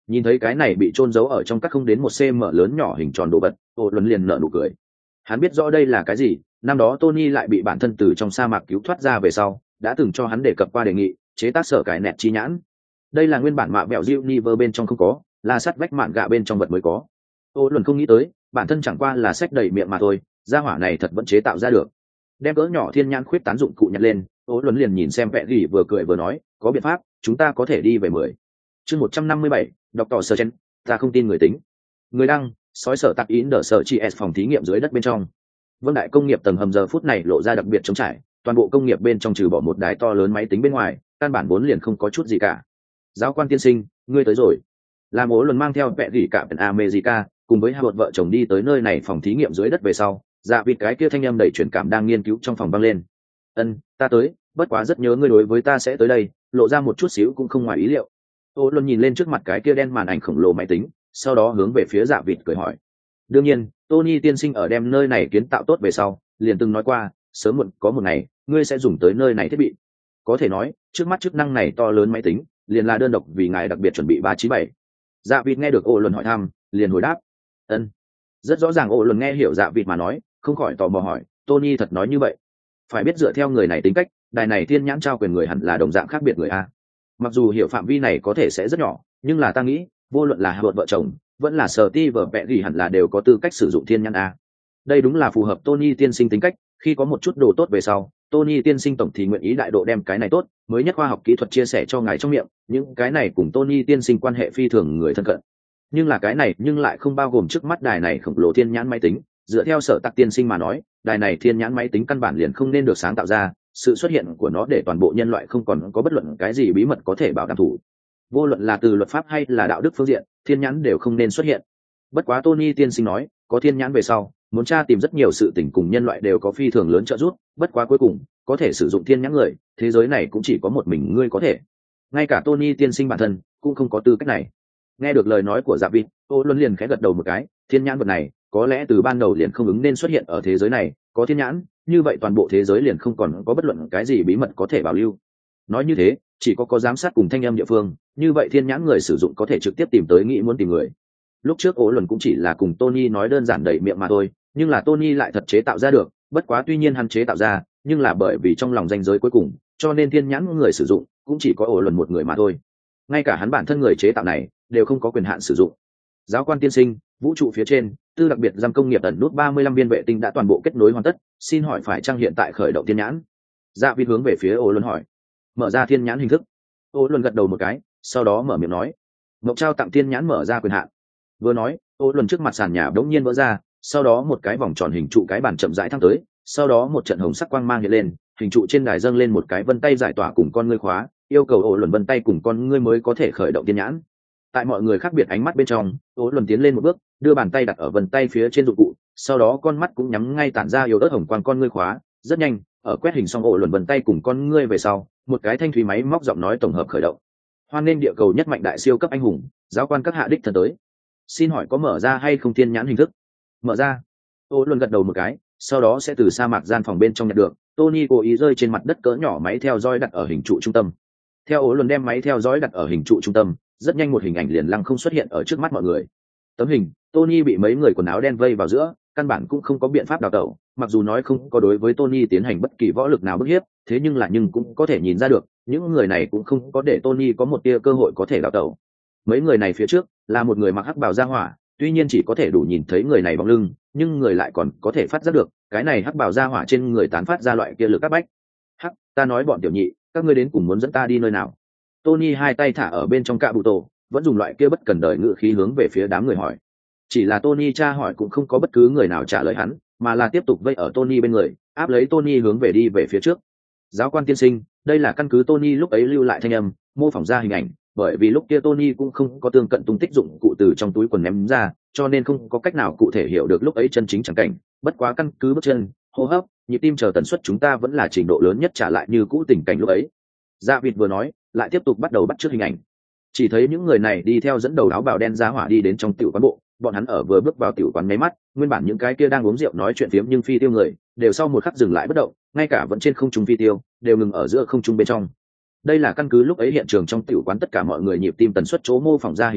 Nhìn thấy cái này bị chôn giấu ở trong các không đến 1 cm lớn nhỏ hình tròn đồ vật, ô luân liền nở nụ cười. Hắn biết rõ đây là cái gì, năm đó Tony lại bị bản thân từ trong sa mạc cứu thoát ra về sau, đã từng cho hắn đề cập qua đề nghị chế tác sở cải nẹt chi nhãn. Đây là nguyên bản mạ bẹo Universe bên trong không có, là sắt vách mạn gạ bên trong vật mới có. Ô luân không nghĩ tới, bản thân chẳng qua là sách đầy miệng mà thôi, gia hỏa này thật vẫn chế tạo ra được. Đem cỡ nhỏ thiên nhãn khuyết tán dụng cụ nhặt lên, ô luân liền nhìn xem vẽ gỉ vừa cười vừa nói, có biện pháp, chúng ta có thể đi về 10. Chương 157, Dr. Sergeant, ta không tin người tính. Người đăng, sói sở tạc ín đỡ sở chi s phòng thí nghiệm dưới đất bên trong. Vân đại công nghiệp tầng hầm giờ phút này lộ ra đặc biệt trống trải, toàn bộ công nghiệp bên trong trừ bỏ một đài to lớn máy tính bên ngoài, căn bản vốn liền không có chút gì cả. Giáo quan tiên sinh, ngươi tới rồi. Làm ố lần mang theo vẽ gỉ cả bên America, cùng với hai vợ chồng đi tới nơi này phòng thí nghiệm dưới đất về sau, dạ vịt cái kia thanh âm đầy truyền cảm đang nghiên cứu trong phòng vang lên. Ta tới, bất quá rất nhớ ngươi đối với ta sẽ tới đây, lộ ra một chút xíu cũng không ngoài ý liệu. Ô luôn nhìn lên trước mặt cái kia đen màn ảnh khổng lồ máy tính, sau đó hướng về phía dạ vịt cười hỏi. Đương nhiên, Tony tiên sinh ở đem nơi này kiến tạo tốt về sau, liền từng nói qua, sớm muộn có một ngày, ngươi sẽ dùng tới nơi này thiết bị. Có thể nói, trước mắt chức năng này to lớn máy tính, liền là đơn độc vì ngài đặc biệt chuẩn bị 397. Dạ vịt nghe được ô luân hỏi thăm, liền hồi đáp. Rất rõ ràng ô luân nghe hiểu dạ vịt mà nói, không khỏi tò mò hỏi, Tony thật nói như vậy? Phải biết dựa theo người này tính cách, đài này thiên nhãn trao quyền người hẳn là đồng dạng khác biệt người a. Mặc dù hiểu phạm vi này có thể sẽ rất nhỏ, nhưng là ta nghĩ, vô luận là vợ chồng, vẫn là sở ti vợ vẽ gì hẳn là đều có tư cách sử dụng thiên nhãn a. Đây đúng là phù hợp Tony tiên sinh tính cách, khi có một chút đồ tốt về sau, Tony tiên sinh tổng thì nguyện ý đại độ đem cái này tốt, mới nhất khoa học kỹ thuật chia sẻ cho ngài trong miệng, những cái này cùng Tony tiên sinh quan hệ phi thường người thân cận. Nhưng là cái này nhưng lại không bao gồm trước mắt đài này khổng lồ thiên nhãn máy tính, dựa theo sở tạc tiên sinh mà nói, đài này thiên nhãn máy tính căn bản liền không nên được sáng tạo ra, sự xuất hiện của nó để toàn bộ nhân loại không còn có bất luận cái gì bí mật có thể bảo đảm thủ. Vô luận là từ luật pháp hay là đạo đức phương diện, thiên nhãn đều không nên xuất hiện. Bất quá Tony tiên sinh nói, có thiên nhãn về sau, muốn tra tìm rất nhiều sự tình cùng nhân loại đều có phi thường lớn trợ giúp, bất quá cuối cùng, có thể sử dụng thiên nhãn người, thế giới này cũng chỉ có một mình ngươi có thể. Ngay cả Tony tiên sinh bản thân cũng không có tư cách này. Nghe được lời nói của Dạ Vịt, Ô Luân liền khẽ gật đầu một cái, thiên nhãn vật này, có lẽ từ ban đầu liền không ứng nên xuất hiện ở thế giới này, có thiên nhãn, như vậy toàn bộ thế giới liền không còn có bất luận cái gì bí mật có thể bảo lưu. Nói như thế, chỉ có giám sát cùng thanh âm địa phương, như vậy thiên nhãn người sử dụng có thể trực tiếp tìm tới nghĩ muốn tìm người. Lúc trước Ô Luân cũng chỉ là cùng Tony nói đơn giản đầy miệng mà thôi, nhưng là Tony lại thật chế tạo ra được, bất quá tuy nhiên hắn chế tạo ra, nhưng là bởi vì trong lòng ranh giới cuối cùng, cho nên thiên nhãn người sử dụng cũng chỉ có Ô Luân một người mà thôi. Ngay cả hắn bản thân người chế tạo này đều không có quyền hạn sử dụng. Giáo quan tiên sinh, vũ trụ phía trên, tư đặc biệt giam công nghiệp ẩn nút 35 viên vệ tinh đã toàn bộ kết nối hoàn tất, xin hỏi phải chăng hiện tại khởi động thiên nhãn? Dạ Vịt hướng về phía Ô Luân hỏi. Mở ra thiên nhãn hình thức. Ô Luân gật đầu một cái, sau đó mở miệng nói. Ngọc trao tặng thiên nhãn mở ra quyền hạn. Vừa nói, Ô Luân trước mặt sàn nhà đống nhiên vỡ ra, sau đó một cái vòng tròn hình trụ cái bàn chậm rãi thăng tới, sau đó một trận hồng sắc quang mang hiện lên, hình trụ trên đài dâng lên một cái vân tay giải tỏa cùng con ngươi khóa, yêu cầu Ô Luân vân tay cùng con ngươi mới có thể khởi động thiên nhãn. Tại mọi người khác biệt ánh mắt bên trong, Ô Luân tiến lên một bước, đưa bàn tay đặt ở vân tay phía trên dụng cụ, sau đó con mắt cũng nhắm ngay tản ra yếu ớt hồng quang con ngươi khóa. Rất nhanh, ở quét hình xong Ô Luân vân tay cùng con ngươi về sau, một cái thanh thúy máy móc giọng nói tổng hợp khởi động. Hoan nghênh địa cầu nhất mạnh đại siêu cấp anh hùng, giáo quan các hạ đích thân tới. Xin hỏi có mở ra hay không thiên nhãn hình thức? Mở ra. Ô Luân gật đầu một cái, sau đó sẽ từ sa mạc gian phòng bên trong nhận được. Tony cố ý rơi trên mặt đất cỡ nhỏ máy theo dõi đặt ở hình trụ trung tâm. Theo Ô Luân đem máy theo dõi đặt ở hình trụ trung tâm, rất nhanh một hình ảnh liền lăng không xuất hiện ở trước mắt mọi người. Tấm hình, Tony bị mấy người quần áo đen vây vào giữa, căn bản cũng không có biện pháp đào tẩu. Mặc dù nói không có đối với Tony tiến hành bất kỳ võ lực nào bức hiếp, thế nhưng cũng có thể nhìn ra được, những người này cũng không có để Tony có một tia cơ hội có thể đào tẩu. Mấy người này phía trước là một người mặc hắc bào ra hỏa, tuy nhiên chỉ có thể đủ nhìn thấy người này bóng lưng, nhưng người lại còn có thể phát giác được, cái này hắc bào ra hỏa trên người tán phát ra loại kia lực áp bách. Hắc, ta nói bọn tiểu nhị, các ngươi đến cùng muốn dẫn ta đi nơi nào? Tony hai tay thả ở bên trong cạ bụ tổ, vẫn dùng loại kia bất cần đời ngữ khí hướng về phía đám người hỏi. Chỉ là Tony tra hỏi cũng không có bất cứ người nào trả lời hắn, mà là tiếp tục vây ở Tony bên người, áp lấy Tony hướng về đi về phía trước. Giáo quan tiên sinh, đây là căn cứ Tony lúc ấy lưu lại thanh âm, mô phỏng ra hình ảnh, bởi vì lúc kia Tony cũng không có tương cận tung tích dụng cụ từ trong túi quần ném ra, cho nên không có cách nào cụ thể hiểu được lúc ấy chân chính chẳng cảnh. Bất quá căn cứ bước chân, hô hấp, nhịp tim chờ tần suất chúng ta vẫn là trình độ lớn nhất trả lại như cũ tình cảnh lúc ấy. Dạ Vịt vừa nói, lại tiếp tục bắt đầu bắt chước hình ảnh. Chỉ thấy những người này đi theo dẫn đầu áo bào đen ra hỏa đi đến trong tiểu quán bộ, bọn hắn ở vừa bước vào tiểu quán mấy mắt, nguyên bản những cái kia đang uống rượu nói chuyện phiếm nhưng phi tiêu người, đều sau một khắc dừng lại bất động, ngay cả vẫn trên không trung phi tiêu, đều ngừng ở giữa không trung bên trong. Đây là căn cứ lúc ấy hiện trường trong tiểu quán tất cả mọi người nhịp tim tần suất chỗ mô phỏng ra hình ảnh,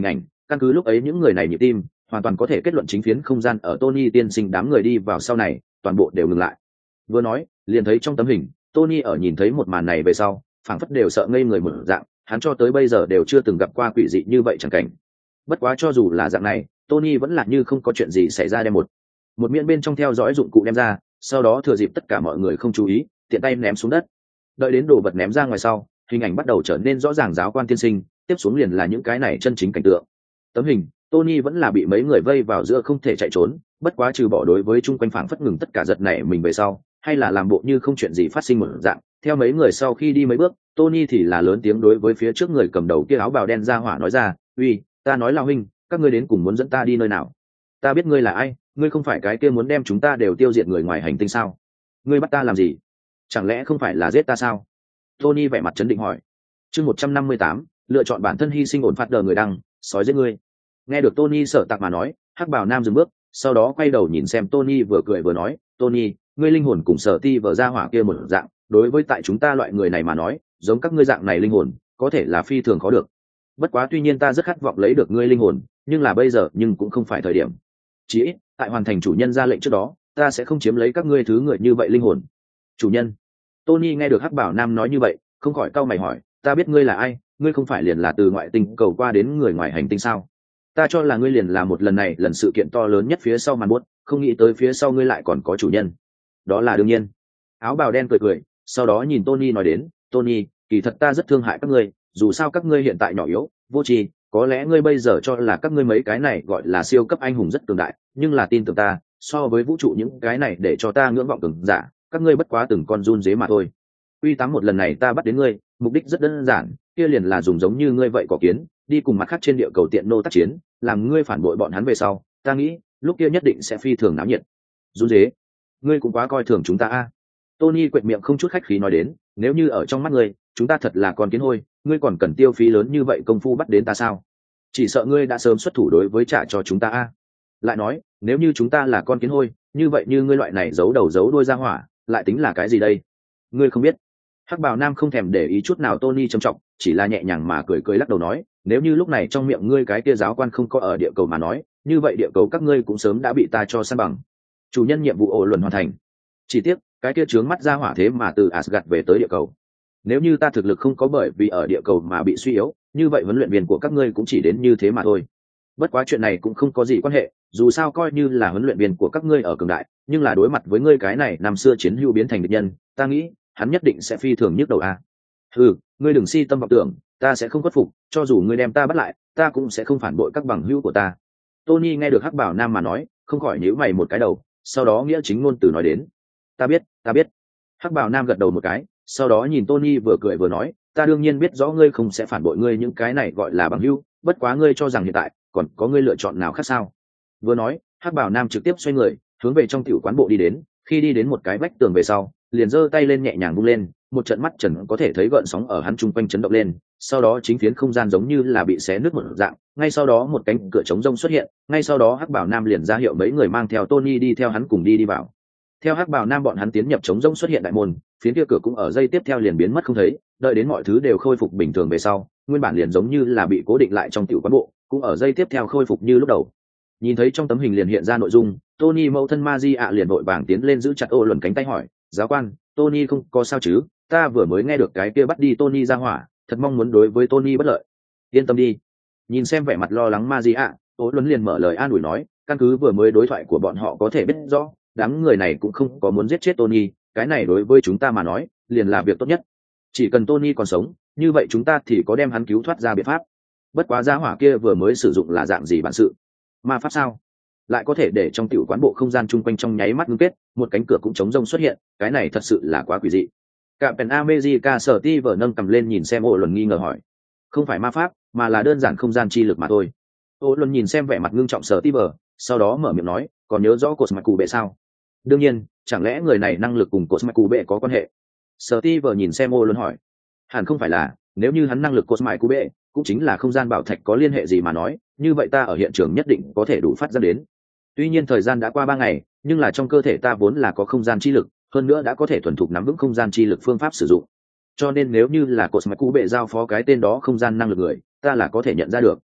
Căn cứ lúc ấy những người này nhịp tim hoàn toàn có thể kết luận chính phiến không gian ở Tony tiên sinh đám người đi vào sau này toàn bộ đều ngừng lại. Vừa nói liền thấy trong tấm hình Tony ở nhìn thấy một màn này về sau phảng phất đều sợ ngây người một dạng, hắn cho tới bây giờ đều chưa từng gặp qua quỷ dị như vậy chẳng cảnh. Bất quá cho dù là dạng này Tony vẫn là như không có chuyện gì xảy ra, đem một miệng bên trong theo dõi dụng cụ đem ra, sau đó thừa dịp tất cả mọi người không chú ý tiện tay ném xuống đất. Đợi đến đồ vật ném ra ngoài sau hình ảnh bắt đầu trở nên rõ ràng. Giáo quan tiên sinh, tiếp xuống liền là những cái này chân chính cảnh tượng. Tấm hình Tony vẫn là bị mấy người vây vào giữa không thể chạy trốn, bất quá trừ bỏ đối với chung quanh phảng phất ngừng tất cả giật nảy mình về sau, hay là làm bộ như không chuyện gì phát sinh một dạng. Theo mấy người sau khi đi mấy bước, Tony thì là lớn tiếng đối với phía trước người cầm đầu kia áo bào đen ra hỏa nói ra, uy, ta nói là huynh, các ngươi đến cùng muốn dẫn ta đi nơi nào? Ta biết ngươi là ai, ngươi không phải cái kia muốn đem chúng ta đều tiêu diệt người ngoài hành tinh sao? Ngươi bắt ta làm gì? Chẳng lẽ không phải là giết ta sao? Tony vẻ mặt chấn định hỏi. Chương 158, lựa chọn bản thân hy sinh ổn phạt đờ người đăng, sói giết ngươi. Nghe được Tony sợ tạc mà nói, hắc bào nam dừng bước, sau đó quay đầu nhìn xem Tony vừa cười vừa nói, Tony, ngươi linh hồn cùng sở ti vợ ra hỏa kia một dạng, đối với tại chúng ta loại người này mà nói, giống các ngươi dạng này linh hồn, có thể là phi thường khó được. Bất quá tuy nhiên ta rất khát vọng lấy được ngươi linh hồn, nhưng là bây giờ nhưng cũng không phải thời điểm. Chỉ ít, tại hoàn thành chủ nhân ra lệnh trước đó, ta sẽ không chiếm lấy các ngươi thứ người như vậy linh hồn. Chủ nhân. Tony nghe được hắc bảo nam nói như vậy, không khỏi cau mày hỏi, ta biết ngươi là ai, ngươi không phải liền là từ ngoại tinh cầu qua đến người ngoài hành tinh sao? Ta cho là ngươi liền là một lần này lần sự kiện to lớn nhất phía sau màn buốt, không nghĩ tới phía sau ngươi lại còn có chủ nhân. Đó là đương nhiên. Áo bào đen cười cười, sau đó nhìn Tony nói đến, Tony, kỳ thật ta rất thương hại các ngươi, dù sao các ngươi hiện tại nhỏ yếu, vô tri, có lẽ ngươi bây giờ cho là các ngươi mấy cái này gọi là siêu cấp anh hùng rất cường đại, nhưng là tin tưởng ta, so với vũ trụ những cái này để cho ta ngưỡng vọng cường giả, các ngươi bất quá từng con run dế mà thôi. Quy tám một lần này ta bắt đến ngươi, mục đích rất đơn giản, kia liền là dùng giống như ngươi vậy cỏ kiến, đi cùng mặt khác trên địa cầu tiện nô tác chiến, làm ngươi phản bội bọn hắn về sau, ta nghĩ, lúc kia nhất định sẽ phi thường náo nhiệt. Run dế, ngươi cũng quá coi thường chúng ta a. Tony quệt miệng không chút khách khí nói đến, nếu như ở trong mắt ngươi, chúng ta thật là con kiến hôi, ngươi còn cần tiêu phí lớn như vậy công phu bắt đến ta sao? Chỉ sợ ngươi đã sớm xuất thủ đối với trả cho chúng ta a. Lại nói, nếu như chúng ta là con kiến hôi, như vậy như ngươi loại này giấu đầu giấu đuôi ra hỏa, lại tính là cái gì đây? Ngươi không biết. Hắc bào nam không thèm để ý chút nào Tony trầm trọng, chỉ là nhẹ nhàng mà cười cười lắc đầu nói, nếu như lúc này trong miệng ngươi cái kia giáo quan không có ở địa cầu mà nói, như vậy địa cầu các ngươi cũng sớm đã bị ta cho san bằng. Chủ nhân nhiệm vụ ổ luận hoàn thành. Chỉ tiếc, cái kia chướng mắt ra hỏa thế mà từ Asgard về tới địa cầu. Nếu như ta thực lực không có bởi vì ở địa cầu mà bị suy yếu, như vậy huấn luyện viên của các ngươi cũng chỉ đến như thế mà thôi. Bất quá chuyện này cũng không có gì quan hệ, dù sao coi như là huấn luyện viên của các ngươi ở cường đại, nhưng là đối mặt với ngươi cái này năm xưa chiến hữu biến thành địch nhân, ta nghĩ hắn nhất định sẽ phi thường nhức đầu a. Ừ, ngươi đừng si tâm vọng tưởng, ta sẽ không khuất phục, cho dù ngươi đem ta bắt lại, ta cũng sẽ không phản bội các bằng hữu của ta. Tony nghe được hắc bảo nam mà nói, không khỏi nhíu mày một cái đầu, sau đó nghĩa chính ngôn từ nói đến, ta biết. Hắc bảo nam gật đầu một cái, sau đó nhìn Tony vừa cười vừa nói, ta đương nhiên biết rõ ngươi không sẽ phản bội ngươi những cái này gọi là bằng hữu, bất quá ngươi cho rằng hiện tại còn có ngươi lựa chọn nào khác sao? Vừa nói, hắc bảo nam trực tiếp xoay người hướng về trong tiểu quán bộ đi đến, khi đi đến một cái vách tường về sau, liền giơ tay lên nhẹ nhàng vung lên, một trận mắt trần có thể thấy gợn sóng ở hắn chung quanh chấn động lên, sau đó chính phiến không gian giống như là bị xé nứt một dạng, ngay sau đó một cánh cửa trống rông xuất hiện, ngay sau đó hắc bảo nam liền ra hiệu mấy người mang theo Tony đi theo hắn cùng đi vào. Theo hắc bảo nam bọn hắn tiến nhập trống rông xuất hiện đại môn, phiến kia cửa cũng ở giây tiếp theo liền biến mất không thấy, đợi đến mọi thứ đều khôi phục bình thường về sau, nguyên bản liền giống như là bị cố định lại trong tiểu quán bộ, cũng ở giây tiếp theo khôi phục như lúc đầu. Nhìn thấy trong tấm hình liền hiện ra nội dung, Tony mẫu thân Magia liền vội vàng tiến lên giữ chặt ô luẩn cánh tay hỏi, giáo quan, Tony không có sao chứ? Ta vừa mới nghe được cái kia bắt đi Tony ra hỏa, thật mong muốn đối với Tony bất lợi. Yên tâm đi. Nhìn xem vẻ mặt lo lắng Magia, ô luẩn liền mở lời an ủi nói, căn cứ vừa mới đối thoại của bọn họ có thể biết rõ, đám người này cũng không có muốn giết chết Tony, cái này đối với chúng ta mà nói, liền là việc tốt nhất. Chỉ cần Tony còn sống, như vậy chúng ta thì có đem hắn cứu thoát ra biện pháp. Bất quá gia hỏa kia vừa mới sử dụng là dạng gì bản sự? Ma pháp sao? Lại có thể để trong tiểu quán bộ không gian chung quanh trong nháy mắt ngưng kết, một cánh cửa cũng trống rông xuất hiện, cái này thật sự là quá quỷ dị. Captain America sở ti vở nâng cầm lên nhìn xem ô luân nghi ngờ hỏi, không phải ma pháp, mà là đơn giản không gian chi lực mà thôi. Ô luân nhìn xem vẻ mặt ngưng trọng sở ti vở, sau đó mở miệng nói, còn nhớ rõ cột mạch cụ bệ sao? Đương nhiên, chẳng lẽ người này năng lực cùng cột mạch cụ bệ có quan hệ? Sở ti vở nhìn xem ô luân hỏi, hẳn không phải là, nếu như hắn năng lực cột mạch cụ bệ cũng chính là không gian bảo thạch có liên hệ gì mà nói, như vậy ta ở hiện trường nhất định có thể đủ phát ra đến. Tuy nhiên thời gian đã qua 3 ngày, nhưng là trong cơ thể ta vốn là có không gian chi lực, hơn nữa đã có thể thuần thục nắm vững không gian chi lực phương pháp sử dụng. Cho nên nếu như là cột mạch cũ bệ giao phó cái tên đó không gian năng lực người, ta là có thể nhận ra được.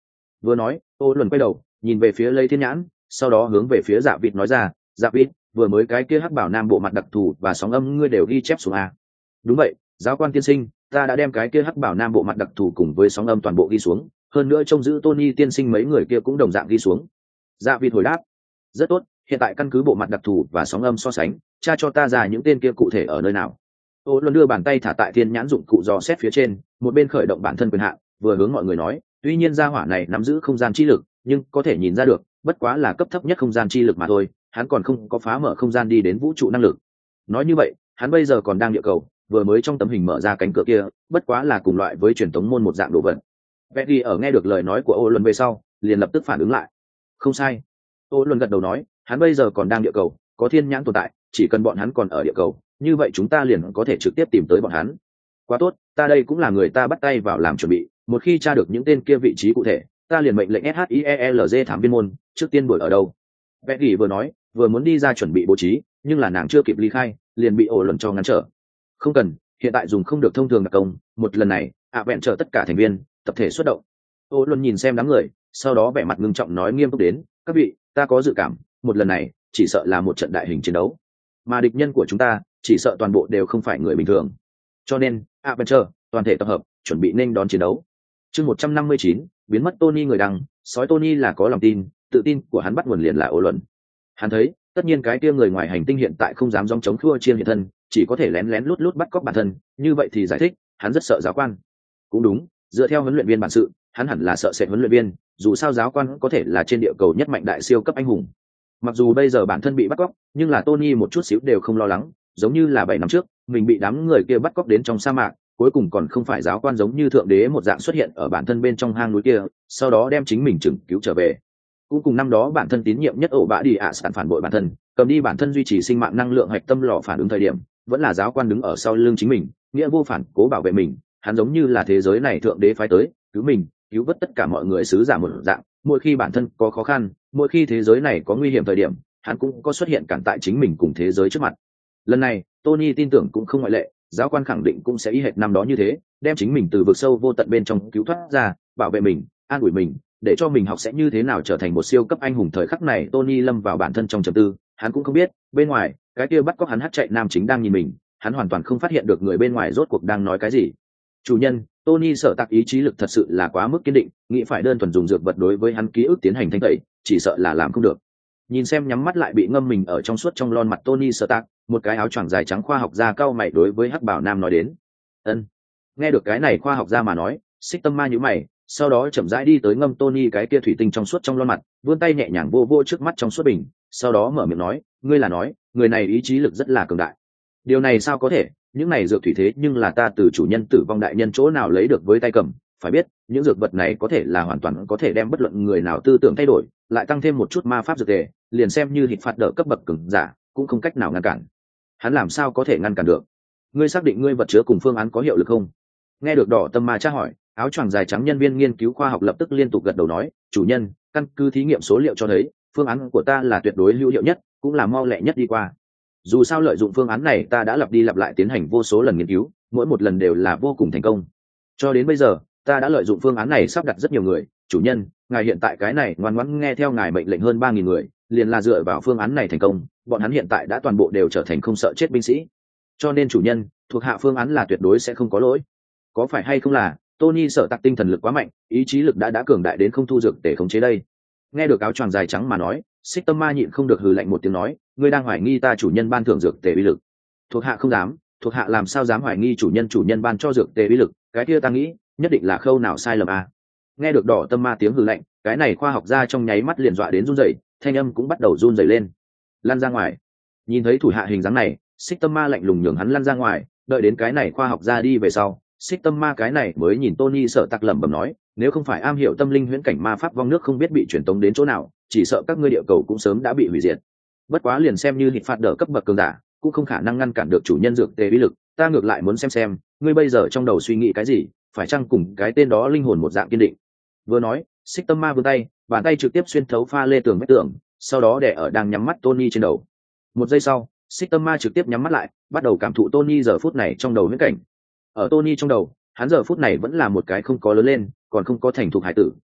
Vừa nói, ô luân quay đầu nhìn về phía Lấy Thiên Nhãn, sau đó hướng về phía Dạ Vịt nói ra, Dạ Vịt, vừa mới cái kia hắc bảo nam bộ mặt đặc thù và sóng âm ngươi đều ghi chép xuống à? Đúng vậy, giáo quan tiên sinh, ta đã đem cái kia hắc bảo nam bộ mặt đặc thù cùng với sóng âm toàn bộ ghi xuống, hơn nữa trông giữ Tony tiên sinh mấy người kia cũng đồng dạng ghi xuống. Dạ Vịt hồi đáp, rất tốt, hiện tại căn cứ bộ mặt đặc thù và sóng âm so sánh, tra cho ta ra những tên kia cụ thể ở nơi nào. Ô luân đưa bàn tay thả tại Thiên Nhãn dụng cụ dò xét phía trên, một bên khởi động bản thân quyền hạn, vừa hướng mọi người nói, tuy nhiên gia hỏa này nắm giữ không gian chi lực, nhưng có thể nhìn ra được, bất quá là cấp thấp nhất không gian chi lực mà thôi, hắn còn không có phá mở không gian đi đến vũ trụ năng lực. Nói như vậy, hắn bây giờ còn đang địa cầu, vừa mới trong tấm hình mở ra cánh cửa kia, bất quá là cùng loại với truyền thống môn một dạng đồ vật. Betty ở nghe được lời nói của Ô luân về sau, liền lập tức phản ứng lại. Không sai. Ô luân gật đầu nói, hắn bây giờ còn đang địa cầu, có Thiên Nhãn tồn tại, chỉ cần bọn hắn còn ở địa cầu, như vậy chúng ta liền có thể trực tiếp tìm tới bọn hắn. Quá tốt, ta đây cũng là người ta bắt tay vào làm chuẩn bị, một khi tra được những tên kia vị trí cụ thể, ta liền mệnh lệnh SHIELZ thám viên môn trước tiên đuổi ở đâu. Betty vừa nói, vừa muốn đi ra chuẩn bị bố trí, nhưng là nàng chưa kịp ly khai, liền bị Ô luân cho ngăn trở. Không cần, hiện tại dùng không được thông thường đặc công, một lần này vẹn trở tất cả thành viên tập thể xuất động. Ô luân nhìn xem đám người, sau đó vẻ mặt ngưng trọng nói nghiêm túc đến, các vị, ta có dự cảm, một lần này chỉ sợ là một trận đại hình chiến đấu, mà địch nhân của chúng ta chỉ sợ toàn bộ đều không phải người bình thường, cho nên Adventure toàn thể tập hợp, chuẩn bị nên đón chiến đấu. Chương 159, biến mất Tony người đăng, sói Tony là có lòng tin, tự tin của hắn bắt nguồn liền là Ô luân. Hắn thấy, tất nhiên cái kia người ngoài hành tinh hiện tại không dám dòng chống khua chiên hiện thân, chỉ có thể lén lén lút lút bắt cóc bản thân, như vậy thì giải thích, hắn rất sợ giáo quan. Cũng đúng, dựa theo huấn luyện viên bản sự, hắn hẳn là sợ sệt huấn luyện viên, dù sao giáo quan có thể là trên địa cầu nhất mạnh đại siêu cấp anh hùng. Mặc dù bây giờ bản thân bị bắt cóc, nhưng là Tony một chút xíu đều không lo lắng, giống như là 7 năm trước, mình bị đám người kia bắt cóc đến trong sa mạc, cuối cùng còn không phải giáo quan giống như thượng đế một dạng xuất hiện ở bản thân bên trong hang núi kia, sau đó đem chính mình chừng cứu trở về. Cũng cùng năm đó bản thân tín nhiệm nhất ổ bã đi sản phản bội bản thân, cầm đi bản thân duy trì sinh mạng năng lượng hạch tâm lò phản ứng thời điểm, vẫn là giáo quan đứng ở sau lưng chính mình, nghĩa vô phản cố bảo vệ mình, hắn giống như là thế giới này thượng đế phái tới, cứu mình, cứu vớt tất cả mọi người sứ giả một dạng, mỗi khi bản thân có khó khăn, mỗi khi thế giới này có nguy hiểm thời điểm, hắn cũng có xuất hiện cản tại chính mình cùng thế giới trước mặt. Lần này, Tony tin tưởng cũng không ngoại lệ, giáo quan khẳng định cũng sẽ y hệt năm đó như thế, đem chính mình từ vực sâu vô tận bên trong cứu thoát ra, bảo vệ mình, an ủi mình, để cho mình học sẽ như thế nào trở thành một siêu cấp anh hùng. Thời khắc này Tony lâm vào bản thân trong trầm tư, hắn cũng không biết, bên ngoài, cái kia bắt cóc hắn hất chạy nam chính đang nhìn mình, hắn hoàn toàn không phát hiện được người bên ngoài rốt cuộc đang nói cái gì. Chủ nhân, Tony sở tạc ý chí lực thật sự là quá mức kiên định, nghĩ phải đơn thuần dùng dược vật đối với hắn ký ức tiến hành thanh tẩy, chỉ sợ là làm không được. Nhìn xem nhắm mắt lại bị ngâm mình ở trong suốt trong lon mặt Tony sở tạc, một cái áo choàng dài trắng khoa học gia cao mày đối với hắc bảo nam nói đến. Ân. Nghe được cái này khoa học gia mà nói, xích tâm ma nhíu mày, sau đó chậm rãi đi tới ngâm Tony cái kia thủy tinh trong suốt trong lon mặt, vươn tay nhẹ nhàng vô vô trước mắt trong suốt bình, sau đó mở miệng nói, ngươi là nói, người này ý chí lực rất là cường đại. Điều này sao có thể, những này dược thủy thế nhưng là ta từ chủ nhân tử vong đại nhân chỗ nào lấy được với tay cầm, phải biết, những dược vật này có thể là hoàn toàn có thể đem bất luận người nào tư tưởng thay đổi, lại tăng thêm một chút ma pháp dược tề, liền xem như hịt phạt đỡ cấp bậc cường giả, cũng không cách nào ngăn cản. Hắn làm sao có thể ngăn cản được? Ngươi xác định ngươi vật chứa cùng phương án có hiệu lực không? Nghe được đỏ tâm ma tra hỏi, áo choàng dài trắng nhân viên nghiên cứu khoa học lập tức liên tục gật đầu nói, chủ nhân, căn cứ thí nghiệm số liệu cho thấy, phương án của ta là tuyệt đối hữu hiệu nhất, cũng là mau lẹ nhất đi qua. Dù sao lợi dụng phương án này ta đã lặp đi lặp lại tiến hành vô số lần nghiên cứu, mỗi một lần đều là vô cùng thành công. Cho đến bây giờ, ta đã lợi dụng phương án này sắp đặt rất nhiều người, chủ nhân, ngài hiện tại cái này ngoan ngoãn nghe theo ngài mệnh lệnh hơn 3.000 người, liền là dựa vào phương án này thành công, bọn hắn hiện tại đã toàn bộ đều trở thành không sợ chết binh sĩ. Cho nên chủ nhân, thuộc hạ phương án là tuyệt đối sẽ không có lỗi. Có phải hay không là Tony sở tạc tinh thần lực quá mạnh, ý chí lực đã cường đại đến không thu dược để khống chế đây? Nghe được áo choàng dài trắng mà nói, xích tâm ma nhịn không được hừ lạnh một tiếng nói, ngươi đang hoài nghi ta chủ nhân ban thưởng dược tề uy lực? Thuộc hạ không dám, thuộc hạ làm sao dám hoài nghi chủ nhân ban cho dược tề uy lực, cái kia ta nghĩ nhất định là khâu nào sai lầm à. Nghe được đỏ tâm ma tiếng hừ lạnh, cái này khoa học gia trong nháy mắt liền dọa đến run rẩy, thanh âm cũng bắt đầu run rẩy lên. Lăn ra ngoài. Nhìn thấy thủ hạ hình dáng này, xích tâm ma lạnh lùng nhường hắn lăn ra ngoài, đợi đến cái này khoa học gia đi về sau, xích tâm ma cái này mới nhìn Tony sợ tặc lẩm bẩm nói, nếu không phải am hiểu tâm linh huyễn cảnh ma pháp vong nước không biết bị truyền tống đến chỗ nào, chỉ sợ các ngươi địa cầu cũng sớm đã bị hủy diệt. Bất quá liền xem như hịt phạt đỡ cấp bậc cường giả, cũng không khả năng ngăn cản được chủ nhân dược tề uy lực, ta ngược lại muốn xem ngươi bây giờ trong đầu suy nghĩ cái gì, phải chăng cùng cái tên đó linh hồn một dạng kiên định. Vừa nói, xích tâm ma vươn tay, bàn tay trực tiếp xuyên thấu pha lê tường vách tường, sau đó đè ở đang nhắm mắt Tony trên đầu. Một giây sau, xích tâm ma trực tiếp nhắm mắt lại, bắt đầu cảm thụ Tony giờ phút này trong đầu huyễn cảnh. Ở Tony trong đầu, hắn giờ phút này vẫn là một cái không có lớn lên, còn không có thành thục hải tử,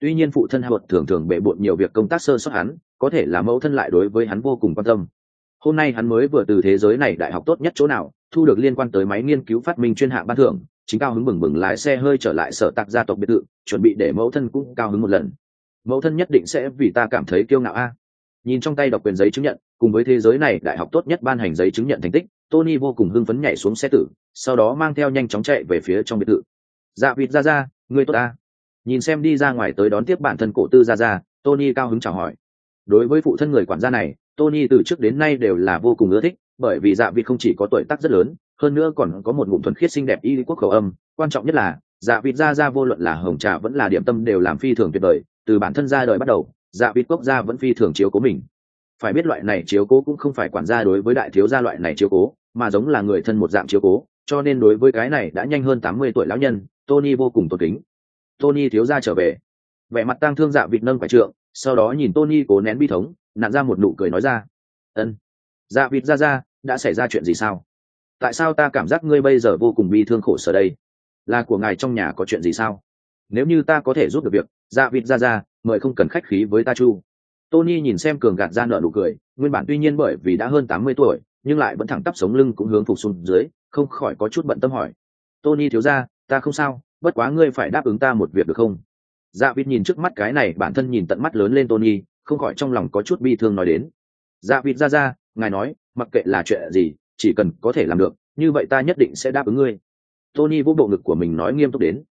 Tuy nhiên phụ thân Howard thường thường bệ bội nhiều việc công tác sơ sót hắn, có thể là mẫu thân lại đối với hắn vô cùng quan tâm. Hôm nay hắn mới vừa từ thế giới này đại học tốt nhất chỗ nào, thu được liên quan tới máy nghiên cứu phát minh chuyên hạng ban thưởng, chính cao hứng bừng bừng lái xe hơi trở lại sở tạc gia tộc biệt thự, chuẩn bị để mẫu thân cũng cao hứng một lần. Mẫu thân nhất định sẽ vì ta cảm thấy kiêu ngạo a. Nhìn trong tay độc quyền giấy chứng nhận, cùng với thế giới này đại học tốt nhất ban hành giấy chứng nhận thành tích, Tony vô cùng hưng phấn nhảy xuống xe tử, sau đó mang theo nhanh chóng chạy về phía trong biệt thự. Dạ vịt ra, người tốt a. Nhìn xem đi ra ngoài tới đón tiếp bản thân cổ tư ra, Tony cao hứng chào hỏi. Đối với phụ thân người quản gia này, Tony từ trước đến nay đều là vô cùng ưa thích, bởi vì dạ vịt không chỉ có tuổi tác rất lớn, hơn nữa còn có một ngụm thuần khiết xinh đẹp y quốc khẩu âm, quan trọng nhất là dạ vịt ra vô luận là hồng trà vẫn là điểm tâm đều làm phi thường tuyệt vời, từ bản thân ra đời bắt đầu, dạ vịt quốc gia vẫn phi thường chiếu cố mình. Phải biết loại này chiếu cố cũng không phải quản gia đối với đại thiếu gia loại này chiếu cố, mà giống là người thân một dạng chiếu cố, cho nên đối với cái này đã nhanh hơn 80 tuổi lão nhân, Tony vô cùng tôn kính. Tony thiếu gia trở về. Vẻ mặt tang thương dạ vịt nâng quả trượng, sau đó nhìn Tony cố nén bi thống, nặn ra một nụ cười nói ra. Ân. Dạ vịt ra, đã xảy ra chuyện gì sao? Tại sao ta cảm giác ngươi bây giờ vô cùng bi thương khổ sở đây? Là của ngài trong nhà có chuyện gì sao? Nếu như ta có thể giúp được việc, dạ vịt ra, mời không cần khách khí với ta chu. Tony nhìn xem cường gạt ra nợ nụ cười, nguyên bản tuy nhiên bởi vì đã hơn 80 tuổi, nhưng lại vẫn thẳng tắp sống lưng cũng hướng phục xuống dưới, không khỏi có chút bận tâm hỏi. Tony thiếu gia, ta không sao, bất quá ngươi phải đáp ứng ta một việc được không? Dạ vịt nhìn trước mắt cái này bản thân nhìn tận mắt lớn lên Tony, không khỏi trong lòng có chút bi thương nói đến. Dạ vịt ra, ngài nói, mặc kệ là chuyện gì, chỉ cần có thể làm được, như vậy ta nhất định sẽ đáp ứng ngươi. Tony vỗ bộ ngực của mình nói nghiêm túc đến.